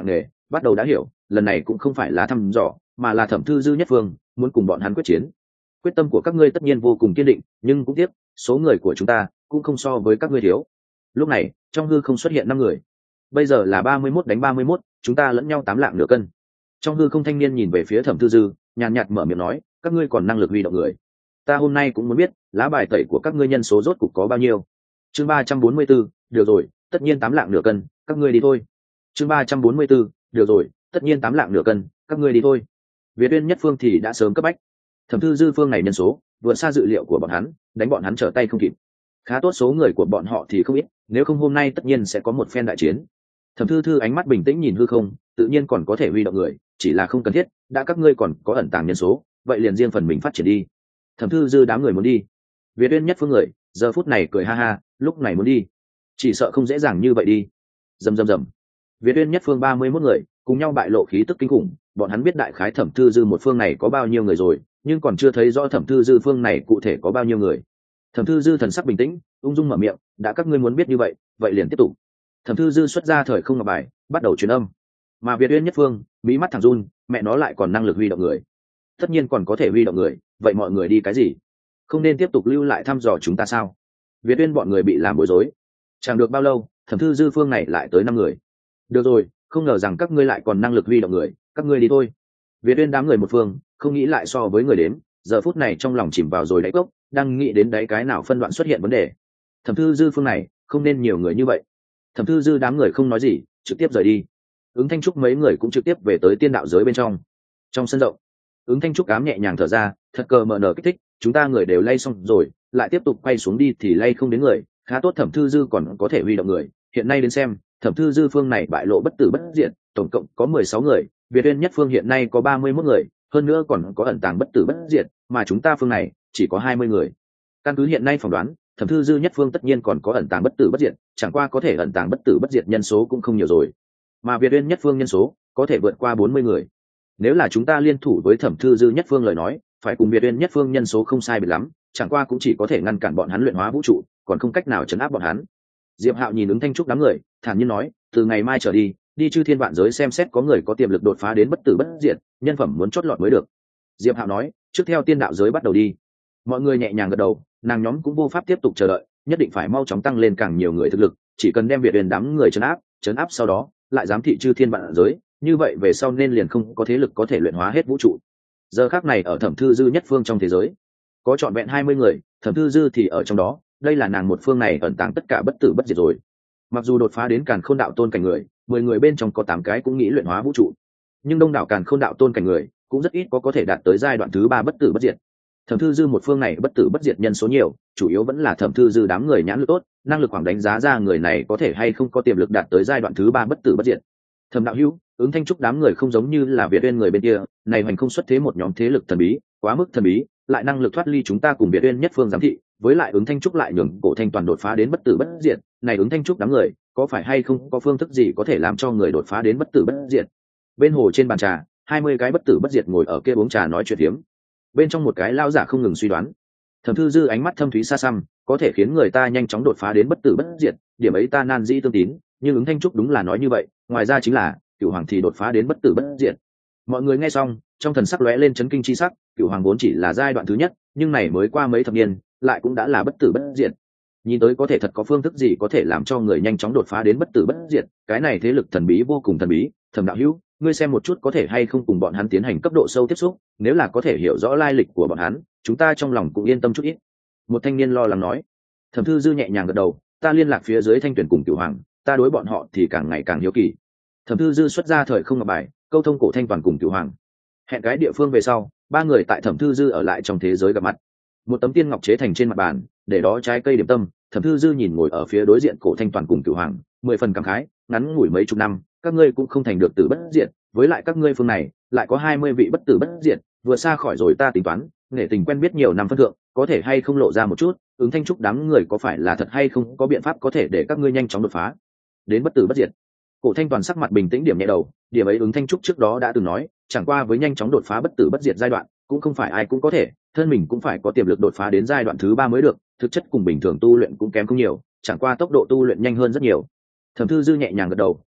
Speaker 1: bắt đầu đã hiểu lần này cũng không phải là thăm dò mà là Thẩm Thư Dư nhất phương muốn cùng bọn hắn quyết chiến. Quyết tâm của các ngươi tất nhiên vô cùng kiên định, nhưng cũng tiếc số người của chúng ta cũng không so với các ngươi thiếu. Lúc này trong hư không xuất hiện năm người. Bây giờ là ba mươi mốt đánh ba mươi mốt, chúng ta lẫn nhau tám lạng nửa cân. Trong hư không thanh niên nhìn về phía Thẩm Thư Dư, nhàn nhạt mở miệng nói, các ngươi còn năng lực huy động người. Ta hôm nay cũng muốn biết lá bài tẩy của các ngươi nhân số rốt cục có bao nhiêu. Chương ba trăm bốn mươi 44, được rồi, tất nhiên tám lạng nửa cân, các ngươi đi thôi. Chương ba trăm bốn mươi 44, được rồi, tất nhiên tám lạng nửa cân, các ngươi đi thôi. Việt Uyên nhất phương thì đã sớm cấp bách. Thẩm Thư Dư phương này nhân số vượt xa dự liệu của bọn hắn, đánh bọn hắn trở tay không kịp. Khá tốt số người của bọn họ thì không ít, nếu không hôm nay tất nhiên sẽ có một phen đại chiến. Thẩm Thư Thư ánh mắt bình tĩnh nhìn hư không, tự nhiên còn có thể huy động người, chỉ là không cần thiết, đã các ngươi còn có ẩn tàng nhân số, vậy liền riêng phần mình phát triển đi. Thẩm Thư Dư đám người muốn đi. Việt Uyên nhất phương người, giờ phút này cười ha ha, lúc này muốn đi, chỉ sợ không dễ dàng như vậy đi. Rầm rầm rầm. Việt Uyên nhất phương ba mươi mốt người, cùng nhau bại lộ khí tức kinh khủng, bọn hắn biết đại khái Thẩm Thư Dư một phương này có bao nhiêu người rồi, nhưng còn chưa thấy rõ Thẩm Thư Dư phương này cụ thể có bao nhiêu người. Thẩm Thư Dư thần sắc bình tĩnh, ung dung mở miệng, đã các ngươi muốn biết như vậy, vậy liền tiếp tục. Thẩm Thư Dư xuất ra thời không ngọc bài, bắt đầu truyền âm. Mà Việt Uyên nhất phương, mỹ mắt thẳng run, mẹ nó lại còn năng lực huy động người. Tất nhiên còn có thể huy động người, vậy mọi người đi cái gì? Không nên tiếp tục lưu lại thăm dò chúng ta sao? Việt Uyên bọn người bị làm bối rối. Chẳng được bao lâu, Thẩm Thư Dư phương này lại tới năm người. Được rồi, không ngờ rằng các ngươi lại còn năng lực huy động người, các ngươi đi thôi. Việt Uyên đám người một phương, không nghĩ lại so với người đếm, giờ phút này trong lòng chìm vào rồi đáy cốc, đang nghĩ đến đấy cái nào phân đoạn xuất hiện vấn đề. Thẩm Thư Dư phương này, không nên nhiều người như vậy. Thẩm Thư Dư đám người không nói gì, trực tiếp rời đi. Ứng Thanh Trúc mấy người cũng trực tiếp về tới tiên đạo giới bên trong. Trong sân rộng, Ứng Thanh Trúc ám nhẹ nhàng thở ra, thật cờ mở nở kích thích, chúng ta người đều lay xong rồi, lại tiếp tục quay xuống đi thì lay không đến người, khá tốt Thẩm Thư Dư còn có thể huy động người, hiện nay đến xem, Thẩm Thư Dư phương này bại lộ bất tử bất diệt, tổng cộng có mười sáu người, Việt Uyên nhất phương hiện nay có ba mươi mốt người, hơn nữa còn có ẩn tàng bất tử bất diệt, mà chúng ta phương này chỉ có hai mươi người. Căn cứ hiện nay phỏng đoán, Thẩm Thư Dư nhất phương tất nhiên còn có ẩn tàng bất tử bất diệt, chẳng qua có thể ẩn tàng bất tử bất diệt nhân số cũng không nhiều rồi. Mà Việt Uyên nhất phương nhân số có thể vượt qua bốn mươi người. Nếu là chúng ta liên thủ với Thẩm Thư Dư nhất phương lời nói, phải cùng Việt Uyên nhất phương nhân số không sai biệt lắm, chẳng qua cũng chỉ có thể ngăn cản bọn hắn luyện hóa vũ trụ, còn không cách nào trấn áp bọn hắn. Diệp Hạo nhìn Ứng Thanh Trúc đám người, thản nhiên nói, từ ngày mai trở đi, đi chư thiên vạn giới xem xét có người có tiềm lực đột phá đến bất tử bất diệt, nhân phẩm muốn chốt lọt mới được. Diệp Hạo nói, trước theo tiên đạo giới bắt đầu đi. Mọi người nhẹ nhàng gật đầu, nàng nhóm cũng vô pháp tiếp tục chờ đợi, nhất định phải mau chóng tăng lên càng nhiều người thực lực, chỉ cần đem Việt Uyên đám người trấn áp, trấn áp sau đó, lại giám thị chư thiên vạn giới, như vậy về sau nên liền không có thế lực có thể luyện hóa hết vũ trụ. Giờ khắc này ở Thẩm Thư Dư nhất phương trong thế giới, có trọn vẹn hai mươi người, Thẩm Thư Dư thì ở trong đó, đây là nàng một phương này ẩn tàng tất cả bất tử bất diệt rồi. Mặc dù đột phá đến Càn Khôn đạo tôn cảnh người, mười người bên trong có tám cái cũng nghĩ luyện hóa vũ trụ, nhưng đông đảo Càn Khôn đạo tôn cảnh người, cũng rất ít có có thể đạt tới giai đoạn thứ ba bất tử bất diệt. Thẩm Thư Dư một phương này bất tử bất diệt nhân số nhiều, chủ yếu vẫn là Thẩm Thư Dư đám người nhãn lực tốt, năng lực khoảng đánh giá ra người này có thể hay không có tiềm lực đạt tới giai đoạn thứ ba bất tử bất diệt. Thẩm đạo hữu, Ứng Thanh Trúc đám người không giống như là Việt Uyên người bên kia, này hoành không xuất thế một nhóm thế lực thần bí, quá mức thần bí, lại năng lực thoát ly chúng ta cùng Việt Uyên nhất phương giám thị, với lại Ứng Thanh Trúc lại nhường Cổ Thanh toàn đột phá đến bất tử bất diệt, này Ứng Thanh Trúc đám người, có phải hay không có phương thức gì có thể làm cho người đột phá đến bất tử bất diệt? Bên hồ trên bàn trà, hai mươi cái bất tử bất diệt ngồi ở kia uống trà nói chuyện phiếm. Bên trong một cái lão giả không ngừng suy đoán. Thẩm Thư Dư ánh mắt thâm thúy xa xăm, có thể khiến người ta nhanh chóng đột phá đến bất tử bất diệt, điểm ấy ta nan dĩ tương tín, nhưng Ứng Thanh Trúc đúng là nói như vậy, ngoài ra chính là Cửu Hoàng thì đột phá đến bất tử bất diệt. Mọi người nghe xong, trong thần sắc lóe lên chấn kinh chi sắc, Cửu Hoàng vốn chỉ là giai đoạn thứ nhất, nhưng này mới qua mấy thập niên, lại cũng đã là bất tử bất diệt. Nhìn tới có thể thật có phương thức gì có thể làm cho người nhanh chóng đột phá đến bất tử bất diệt, cái này thế lực thần bí vô cùng thần bí. Thẩm đạo hữu, ngươi xem một chút có thể hay không cùng bọn hắn tiến hành cấp độ sâu tiếp xúc, nếu là có thể hiểu rõ lai lịch của bọn hắn, chúng ta trong lòng cũng yên tâm chút ít. Một thanh niên lo lắng nói. Thẩm Thư Dư nhẹ nhàng gật đầu, ta liên lạc phía dưới Thanh Tuyển cùng Cửu Hoàng, ta đối bọn họ thì càng ngày càng hiếu kỳ. Thẩm Thư Dư xuất ra thời không ngọc bài, câu thông Cổ Thanh Toàn cùng Cửu Hoàng. Hẹn cái địa phương về sau, ba người tại Thẩm Thư Dư ở lại trong thế giới gặp mặt. Một tấm tiên ngọc chế thành trên mặt bàn, để đó trái cây điểm tâm. Thẩm Thư Dư nhìn ngồi ở phía đối diện Cổ Thanh Toàn cùng Cửu Hoàng, mười phần cảm khái, ngắn ngủi mấy chục năm, các ngươi cũng không thành được tử bất diệt, với lại các ngươi phương này lại có hai mươi vị bất tử bất diệt, vừa xa khỏi rồi ta tính toán, nể tình quen biết nhiều năm phân thượng, có thể hay không lộ ra một chút, Ứng Thanh Trúc đám người có phải là thật hay không có biện pháp có thể để các ngươi nhanh chóng đột phá đến bất tử bất diệt. Cổ Thanh Toàn sắc mặt bình tĩnh điểm nhẹ đầu, điểm ấy Ứng Thanh Trúc trước đó đã từng nói, chẳng qua với nhanh chóng đột phá bất tử bất diệt giai đoạn, cũng không phải ai cũng có thể, thân mình cũng phải có tiềm lực đột phá đến giai đoạn thứ ba mới được, thực chất cùng bình thường tu luyện cũng kém không nhiều, chẳng qua tốc độ tu luyện nhanh hơn rất nhiều. Thẩm Thư Dư nhẹ nhàng gật đầu,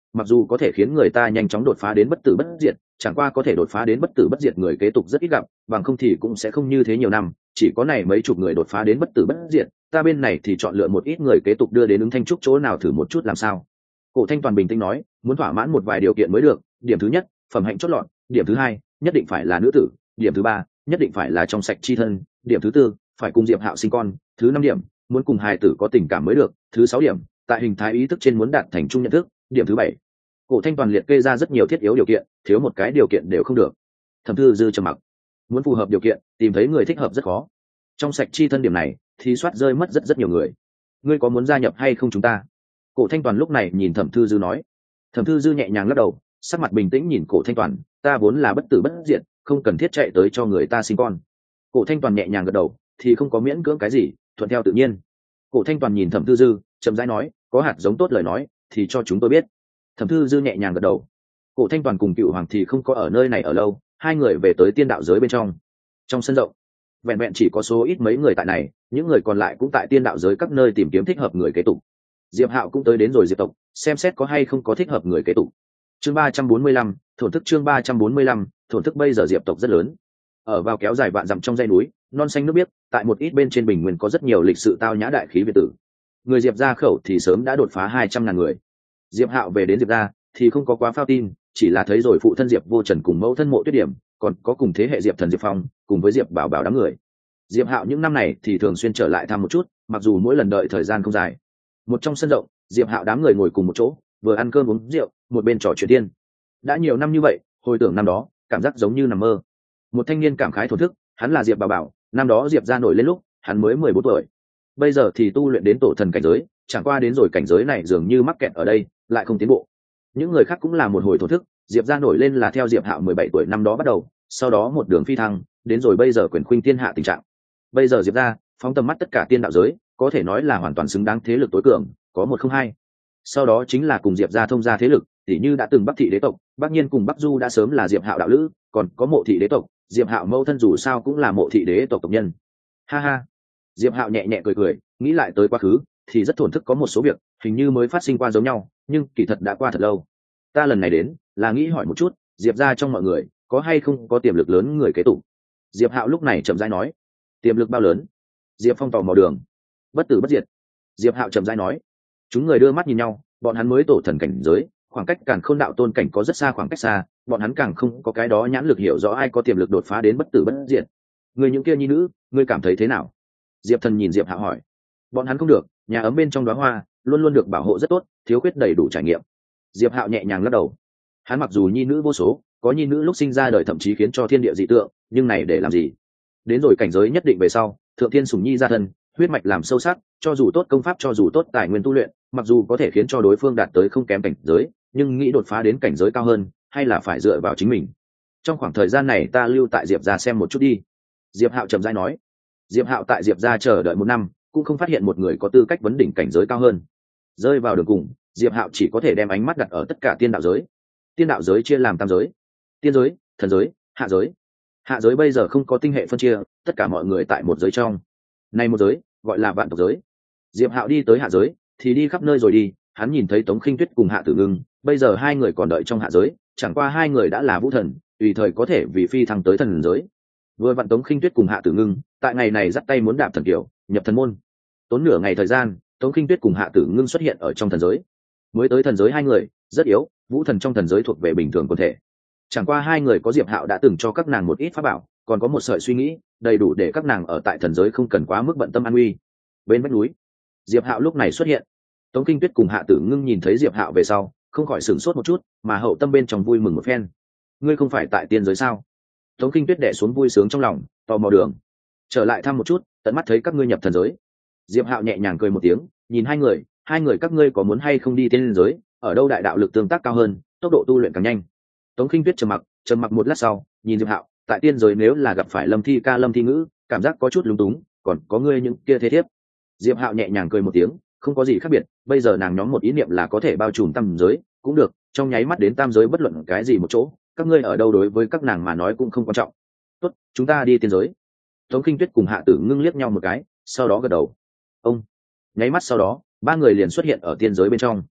Speaker 1: mặc dù có thể khiến người ta nhanh chóng đột phá đến bất tử bất diệt, chẳng qua có thể đột phá đến bất tử bất diệt người kế tục rất ít gặp, bằng không thì cũng sẽ không như thế nhiều năm, chỉ có này mấy chục người đột phá đến bất tử bất diệt, ta bên này thì chọn lựa một ít người kế tục đưa đến ứng thanh trúc chỗ nào thử một chút làm sao. Cổ Thanh Toàn bình tĩnh nói, muốn thỏa mãn một vài điều kiện mới được, điểm thứ nhất, phẩm hạnh chót lọt, điểm thứ hai, nhất định phải là nữ tử, điểm thứ ba, nhất định phải là trong sạch chi thân, điểm thứ tư, phải cùng Diệp Hạo sinh con, thứ năm điểm, muốn cùng hài tử có tình cảm mới được, thứ sáu điểm, tại hình thái ý thức trên muốn đạt thành chung nhận thức, điểm thứ bảy. Cổ Thanh Toàn liệt kê ra rất nhiều thiết yếu điều kiện, thiếu một cái điều kiện đều không được. Thẩm Thư Dư trầm mặc, muốn phù hợp điều kiện, tìm thấy người thích hợp rất khó. Trong sạch chi thân điểm này, thì soát rơi mất rất rất nhiều người. Ngươi có muốn gia nhập hay không chúng ta? Cổ Thanh Toàn lúc này nhìn Thẩm Thư Dư nói. Thẩm Thư Dư nhẹ nhàng lắc đầu, sắc mặt bình tĩnh nhìn Cổ Thanh Toàn, ta vốn là bất tử bất diệt, không cần thiết chạy tới cho người ta sinh con. Cổ Thanh Toàn nhẹ nhàng gật đầu, thì không có miễn cưỡng cái gì, thuận theo tự nhiên. Cổ Thanh Toàn nhìn Thẩm Thư Dư, chậm rãi nói, có hạt giống tốt lời nói, thì cho chúng tôi biết. Thẩm Thư Dư nhẹ nhàng gật đầu. Cổ Thanh Toàn cùng Cựu Hoàng thì không có ở nơi này ở lâu, hai người về tới tiên đạo giới bên trong. Trong sân rộng, vẹn vẹn chỉ có số ít mấy người tại này, những người còn lại cũng tại tiên đạo giới các nơi tìm kiếm thích hợp người kế tục. Diệp Hạo cũng tới đến rồi Diệp tộc, xem xét có hay không có thích hợp người kế tục. Chương ba trăm bốn mươi lăm, thổn thức chương ba trăm bốn mươi lăm, thổn thức bây giờ Diệp tộc rất lớn. Ở vào kéo dài vạn dặm trong dãy núi, non xanh nước biếc, tại một ít bên trên bình nguyên có rất nhiều lịch sự tao nhã đại khí việt tử. Người Diệp gia khẩu thì sớm đã đột phá hai trăm ngàn người. Diệp Hạo về đến Diệp gia thì không có quá phao tin, chỉ là thấy rồi phụ thân Diệp Vô Trần cùng mẫu thân Mộ Tuyết Điểm, còn có cùng thế hệ Diệp Thần Diệp Phong, cùng với Diệp Bảo Bảo đám người. Diệp Hạo những năm này thì thường xuyên trở lại thăm một chút, mặc dù mỗi lần đợi thời gian không dài. Một trong sân rộng, Diệp Hạo đám người ngồi cùng một chỗ, vừa ăn cơm uống rượu, một bên trò chuyện tiên. Đã nhiều năm như vậy, hồi tưởng năm đó, cảm giác giống như nằm mơ. Một thanh niên cảm khái thổn thức, hắn là Diệp Bảo Bảo, năm đó Diệp gia nổi lên lúc, hắn mới mười bốn tuổi. Bây giờ thì tu luyện đến tổ thần cảnh giới, chẳng qua đến rồi cảnh giới này dường như mắc kẹt ở đây, lại không tiến bộ. Những người khác cũng là một hồi thổn thức, Diệp gia nổi lên là theo Diệp Hạo mười bảy tuổi năm đó bắt đầu, sau đó một đường phi thăng, đến rồi bây giờ quyền khuynh thiên hạ tình trạng. Bây giờ Diệp gia, phóng tầm mắt tất cả tiên đạo giới, có thể nói là hoàn toàn xứng đáng thế lực tối cường, có một không hai. Sau đó chính là cùng Diệp gia thông gia thế lực, tỉ như đã từng Bắc thị đế tộc, Bắc Nhiên cùng Bắc Du đã sớm là Diệp Hạo đạo lữ, còn có Mộ thị đế tộc, Diệp Hạo mẫu thân dù sao cũng là Mộ thị đế tộc tộc nhân. Ha ha. Diệp Hạo nhẹ nhẹ cười cười, nghĩ lại tới quá khứ, thì rất thổn thức có một số việc, hình như mới phát sinh qua giống nhau, nhưng kỳ thật đã qua thật lâu. Ta lần này đến, là nghĩ hỏi một chút, Diệp gia trong mọi người, có hay không có tiềm lực lớn người kế tục. Diệp Hạo lúc này chậm rãi nói. Tiềm lực bao lớn? Diệp Phong tò mò đường. Bất tử bất diệt. Diệp Hạo chậm rãi nói. Chúng người đưa mắt nhìn nhau, bọn hắn mới tổ thần cảnh giới, khoảng cách Càn Khôn đạo tôn cảnh có rất xa khoảng cách xa, bọn hắn càng không có cái đó nhãn lực hiểu rõ ai có tiềm lực đột phá đến bất tử bất diệt. Người những kia nhi nữ, ngươi cảm thấy thế nào? Diệp Thần nhìn Diệp Hạo hỏi. Bọn hắn không được, nhà ấm bên trong đóa hoa, luôn luôn được bảo hộ rất tốt, thiếu khuyết đầy đủ trải nghiệm. Diệp Hạo nhẹ nhàng lắc đầu. Hắn mặc dù nhi nữ vô số, có nhi nữ lúc sinh ra đời thậm chí khiến cho thiên địa dị tượng, nhưng này để làm gì? Đến rồi cảnh giới nhất định về sau, thượng thiên sủng nhi ra thân, huyết mạch làm sâu sắc, cho dù tốt công pháp, cho dù tốt tài nguyên tu luyện, mặc dù có thể khiến cho đối phương đạt tới không kém cảnh giới, nhưng nghĩ đột phá đến cảnh giới cao hơn, hay là phải dựa vào chính mình. Trong khoảng thời gian này ta lưu tại Diệp gia xem một chút đi. Diệp Hạo trầm rãi nói. Diệp Hạo tại Diệp gia chờ đợi một năm, cũng không phát hiện một người có tư cách vấn đỉnh cảnh giới cao hơn. Rơi vào đường cùng, Diệp Hạo chỉ có thể đem ánh mắt đặt ở tất cả tiên đạo giới. Tiên đạo giới chia làm tam giới: tiên giới, thần giới, hạ giới. Hạ giới bây giờ không có tinh hệ phân chia, tất cả mọi người tại một giới trong. Này một giới, gọi là vạn tộc giới. Diệp Hạo đi tới hạ giới, thì đi khắp nơi rồi đi, hắn nhìn thấy Tống Khinh Tuyết cùng Hạ Tử Ngưng, bây giờ hai người còn đợi trong hạ giới, chẳng qua hai người đã là vũ thần, tùy thời có thể vì phi thăng tới thần giới. Vừa vặn Tống Khinh Tuyết cùng Hạ Tử Ngưng, tại ngày này dắt tay muốn đạp thần kiều, nhập thần môn. Tốn nửa ngày thời gian, Tống Khinh Tuyết cùng Hạ Tử Ngưng xuất hiện ở trong thần giới. Mới tới thần giới hai người, rất yếu, vũ thần trong thần giới thuộc về bình thường quân thể. Chẳng qua hai người có Diệp Hạo đã từng cho các nàng một ít pháp bảo, còn có một sợi suy nghĩ, đầy đủ để các nàng ở tại thần giới không cần quá mức bận tâm an nguy. Bên vách núi, Diệp Hạo lúc này xuất hiện. Tống Kinh Tuyết cùng Hạ Tử Ngưng nhìn thấy Diệp Hạo về sau, không khỏi sửng sốt một chút, mà hậu tâm bên trong vui mừng một phen. Ngươi không phải tại tiên giới sao? Tống Kinh Tuyết đè xuống vui sướng trong lòng, tò mò đường. Trở lại thăm một chút, tận mắt thấy các ngươi nhập thần giới. Diệp Hạo nhẹ nhàng cười một tiếng, nhìn hai người, hai người các ngươi có muốn hay không đi tiên giới, ở đâu đại đạo lực tương tác cao hơn, tốc độ tu luyện càng nhanh. Tống Kinh Tuyết trầm mặc, trầm mặc một lát sau, nhìn Diệp Hạo, tại tiên giới nếu là gặp phải Lâm Thi ca Lâm Thi ngữ, cảm giác có chút lúng túng, còn có ngươi những kia thế thiếp. Diệp Hạo nhẹ nhàng cười một tiếng, không có gì khác biệt, bây giờ nàng nhóm một ý niệm là có thể bao trùm tam giới, cũng được, trong nháy mắt đến tam giới bất luận cái gì một chỗ, các ngươi ở đâu đối với các nàng mà nói cũng không quan trọng. Tốt, chúng ta đi tiên giới. Tống Kinh Tuyết cùng Hạ Tử Ngưng liếc nhau một cái, sau đó gật đầu. Ông. Nháy mắt sau đó, ba người liền xuất hiện ở tiên giới bên trong.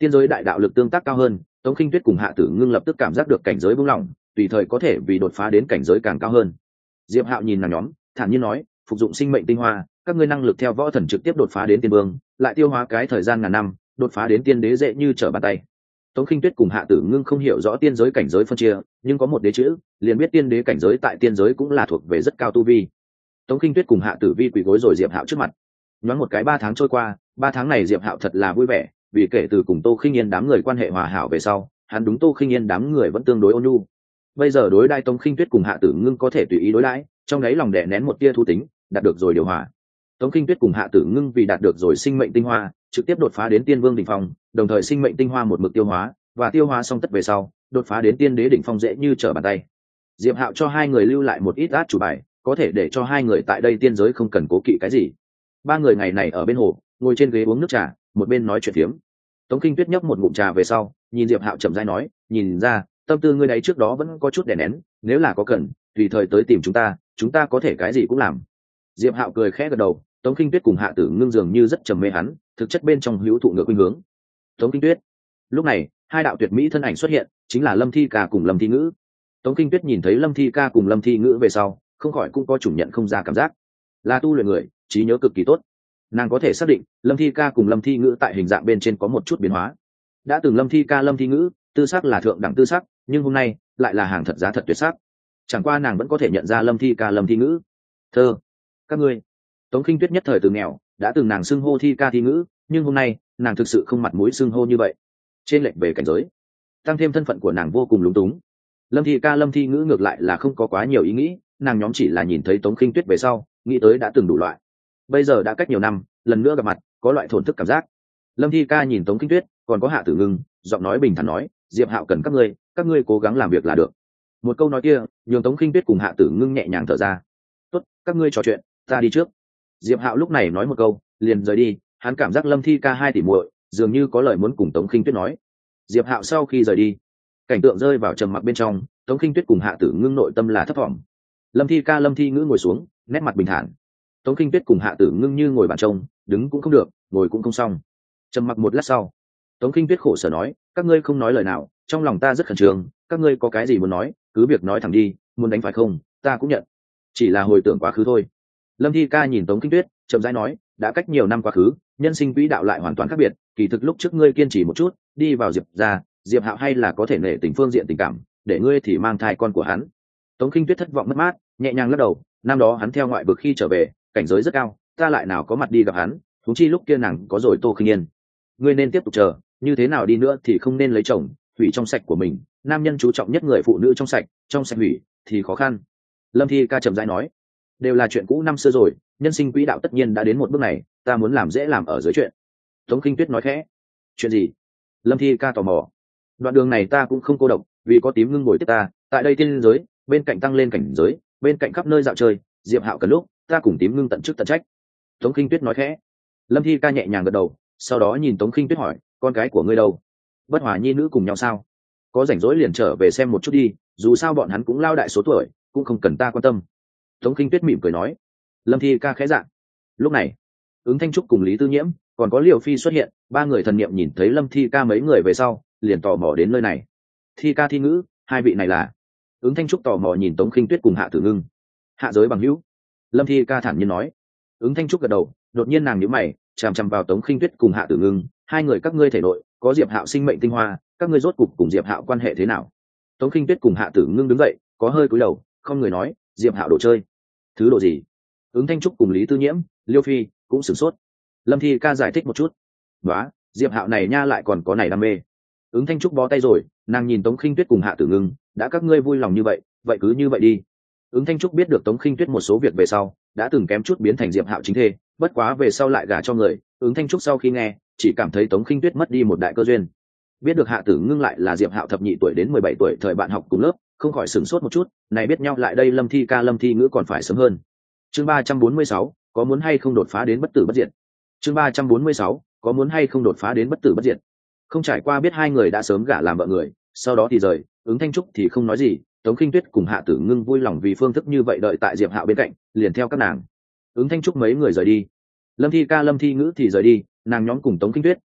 Speaker 1: tiên giới đại đạo lực tương tác cao hơn, Tống Khinh Tuyết cùng Hạ Tử Ngưng lập tức cảm giác được cảnh giới buông lỏng, tùy thời có thể vì đột phá đến cảnh giới càng cao hơn. Diệp Hạo nhìn nàng nhóm, thản nhiên nói, phục dụng sinh mệnh tinh hoa, các ngươi năng lực theo võ thần trực tiếp đột phá đến tiên vương, lại tiêu hóa cái thời gian ngàn năm, đột phá đến tiên đế dễ như trở bàn tay. Tống Khinh Tuyết cùng Hạ Tử Ngưng không hiểu rõ tiên giới cảnh giới phân chia, nhưng có một đế chữ, liền biết tiên đế cảnh giới tại tiên giới cũng là thuộc về rất cao tu vi. Tống Khinh Tuyết cùng Hạ Tử Vi quỳ gối rồi Diệp Hạo trước mặt. Nhoáng một cái ba tháng trôi qua, ba tháng này Diệp Hạo thật là vui vẻ, vì kể từ cùng Tô Khinh Yên đám người quan hệ hòa hảo về sau, hắn đúng Tô Khinh Yên đám người vẫn tương đối ôn nhu. Bây giờ đối đãi Tống Khinh Tuyết cùng Hạ Tử Ngưng có thể tùy ý đối đãi, trong đấy lòng đè nén một tia thu tính, đạt được rồi điều hòa. Tống Khinh Tuyết cùng Hạ Tử Ngưng vì đạt được rồi sinh mệnh tinh hoa, trực tiếp đột phá đến tiên vương đỉnh phong, đồng thời sinh mệnh tinh hoa một mực tiêu hóa, và tiêu hóa xong tất về sau, đột phá đến tiên đế đỉnh phong dễ như trở bàn tay. Diệp Hạo cho hai người lưu lại một ít át chủ bài, có thể để cho hai người tại đây tiên giới không cần cố kỵ cái gì. Ba người ngày này ở bên hồ, ngồi trên ghế uống nước trà, một bên nói chuyện phiếm. Tống Khinh Tuyết nhấp một ngụm trà về sau, nhìn Diệp Hạo chậm rãi nói, nhìn ra tâm tư ngươi đấy trước đó vẫn có chút đè nén, nếu là có cần, tùy thời tới tìm chúng ta, chúng ta có thể cái gì cũng làm. Diệp Hạo cười khẽ gật đầu. Tống Khinh Tuyết cùng Hạ Tử Ngưng dường như rất trầm mê hắn, thực chất bên trong hữu thụ ngược khuynh hướng. Tống Khinh Tuyết. Lúc này, hai đạo tuyệt mỹ thân ảnh xuất hiện, chính là Lâm Thi Ca cùng Lâm Thi Ngữ. Tống Khinh Tuyết nhìn thấy Lâm Thi Ca cùng Lâm Thi Ngữ về sau, không khỏi cũng có chủ nhận không ra cảm giác, là tu luyện người, trí nhớ cực kỳ tốt. Nàng có thể xác định, Lâm Thi Ca cùng Lâm Thi Ngữ tại hình dạng bên trên có một chút biến hóa. Đã từng Lâm Thi Ca Lâm Thi Ngữ, tư sắc là thượng đẳng tư sắc, nhưng hôm nay lại là hàng thật giá thật tuyệt sắc. Chẳng qua nàng vẫn có thể nhận ra Lâm Thi Ca Lâm Thi Ngữ. Thơ, các ngươi. Tống Khinh Tuyết nhất thời từ nghèo, đã từng nàng xưng hô Thi Ca Thi Ngữ, nhưng hôm nay, nàng thực sự không mặt mũi xưng hô như vậy. Trên lệch về cảnh giới, tăng thêm thân phận của nàng vô cùng lúng túng. Lâm Thi Ca Lâm Thi Ngữ ngược lại là không có quá nhiều ý nghĩ, nàng nhóm chỉ là nhìn thấy Tống Khinh Tuyết về sau, nghĩ tới đã từng đủ loại. Bây giờ đã cách nhiều năm, lần nữa gặp mặt, có loại thổn thức cảm giác. Lâm Thi Ca nhìn Tống Khinh Tuyết, còn có Hạ Tử Ngưng, giọng nói bình thản nói, Diệp Hạo cần các ngươi, các ngươi cố gắng làm việc là được. Một câu nói kia, nhường Tống Khinh Tuyết cùng Hạ Tử Ngưng nhẹ nhàng thở ra. Tốt, các ngươi trò chuyện, ta đi trước. Diệp Hạo lúc này nói một câu, liền rời đi. Hắn cảm giác Lâm Thi Ca hai tỷ muội, dường như có lời muốn cùng Tống Khinh Tuyết nói. Diệp Hạo sau khi rời đi, cảnh tượng rơi vào trầm mặc bên trong. Tống Khinh Tuyết cùng Hạ Tử Ngưng nội tâm là thấp thỏm. Lâm Thi Ca Lâm Thi Ngữ ngồi xuống, nét mặt bình thản. Tống Khinh Tuyết cùng Hạ Tử Ngưng như ngồi bàn trông, đứng cũng không được, ngồi cũng không xong. Trầm mặc một lát sau, Tống Khinh Tuyết khổ sở nói, các ngươi không nói lời nào, trong lòng ta rất khẩn trương, các ngươi có cái gì muốn nói, cứ việc nói thẳng đi, muốn đánh phải không, ta cũng nhận. Chỉ là hồi tưởng quá khứ thôi. Lâm Thi Ca nhìn Tống Khinh Tuyết, chậm rãi nói, đã cách nhiều năm quá khứ, nhân sinh quỹ đạo lại hoàn toàn khác biệt, kỳ thực lúc trước ngươi kiên trì một chút, đi vào Diệp gia, Diệp Hạo hay là có thể nể tình phương diện tình cảm, để ngươi thì mang thai con của hắn. Tống Khinh Tuyết thất vọng mất mát, nhẹ nhàng lắc đầu, năm đó hắn theo ngoại vực khi trở về, cảnh giới rất cao, ta lại nào có mặt đi gặp hắn, huống chi lúc kia nàng có rồi Tô Khinh Yên. Ngươi nên tiếp tục chờ, như thế nào đi nữa thì không nên lấy chồng, hủy trong sạch của mình, nam nhân chú trọng nhất người phụ nữ trong sạch, trong sạch hủy thì khó khăn. Lâm Thi Ca trầm rãi nói, đều là chuyện cũ năm xưa rồi, nhân sinh quỹ đạo tất nhiên đã đến một bước này, ta muốn làm dễ làm ở dưới chuyện. Tống Khinh Tuyết nói khẽ, chuyện gì? Lâm Thi Ca tò mò. Đoạn đường này ta cũng không cô độc, vì có tím ngưng bồi tiếp ta, tại đây tiên giới, bên cạnh tăng lên cảnh giới, bên cạnh khắp nơi dạo chơi, Diệp Hạo cần lúc, ta cùng tím ngưng tận chức tận trách. Tống Khinh Tuyết nói khẽ. Lâm Thi Ca nhẹ nhàng gật đầu, sau đó nhìn Tống Khinh Tuyết hỏi, con cái của ngươi đâu? Bất Hòa nhi nữ cùng nhau sao? Có rảnh rỗi liền trở về xem một chút đi, dù sao bọn hắn cũng lao đại số tuổi, cũng không cần ta quan tâm. Tống Khinh Tuyết mỉm cười nói. Lâm Thi Ca khẽ dạ. Lúc này, Ứng Thanh Trúc cùng Lý Tư Nhiễm, còn có Liều Phi xuất hiện, ba người thần niệm nhìn thấy Lâm Thi Ca mấy người về sau, liền tò mò đến nơi này. Thi Ca Thi Ngữ, hai vị này là? Ứng Thanh Trúc tò mò nhìn Tống Khinh Tuyết cùng Hạ Tử Ngưng. Hạ giới bằng hữu. Lâm Thi Ca thản nhiên nói. Ứng Thanh Trúc gật đầu, đột nhiên nàng nhíu mày, chằm chằm vào Tống Khinh Tuyết cùng Hạ Tử Ngưng, hai người các ngươi thể nội có Diệp Hạo sinh mệnh tinh hoa, các ngươi rốt cục cùng Diệp Hạo quan hệ thế nào? Tống Khinh Tuyết cùng Hạ Tử Ngưng đứng dậy, có hơi cúi đầu, không người nói, Diệp Hạo đồ chơi. Thứ đồ gì? Ứng Thanh Trúc cùng Lý Tư Nhiễm, Liêu Phi cũng sửng sốt. Lâm Thi Ca giải thích một chút. Đó, Diệp Hạo này nha lại còn có này đam mê. Ứng Thanh Trúc bó tay rồi, nàng nhìn Tống Khinh Tuyết cùng Hạ Tử Ngưng, đã các ngươi vui lòng như vậy, vậy cứ như vậy đi. Ứng Thanh Trúc biết được Tống Khinh Tuyết một số việc về sau, đã từng kém chút biến thành Diệp Hạo chính thê, bất quá về sau lại gả cho người. Ứng Thanh Trúc sau khi nghe, chỉ cảm thấy Tống Khinh Tuyết mất đi một đại cơ duyên. Biết được Hạ Tử Ngưng lại là Diệp Hạo thập nhị tuổi đến mười bảy tuổi thời bạn học cùng lớp, không khỏi sửng sốt một chút, này biết nhau lại đây Lâm Thi Ca Lâm Thi Ngữ còn phải sớm hơn. Chương ba trăm bốn mươi sáu, có muốn hay không đột phá đến bất tử bất diệt. Chương ba trăm bốn mươi sáu, có muốn hay không đột phá đến bất tử bất diệt. Không trải qua biết hai người đã sớm gả làm vợ người, sau đó thì rời, Ứng Thanh Trúc thì không nói gì, Tống Khinh Tuyết cùng Hạ Tử Ngưng vui lòng vì phương thức như vậy đợi tại Diệp Hạo bên cạnh, liền theo các nàng. Ứng Thanh Trúc mấy người rời đi. Lâm Thi Ca Lâm Thi Ngữ thì rời đi, nàng nhóm cùng Tống Khinh Tuyết,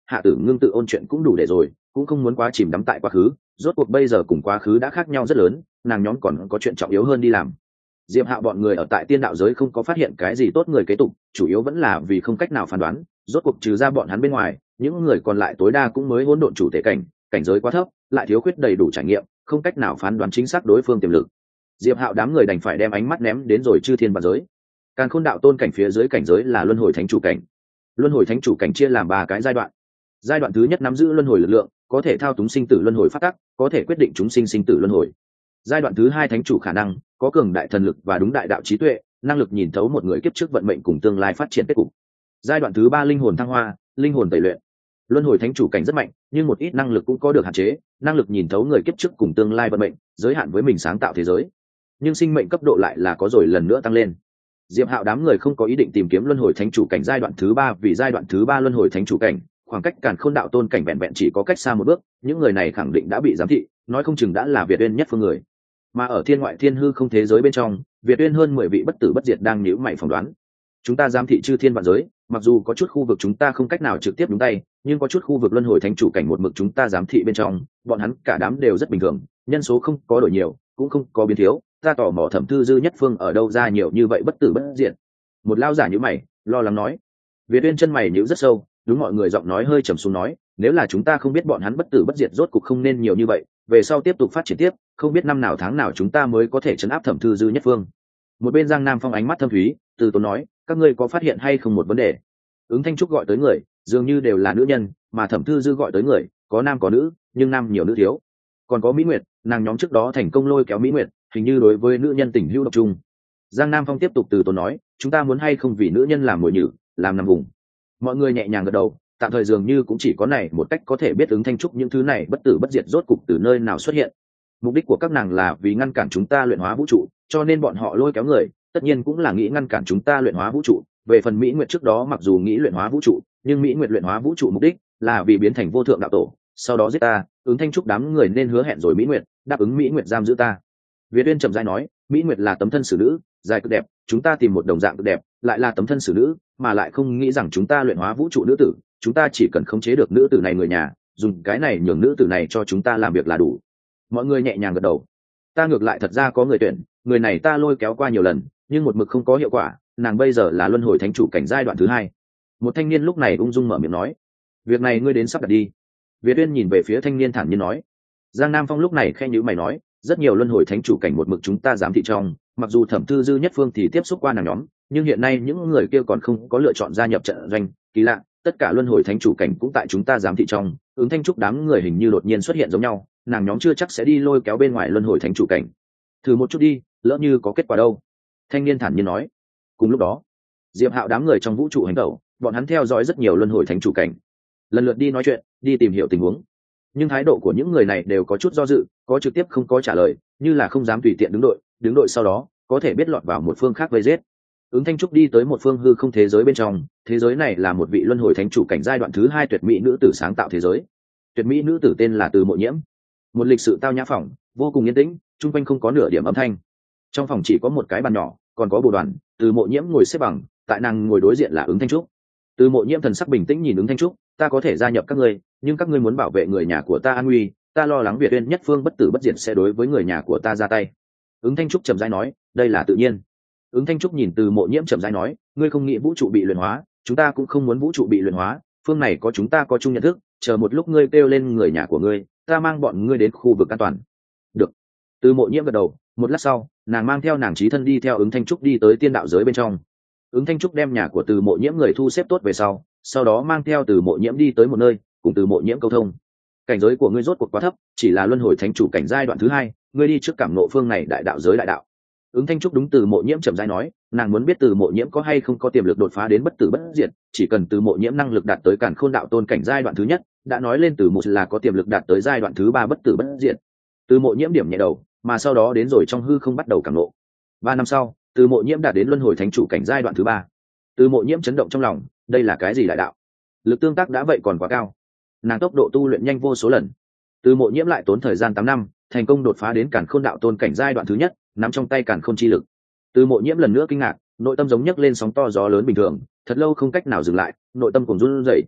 Speaker 1: hạ tử ngưng tự ôn chuyện cũng đủ để rồi, cũng không muốn quá chìm đắm tại quá khứ, rốt cuộc bây giờ cùng quá khứ đã khác nhau rất lớn, nàng nhóm còn có chuyện trọng yếu hơn đi làm. Diệp Hạo bọn người ở tại tiên đạo giới không có phát hiện cái gì tốt người kế tục, chủ yếu vẫn là vì không cách nào phán đoán, rốt cuộc trừ ra bọn hắn bên ngoài, những người còn lại tối đa cũng mới hỗn độn chủ thể cảnh, cảnh giới quá thấp, lại thiếu khuyết đầy đủ trải nghiệm, không cách nào phán đoán chính xác đối phương tiềm lực. Diệp Hạo đám người đành phải đem ánh mắt ném đến rồi chư thiên vạn giới. Càn Khôn đạo tôn cảnh phía dưới cảnh giới là luân hồi thánh chủ cảnh. Luân hồi thánh chủ cảnh chia làm ba cái giai đoạn. Giai đoạn thứ nhất nắm giữ luân hồi lực lượng, có thể thao túng sinh tử luân hồi pháp tắc, có thể quyết định chúng sinh sinh tử luân hồi. Giai đoạn thứ hai thánh chủ khả năng, có cường đại thần lực và đúng đại đạo trí tuệ, năng lực nhìn thấu một người kiếp trước vận mệnh cùng tương lai phát triển kết cục. Giai đoạn thứ ba linh hồn thăng hoa, linh hồn tẩy luyện. Luân hồi thánh chủ cảnh rất mạnh, nhưng một ít năng lực cũng có được hạn chế, năng lực nhìn thấu người kiếp trước cùng tương lai vận mệnh, giới hạn với mình sáng tạo thế giới. Nhưng sinh mệnh cấp độ lại là có rồi lần nữa tăng lên. Diệp Hạo đám người không có ý định tìm kiếm luân hồi thánh chủ cảnh giai đoạn thứ ba, vì giai đoạn thứ ba luân hồi thánh chủ cảnh, khoảng cách Càn Khôn đạo tôn cảnh vẹn vẹn chỉ có cách xa một bước, những người này khẳng định đã bị giám thị, nói không chừng đã là Việt Uyên nhất phương người. Mà ở thiên ngoại thiên hư không thế giới bên trong, Việt Uyên hơn mười vị bất tử bất diệt đang nhíu mày phỏng đoán. Chúng ta giám thị chư thiên vạn giới, mặc dù có chút khu vực chúng ta không cách nào trực tiếp đúng tay, nhưng có chút khu vực luân hồi thánh chủ cảnh một mực chúng ta giám thị bên trong, bọn hắn cả đám đều rất bình thường, nhân số không có đổi nhiều, cũng không có biến thiếu, ta tò mò Thẩm Thư Dư nhất phương ở đâu ra nhiều như vậy bất tử bất diệt. Một lao giả nhíu mày, lo lắng nói. Việt Uyên chân mày nhíu rất sâu, đúng mọi người giọng nói hơi trầm xuống nói, nếu là chúng ta không biết bọn hắn bất tử bất diệt rốt cục không nên nhiều như vậy, về sau tiếp tục phát triển tiếp, không biết năm nào tháng nào chúng ta mới có thể trấn áp Thẩm Thư Dư nhất phương. Một bên Giang Nam Phong ánh mắt thâm thúy, từ tốn nói, các ngươi có phát hiện hay không một vấn đề? Ứng Thanh Trúc gọi tới người, dường như đều là nữ nhân, mà Thẩm Thư Dư gọi tới người, có nam có nữ, nhưng nam nhiều nữ thiếu. Còn có Mỹ Nguyệt, nàng nhóm trước đó thành công lôi kéo Mỹ Nguyệt, hình như đối với nữ nhân tình hữu độc trung. Giang Nam Phong tiếp tục từ tốn nói, chúng ta muốn hay không vì nữ nhân làm mồi nhử, làm nằm vùng. Mọi người nhẹ nhàng gật đầu, tạm thời dường như cũng chỉ có này một cách có thể biết Ứng Thanh Trúc những thứ này bất tử bất diệt rốt cục từ nơi nào xuất hiện. Mục đích của các nàng là vì ngăn cản chúng ta luyện hóa vũ trụ, cho nên bọn họ lôi kéo người, tất nhiên cũng là nghĩ ngăn cản chúng ta luyện hóa vũ trụ. Về phần Mỹ Nguyệt trước đó mặc dù nghĩ luyện hóa vũ trụ, nhưng Mỹ Nguyệt luyện hóa vũ trụ mục đích là vì biến thành vô thượng đạo tổ, sau đó giết ta. Ứng Thanh Trúc đám người nên hứa hẹn rồi Mỹ Nguyệt, đáp ứng Mỹ Nguyệt giam giữ ta. Việt Uyên chậm rãi nói, Mỹ Nguyệt là tấm thân xử nữ, dài cực đẹp, chúng ta tìm một đồng dạng cực đẹp, lại là tấm thân xử nữ, mà lại không nghĩ rằng chúng ta luyện hóa vũ trụ nữ tử, chúng ta chỉ cần khống chế được nữ tử này người nhà, dùng cái này nhường nữ tử này cho chúng ta làm việc là đủ. Mọi người nhẹ nhàng gật đầu. Ta ngược lại thật ra có người tuyển, người này ta lôi kéo qua nhiều lần, nhưng một mực không có hiệu quả, nàng bây giờ là luân hồi thánh chủ cảnh giai đoạn thứ hai. Một thanh niên lúc này ung dung mở miệng nói, việc này ngươi đến sắp đặt đi. Việt Uyên nhìn về phía thanh niên thản nhiên nói. Giang Nam Phong lúc này khe nhíu mày nói, rất nhiều luân hồi thánh chủ cảnh một mực chúng ta giám thị trong, mặc dù Thẩm Thư Dư nhất phương thì tiếp xúc qua nàng nhóm, nhưng hiện nay những người kia còn không có lựa chọn gia nhập trận doanh. Kỳ lạ, tất cả luân hồi thánh chủ cảnh cũng tại chúng ta giám thị trong, Ứng Thanh Trúc đám người hình như đột nhiên xuất hiện giống nhau, nàng nhóm chưa chắc sẽ đi lôi kéo bên ngoài luân hồi thánh chủ cảnh. Thử một chút đi, lỡ như có kết quả đâu. Thanh niên thản nhiên nói. Cùng lúc đó, Diệp Hạo đám người trong vũ trụ hành tẩu, bọn hắn theo dõi rất nhiều luân hồi thánh chủ cảnh, lần lượt đi nói chuyện, đi tìm hiểu tình huống. Nhưng thái độ của những người này đều có chút do dự, có trực tiếp không có trả lời, như là không dám tùy tiện đứng đội, đứng đội sau đó có thể biết lọt vào một phương khác vây giết. Ứng Thanh Trúc đi tới một phương hư không thế giới bên trong, thế giới này là một vị luân hồi thánh chủ cảnh giai đoạn thứ hai tuyệt mỹ nữ tử sáng tạo thế giới. Tuyệt mỹ nữ tử tên là Từ Mộ Nhiễm. Một lịch sự tao nhã phòng, vô cùng yên tĩnh, chung quanh không có nửa điểm âm thanh. Trong phòng chỉ có một cái bàn nhỏ, còn có bồ đoàn. Từ Mộ Nhiễm ngồi xếp bằng, tại nàng ngồi đối diện là Ứng Thanh Trúc. Từ Mộ Nhiễm thần sắc bình tĩnh nhìn Ứng Thanh Trúc, ta có thể gia nhập các ngươi, nhưng các ngươi muốn bảo vệ người nhà của ta an nguy, ta lo lắng Việt Uyên nhất phương bất tử bất diệt sẽ đối với người nhà của ta ra tay. Ứng Thanh Trúc chậm rãi nói, đây là tự nhiên. Ứng Thanh Trúc nhìn Từ Mộ Nhiễm chậm rãi nói, ngươi không nghĩ vũ trụ bị luyện hóa, chúng ta cũng không muốn vũ trụ bị luyện hóa, phương này có chúng ta có chung nhận thức, chờ một lúc ngươi kêu lên người nhà của ngươi, ta mang bọn ngươi đến khu vực an toàn. Được. Từ Mộ Nhiễm gật đầu, một lát sau, nàng mang theo nàng chí thân đi theo Ứng Thanh Trúc đi tới tiên đạo giới bên trong. Ứng Thanh Trúc đem nhà của Từ Mộ Nhiễm người thu xếp tốt về sau, sau đó mang theo Từ Mộ Nhiễm đi tới một nơi, cùng Từ Mộ Nhiễm câu thông. Cảnh giới của ngươi rốt cuộc quá thấp, chỉ là luân hồi thánh chủ cảnh giai đoạn thứ hai, ngươi đi trước cảm ngộ phương này đại đạo giới đại đạo. Ứng Thanh Trúc đúng Từ Mộ Nhiễm chậm rãi nói, nàng muốn biết Từ Mộ Nhiễm có hay không có tiềm lực đột phá đến bất tử bất diệt, chỉ cần Từ Mộ Nhiễm năng lực đạt tới Càn Khôn đạo tôn cảnh giai đoạn thứ nhất, đã nói lên Từ Mộ là có tiềm lực đạt tới giai đoạn thứ ba bất tử bất diệt. Từ Mộ Nhiễm điểm nhẹ đầu, mà sau đó đến rồi trong hư không bắt đầu cảm ngộ. Ba năm sau, Từ Mộ Nhiễm đạt đến luân hồi thánh chủ cảnh giai đoạn thứ ba. Từ Mộ Nhiễm chấn động trong lòng, đây là cái gì đại đạo? Lực tương tác đã vậy còn quá cao. Nàng tốc độ tu luyện nhanh vô số lần. Từ Mộ Nhiễm lại tốn thời gian tám năm, thành công đột phá đến Càn Khôn đạo tôn cảnh giai đoạn thứ nhất, nắm trong tay Càn Khôn chi lực. Từ Mộ Nhiễm lần nữa kinh ngạc, nội tâm giống nhấc lên sóng to gió lớn bình thường, thật lâu không cách nào dừng lại, nội tâm cùng run rẩy.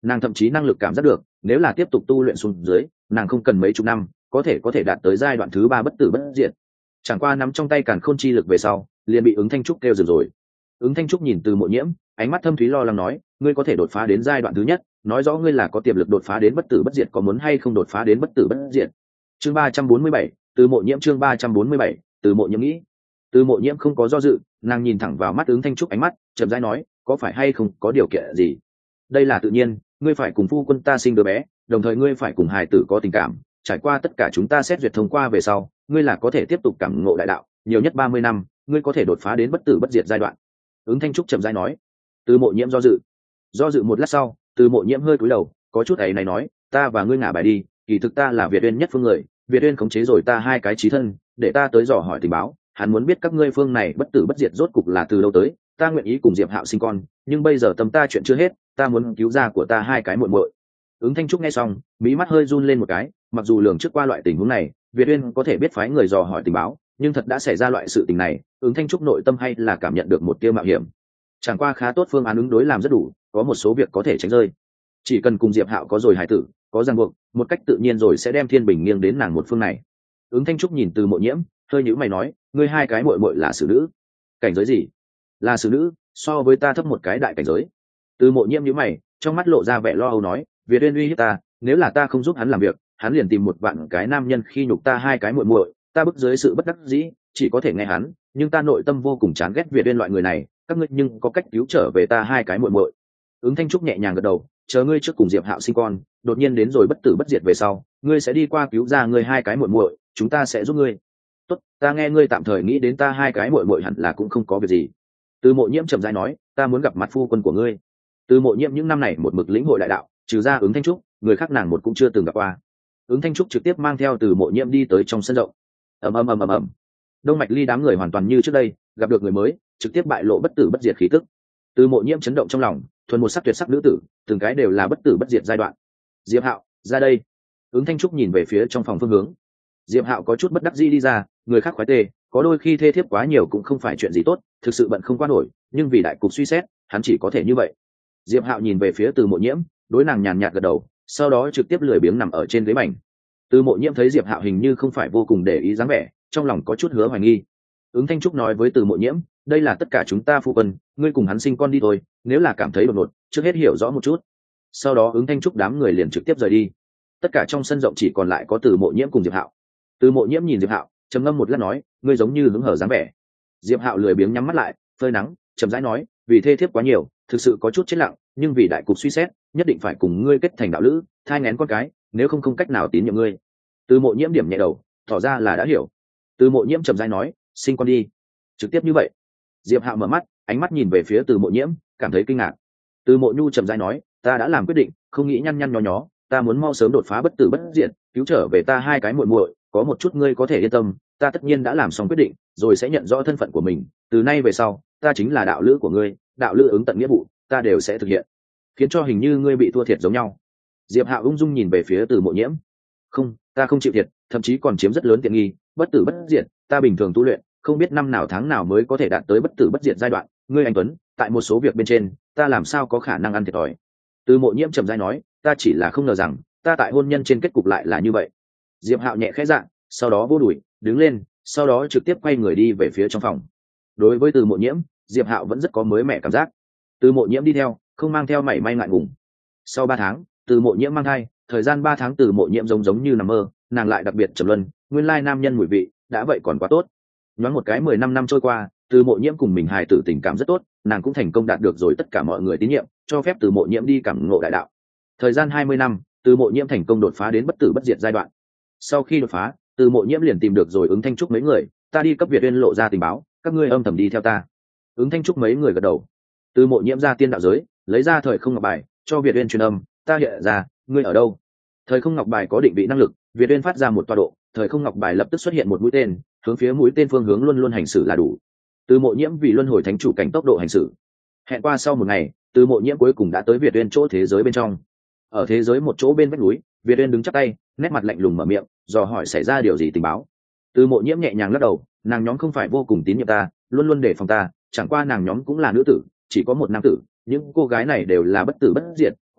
Speaker 1: Nàng thậm chí năng lực cảm giác được nếu là tiếp tục tu luyện xuống dưới, nàng không cần mấy chục năm có thể có thể đạt tới giai đoạn thứ ba bất tử bất diệt. Chẳng qua nắm trong tay càn khôn chi lực về sau liền bị ứng thanh trúc kêu dừng rồi. Ứng thanh trúc nhìn Từ Mộ Nhiễm, ánh mắt thâm thúy lo lắng nói, ngươi có thể đột phá đến giai đoạn thứ nhất, nói rõ ngươi là có tiềm lực đột phá đến bất tử bất diệt, có muốn hay không đột phá đến bất tử bất diệt. Chương ba trăm bốn mươi bảy, Từ Mộ Nhiễm chương ba trăm bốn mươi bảy, Từ Mộ Nhiễm nghĩ. Từ Mộ Nhiễm không có do dự, nàng nhìn thẳng vào mắt ứng thanh trúc ánh mắt, chậm rãi nói, có phải hay không có điều kiện gì? Đây là tự nhiên, ngươi phải cùng phu quân ta sinh đứa bé, đồng thời ngươi phải cùng hài tử có tình cảm, trải qua tất cả chúng ta xét duyệt thông qua về sau, ngươi là có thể tiếp tục cảm ngộ đại đạo, nhiều nhất ba mươi năm, ngươi có thể đột phá đến bất tử bất diệt giai đoạn. Ứng thanh trúc chậm rãi nói. Từ Mộ Nhiễm do dự do dự một lát sau, Từ Mộ Nhiễm hơi cúi đầu, có chút ấy này nói, ta và ngươi ngả bài đi, kỳ thực ta là Việt Uyên nhất phương người, Việt Uyên khống chế rồi ta hai cái chí thân, để ta tới dò hỏi tình báo, hắn muốn biết các ngươi phương này bất tử bất diệt rốt cục là từ đâu tới, ta nguyện ý cùng Diệp Hạo sinh con, nhưng bây giờ tâm ta chuyện chưa hết, ta muốn cứu ra của ta hai cái muội muội. Ứng thanh trúc nghe xong, mí mắt hơi run lên một cái, mặc dù lường trước qua loại tình huống này, Việt Uyên có thể biết phái người dò hỏi tình báo, nhưng thật đã xảy ra loại sự tình này, ứng thanh trúc nội tâm hay là cảm nhận được một tia mạo hiểm. Chẳng qua khá tốt phương án ứng đối làm rất đủ, có một số việc có thể tránh rơi, chỉ cần cùng Diệp Hạo có rồi hài tử, có ràng buộc, một cách tự nhiên rồi sẽ đem thiên bình nghiêng đến nàng một phương này. Ứng thanh trúc nhìn Từ Mộ Nhiễm, hơi nhíu mày nói, ngươi hai cái muội muội là xử nữ, cảnh giới gì? Là xử nữ, so với ta thấp một cái đại cảnh giới. Từ Mộ Nhiễm nhíu mày, trong mắt lộ ra vẻ lo âu nói, Việt Uyên uy hiếp ta, nếu là ta không giúp hắn làm việc, hắn liền tìm một vạn cái nam nhân khi nhục ta hai cái muội muội, ta bức dưới sự bất đắc dĩ, chỉ có thể nghe hắn, nhưng ta nội tâm vô cùng chán ghét Việt Uyên loại người này, các ngươi nhưng có cách cứu trở về ta hai cái muội muội. Ứng thanh trúc nhẹ nhàng gật đầu, chờ ngươi trước cùng Diệp Hạo sinh con, đột nhiên đến rồi bất tử bất diệt về sau, ngươi sẽ đi qua cứu ra ngươi hai cái muội muội, chúng ta sẽ giúp ngươi. Tốt, ta nghe ngươi tạm thời nghĩ đến ta hai cái muội muội hẳn là cũng không có việc gì. Từ Mộ Nhiễm chậm rãi nói, ta muốn gặp mặt phu quân của ngươi. Từ Mộ Nhiễm những năm này một mực lĩnh hội đại đạo, trừ ra Ứng thanh trúc, người khác nàng một cũng chưa từng gặp qua. Ứng thanh trúc trực tiếp mang theo Từ Mộ Nhiễm đi tới trong sân rộng. ầm ầm ầm ầm ầm, Đông Mạch Ly đám người hoàn toàn như trước đây, gặp được người mới, trực tiếp bại lộ bất tử bất diệt khí tức. Từ Mộ Nhiễm chấn động trong lòng, thuần một sắc tuyệt sắc nữ tử, từng cái đều là bất tử bất diệt giai đoạn. Diệp Hạo, ra đây. Ứng thanh trúc nhìn về phía trong phòng phương hướng. Diệp Hạo có chút bất đắc dĩ đi ra, người khác khoái tê, có đôi khi thê thiếp quá nhiều cũng không phải chuyện gì tốt, thực sự bận không qua nổi, nhưng vì đại cục suy xét, hắn chỉ có thể như vậy. Diệp Hạo nhìn về phía Từ Mộ Nhiễm, đối nàng nhàn nhạt gật đầu, sau đó trực tiếp lười biếng nằm ở trên ghế bành. Từ Mộ Nhiễm thấy Diệp Hạo hình như không phải vô cùng để ý dáng vẻ, trong lòng có chút hứa hoài nghi. Ứng thanh trúc nói với Từ Mộ Nhiễm, đây là tất cả chúng ta phu quân, ngươi cùng hắn sinh con đi thôi, nếu là cảm thấy đột ngột, trước hết hiểu rõ một chút. Sau đó Ứng thanh trúc đám người liền trực tiếp rời đi. Tất cả trong sân rộng chỉ còn lại có Từ Mộ Nhiễm cùng Diệp Hạo. Từ Mộ Nhiễm nhìn Diệp Hạo, trầm ngâm một lát nói, ngươi giống như hứng hở dáng vẻ. Diệp Hạo lười biếng nhắm mắt lại, phơi nắng, chậm rãi nói, vì thê thiếp quá nhiều, thực sự có chút chết lặng, nhưng vì đại cục suy xét, nhất định phải cùng ngươi kết thành đạo lữ, thai nghén con cái, nếu không không cách nào tín nhiệm ngươi. Từ Mộ Nhiễm điểm nhẹ đầu, tỏ ra là đã hiểu. Từ Mộ Nhiễm chậm rãi nói, sinh con đi. Trực tiếp như vậy. Diệp Hạo mở mắt, ánh mắt nhìn về phía Từ Mộ Nhiễm, cảm thấy kinh ngạc. Từ Mộ Nhu chậm rãi nói, ta đã làm quyết định, không nghĩ nhăn nhăn nhó nhó, ta muốn mau sớm đột phá bất tử bất diệt, cứu trở về ta hai cái muội muội, có một chút ngươi có thể yên tâm, ta tất nhiên đã làm xong quyết định, rồi sẽ nhận rõ thân phận của mình, từ nay về sau, ta chính là đạo lữ của ngươi, đạo lữ ứng tận nghĩa vụ, ta đều sẽ thực hiện, khiến cho hình như ngươi bị thua thiệt giống nhau. Diệp Hạo ung dung nhìn về phía Từ Mộ Nhiễm. Không, ta không chịu thiệt, thậm chí còn chiếm rất lớn tiện nghi, bất tử bất diệt, ta bình thường tu luyện, không biết năm nào tháng nào mới có thể đạt tới bất tử bất diệt giai đoạn, ngươi anh tuấn, tại một số việc bên trên, ta làm sao có khả năng ăn thiệt thòi. Từ Mộ Nhiễm trầm rãi nói, ta chỉ là không ngờ rằng, ta tại hôn nhân trên kết cục lại là như vậy. Diệp Hạo nhẹ khẽ dạ, sau đó vô đùi, đứng lên, sau đó trực tiếp quay người đi về phía trong phòng. Đối với Từ Mộ Nhiễm, Diệp Hạo vẫn rất có mới mẻ cảm giác. Từ Mộ Nhiễm đi theo, không mang theo mảy may ngại ngùng. Sau ba tháng, Từ Mộ Nhiễm mang thai, thời gian ba tháng Từ Mộ Nhiễm giống giống như nằm mơ, nàng lại đặc biệt trầm luân, nguyên lai nam nhân mùi vị, đã vậy còn quá tốt. Nhoáng một cái mười năm năm trôi qua, Từ Mộ Nhiễm cùng mình hài tử tình cảm rất tốt, nàng cũng thành công đạt được rồi tất cả mọi người tín nhiệm, cho phép Từ Mộ Nhiễm đi cảm ngộ đại đạo. Thời gian hai mươi năm, Từ Mộ Nhiễm thành công đột phá đến bất tử bất diệt giai đoạn. Sau khi đột phá, Từ Mộ Nhiễm liền tìm được rồi Ứng Thanh Trúc mấy người, ta đi cấp Việt Uyên lộ ra tình báo, các ngươi âm thầm đi theo ta. Ứng Thanh Trúc mấy người gật đầu. Từ Mộ Nhiễm ra tiên đạo giới, lấy ra thời không ngọc bài, cho Việt Uyên truyền âm, ta hiện ra, ngươi ở đâu? Thời không ngọc bài có định vị năng lực, Việt Uyên phát ra một tọa độ, thời không ngọc bài lập tức xuất hiện một mũi tên, hướng phía mũi tên phương hướng luôn luôn hành xử là đủ. Từ Mộ Nhiễm vì luân hồi thánh chủ cảnh tốc độ hành xử. Hẹn qua sau một ngày, Từ Mộ Nhiễm cuối cùng đã tới Việt Uyên chỗ thế giới bên trong. Ở thế giới một chỗ bên vách núi, Việt Uyên đứng chắp tay, nét mặt lạnh lùng mở miệng, dò hỏi xảy ra điều gì tình báo. Từ Mộ Nhiễm nhẹ nhàng lắc đầu, nàng nhóm không phải vô cùng tín nhiệm ta, luôn luôn đề phòng ta, chẳng qua nàng nhóm cũng là nữ tử, chỉ có một nam tử, những cô gái này đều là bất tử bất diệt,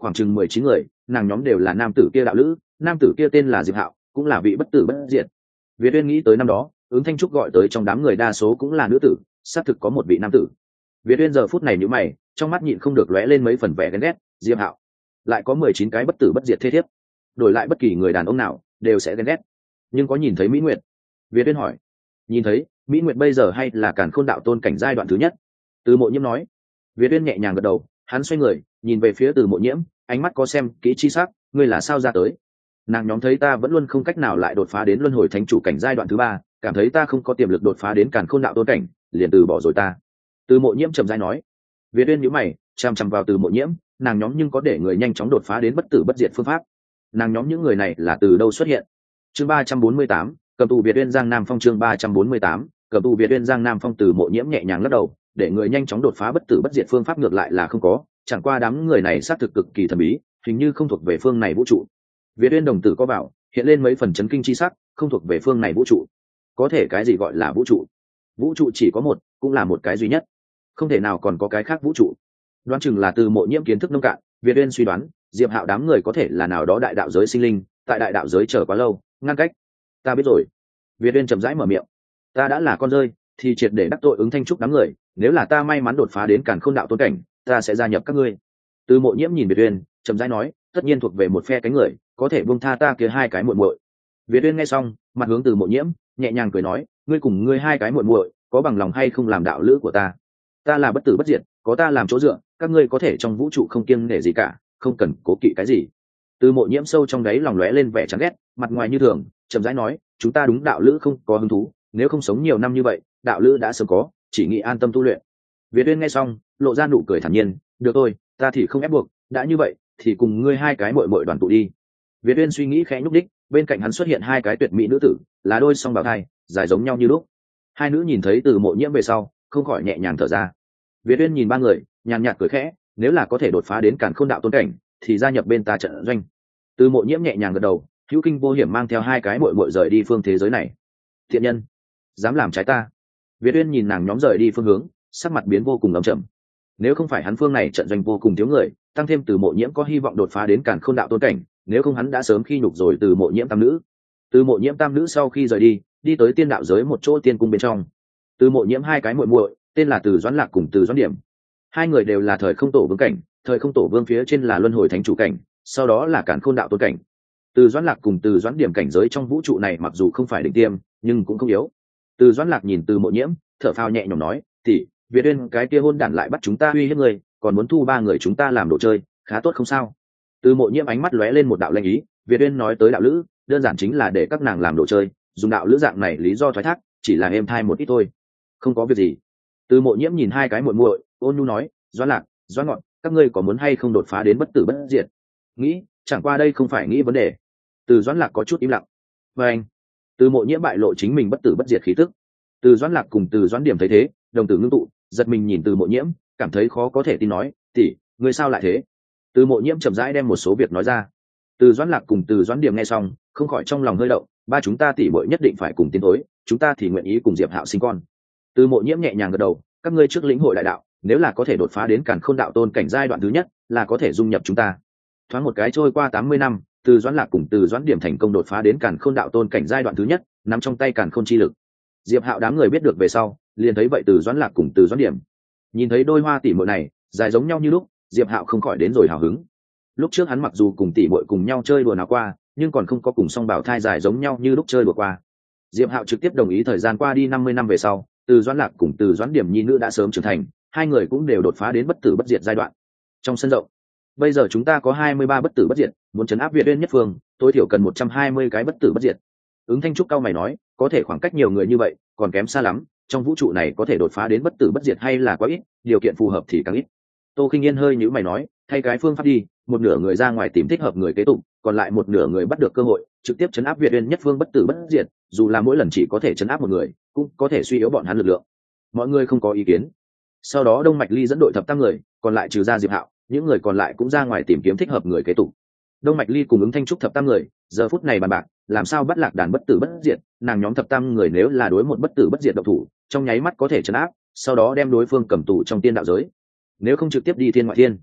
Speaker 1: khoảng chừng mười chín người, nàng nhóm đều là nam tử kia đạo lữ, nam tử kia tên là Diệp Hạo, cũng là vị bất tử bất diệt. Việt Uyên nghĩ tới năm đó ứng thanh trúc gọi tới trong đám người đa số cũng là nữ tử, xác thực có một vị nam tử. Việt Uyên giờ phút này nhíu mày, trong mắt nhịn không được lóe lên mấy phần vẻ ghen ghét. Diệp Hạo lại có mười chín cái bất tử bất diệt thế thiếp, đổi lại bất kỳ người đàn ông nào đều sẽ ghen ghét. Nhưng có nhìn thấy Mỹ Nguyệt? Việt Uyên hỏi. Nhìn thấy. Mỹ Nguyệt bây giờ hay là Càn Khôn đạo tôn cảnh giai đoạn thứ nhất? Từ Mộ Nhiễm nói. Việt Uyên nhẹ nhàng gật đầu, hắn xoay người nhìn về phía Từ Mộ Nhiễm, ánh mắt có xem kỹ chi sắc. Ngươi là sao ra tới? Nàng nhóm thấy ta vẫn luôn không cách nào lại đột phá đến luân hồi thánh chủ cảnh giai đoạn thứ ba, cảm thấy ta không có tiềm lực đột phá đến Càn Khôn đạo tôn cảnh, liền từ bỏ rồi ta. Từ Mộ Nhiễm trầm rãi nói. Việt Uyên nhíu mày, chằm chằm vào Từ Mộ Nhiễm, nàng nhóm nhưng có để người nhanh chóng đột phá đến bất tử bất diệt phương pháp. Nàng nhóm những người này là từ đâu xuất hiện? Chương ba trăm bốn mươi tám, cầm tù Việt Uyên Giang Nam Phong. Chương ba trăm bốn mươi tám, cầm tù Việt Uyên Giang Nam Phong. Từ Mộ Nhiễm nhẹ nhàng lắc đầu, để người nhanh chóng đột phá bất tử bất diệt phương pháp ngược lại là không có, chẳng qua đám người này xác thực cực kỳ thần bí, hình như không thuộc về phương này vũ trụ. Việt Uyên đồng tử có bảo hiện lên mấy phần chấn kinh chi sắc, không thuộc về phương này vũ trụ. Có thể cái gì gọi là vũ trụ? Vũ trụ chỉ có một, cũng là một cái duy nhất, không thể nào còn có cái khác vũ trụ. Đoán chừng là Từ Mộ Nhiễm kiến thức nông cạn, Việt Uyên suy đoán Diệp Hạo đám người có thể là nào đó đại đạo giới sinh linh, tại đại đạo giới chờ quá lâu, ngăn cách. Ta biết rồi. Việt Uyên chậm rãi mở miệng. Ta đã là con rơi, thì triệt để đắc tội ứng thanh trúc đám người, nếu là ta may mắn đột phá đến Càn Khôn đạo tôn cảnh, ta sẽ gia nhập các ngươi. Từ Mộ Nhiễm nhìn Việt Uyên, chậm rãi nói, tất nhiên thuộc về một phe cánh người, có thể buông tha ta kia hai cái muội muội. Việt Uyên nghe xong, mặt hướng Từ Mộ Nhiễm, nhẹ nhàng cười nói, ngươi cùng ngươi hai cái muội muội, có bằng lòng hay không làm đạo lữ của ta? Ta là bất tử bất diệt, có ta làm chỗ dựa, các ngươi có thể trong vũ trụ không kiêng nể gì cả, không cần cố kỵ cái gì. Từ Mộ Nhiễm sâu trong đáy lòng lóe lên vẻ chán ghét, mặt ngoài như thường, chậm rãi nói, chúng ta đúng đạo lữ không có hứng thú, nếu không sống nhiều năm như vậy, đạo lữ đã sớm có, chỉ nghĩ an tâm tu luyện. Việt Uyên nghe xong, lộ ra nụ cười thản nhiên, được thôi, ta thì không ép buộc, đã như vậy, thì cùng ngươi hai cái muội muội đoàn tụ đi. Việt Uyên suy nghĩ khẽ nhúc đích, bên cạnh hắn xuất hiện hai cái tuyệt mỹ nữ tử, là đôi song bào thai, dài giống nhau như lúc. Hai nữ nhìn thấy Từ Mộ Nhiễm về sau, không khỏi nhẹ nhàng thở ra. Việt Uyên nhìn ba người, nhàn nhạt cười khẽ, nếu là có thể đột phá đến Càn Khôn đạo tôn cảnh, thì gia nhập bên ta trận doanh. Từ Mộ Nhiễm nhẹ nhàng gật đầu, hữu kinh vô hiểm mang theo hai cái muội muội rời đi phương thế giới này. Thiện nhân, dám làm trái ta. Việt Uyên nhìn nàng nhóm rời đi phương hướng, sắc mặt biến vô cùng ấm trầm. Nếu không phải hắn phương này trận doanh vô cùng thiếu người, tăng thêm Từ Mộ Nhiễm có hy vọng đột phá đến Càn Khôn đạo tôn cảnh, nếu không hắn đã sớm khi nhục rồi Từ Mộ Nhiễm tam nữ. Từ Mộ Nhiễm tam nữ sau khi rời đi, đi tới tiên đạo giới một chỗ tiên cung bên trong. Từ Mộ Nhiễm hai cái muội muội, tên là Từ Doãn Lạc cùng Từ Doãn Điểm. Hai người đều là thời không tổ vương cảnh, thời không tổ vương phía trên là luân hồi thánh chủ cảnh, sau đó là Càn Khôn đạo tôn cảnh. Từ Doãn Lạc cùng Từ Doãn Điểm cảnh giới trong vũ trụ này mặc dù không phải đỉnh tiêm, nhưng cũng không yếu. Từ Doãn Lạc nhìn Từ Mộ Nhiễm, thở phào nhẹ nhõm nói, tỷ, Việt Uyên cái kia hôn đản lại bắt chúng ta uy hiếp người, còn muốn thu ba người chúng ta làm đồ chơi, khá tốt không sao? Từ Mộ Nhiễm ánh mắt lóe lên một đạo lanh ý, Việt Uyên nói tới đạo lữ, đơn giản chính là để các nàng làm đồ chơi, dùng đạo lữ dạng này lý do thoái thác, chỉ là êm thai một ít thôi. Không có việc gì. Từ Mộ Nhiễm nhìn hai cái muội muội, ôn nhu nói, Doãn Lạc, Doãn Ngọn, các ngươi có muốn hay không đột phá đến bất tử bất diệt? Nghĩ, chẳng qua đây không phải nghĩ vấn đề. Từ Doãn Lạc có chút im lặng. Và anh, Từ Mộ Nhiễm bại lộ chính mình bất tử bất diệt khí tức. Từ Doãn Lạc cùng Từ Doãn Điểm thấy thế, đồng tử ngưng tụ, giật mình nhìn Từ Mộ Nhiễm, cảm thấy khó có thể tin nói, tỷ, ngươi sao lại thế? Từ Mộ Nhiễm chậm rãi đem một số việc nói ra. Từ Doãn Lạc cùng Từ Doãn Điểm nghe xong, không khỏi trong lòng hơi động, ba chúng ta tỷ muội nhất định phải cùng tiến thối, chúng ta thì nguyện ý cùng Diệp Hạo sinh con. Từ Mộ Nhiễm nhẹ nhàng gật đầu, các ngươi trước lĩnh hội đại đạo, nếu là có thể đột phá đến Càn Khôn đạo tôn cảnh giai đoạn thứ nhất, là có thể dung nhập chúng ta. Thoáng một cái trôi qua tám mươi năm, Từ Doãn Lạc cùng Từ Doãn Điểm thành công đột phá đến Càn Khôn đạo tôn cảnh giai đoạn thứ nhất, nắm trong tay Càn Khôn chi lực. Diệp Hạo đám người biết được về sau, liền thấy vậy Từ Doãn Lạc cùng Từ Doãn Điểm. Nhìn thấy đôi hoa tỷ muội này, dài giống nhau như lúc, Diệp Hạo không khỏi đến rồi hào hứng. Lúc trước hắn mặc dù cùng tỷ muội cùng nhau chơi đùa nào qua, nhưng còn không có cùng song bảo thai dài giống nhau như lúc chơi đùa qua. Diệp Hạo trực tiếp đồng ý thời gian qua đi năm mươi năm về sau, Từ Doãn Lạc cùng Từ Doãn Điểm nhi nữ đã sớm trưởng thành, hai người cũng đều đột phá đến bất tử bất diệt giai đoạn. Trong sân rộng, bây giờ chúng ta có hai mươi ba bất tử bất diệt, muốn trấn áp Việt Uyên nhất phương, tối thiểu cần một trăm hai mươi cái bất tử bất diệt. Ứng Thanh Trúc cao mày nói, có thể khoảng cách nhiều người như vậy, còn kém xa lắm, trong vũ trụ này có thể đột phá đến bất tử bất diệt hay là quá ít, điều kiện phù hợp thì càng ít. Tô Khinh Yên hơi nhíu mày nói, thay cái phương pháp đi, một nửa người ra ngoài tìm thích hợp người kế tục, còn lại một nửa người bắt được cơ hội, trực tiếp trấn áp Việt Uyên nhất phương bất tử bất diệt, dù là mỗi lần chỉ có thể trấn áp một người, cũng có thể suy yếu bọn hắn lực lượng. Mọi người không có ý kiến. Sau đó Đông Mạch Ly dẫn đội thập tam người, còn lại trừ ra Diệp Hạo, những người còn lại cũng ra ngoài tìm kiếm thích hợp người kế tục. Đông Mạch Ly cùng Ứng Thanh Trúc thập tam người, giờ phút này bàn bạc, làm sao bắt lạc đàn bất tử bất diệt, nàng nhóm thập tam người nếu là đối một bất tử bất diệt độc thủ, trong nháy mắt có thể trấn áp, sau đó đem đối phương cầm tù trong tiên đạo giới. Nếu không trực tiếp đi thiên ngoại thiên.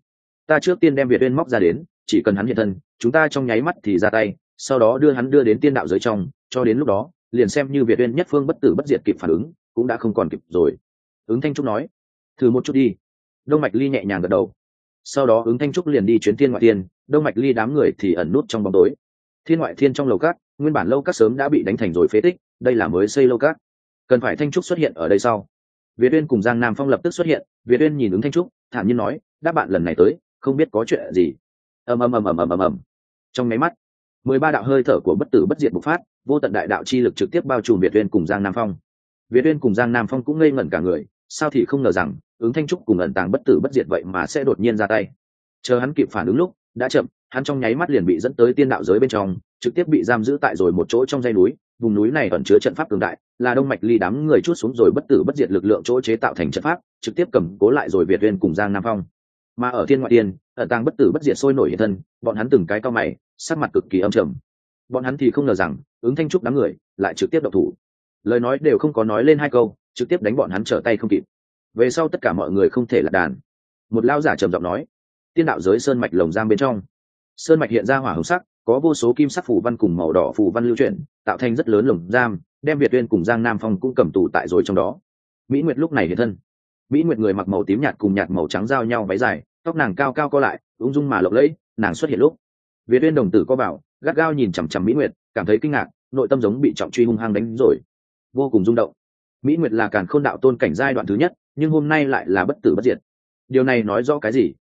Speaker 1: ta trước tiên đem Việt Uyên móc ra đến, chỉ cần hắn hiện thân, chúng ta trong nháy mắt thì ra tay, sau đó đưa hắn đưa đến tiên đạo giới trong, cho đến lúc đó, liền xem như Việt Uyên nhất phương bất tử bất diệt kịp phản ứng, cũng đã không còn kịp rồi. Ứng Thanh Trúc nói, thử một chút đi. Đông Mạch Ly nhẹ nhàng gật đầu. Sau đó Ứng Thanh Trúc liền đi chuyến thiên ngoại thiên, Đông Mạch Ly đám người thì ẩn nút trong bóng tối. Thiên ngoại thiên trong lầu cát, nguyên bản lâu cát sớm đã bị đánh thành rồi phế tích, đây là mới xây lâu cát. Cần phải Thanh Trúc xuất hiện ở đây sau. Việt Uyên cùng Giang Nam Phong lập tức xuất hiện, Việt Uyên nhìn Ứng Thanh Trúc, thản nhiên nói, đáp bạn lần này tới, không biết có chuyện gì. Ầm ầm ầm ầm ầm ầm ầm. Trong mấy mắt, mười ba đạo hơi thở của bất tử bất diệt bộc phát, vô tận đại đạo chi lực trực tiếp bao trùm Việt Uyên cùng Giang Nam Phong. Việt Uyên cùng Giang Nam Phong cũng ngây ngẩn cả người, sao thì không ngờ rằng, Ứng Thanh Trúc cùng ẩn tàng bất tử bất diệt vậy mà sẽ đột nhiên ra tay. Chờ hắn kịp phản ứng lúc, đã chậm, hắn trong nháy mắt liền bị dẫn tới tiên đạo giới bên trong, trực tiếp bị giam giữ tại rồi một chỗ trong dãy núi, vùng núi này ẩn chứa trận pháp cường đại, là Đông Mạch Ly đám người chuốt xuống rồi bất tử bất diệt lực lượng chỗ chế tạo thành trận pháp, trực tiếp cầm cố lại rồi Việt Uyên cùng Giang Nam Phong. Mà ở thiên ngoại tiên, ẩn tàng bất tử bất diệt sôi nổi hiện thân, bọn hắn từng cái cao mày, sắc mặt cực kỳ âm trầm. Bọn hắn thì không ngờ rằng, Ứng Thanh Trúc đám người lại trực tiếp động thủ. Lời nói đều không có nói lên hai câu, trực tiếp đánh bọn hắn trở tay không kịp. Về sau tất cả mọi người không thể lạc đàn. Một lão giả trầm giọng nói, tiên đạo giới sơn mạch lồng giam bên trong, sơn mạch hiện ra hỏa hồng sắc, có vô số kim sắc phù văn cùng màu đỏ phù văn lưu chuyển, tạo thành rất lớn lồng giam, đem Việt Uyên cùng Giang Nam Phong cũng cầm tù tại rồi trong đó. Mỹ Nguyệt lúc này hiện thân. Mỹ Nguyệt người mặc màu tím nhạt cùng nhạt màu trắng giao nhau váy dài, tóc nàng cao cao co lại, ung dung mà lộng lẫy, nàng xuất hiện lúc, Việt Uyên đồng tử co vào, gắt gao nhìn chằm chằm Mỹ Nguyệt, cảm thấy kinh ngạc, nội tâm giống bị trọng truy hung hăng đánh rồi, vô cùng rung động. Mỹ Nguyệt là Càn Khôn đạo tôn cảnh giai đoạn thứ nhất, nhưng hôm nay lại là bất tử bất diệt. Điều này nói rõ cái gì?